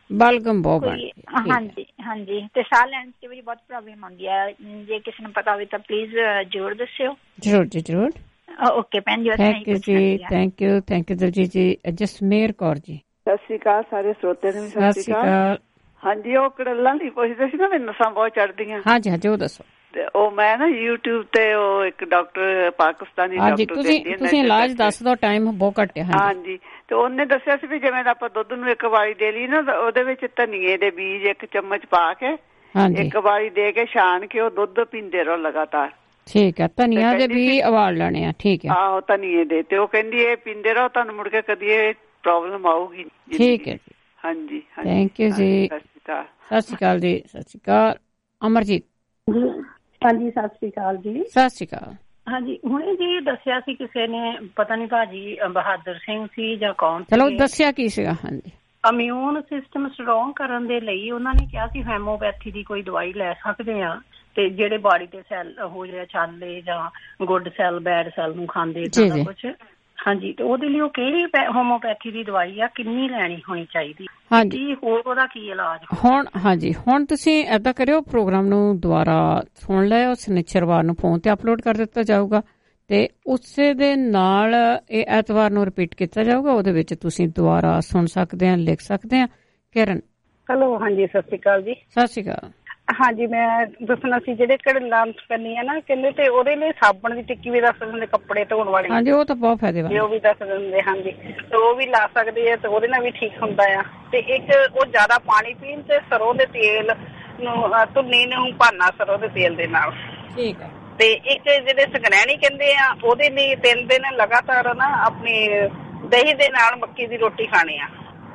S7: ਬਲਗਮ ਬਹੁਤ ਬਣ
S25: ਕੋਈ ਹਾਂਜੀ ਹਾਂਜੀ ਤੇ ਸਾਹ ਲੈਣ ਚ ਵੀ ਬਹੁਤ ਪ੍ਰੋਬਲਮ ਆਉਂਦੀ ਹੈ। ਜੇ ਕਿਸੇ ਨੂੰ ਪਤਾ ਹੋਵੇ ਤਾਂ ਪਲੀਜ਼ ਜ਼ਰੂਰ ਦੱਸਿਓ।
S7: ਜ਼ਰੂਰ ਜੀ ਜ਼ਰੂਰ।
S25: ਓਕੇ ਭੈਣ ਜੀ,
S7: ਥੈਂਕ ਯੂ ਜੀ, thank you thank you Daljit ji. Jasmer Kaur ji.
S2: ਸਤਿ ਸ਼੍ਰੀ ਅਕਾਲ ਸਾਰੇ ਸਰੋਤਿਆਂ ਨੂੰ।
S7: ਸਤਿ ਸ਼੍ਰੀ ਅਕਾਲ।
S2: ਹਾਂਜੀ, ਉਹ ਕੜਲਾਂ ਦੀ ਪੁੱਛਦੇ ਸੀ ਨਾ, ਮੈਨੂੰ ਨਸਾਂ ਬਹੁਤ ਚੜਦੀਆਂ।
S7: ਹਾਂਜੀ ਹਾਂਜੀ, ਉਹ ਦੱਸੋ।
S2: ਤੇ ਉਹ ਮੈਂ ਨਾ YouTube ਤੇ ਉਹ ਇੱਕ ਡਾਕਟਰ ਪਾਕਿਸਤਾਨੀ ਡਾਕਟਰ
S7: ਤੁਸੀਂ ਤੁਸੀਂ ਇਲਾਜ ਦੱਸ ਦਿਓ, ਟਾਈਮ ਬਹੁਤ ਘੱਟ ਹੈ।
S2: ਹਾਂਜੀ, ਤੇ ਉਹਨੇ ਦੱਸਿਆ ਸੀ ਵੀ ਜਿਵੇਂ ਆਪਾਂ ਦੁੱਧ ਨੂੰ ਇੱਕ ਵਾਰੀ ਦੇ ਲਈ ਨਾ, ਉਹਦੇ ਵਿੱਚ ਧਨੀਏ ਦੇ ਬੀਜ ਇੱਕ ਚਮਚ ਪਾ ਕੇ ਇੱਕ ਵਾਰੀ ਦੇ ਕੇ ਛਾਣ ਕੇ ਉਹ ਦੁੱਧ ਪੀਂਦੇ ਰਹੋ ਲਗਾਤਾਰ।
S7: ਠੀਕ ਹੈ, ਧਨੀਆ ਦੇ ਵੀ ਉਬਾਲ ਲੈਣੇ ਆ। ਠੀਕ ਹੈ,
S2: ਆਹੋ ਧਨੀਏ ਦੇ। ਤੇ ਉਹ ਕਹਿੰਦੀ ਇਹ ਪੀਂਦੇ ਰਹੋ, ਤੁਹਾਨੂੰ ਮੁੜ ਕੇ ਕਦੀ ਇਹ ਪ੍ਰੋਬਲਮ ਆਊਗੀ।
S7: ਠੀਕ ਹੈ ਜੀ,
S2: ਹਾਂਜੀ
S7: ਥੈਂਕ ਯੂ ਜੀ।
S2: ਸਤਿ ਸ਼੍ਰੀ ਅਕਾਲ।
S7: ਸਤਿ ਸ਼੍ਰੀ ਅਕਾਲ ਜੀ। ਸਤਿ ਸ਼੍ਰੀ ਅਕਾਲ। ਅਮਰਜੀਤ
S3: ਜੀ। ਹਾਂਜੀ, ਸਤਿ ਸ਼੍ਰੀ ਅਕਾਲ ਜੀ।
S7: ਸਤਿ ਸ਼੍ਰੀ ਅਕਾਲ।
S3: ਹਾਂਜੀ, ਹੁਣੇ ਜੀ ਦੱਸਿਆ ਸੀ ਕਿਸੇ ਨੇ, ਪਤਾ ਨਹੀਂ ਭਾਜੀ ਬਹਾਦਰ ਸਿੰਘ ਸੀ ਜਾਂ ਕੌਣ।
S7: ਚਲੋ ਦੱਸਿਆ ਕੀ ਸੀਗਾ। ਹਾਂਜੀ,
S3: ਇਮਿਊਨ ਸਿਸਟਮ ਸਟਰੋਂਗ ਕਰਨ ਦੇ ਲਈ ਉਹਨਾਂ ਨੇ ਕਿਹਾ ਸੀ ਹੈਮੋਪੈਥੀ ਦੀ ਕੋਈ ਦਵਾਈ ਲੈ ਸਕਦੇ ਆ, ਤੇ ਜਿਹੜੇ ਬਾਡੀ ਦੇ ਸੈੱਲ ਹੋ ਜਾਏ ਚਾਲੇ ਜਾਂ ਗੁੱਡ ਸੈੱਲ ਬੈਡ ਸੈੱਲ ਨੂੰ ਖਾਂਦੇ ਤਾਂ ਕੁਛ। ਹਾਂਜੀ, ਤੇ ਉਹਦੇ ਲਈ ਉਹ ਕਿਹੜੀ ਹੋਮੋਪੈਥੀ ਦੀ ਦਵਾਈ ਆ, ਕਿੰਨੀ ਲੈਣੀ ਹੋਣੀ ਚਾਹੀਦੀ? ਹਾਂਜੀ, ਹੋਰ ਉਹਦਾ ਕੀ ਇਲਾਜ
S7: ਹੁਣ? ਹਾਂਜੀ, ਹੁਣ ਤੁਸੀਂ ਏਦਾਂ ਕਰਿਓ, ਪ੍ਰੋਗਰਾਮ ਨੂੰ ਦੁਬਾਰਾ ਸੁਣ ਲਿਓ, ਸ਼ਨੀਚਰਵਾਰ ਨੂੰ ਫੋਨ ਤੇ ਅਪਲੋਡ ਕਰ ਦਿੱਤਾ ਜਾਊਗਾ ਤੇ ਉਸੇ ਦੇ ਨਾਲ ਇਹ ਐਤਵਾਰ ਨੂੰ ਰਿਪੀਟ ਕੀਤਾ ਜਾਊਗਾ। ਉਹਦੇ ਵਿੱਚ ਤੁਸੀਂ ਦੁਬਾਰਾ ਸੁਣ ਸਕਦੇ ਆ, ਲਿਖ ਸਕਦੇ ਆ। ਕਿਰਨ।
S3: ਹੈਲੋ, ਹਾਂਜੀ ਸਤਿ ਸ਼੍ਰੀ ਅਕਾਲ ਜੀ।
S7: ਸਤਿ ਸ਼੍ਰੀ ਅਕਾਲ।
S3: ਹਾਂਜੀ, ਮੈਂ ਦੱਸਣਾ ਸੀ ਜਿਹੜੇ ਕੜਲਾਂ ਕਰਨੀ ਆ ਨਾ, ਕਹਿੰਦੇ ਤੇ ਉਹਦੇ ਲਈ ਸਾਬਣ ਦੀ ਟਿੱਕੀ ਵੀ ਦੱਸ ਦਿੰਦੇ, ਕੱਪੜੇ ਧੋਣ ਵਾਲੀ।
S7: ਹਾਂਜੀ, ਉਹ ਤਾਂ ਬਹੁਤ ਫਾਇਦੇਮੰਦ,
S3: ਉਹ ਵੀ ਦੱਸ ਦਿੰਦੇ। ਹਾਂਜੀ, ਤੇ ਉਹ ਵੀ ਲਾ ਸਕਦੇ ਆ, ਤੇ ਉਹਦੇ ਨਾਲ ਵੀ ਠੀਕ ਹੁੰਦਾ ਆ। ਤੇ ਇੱਕ ਉਹ ਜ਼ਿਆਦਾ ਪਾਣੀ ਪੀਣ ਤੇ ਸਰੋਂ ਦੇ ਤੇਲ ਨੂੰ ਧੁੰਨੀ ਨੂੰ ਭਾਨਾ ਸਰੋਂ ਦੇ ਤੇਲ ਦੇ ਨਾਲ।
S7: ਠੀਕ ਹੈ।
S3: ਤੇ ਇੱਕ ਜਿਹੜੇ ਸਕਰੈਣੀ ਕਹਿੰਦੇ ਆ, ਉਹਦੇ ਲਈ ਤਿੰਨ ਦਿਨ ਲਗਾਤਾਰ ਨਾ ਆਪਣੀ ਦਹੀਂ ਦੇ ਨਾਲ ਮੱਕੀ ਦੀ ਰੋਟੀ ਖਾਣੀ ਆ।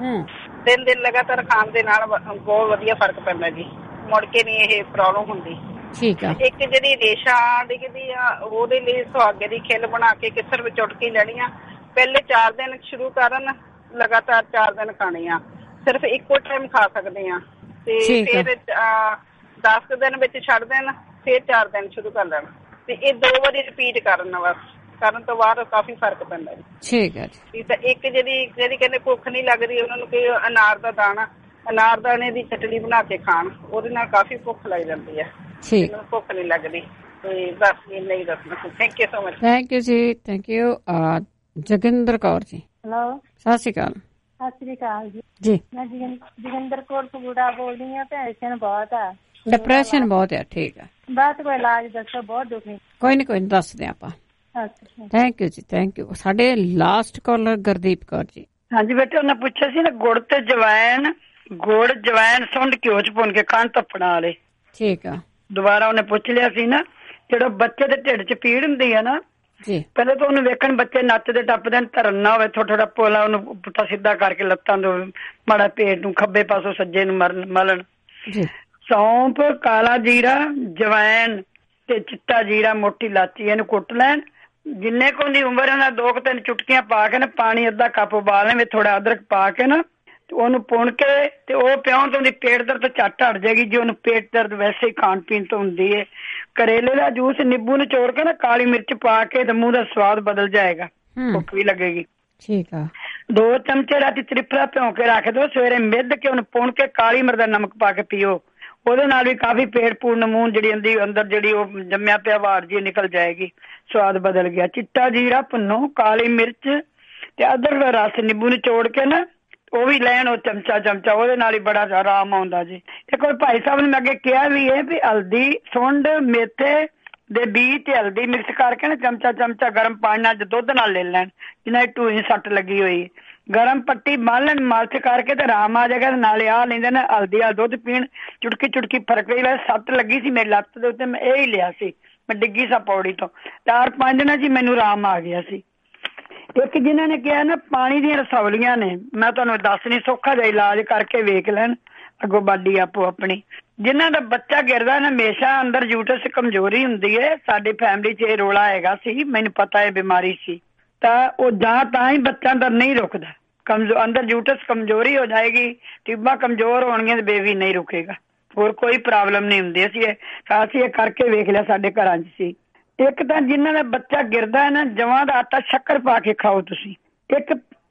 S3: ਤਿੰਨ ਦਿਨ ਲਗਾਤਾਰ ਖਾਣ ਦੇ ਨਾਲ ਬਹੁਤ ਵਧੀਆ ਫਰਕ ਪੈਂਦਾ ਜੀ, ਮੁੜ ਕੇ ਨਹੀਂ ਇਹ ਪ੍ਰੋਬਲਮ ਹੁੰਦੀ।
S7: ਠੀਕ ਆ।
S3: ਇੱਕ ਜਿਹੜੀ ਰੇਸ਼ਾ ਡਿੱਗਦੀ ਆ, ਉਹਦੇ ਲਈ ਸੁਹਾਗੇ ਦੀ ਖਿੱਲ ਬਣਾ ਕੇ ਕਿਸਰ ਵਿੱਚ ਚੁਟਕੀ ਲੈਣੀ ਆ। ਪਹਿਲੇ ਚਾਰ ਦਿਨ ਸ਼ੁਰੂ ਕਰਨ, ਲਗਾਤਾਰ ਚਾਰ ਦਿਨ ਖਾਣੀ ਆ। ਸਿਰਫ ਇੱਕੋ ਟਾਈਮ ਖਾ ਸਕਦੇ ਆ, ਤੇ ਫਿਰ ਦਸ ਕੁ ਦਿਨ ਵਿੱਚ ਛੱਡ ਦੇਣ, ਫਿਰ ਚਾਰ ਦਿਨ ਸ਼ੁਰੂ ਕਰ ਲੈਣ, ਤੇ ਇਹ ਦੋ ਵਾਰੀ ਰਿਪੀਟ ਕਰਨ ਬਸ। ਕਰਨ ਤੋਂ ਬਾਅਦ ਕਾਫੀ ਫਰਕ ਪੈਂਦਾ ਜੀ। ਠੀਕ ਹੈ ਜੀ। ਤਾਂ ਇੱਕ ਜਿਹੜੀ ਜਿਹੜੀ ਕਹਿੰਦੇ ਭੁੱਖ ਨਹੀਂ ਲੱਗਦੀ, ਉਹਨਾਂ ਨੂੰ ਕਿ ਅਨਾਰ ਦਾ ਦਾਣਾ, ਅਨਾਰ ਦਾਣੇ ਦੀ ਚਟਨੀ ਬਣਾ ਕੇ ਖਾਣ, ਉਹਦੇ ਨਾਲ ਕਾਫੀ ਭੁੱਖ ਲੱਗ ਜਾਂਦੀ ਹੈ।
S7: ਠੀਕ,
S3: ਭੁੱਖ ਨਹੀਂ ਲੱਗਦੀ। ਤੇ ਬਸ ਇੰਨਾ ਹੀ ਦੱਸਣਾ। Thank you so much.
S7: Thank you ਜੀ, thank you. Joginder Kaur ji.
S4: Hello,
S7: ਸਤਿ ਸ਼੍ਰੀ ਅਕਾਲ।
S4: ਸਤਿ ਸ਼੍ਰੀ ਅਕਾਲ ਜੀ।
S7: ਜੀ,
S4: ਮੈਂ ਜੋਗਿੰਦਰ ਕੌਰ ਸਗੂੜਾ ਬੋਲਦੀ ਹਾਂ। ਟੈਨਸ਼ਨ ਬਹੁਤ ਆ,
S7: ਡਿਪਰੈਸ਼ਨ ਬਹੁਤ ਹੈ। ਠੀਕ ਹੈ,
S4: ਬਸ ਕੋਈ ਇਲਾਜ ਦੱਸੋ, ਬਹੁਤ ਦੁਖੀ।
S7: ਕੋਈ ਨੀ ਕੋਈ ਨੀ, ਦੱਸਦੇ ਆਪਾਂ। ਥੈਂਕ ਯੂ ਜੀ, ਥੈਂਕ ਯੂ। ਸਾਡੇ ਲਾਸਟ ਕਾਲਰ ਗੁਰਦੀਪ ਕੌਰ ਜੀ।
S2: ਹਾਂਜੀ ਬੇਟੇ, ਉਹਨੇ ਪੁੱਛਿਆ ਸੀ ਨਾ ਗੁੜ ਤੇ ਜਵੈਣ, ਗੁੜ ਜਵੈਣ ਸੁੰਡ ਘਿਓ ਚ ਭੁੰਨ ਕੇ ਖਾਣ ਧੱਫੜਾਂ ਵਾਲੇ।
S7: ਠੀਕ ਆ।
S2: ਦੁਬਾਰਾ ਉਹਨੇ ਪੁੱਛ ਲਿਆ ਸੀ ਨਾ, ਜਿਹੜਾ ਬੱਚੇ ਦੇ ਢਿੱਡ ਚ ਪੀੜ ਹੁੰਦੀ ਹੈ ਨਾ,
S7: ਜੀ
S2: ਪਹਿਲੇ ਤਾਂ ਉਹਨੂੰ ਵੇਖਣ ਬੱਚੇ ਨੱਚਦੇ ਟੱਪਦੇ ਧਰਨ ਨਾ ਹੋਵੇ, ਥੋੜਾ ਥੋੜਾ ਪੋਲਾ ਉਹਨੂੰ ਪੁੱਠਾ ਸਿੱਧਾ ਕਰਕੇ ਲੱਤਾਂ ਤੋਂ ਮਾੜਾ ਪੇਟ ਨੂੰ ਖੱਬੇ ਪਾਸੋਂ ਸੱਜੇ ਨੂੰ ਮਰਨ ਮਲਣ। ਸੌਂਫ, ਕਾਲਾ ਜੀਰਾ, ਜਵੈਣ ਤੇ ਚਿੱਟਾ ਜੀਰਾ, ਮੋਟੀ ਇਲਾਚੀ, ਇਹਨੂੰ ਕੁੱਟ ਲੈਣ। ਜਿੰਨੇ ਕੁ ਦੀ ਉਮਰ ਹੈ ਨਾ, ਦੋ ਕੁ ਤਿੰਨ ਚੁਟਕੀਆਂ ਪਾ ਕੇ ਨਾ ਪਾਣੀ ਅੱਧਾ ਕੱਪ ਉਬਾਲ ਲੈਵੇਂ, ਥੋੜਾ ਅਦਰਕ ਪਾ ਕੇ ਨਾ ਉਹਨੂੰ ਪੁਣ ਕੇ ਤੇ ਉਹ ਪਿਉਣ ਤੋਂ ਉਹਦੀ ਪੇਟ ਦਰਦ ਝੱਟ ਹਟ ਜਾਏਗੀ। ਜੇ ਉਹਨੂੰ ਪੇਟ ਦਰਦ ਵੈਸੇ ਹੀ ਖਾਣ ਪੀਣ ਤੋਂ ਹੁੰਦੀ ਹੈ, ਕਰੇਲੇ ਦਾ ਜੂਸ ਨਿੰਬੂ ਨਿਚੋੜ ਕੇ ਨਾ ਕਾਲੀ ਮਿਰਚ ਪਾ ਕੇ ਤੇ ਮੂੰਹ ਦਾ ਸਵਾਦ ਬਦਲ ਜਾਏਗਾ, ਭੁੱਖ ਵੀ ਲੱਗੇਗੀ।
S7: ਠੀਕ ਆ।
S2: ਦੋ ਚਮਚੇ ਰਾਤੀ ਤ੍ਰਿਫਲਾ ਭਿਉਂ ਕੇ ਰੱਖ ਦਿਓ, ਸਵੇਰੇ ਮਿੱਧ ਕੇ ਉਹਨੂੰ ਪੁਣ ਕੇ ਕਾਲੀ ਮਿਰਚ ਦਾ ਨਮਕ ਪਾ ਕੇ ਪੀਓ। ਉਹਦੇ ਨਾਲ ਵੀ ਕਾਫੀ ਪੇਟ ਪੂਰਨ ਮੂੰਹ ਜਿਹੜੀ ਅੰਦੀ ਅੰਦਰ ਜਿਹੜੀ ਉਹ ਜੰਮਿਆ ਪਿਆ ਵਾੜ ਜੀ ਨਿਕਲ ਜਾਏਗੀ, ਸਵਾਦ ਬਦਲ ਗਿਆ। ਚਿੱਟਾ ਜੀਰਾ ਭੁੰਨੋ, ਕਾਲੀ ਮਿਰਚ ਤੇ ਅਦਰਕ ਦਾ ਰਸ ਨਿੰਬੂ ਨਿਚੋੜ ਕੇ ਨਾ ਉਹ ਵੀ ਲੈਣ, ਉਹ ਚਮਚਾ ਚਮਚਾ, ਉਹਦੇ ਨਾਲ ਹੀ ਬੜਾ ਆਰਾਮ ਆਉਂਦਾ ਜੀ। ਇੱਕ ਵਾਰ ਭਾਈ ਸਾਹਿਬ ਨੇ ਮੈਂ ਅੱਗੇ ਕਿਹਾ ਵੀ ਹੈ ਵੀ ਹਲਦੀ, ਸੁੰਡ, ਮੇਥੇ ਦੇ ਬੀਜ ਤੇ ਹਲਦੀ ਮਿਕਸ ਕਰਕੇ ਨਾ ਚਮਚਾ ਚਮਚਾ ਗਰਮ ਪਾਣੀ ਨਾਲ ਦੁੱਧ ਨਾਲ ਲੈ ਲੈਣ, ਜਿੰਨਾ ਢੂਈ ਸੱਟ ਲੱਗੀ ਹੋਈ। ਗਰਮ ਪੱਟੀ ਬੰਨ ਲੈਣ, ਮਾਲਸ਼ ਕਰਕੇ ਤੇ ਆਰਾਮ ਆ ਜਾਏਗਾ। ਨਾਲੇ ਆ ਲੈਂਦੇ ਨੇ ਹਲਦੀ ਵਾਲਾ ਦੁੱਧ ਪੀਣ, ਚੁਟਕੀ ਚੁਟਕੀ ਫਰਕ ਪਈ। ਵੈਸੇ ਸੱਟ ਲੱਗੀ ਸੀ ਮੇਰੀ ਲੱਤ ਦੇ ਉੱਤੇ, ਮੈਂ ਇਹ ਹੀ ਲਿਆ ਸੀ, ਮੈਂ ਡਿੱਗੀ ਸਾਂ ਪੌੜੀ ਤੋਂ, ਚਾਰ ਪੰਜ ਦਿਨਾਂ ਜੀ ਮੈਨੂੰ ਆਰਾਮ ਆ ਗਿਆ ਸੀ। ਇੱਕ ਜਿਹਨਾਂ ਨੇ ਕਿਹਾ ਨਾ ਪਾਣੀ ਦੀਆਂ ਰਸੌਲੀਆਂ ਨੇ, ਮੈਂ ਤੁਹਾਨੂੰ ਦੱਸ ਨਹੀਂ, ਸੌਖਾ ਜਿਹਾ ਇਲਾਜ ਕਰਕੇ ਵੇਖ ਲੈਣ, ਅੱਗੋਂ ਬਾਡੀ ਆਪੋ ਆਪਣੀ। ਜਿਨ੍ਹਾਂ ਦਾ ਬੱਚਾ ਗਿਰਦਾ ਨਾ ਹਮੇਸ਼ਾ ਅੰਦਰ ਯੂਟਰਸ ਕਮਜ਼ੋਰੀ ਹੁੰਦੀ ਹੈ, ਸਾਡੀ ਫੈਮਿਲੀ 'ਚ ਇਹ ਰੋਲਾ ਹੈਗਾ ਸੀ, ਮੈਨੂੰ ਪਤਾ ਇਹ ਬਿਮਾਰੀ ਸੀ, ਤਾਂ ਉਹ ਜਾਂ ਤਾਂ ਹੀ ਬੱਚਾ ਅੰਦਰ ਨਹੀਂ ਰੁਕਦਾ, ਕਮਜ਼ੋਰ ਅੰਦਰ ਯੂਟਰਸ ਕਮਜ਼ੋਰੀ ਹੋ ਜਾਏਗੀ, ਟਿਊਬਾਂ ਕਮਜ਼ੋਰ ਹੋਣਗੀਆਂ ਤੇ ਬੇਬੀ ਨਹੀਂ ਰੁਕੇਗਾ। ਹੋਰ ਕੋਈ ਪ੍ਰੋਬਲਮ ਨਹੀਂ ਹੁੰਦੀ। ਅਸੀਂ ਇਹ ਅਸੀਂ ਇਹ ਕਰਕੇ ਵੇਖ ਲਿਆ, ਸਾਡੇ ਘਰਾਂ 'ਚ ਸੀ। ਇੱਕ ਤਾਂ ਜਿਨ੍ਹਾਂ ਦਾ ਬੱਚਾ ਗਿਰਦਾ ਹੈ ਨਾ, ਜਵਾਂ ਦਾ ਆਟਾ ਸ਼ੱਕਰ ਪਾ ਕੇ ਖਾਓ ਤੁਸੀਂ। ਇੱਕ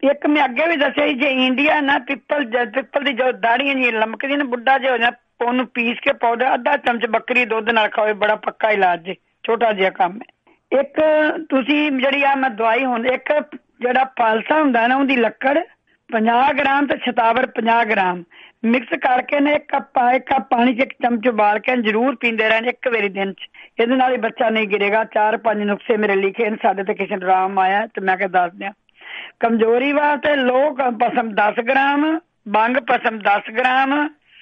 S2: ਇੱਕ ਮੈਂ ਅੱਗੇ ਵੀ ਦੱਸਿਆ ਜੇ ਇੰਡੀਆ ਨਾ ਪਿੱਪਲ ਪਿੱਪਲ ਦੀ ਜੋ ਦਾੜੀਆਂ ਜੀ ਲਮਕਦੀ ਨਾ ਬੁੱਢਾ ਜਿਹਾ ਹੋ ਜਾ ਉਹਨੂੰ ਪੀਸ ਕੇ ਪਾਊਡਰ ਅੱਧਾ ਚਮਚ ਬੱਕਰੀ ਦੁੱਧ ਨਾਲ ਖਾਓ, ਬੜਾ ਪੱਕਾ ਇਲਾਜ ਜੇ, ਛੋਟਾ ਜਿਹਾ ਕੰਮ ਹੈ। ਇੱਕ ਤੁਸੀਂ ਜਿਹੜੀ ਆ ਮੈਂ ਦਵਾਈ ਹੁੰਦੀ ਇੱਕ ਜਿਹੜਾ ਫਾਲਸਾ ਹੁੰਦਾ ਨਾ ਉਹਦੀ ਲੱਕੜ ਪੰਜਾਹ ਗ੍ਰਾਮ ਤੇ ਛਤਾਵਰ ਪੰਜਾਹ ਗ੍ਰਾਮ ਮਿਕਸ ਕਰਕੇ ਨਾ ਇੱਕ ਕੱਪ ਇੱਕ ਕੱਪ ਪਾਣੀ ਚ ਇੱਕ ਚਮਚ ਉਬਾਲ ਕੇ ਜ਼ਰੂਰ ਪੀਂਦੇ ਰਹਿਣ ਇੱਕ ਵਾਰੀ ਦਿਨ ਚ। ਇਹਦੇ ਨਾਲ ਹੀ ਬੱਚਾ ਨਹੀਂ ਗਿਰੇਗਾ। ਚਾਰ ਪੰਜ ਨੁਕਸੇ ਮੇਰੇ ਲਿਖੇ ਨੇ, ਸਾਡੇ ਤੇ ਕਿਸੇ ਨੂੰ ਆਰਾਮ ਆਇਆ ਤੇ ਮੈਂ ਕਿਹਾ ਦੱਸ ਦਿਆਂ। ਕਮਜ਼ੋਰੀ ਵਾਸਤੇ ਲੋਹ ਪਸਮ ਦਸ ਗ੍ਰਾਮ, ਬੰਗ ਪਸਮ ਦਸ ਗ੍ਰਾਮ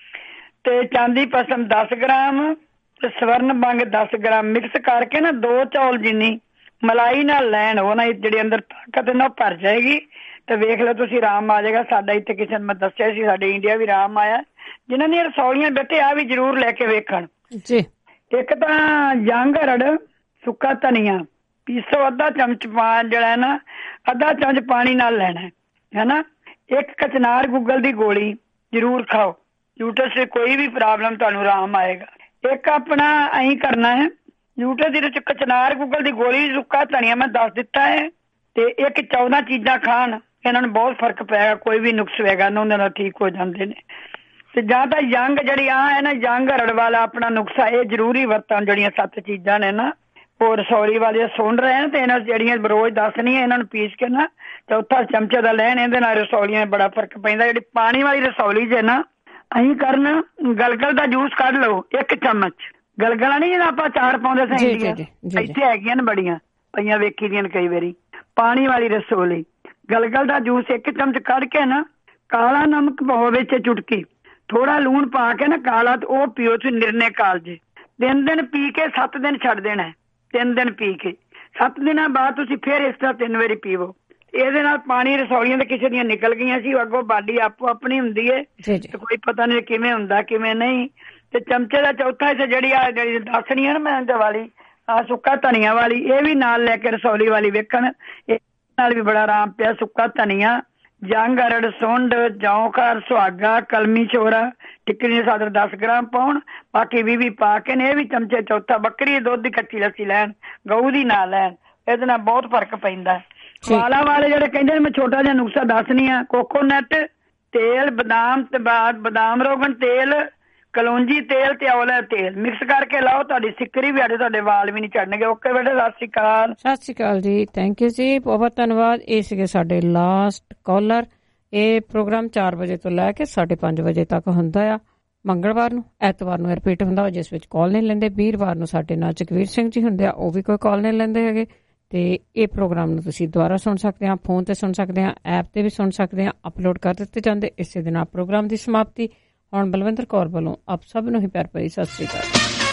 S2: ਤੇ ਚਾਂਦੀ ਪਸਮ ਦਸ ਗ੍ਰਾਮ ਤੇ ਸਵਰਨ ਬੰਗ ਦਸ ਗ੍ਰਾਮ ਮਿਕਸ ਕਰਕੇ ਨਾ ਦੋ ਚੌਲ ਜਿੰਨੀ ਮਲਾਈ ਨਾਲ ਲੈਣ, ਉਹ ਨਾ ਜਿਹੜੀ ਅੰਦਰ ਤਾਕਤ ਨਾ ਭਰ ਜਾਏਗੀ ਤੇ ਵੇਖ ਲਓ ਤੁਸੀਂ ਆਰਾਮ ਆ ਜਾਏਗਾ। ਸਾਡਾ ਇੱਥੇ ਕਿਸੇ ਨੇ ਮੈਂ ਦੱਸਿਆ ਸੀ ਸਾਡੇ ਇੰਡੀਆ ਵੀ ਆਰਾਮ ਆਇਆ। ਜਿਨ੍ਹਾਂ ਦੀਆਂ ਰਸੌਲੀਆਂ ਬੇਟੇ ਆ ਵੀ ਜ਼ਰੂਰ ਲੈ ਕੇ ਵੇਖਣ ਜੀ। ਇੱਕ ਤਾਂ ਜੰਗ ਅਰੜ ਸੁੱਕਾ ਧਨੀਆ ਪੀਸੋ ਅੱਧਾ ਚਮਚ ਪਾ ਜਿਹੜਾ ਨਾ ਅੱਧਾ ਚਮਚ ਪਾਣੀ ਨਾਲ ਲੈਣਾ ਹੈ ਨਾ। ਇੱਕ ਕਚਨਾਰ ਗੁੱਗਲ ਦੀ ਗੋਲੀ ਜ਼ਰੂਰ ਖਾਓ, ਯੂਟਰਸ ਤੇ ਕੋਈ ਵੀ ਪ੍ਰੋਬਲਮ ਤੁਹਾਨੂੰ ਆਰਾਮ ਆਏਗਾ। ਇੱਕ ਆਪਣਾ ਐਂ ਕਰਨਾ ਹੈ ਯੂਟਰਸ ਦੇ ਵਿੱਚ ਕਚਨਾਰ ਗੁੱਗਲ ਦੀ ਗੋਲੀ ਸੁੱਕਾ ਧਨੀਆ ਮੈਂ ਦੱਸ ਦਿੱਤਾ ਹੈ ਤੇ ਇੱਕ ਚੌਦਾਂ ਚੀਜ਼ਾਂ ਖਾਣ, ਇਹਨਾਂ ਨੂੰ ਬਹੁਤ ਫਰਕ ਪਏਗਾ। ਕੋਈ ਵੀ ਨੁਕਸ ਹੋਏਗਾ ਨਾ ਉਹਦੇ ਨਾਲ ਠੀਕ ਹੋ ਜਾਂਦੇ ਨੇ। ਤੇ ਜਾਂ ਤਾਂ ਜੰਗ ਜਿਹੜੀ ਆ ਹੈ ਨਾ ਜੰਗ ਅਰੜ ਵਾਲਾ ਆਪਣਾ ਨੁਕਸਾ ਇਹ ਜ਼ਰੂਰੀ ਵਰਤਣ ਜਿਹੜੀਆਂ ਸੱਤ ਚੀਜ਼ਾਂ ਨੇ ਨਾ ਉਹ ਰਸੌਲੀ ਵਾਲੇ ਸੁਣ ਰਹੇ ਨੇ ਤੇ ਇਹਨਾਂ ਜਿਹੜੀਆਂ ਰੋਜ਼ ਦੱਸਣੀਆਂ ਇਹਨਾਂ ਨੂੰ ਪੀਸ ਕੇ ਨਾ ਚੌਥਾ ਚਮਚੇ ਦਾ ਲੈਣ, ਇਹਦੇ ਨਾਲ ਰਸੌਲੀਆਂ ਬੜਾ ਫਰਕ ਪੈਂਦਾ। ਜਿਹੜੀ ਪਾਣੀ ਵਾਲੀ ਰਸੌਲੀ ਜੇ ਨਾ ਅਸੀਂ ਕਰਨਾ ਗਲਗਲ ਦਾ ਜੂਸ ਕੱਢ ਲਓ ਇੱਕ ਚਮਚ। ਗਲਗਲਾਂ ਨਹੀਂ ਜਿਹੜਾ ਆਪਾਂ ਚਾਰ ਪਾਉਂਦੇ ਸਾਂ ਇੰਡੀਆ ਇੱਥੇ ਹੈਗੀਆਂ ਨੇ ਬੜੀਆਂ ਪਈਆਂ ਵੇਖੀ ਦੀਆਂ ਕਈ ਵਾਰੀ। ਪਾਣੀ ਵਾਲੀ ਰਸੌਲੀ ਗਲਗਲ ਦਾ ਜੂਸ ਇੱਕ ਚਮਚ ਕੱਢ ਕੇ ਨਾ ਕਾਲਾ ਨਮਕ ਪਾਓ ਵਿੱਚ ਚੁਟਕੀ, ਥੋੜਾ ਲੂਣ ਪਾ ਕੇ ਨਾ ਕਾਲਾ ਤੇ ਉਹ ਪੀਓ ਤੁਸੀਂ ਨਿਰਨੇ ਕਾਲਜੇ। ਤਿੰਨ ਦਿਨ ਪੀ ਕੇ ਸੱਤ ਦਿਨ ਛੱਡ ਦੇਣਾ, ਤਿੰਨ ਦਿਨ ਪੀ ਕੇ ਸੱਤ ਦਿਨਾਂ ਬਾਅਦ ਤੁਸੀਂ ਫਿਰ ਇਸ ਤਰ੍ਹਾਂ ਤਿੰਨ ਵਾਰੀ ਪੀਵੋ। ਇਹਦੇ ਨਾਲ ਪਾਣੀ ਰਸੌਲੀਆਂ ਤੇ ਕਿਸੇ ਦੀਆਂ ਨਿਕਲ ਗਈਆਂ ਸੀ, ਅੱਗੋਂ ਬਾਡੀ ਆਪੋ ਆਪਣੀ ਹੁੰਦੀ ਹੈ ਤੇ ਕੋਈ ਪਤਾ ਨਹੀਂ ਕਿਵੇਂ ਹੁੰਦਾ ਕਿਵੇਂ ਨਹੀਂ। ਤੇ ਚਮਚੇ ਦਾ ਚੌਥਾ ਇੱਥੇ ਜਿਹੜੀ ਆ ਜਿਹੜੀ ਦੱਸਣੀ ਹੈ ਨਾ ਮੈਂ ਦੀਵਾਲੀ ਆ ਸੁੱਕਾ ਧਨੀਆ ਵਾਲੀ ਇਹ ਵੀ ਨਾਲ ਲੈ ਕੇ ਰਸੌਲੀ ਵਾਲੀ ਵੇਖਣ, ਇਹ ਨਾਲ ਵੀ ਬੜਾ ਆਰਾਮ ਪਿਆ। ਸੁੱਕਾ ਧਨੀਆ, ਜੰਗ ਅਰੜ, ਸੁੰਡ, ਜੌਂਕਾਰ, ਸੁਹਾਗਾ, ਕਲਮੀ ਚੋਰਾ, ਟਿੱਕਰੀ ਸਾਦਰ ਦਸ ਗ੍ਰਾਮ ਪਾਉਣ, ਬਾਕੀ ਵੀਹ ਵੀਹ ਪਾ ਕੇ ਨੇ ਇਹ ਵੀ ਚਮਚੇ ਚੌਥਾ। ਬੱਕਰੀ ਦੁੱਧ ਦੀ ਕੱਚੀ ਲੱਸੀ ਲੈਣ, ਗਊ ਦੀ ਨਾ ਲੈਣ, ਇਹਦੇ ਨਾਲ ਬਹੁਤ ਫਰਕ ਪੈਂਦਾ। ਵਾਲਾਂ ਵਾਲੇ ਜਿਹੜੇ ਕਹਿੰਦੇ ਨੇ ਮੈਂ ਛੋਟਾ ਜਿਹਾ ਨੁਕਸਾ ਦੱਸਣੀ ਆ, ਕੋਕੋਨਟ ਤੇਲ, ਬਦਾਮ ਤੇ ਬਾਅਦ ਬਦਾਮ ਰੋਗਨ ਤੇਲ, ਕਲੌਂਜੀ ਤੇਲ ਤੇ ਔਲਾ ਤੇਲ ਮਿਕਸ ਕਰਕੇ ਲਾਓ, ਤੁਹਾਡੀ ਸਿੱਕਰੀ ਵੀ ਆੜੇ, ਤੁਹਾਡੇ ਵਾਲ ਵੀ ਨਹੀਂ ਝੜਨਗੇ। ਓਕੇ ਬੇਟੇ, ਸਤਿ ਸ਼੍ਰੀ ਅਕਾਲ।
S7: ਸਤਿ ਸ਼੍ਰੀ ਅਕਾਲ ਜੀ, ਥੈਂਕ ਯੂ ਜੀ, ਬਹੁਤ ਧੰਨਵਾਦ। ਇਹ ਸੀਗੇ ਸਾਡੇ ਲਾਸਟ ਕਾਲਰ। ਇਹ ਪ੍ਰੋਗਰਾਮ ਚਾਰ ਵਜੇ ਤੋਂ ਲੈ ਕੇ ਸਾਢੇ ਪੰਜ ਵਜੇ ਤੱਕ ਹੁੰਦਾ ਆ ਮੰਗਲਵਾਰ ਨੂੰ। ਐਤਵਾਰ ਨੂੰ ਰਿਪੀਟ ਹੁੰਦਾ ਜਿਸ ਵਿੱਚ ਕਾਲ ਨਹੀਂ ਲੈਂਦੇ। ਵੀਰਵਾਰ ਨੂੰ ਸਾਡੇ ਨਾਲ ਜਗਵੀਰ ਸਿੰਘ ਜੀ ਹੁੰਦੇ ਆ, ਉਹ ਵੀ ਕੋਈ ਕਾਲ ਨਹੀਂ ਲੈਂਦੇ ਹੈਗੇ। ਤੇ ਇਹ ਪ੍ਰੋਗਰਾਮ ਨੂੰ ਤੁਸੀਂ ਦੁਬਾਰਾ ਸੁਣ ਸਕਦੇ ਆ, ਫੋਨ ਤੇ ਸੁਣ ਸਕਦੇ ਆ, ਐਪ ਤੇ ਵੀ ਸੁਣ ਸਕਦੇ ਆ, ਅਪਲੋਡ ਕਰ ਦਿੱਤੇ ਜਾਂਦੇ। ਇਸੇ ਦੇ ਨਾਲ ਪ੍ਰੋਗਰਾਮ ਦੀ ਸਮਾਪਤੀ। ਹੁਣ ਬਲਵਿੰਦਰ ਕੌਰ ਵੱਲੋਂ ਆਪ ਸਭ ਨੂੰ ਹੀ ਪਿਆਰ ਭਰੀ ਸਤਿ ਸ਼੍ਰੀ ਅਕਾਲ।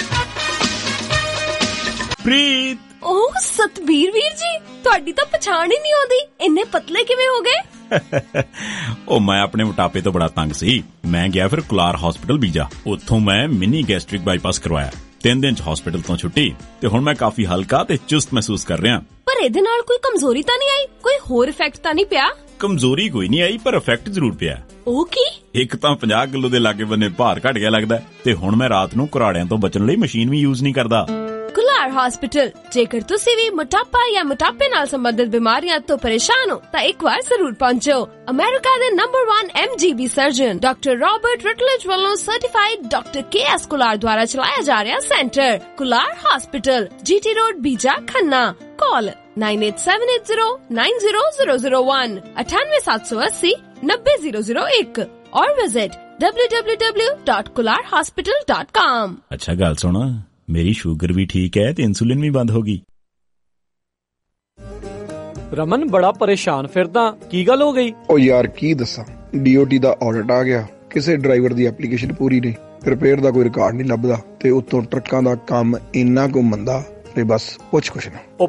S5: ਪ੍ਰੀਤ, ਉਹ ਸਤਬੀਰ ਵੀਰ ਜੀ, ਤੁਹਾਡੀ ਤਾਂ ਪਛਾਣ ਹੀ ਨਹੀਂ ਆਉਂਦੀ, ਇੰਨੇ ਪਤਲੇ ਕਿਵੇਂ ਹੋ ਗਏ?
S8: ਉਹ ਮੈਂ ਆਪਣੇ ਮੋਟਾਪੇ ਤੋਂ ਬੜਾ ਤੰਗ ਸੀ। ਮੈਂ ਗਿਆ ਫਿਰ ਕੁਲਾਰ ਹਸਪੀਟਲ ਬੀਜਾ, ਉੱਥੋਂ ਮੈਂ ਮਿਨੀ ਗੈਸਟ੍ਰਿਕ ਬਾਈਪਾਸ ਕਰਵਾਇਆ। ਤਿੰਨ ਦਿਨ ਚ ਹਸਪੀਟਲ ਤੋਂ ਛੁੱਟੀ ਤੇ ਹੁਣ ਮੈਂ ਕਾਫੀ ਹਲਕਾ ਤੇ ਚੁਸਤ ਮਹਿਸੂਸ ਕਰ ਰਿਹਾ।
S5: ਪਰ ਇਹਦੇ ਨਾਲ ਕੋਈ ਕਮਜ਼ੋਰੀ ਤਾਂ ਨਹੀਂ ਆਈ? ਕੋਈ ਹੋਰ ਇਫੈਕਟ ਤਾਂ ਨਹੀਂ ਪਿਆ?
S8: ਕਮਜ਼ੋਰੀ ਕੋਈ ਨਹੀਂ ਆਈ, ਪਰ ਇਫੈਕਟ ਜ਼ਰੂਰ ਪਿਆ।
S5: ਉਹ ਕੀ?
S8: ਇੱਕ ਤਾਂ ਪੰਜਾਹ ਕਿਲੋ ਦੇ ਲਾਗੇ ਬੰਨੇ ਭਾਰ ਘਟ ਗਿਆ ਲੱਗਦਾ, ਤੇ ਹੁਣ ਮੈਂ ਰਾਤ ਨੂੰ ਘਰਾੜਿਆਂ ਤੋਂ ਬਚਣ ਲਈ ਮਸ਼ੀਨ ਵੀ ਯੂਜ਼ ਨਹੀਂ ਕਰਦਾ।
S5: ਕੁਲਾਰ ਹਸਪੀਟਲ, ਜੇਕਰ ਤੁਸੀਂ ਵੀ ਮੋਟਾਪਾ ਜਾਂ ਮੋਟਾਪੇ ਨਾਲ ਸੰਬੰਧਿਤ ਬਿਮਾਰੀਆਂ ਤੋਂ ਪਰੇਸ਼ਾਨ ਹੋ ਤਾਂ ਇੱਕ ਵਾਰ ਜ਼ਰੂਰ ਪਹੁੰਚੋ। ਅਮਰੀਕਾ ਦੇ number one M G B surgeon doctor Robert Rutledge ਵੱਲੋਂ certified doctor K S Kular ਦੁਆਰਾ ਚਲਾਇਆ ਜਾ ਰਿਹਾ center Kular hospital, G T road, Bija, Khanna. Call nine eight seven eight zero nine zero zero zero one अठानवे सात सौ अस्सी नब्बे जीरो जीरो एक और visit w w w dot kular hospital dot com।
S8: अच्छा गल सुन, मेरी शुगर भी ठीक है ते इंसुलिन भी बंद होगी।
S1: ਰਮਨ ਬੜਾ ਪਰੇਸ਼ਾਨ ਫਿਰਦਾ, ਕੀ ਗੱਲ ਹੋ ਗਈ?
S9: ਉਹ ਯਾਰ ਕੀ ਦੱਸਾਂ, ਡੀ ਓ ਟੀ ਦਾ ਆਡਿਟ ਆ ਗਿਆ, ਕਿਸੇ ਡਰਾਈਵਰ ਦੀ ਐਪਲੀਕੇਸ਼ਨ ਪੂਰੀ ਨਹੀਂ, ਰਿਪੇਅਰ ਦਾ ਕੋਈ ਰਿਕਾਰਡ ਨਹੀਂ ਲੱਭਦਾ ਤੇ ਉੱਤੋਂ ਟਰੱਕਾਂ ਦਾ ਕੰਮ ਇੰਨਾ ਕੁ ਮੰਦਾ ਤੇ ਬਸ ਪੁੱਛ ਕੁਛ ਨਾ।